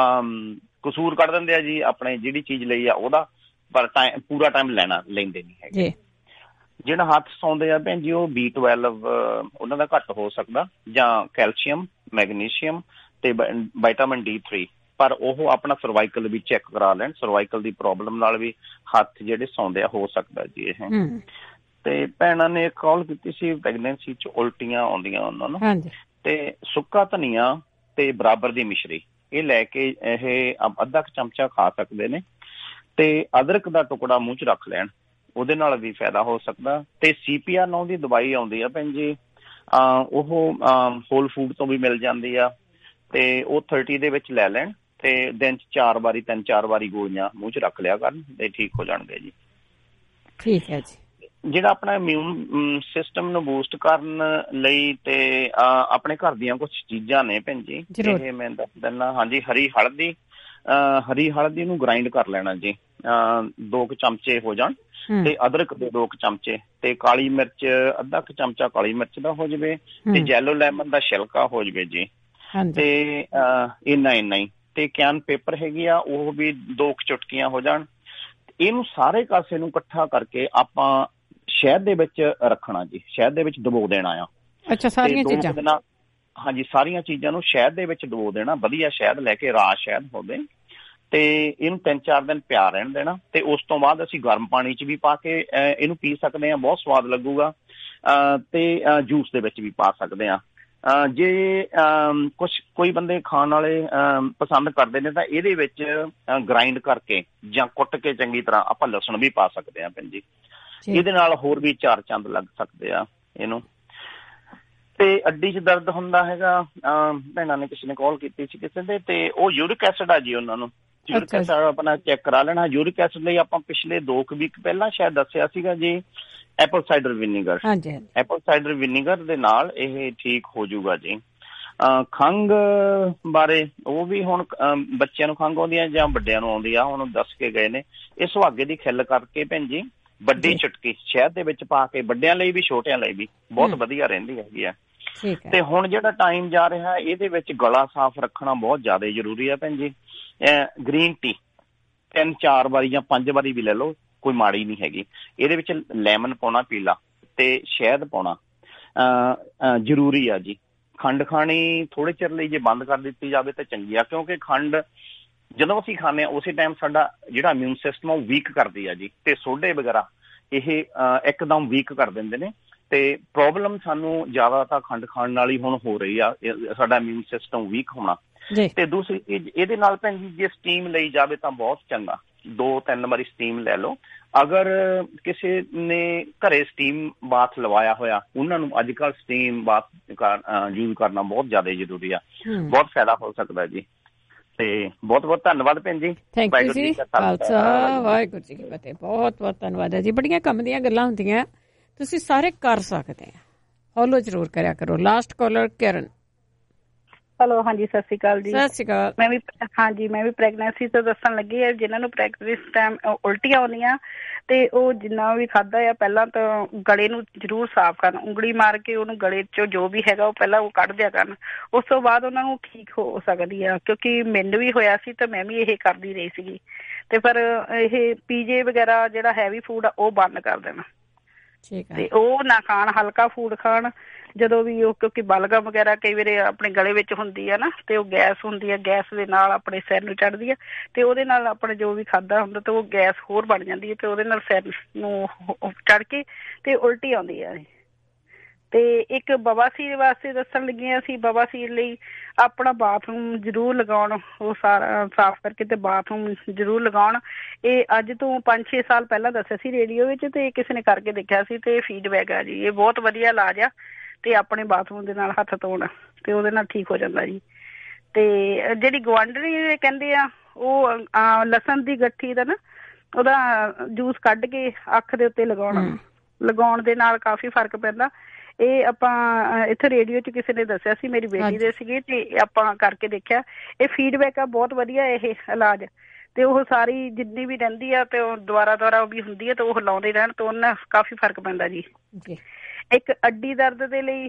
J: ਕਸੂਰ ਕੱਢ ਦਿੰਦੇ ਆ ਜੀ ਆਪਣੇ ਜਿਹੜੀ ਚੀਜ਼ ਲਈ ਆ ਉਹਦਾ, ਪਰ ਟਾਈਮ ਪੂਰਾ ਟਾਈਮ ਲੈਣਾ ਲੈਂਦੇ ਨਹੀਂ ਹੈਗੇ। ਜਿਹੜਾ ਹੱਥ ਸੌਂਦੇ ਆ ਭੈਣ ਜੀ, ਉਹ ਬੀ ਟਵੈਲਵ ਉਹਨਾਂ ਦਾ ਘੱਟ ਹੋ ਸਕਦਾ, ਜਾਂ ਕੈਲਸ਼ੀਅਮ, ਮੈਗਨੀਸ਼ੀਅਮ ਤੇ ਵਿਟਾਮਿਨ ਡੀ ਥ੍ਰੀ, ਪਰ ਉਹ ਆਪਣਾ ਸਰਵਾਈਕਲ ਵੀ ਚੈੱਕ ਕਰਾ ਲੈਣ। ਸਰਵਾਈਕਲ ਦੀ ਪ੍ਰੋਬਲਮ ਨਾਲ ਵੀ ਹੱਥ ਜਿਹੜੇ ਸੌਂਦੇ ਆ ਹੋ ਸਕਦਾ ਜੀ ਇਹ। ਤੇ ਭੈਣਾਂ ਨੇ ਕਾਲ ਕੀਤੀ ਸੀ, ਪ੍ਰੈਗਨੈਂਸੀ ਚ ਉਲਟੀਆਂ ਆਉਂਦੀਆਂ ਉਹਨਾਂ ਨੂੰ, ਤੇ ਸੁੱਕਾ ਧਨੀਆ ਤੇ ਬਰਾਬਰ ਦੀ ਮਿਸ਼ਰੀ ਇਹ ਲੈ ਕੇ ਇਹ ਅੱਧਾ ਕੁ ਚਮਚਾ ਖਾ ਸਕਦੇ ਨੇ। ਤੇ ਅਦਰਕ ਦਾ ਟੁਕੜਾ ਮੂੰਹ 'ਚ ਰੱਖ ਲੈਣ, ਉਹਦੇ ਨਾਲ ਵੀ ਫਾਇਦਾ ਹੋ ਸਕਦਾ। ਤੇ ਸੀ ਪੀ ਆਰ ਨੌ ਦੀ ਦਵਾਈ ਆਉਂਦੀ ਆ ਭੈਣ ਜੀ, ਉਹ ਹੋਲ ਫੂਡ ਤੋਂ ਵੀ ਮਿਲ ਜਾਂਦੀ ਆ, ਤੇ ਉਹ ਥਰਟੀ ਦੇ ਵਿੱਚ ਲੈ ਲੈਣ ਤੇ ਦਿਨ 'ਚ ਚਾਰ ਵਾਰੀ ਤਿੰਨ ਚਾਰ ਵਾਰੀ ਗੋਲੀਆਂ ਮੂੰਹ 'ਚ ਰੱਖ ਲਿਆ ਕਰਨ ਤੇ ਠੀਕ ਹੋ ਜਾਣਗੇ ਜੀ।
F: ਠੀਕ ਹੈ ਜੀ।
J: ਜਿਹੜਾ ਆਪਣਾ ਇਮਿਊਨ ਸਿਸਟਮ ਨੂੰ ਬੂਸਟ ਕਰਨ ਲਈ ਤੇ ਆਪਣੇ ਘਰ ਦੀਆਂ ਕੁਛ ਚੀਜ਼ਾਂ ਨੇ ਭੈਣ ਜੀ, ਇਹ ਮੈਂ ਦੱਸ ਦਿੰਦਾ। ਹਾਂਜੀ, ਹਰੀ ਹਲਦੀ, ਹਰੀ ਹਲਦੀ ਨੂੰ ਗ੍ਰਾਈਂਡ ਕਰ ਲੈਣਾ ਜੀ, ਦੋ ਕੁ ਚਮਚੇ ਹੋ ਜਾਣ, ਤੇ ਅਦਰਕ ਦੇ ਦੋ ਕੁ ਚਮਚੇ, ਤੇ ਕਾਲੀ ਮਿਰਚ ਅੱਧਾ ਕੁ ਚਮਚਾ ਕਾਲੀ ਮਿਰਚ ਦਾ ਹੋ ਜਾਵੇ, ਤੇ ਜੈਲੋ ਲੈਮਨ ਦਾ ਛਿਲਕਾ ਹੋ ਜਾਵੇ ਜੀ, ਤੇ ਇੰਨਾ ਇੰਨਾ ਹੀ। ਤੇ ਕੈਨ ਪੇਪਰ ਹੈਗੀ ਆ ਉਹ ਵੀ ਦੋ ਕੁ ਚੁਟਕੀਆਂ ਹੋ ਜਾਣ। ਇਹਨੂੰ ਸਾਰੇ ਕਾਸੇ ਨੂੰ ਇਕੱਠਾ ਕਰਕੇ ਆਪਾਂ ਸ਼ਹਿਦ ਦੇ ਵਿੱਚ ਰੱਖਣਾ ਜੀ, ਸ਼ਹਿਦ ਦੇ ਵਿੱਚ ਡੁਬੋ ਦੇਣਾ ਆ।
F: ਅੱਛਾ, ਸਾਰੀਆਂ ਚੀਜ਼ਾਂ?
J: ਹਾਂਜੀ, ਸਾਰੀਆਂ ਚੀਜ਼ਾਂ ਨੂੰ ਸ਼ਹਿਦ ਦੇ ਵਿੱਚ ਡੁਬੋ ਦੇਣਾ, ਵਧੀਆ ਸ਼ਹਿਦ ਲੈ ਕੇ, ਰਾਜ ਸ਼ਹਿਦ ਹੋਵੇ, ਤੇ ਇਹਨੂੰ ਤਿੰਨ ਚਾਰ ਦਿਨ ਪਿਆ ਰਹਿਣ ਦੇਣਾ। ਤੇ ਉਸ ਤੋਂ ਬਾਅਦ ਅਸੀਂ ਗਰਮ ਪਾਣੀ 'ਚ ਵੀ ਪਾ ਕੇ ਇਹਨੂੰ ਪੀ ਸਕਦੇ ਹਾਂ, ਬਹੁਤ ਸਵਾਦ ਲੱਗੂਗਾ। ਤੇ ਜੂਸ ਦੇ ਵਿੱਚ ਵੀ ਪਾ ਸਕਦੇ ਹਾਂ। ਜੇ ਕੁਛ ਕੋਈ ਬੰਦੇ ਖਾਣ ਵਾਲੇ ਪਸੰਦ ਕਰਦੇ ਨੇ ਤਾਂ ਇਹਦੇ ਵਿੱਚ ਗ੍ਰਾਈਂਡ ਕਰਕੇ ਜਾਂ ਕੁੱਟ ਕੇ ਚੰਗੀ ਤਰ੍ਹਾਂ ਆਪਾਂ ਲਸਣ ਵੀ ਪਾ ਸਕਦੇ ਹਾਂ ਭੈਣ ਜੀ। ਇਹਦੇ ਨਾਲ ਹੋਰ ਵੀ ਚਾਰ ਚੰਦ ਲੱਗ ਸਕਦੇ ਆ ਇਹਨੂੰ। ਤੇ ਅੱਡੀ 'ਚ ਦਰਦ ਹੁੰਦਾ ਹੈਗਾ, ਭੈਣਾਂ ਨੇ ਕਿਸੇ ਨੇ ਕਾਲ ਕੀਤੀ ਸੀ ਕਿਸੇ ਦੇ, ਤੇ ਉਹ ਯੂਰਿਕ ਐਸਿਡ ਆ ਜੀ, ਉਹਨਾਂ ਨੂੰ ਯੂਰਿਕ ਐਸਿਡ ਆਪਣਾ ਚੈੱਕ ਕਰਾ ਲੈਣਾ। ਯੂਰਿਕ ਐਸਿਡ ਲਈ ਆਪਾਂ ਪਿਛਲੇ ਦੋ ਕੁ ਵੀਕ ਪਹਿਲਾਂ ਸ਼ਾਇਦ ਦੱਸਿਆ ਸੀਗਾ ਜੀ apple cider vinegar. Apple cider vinegar ਦੇ ਨਾਲ ਇਹ ਠੀਕ ਹੋ ਜਾਊਗਾ ਜੀ। ਖੰਘ ਬਾਰੇ ਉਹ ਵੀ ਹੁਣ ਬੱਚਿਆਂ ਨੂੰ ਖੰਘ ਆਉਂਦੀ ਆ ਜਾਂ ਵੱਡਿਆਂ ਨੂੰ ਆਉਂਦੀ ਆ, ਹੁਣ ਦੱਸ ਕੇ ਗਏ ਨੇ। ਇਹ ਸੁਹਾਗੇ ਦੀ ਖਿੱਲ ਕਰਕੇ ਭੈਣ ਜੀ ਵੱਡੀ ਚੁਟਕੀ ਸ਼ਹਿਦ ਦੇ ਵਿੱਚ ਪਾ ਕੇ ਵੱਡਿਆਂ ਲਈ ਵੀ ਛੋਟਿਆਂ ਲਈ ਵੀ ਬਹੁਤ ਵਧੀਆ ਰਹਿੰਦੀ ਹੈਗੀ ਆ। ਤੇ ਹੁਣ ਜਿਹੜਾ ਟਾਈਮ ਜਾ ਰਿਹਾ ਇਹਦੇ ਵਿੱਚ ਗਲਾ ਸਾਫ਼ ਰੱਖਣਾ ਬਹੁਤ ਜ਼ਿਆਦਾ ਜ਼ਰੂਰੀ ਆ ਭੈਣ ਜੀ। ਗ੍ਰੀਨ ਟੀ ਤਿੰਨ ਚਾਰ ਵਾਰੀ ਜਾਂ ਪੰਜ ਵਾਰੀ ਵੀ ਲੈ ਲਓ, ਕੋਈ ਮਾੜੀ ਨਹੀਂ ਹੈਗੀ। ਇਹਦੇ ਵਿੱਚ ਲੈਮਨ ਪਾਉਣਾ ਪੀਲਾ ਤੇ ਸ਼ਹਿਦ ਪਾਉਣਾ ਜ਼ਰੂਰੀ ਆ ਜੀ। ਖੰਡ ਖਾਣੀ ਥੋੜੇ ਚਿਰ ਲਈ ਜੇ ਬੰਦ ਕਰ ਦਿੱਤੀ ਜਾਵੇ ਤਾਂ ਚੰਗੀ ਆ, ਕਿਉਂਕਿ ਖੰਡ ਜਦੋਂ ਅਸੀਂ ਖਾਂਦੇ ਹਾਂ ਉਸੇ ਟਾਈਮ ਸਾਡਾ ਜਿਹੜਾ ਇਮਿਊਨ ਸਿਸਟਮ ਉਹ ਵੀਕ ਕਰਦੀ ਆ ਜੀ। ਤੇ ਸੋਡੇ ਵਗੈਰਾ ਇਹ ਇੱਕਦਮ ਵੀਕ ਕਰ ਦਿੰਦੇ ਨੇ, ਤੇ ਪ੍ਰੋਬਲਮ ਸਾਨੂੰ ਜ਼ਿਆਦਾ ਤਾਂ ਖੰਡ ਖਾਣ ਨਾਲ ਹੀ ਹੁਣ ਹੋ ਰਹੀ ਆ, ਸਾਡਾ ਇਮਿਊਨ ਸਿਸਟਮ ਵੀਕ ਹੋਣਾ। ਤੇ ਦੂਸਰੀ ਚੀਜ਼ ਇਹਦੇ ਨਾਲ ਭੈਣ ਜੀ ਜੇ ਸਟੀਮ ਲਈ ਜਾਵੇ ਤਾਂ ਬਹੁਤ ਚੰਗਾ, ਦੋ ਤਿੰਨ ਵਾਰੀ ਸਟੀਮ ਲੈ ਲਓ। ਅਗਰ ਕਿਸੇ ਨੇ ਘਰੇ ਸਟੀਮ ਬਾਥ ਲਵਾਇਆ ਹੋਇਆ ਉਹਨਾਂ ਨੂੰ ਅੱਜ ਕੱਲ੍ਹ ਸਟੀਮ ਬਾਥ ਯੂਜ਼ ਕਰਨਾ ਬਹੁਤ ਜ਼ਿਆਦਾ ਜ਼ਰੂਰੀ ਆ, ਬਹੁਤ ਫਾਇਦਾ ਹੋ ਸਕਦਾ ਜੀ। ਤੇ ਬਹੁਤ ਬਹੁਤ ਧੰਨਵਾਦ ਭੈਣ ਜੀ।
F: ਥੈਂਕ ਯੂ ਜੀ। ਖਾਲਸਾ ਵਾਹਿਗੁਰੂ ਜੀ ਕੀ ਫਤਿਹ। ਬਹੁਤ ਬਹੁਤ ਧੰਨਵਾਦ ਹੈ ਜੀ। ਬੜੀਆਂ ਕੰਮ ਦੀਆਂ ਗੱਲਾਂ ਹੁੰਦੀਆਂ, ਤੁਸੀਂ ਸਾਰੇ ਕਰ ਸਕਦੇ ਆ, ਫੋਲੋ ਜ਼ਰੂਰ ਕਰਿਆ ਕਰੋ। ਲਾਸਟ ਕਾਲਰ ਕਿਰਨ।
L: ਹੈਲੋ, ਹਾਂਜੀ ਸਤਿ ਸ਼੍ਰੀ ਅਕਾਲ ਜੀ।
F: ਸਤਿ ਸ਼੍ਰੀ ਅਕਾਲ।
L: ਮੈਂ ਵੀ ਹਾਂਜੀ ਮੈਂ ਵੀ ਪ੍ਰੈਗਨੈਂਸੀ ਤੋਂ ਦੱਸਣ ਲੱਗੀ ਹੈ। ਜਿਹਨਾਂ ਨੂੰ ਪ੍ਰੈਗਨੈਂਸੀ ਟਾਈਮ ਉਲਟੀਆਂ ਆਉਂਦੀਆਂ ਤੇ ਉਹ ਜਿੰਨਾ ਵੀ ਖਾਧਾ ਆ ਪਹਿਲਾਂ ਤਾਂ ਗਲੇ ਨੂੰ ਜ਼ਰੂਰ ਸਾਫ਼ ਕਰਨ, ਉਂਗਲੀ ਮਾਰ ਕੇ ਉਹਨੂੰ ਗਲੇ ਚੋਂ ਜੋ ਵੀ ਹੈਗਾ ਉਹ ਪਹਿਲਾਂ ਉਹ ਕੱਢ ਦਿਆ ਕਰਨ, ਉਸ ਤੋਂ ਬਾਅਦ ਉਹਨਾਂ ਨੂੰ ਠੀਕ ਹੋ ਸਕਦੀ ਆ। ਕਿਉਂਕਿ ਮੈਨੂੰ ਵੀ ਹੋਇਆ ਸੀ ਤਾਂ ਮੈਂ ਵੀ ਇਹ ਕਰਦੀ ਰਹੀ ਸੀਗੀ। ਤੇ ਪਰ ਇਹ ਪੀਜੇ ਵਗੈਰਾ ਜਿਹੜਾ ਹੈਵੀ ਫੂਡ ਆ ਉਹ ਬੰਦ ਕਰ ਦੇਣਾ ਤੇ ਉਹ ਨਾ ਖਾਣ, ਹਲਕਾ ਫੂਡ ਖਾਣ ਜਦੋਂ ਵੀ ਉਹ, ਕਿਉਂਕਿ ਬਲਗਮ ਵਗੈਰਾ ਕਈ ਵਾਰੀ ਆਪਣੇ ਗਲੇ ਵਿੱਚ ਹੁੰਦੀ ਆ ਨਾ, ਤੇ ਉਹ ਗੈਸ ਹੁੰਦੀ ਆ, ਗੈਸ ਦੇ ਨਾਲ ਆਪਣੇ ਸਿਰ ਨੂੰ ਚੜ੍ਹਦੀ ਆ ਤੇ ਉਹਦੇ ਨਾਲ ਆਪਣੇ ਜੋ ਵੀ ਖਾਧਾ ਹੁੰਦਾ ਤੇ ਉਹ ਗੈਸ ਹੋਰ ਬਣ ਜਾਂਦੀ ਹੈ ਤੇ ਉਹਦੇ ਨਾਲ ਸਿਰ ਨੂੰ ਚੜ੍ਹ ਕੇ ਤੇ ਉਲਟੀ ਆਉਂਦੀ ਆ। ਤੇ ਇੱਕ ਬਵਾਸੀਰ ਵਾਸਤੇ ਦੱਸਣ ਲੱਗੀਆਂ ਸੀ, ਬਵਾਸੀਰ ਲਈ ਆਪਣਾ ਬਾਥਰੂਮ ਜ਼ਰੂਰ ਲਗਾਉਣ, ਉਹ ਸਾਰਾ ਸਾਫ਼ ਕਰਕੇ ਤੇ ਬਾਥਰੂਮ ਜ਼ਰੂਰ ਲਗਾਉਣ। ਇਹ ਅੱਜ ਤੋਂ ਪੰਜ ਛੇ ਸਾਲ ਪਹਿਲਾਂ ਦੱਸਿਆ ਸੀ ਰੇਡੀਓ ਵਿੱਚ, ਤੇ ਕਿਸੇ ਨੇ ਕਰਕੇ ਦੇਖਿਆ ਸੀ ਤੇ ਫੀਡਬੈਕ ਆ ਜੀ, ਇਹ ਬਹੁਤ ਵਧੀਆ ਇਲਾਜ ਆ। ਤੇ ਆਪਣੇ ਬਾਥਰੂਮ ਦੇ ਨਾਲ ਹੱਥ ਧੋਣ ਤੇ ਉਹਦੇ ਨਾਲ ਠੀਕ ਹੋ ਜਾਂਦਾ ਜੀ। ਤੇ ਜਿਹੜੀ ਗੁਆਂਢਣੀ ਕਹਿੰਦੇ ਆ ਉਹ ਲਸਣ ਦੀ ਗੱਠੀ ਦਾ ਨਾ ਉਹਦਾ ਜੂਸ ਕੱਢ ਕੇ ਅੱਖ ਦੇ ਉੱਤੇ ਲਗਾਉਣਾ, ਲਗਾਉਣ ਦੇ ਨਾਲ ਕਾਫੀ ਫਰਕ ਪੈਂਦਾ। ਇਹ ਆਪਾਂ ਇੱਥੇ ਰੇਡੀਓ 'ਚ ਕਿਸੇ ਨੇ ਦੱਸਿਆ ਸੀ, ਮੇਰੀ ਬੇਟੀ ਦੇ ਸੀਗੇ, ਤੇ ਆਪਾਂ ਕਰਕੇ ਦੇਖਿਆ। ਇਹ ਫੀਡਬੈਕ ਆ ਬਹੁਤ ਵਧੀਆ ਇਹ ਇਲਾਜ। ਤੇ ਉਹ ਸਾਰੀ ਜਿੰਨੀ ਵੀ ਰਹਿੰਦੀ ਆ ਤੇ ਉਹ ਦੁਬਾਰਾ ਦੁਬਾਰਾ ਵੀ ਹੁੰਦੀ ਹੈ ਤੇ ਉਹ ਲਾਉਂਦੇ ਰਹਿਣ ਤਾਂ ਉਹਨਾਂ ਕਾਫੀ ਫਰਕ ਪੈਂਦਾ ਜੀ। ਇੱਕ ਅੱਡੀ ਦਰਦ ਦੇ ਲਈ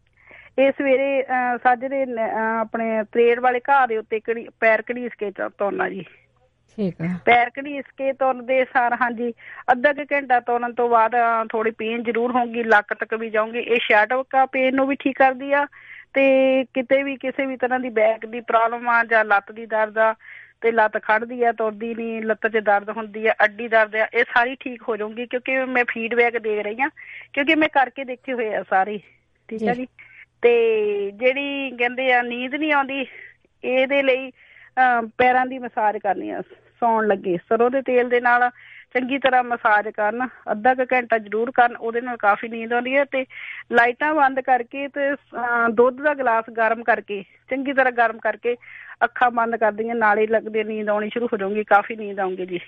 L: ਇਹ ਸਵੇਰੇ ਸਾਜਰੇ ਆਪਣੇ ਤਰੇੜ ਵਾਲੇ ਘਾਹ ਦੇ ਉੱਤੇ ਘੜੀ ਪੈਰ ਘੜੀਸ ਕੇ ਤੁਰਨਾ ਜੀ।
F: ਠੀਕ ਹੈ।
L: ਪੈਰ ਘੜੀਸ ਕੇ ਤੁਰਦੇ ਸਾਰ ਹਾਂਜੀ ਅੱਧਾ ਕੁ ਘੰਟਾ ਤੁਰਨ ਤੋਂ ਬਾਅਦ ਥੋੜੀ ਪੇਨ ਜ਼ਰੂਰ ਹੋਊਗੀ, ਲੱਕ ਤੱਕ ਵੀ ਜਾਊਗੀ। ਇਹ ਸ਼ੈਟੋਕਾ ਪੇਨ ਨੂੰ ਵੀ ਠੀਕ ਕਰਦੀ ਆ, ਤੇ ਕਿਤੇ ਵੀ ਕਿਸੇ ਵੀ ਤਰ੍ਹਾਂ ਦੀ ਬੈਕ ਦੀ ਪ੍ਰੋਬਲਮ ਆ ਜਾਂ ਲੱਤ ਦੀ ਦਰਦ ਆ ਤੇ ਲੱਤ ਖੜਦੀ ਆ, ਤੁਰਦੀ ਨਹੀਂ, ਲੱਤ 'ਚ ਦਰਦ ਹੁੰਦੀ ਆ, ਅੱਡੀ ਦਰਦ ਆ, ਇਹ ਸਾਰੀ ਠੀਕ ਹੋ ਜਾਊਗੀ। ਕਿਉਂਕਿ ਮੈਂ ਫੀਡਬੈਕ ਦੇ ਰਹੀ ਹਾਂ, ਕਿਉਂਕਿ ਮੈਂ ਕਰਕੇ ਦੇਖੇ ਹੋਏ ਆ ਸਾਰੇ। ਠੀਕ ਹੈ ਜੀ। ਤੇ ਜਿਹੜੀ ਕਹਿੰਦੇ ਆ ਨੀਂਦ ਨਹੀਂ ਆਉਂਦੀ, ਇਹਦੇ ਲਈ ਪੈਰਾਂ ਦੀ ਮਸਾਜ ਕਰਨੀ ਆ ਸੌਣ ਲੱਗੇ। ਸਰੋਂ ਦੇ ਤੇਲ ਦੇ ਨਾਲ ਚੰਗੀ ਤਰ੍ਹਾਂ ਮਸਾਜ ਕਰਨ, ਅੱਧਾ ਕੁ ਘੰਟਾ ਜ਼ਰੂਰ ਕਰਨ, ਉਹਦੇ ਨਾਲ ਕਾਫੀ ਨੀਂਦ ਆਉਂਦੀ ਹੈ। ਤੇ ਲਾਈਟਾਂ ਬੰਦ ਕਰਕੇ ਤੇ ਦੁੱਧ ਦਾ ਗਲਾਸ ਗਰਮ ਕਰਕੇ, ਚੰਗੀ ਤਰ੍ਹਾਂ ਗਰਮ ਕਰਕੇ ਅੱਖਾਂ ਬੰਦ ਕਰਦੀਆਂ, ਨਾਲੇ ਲੱਗਦੇ ਨੀਂਦ ਆਉਣੀ ਸ਼ੁਰੂ ਹੋ ਜਾਊਗੀ, ਕਾਫੀ ਨੀਂਦ ਆਉਂਗੀ ਜੀ।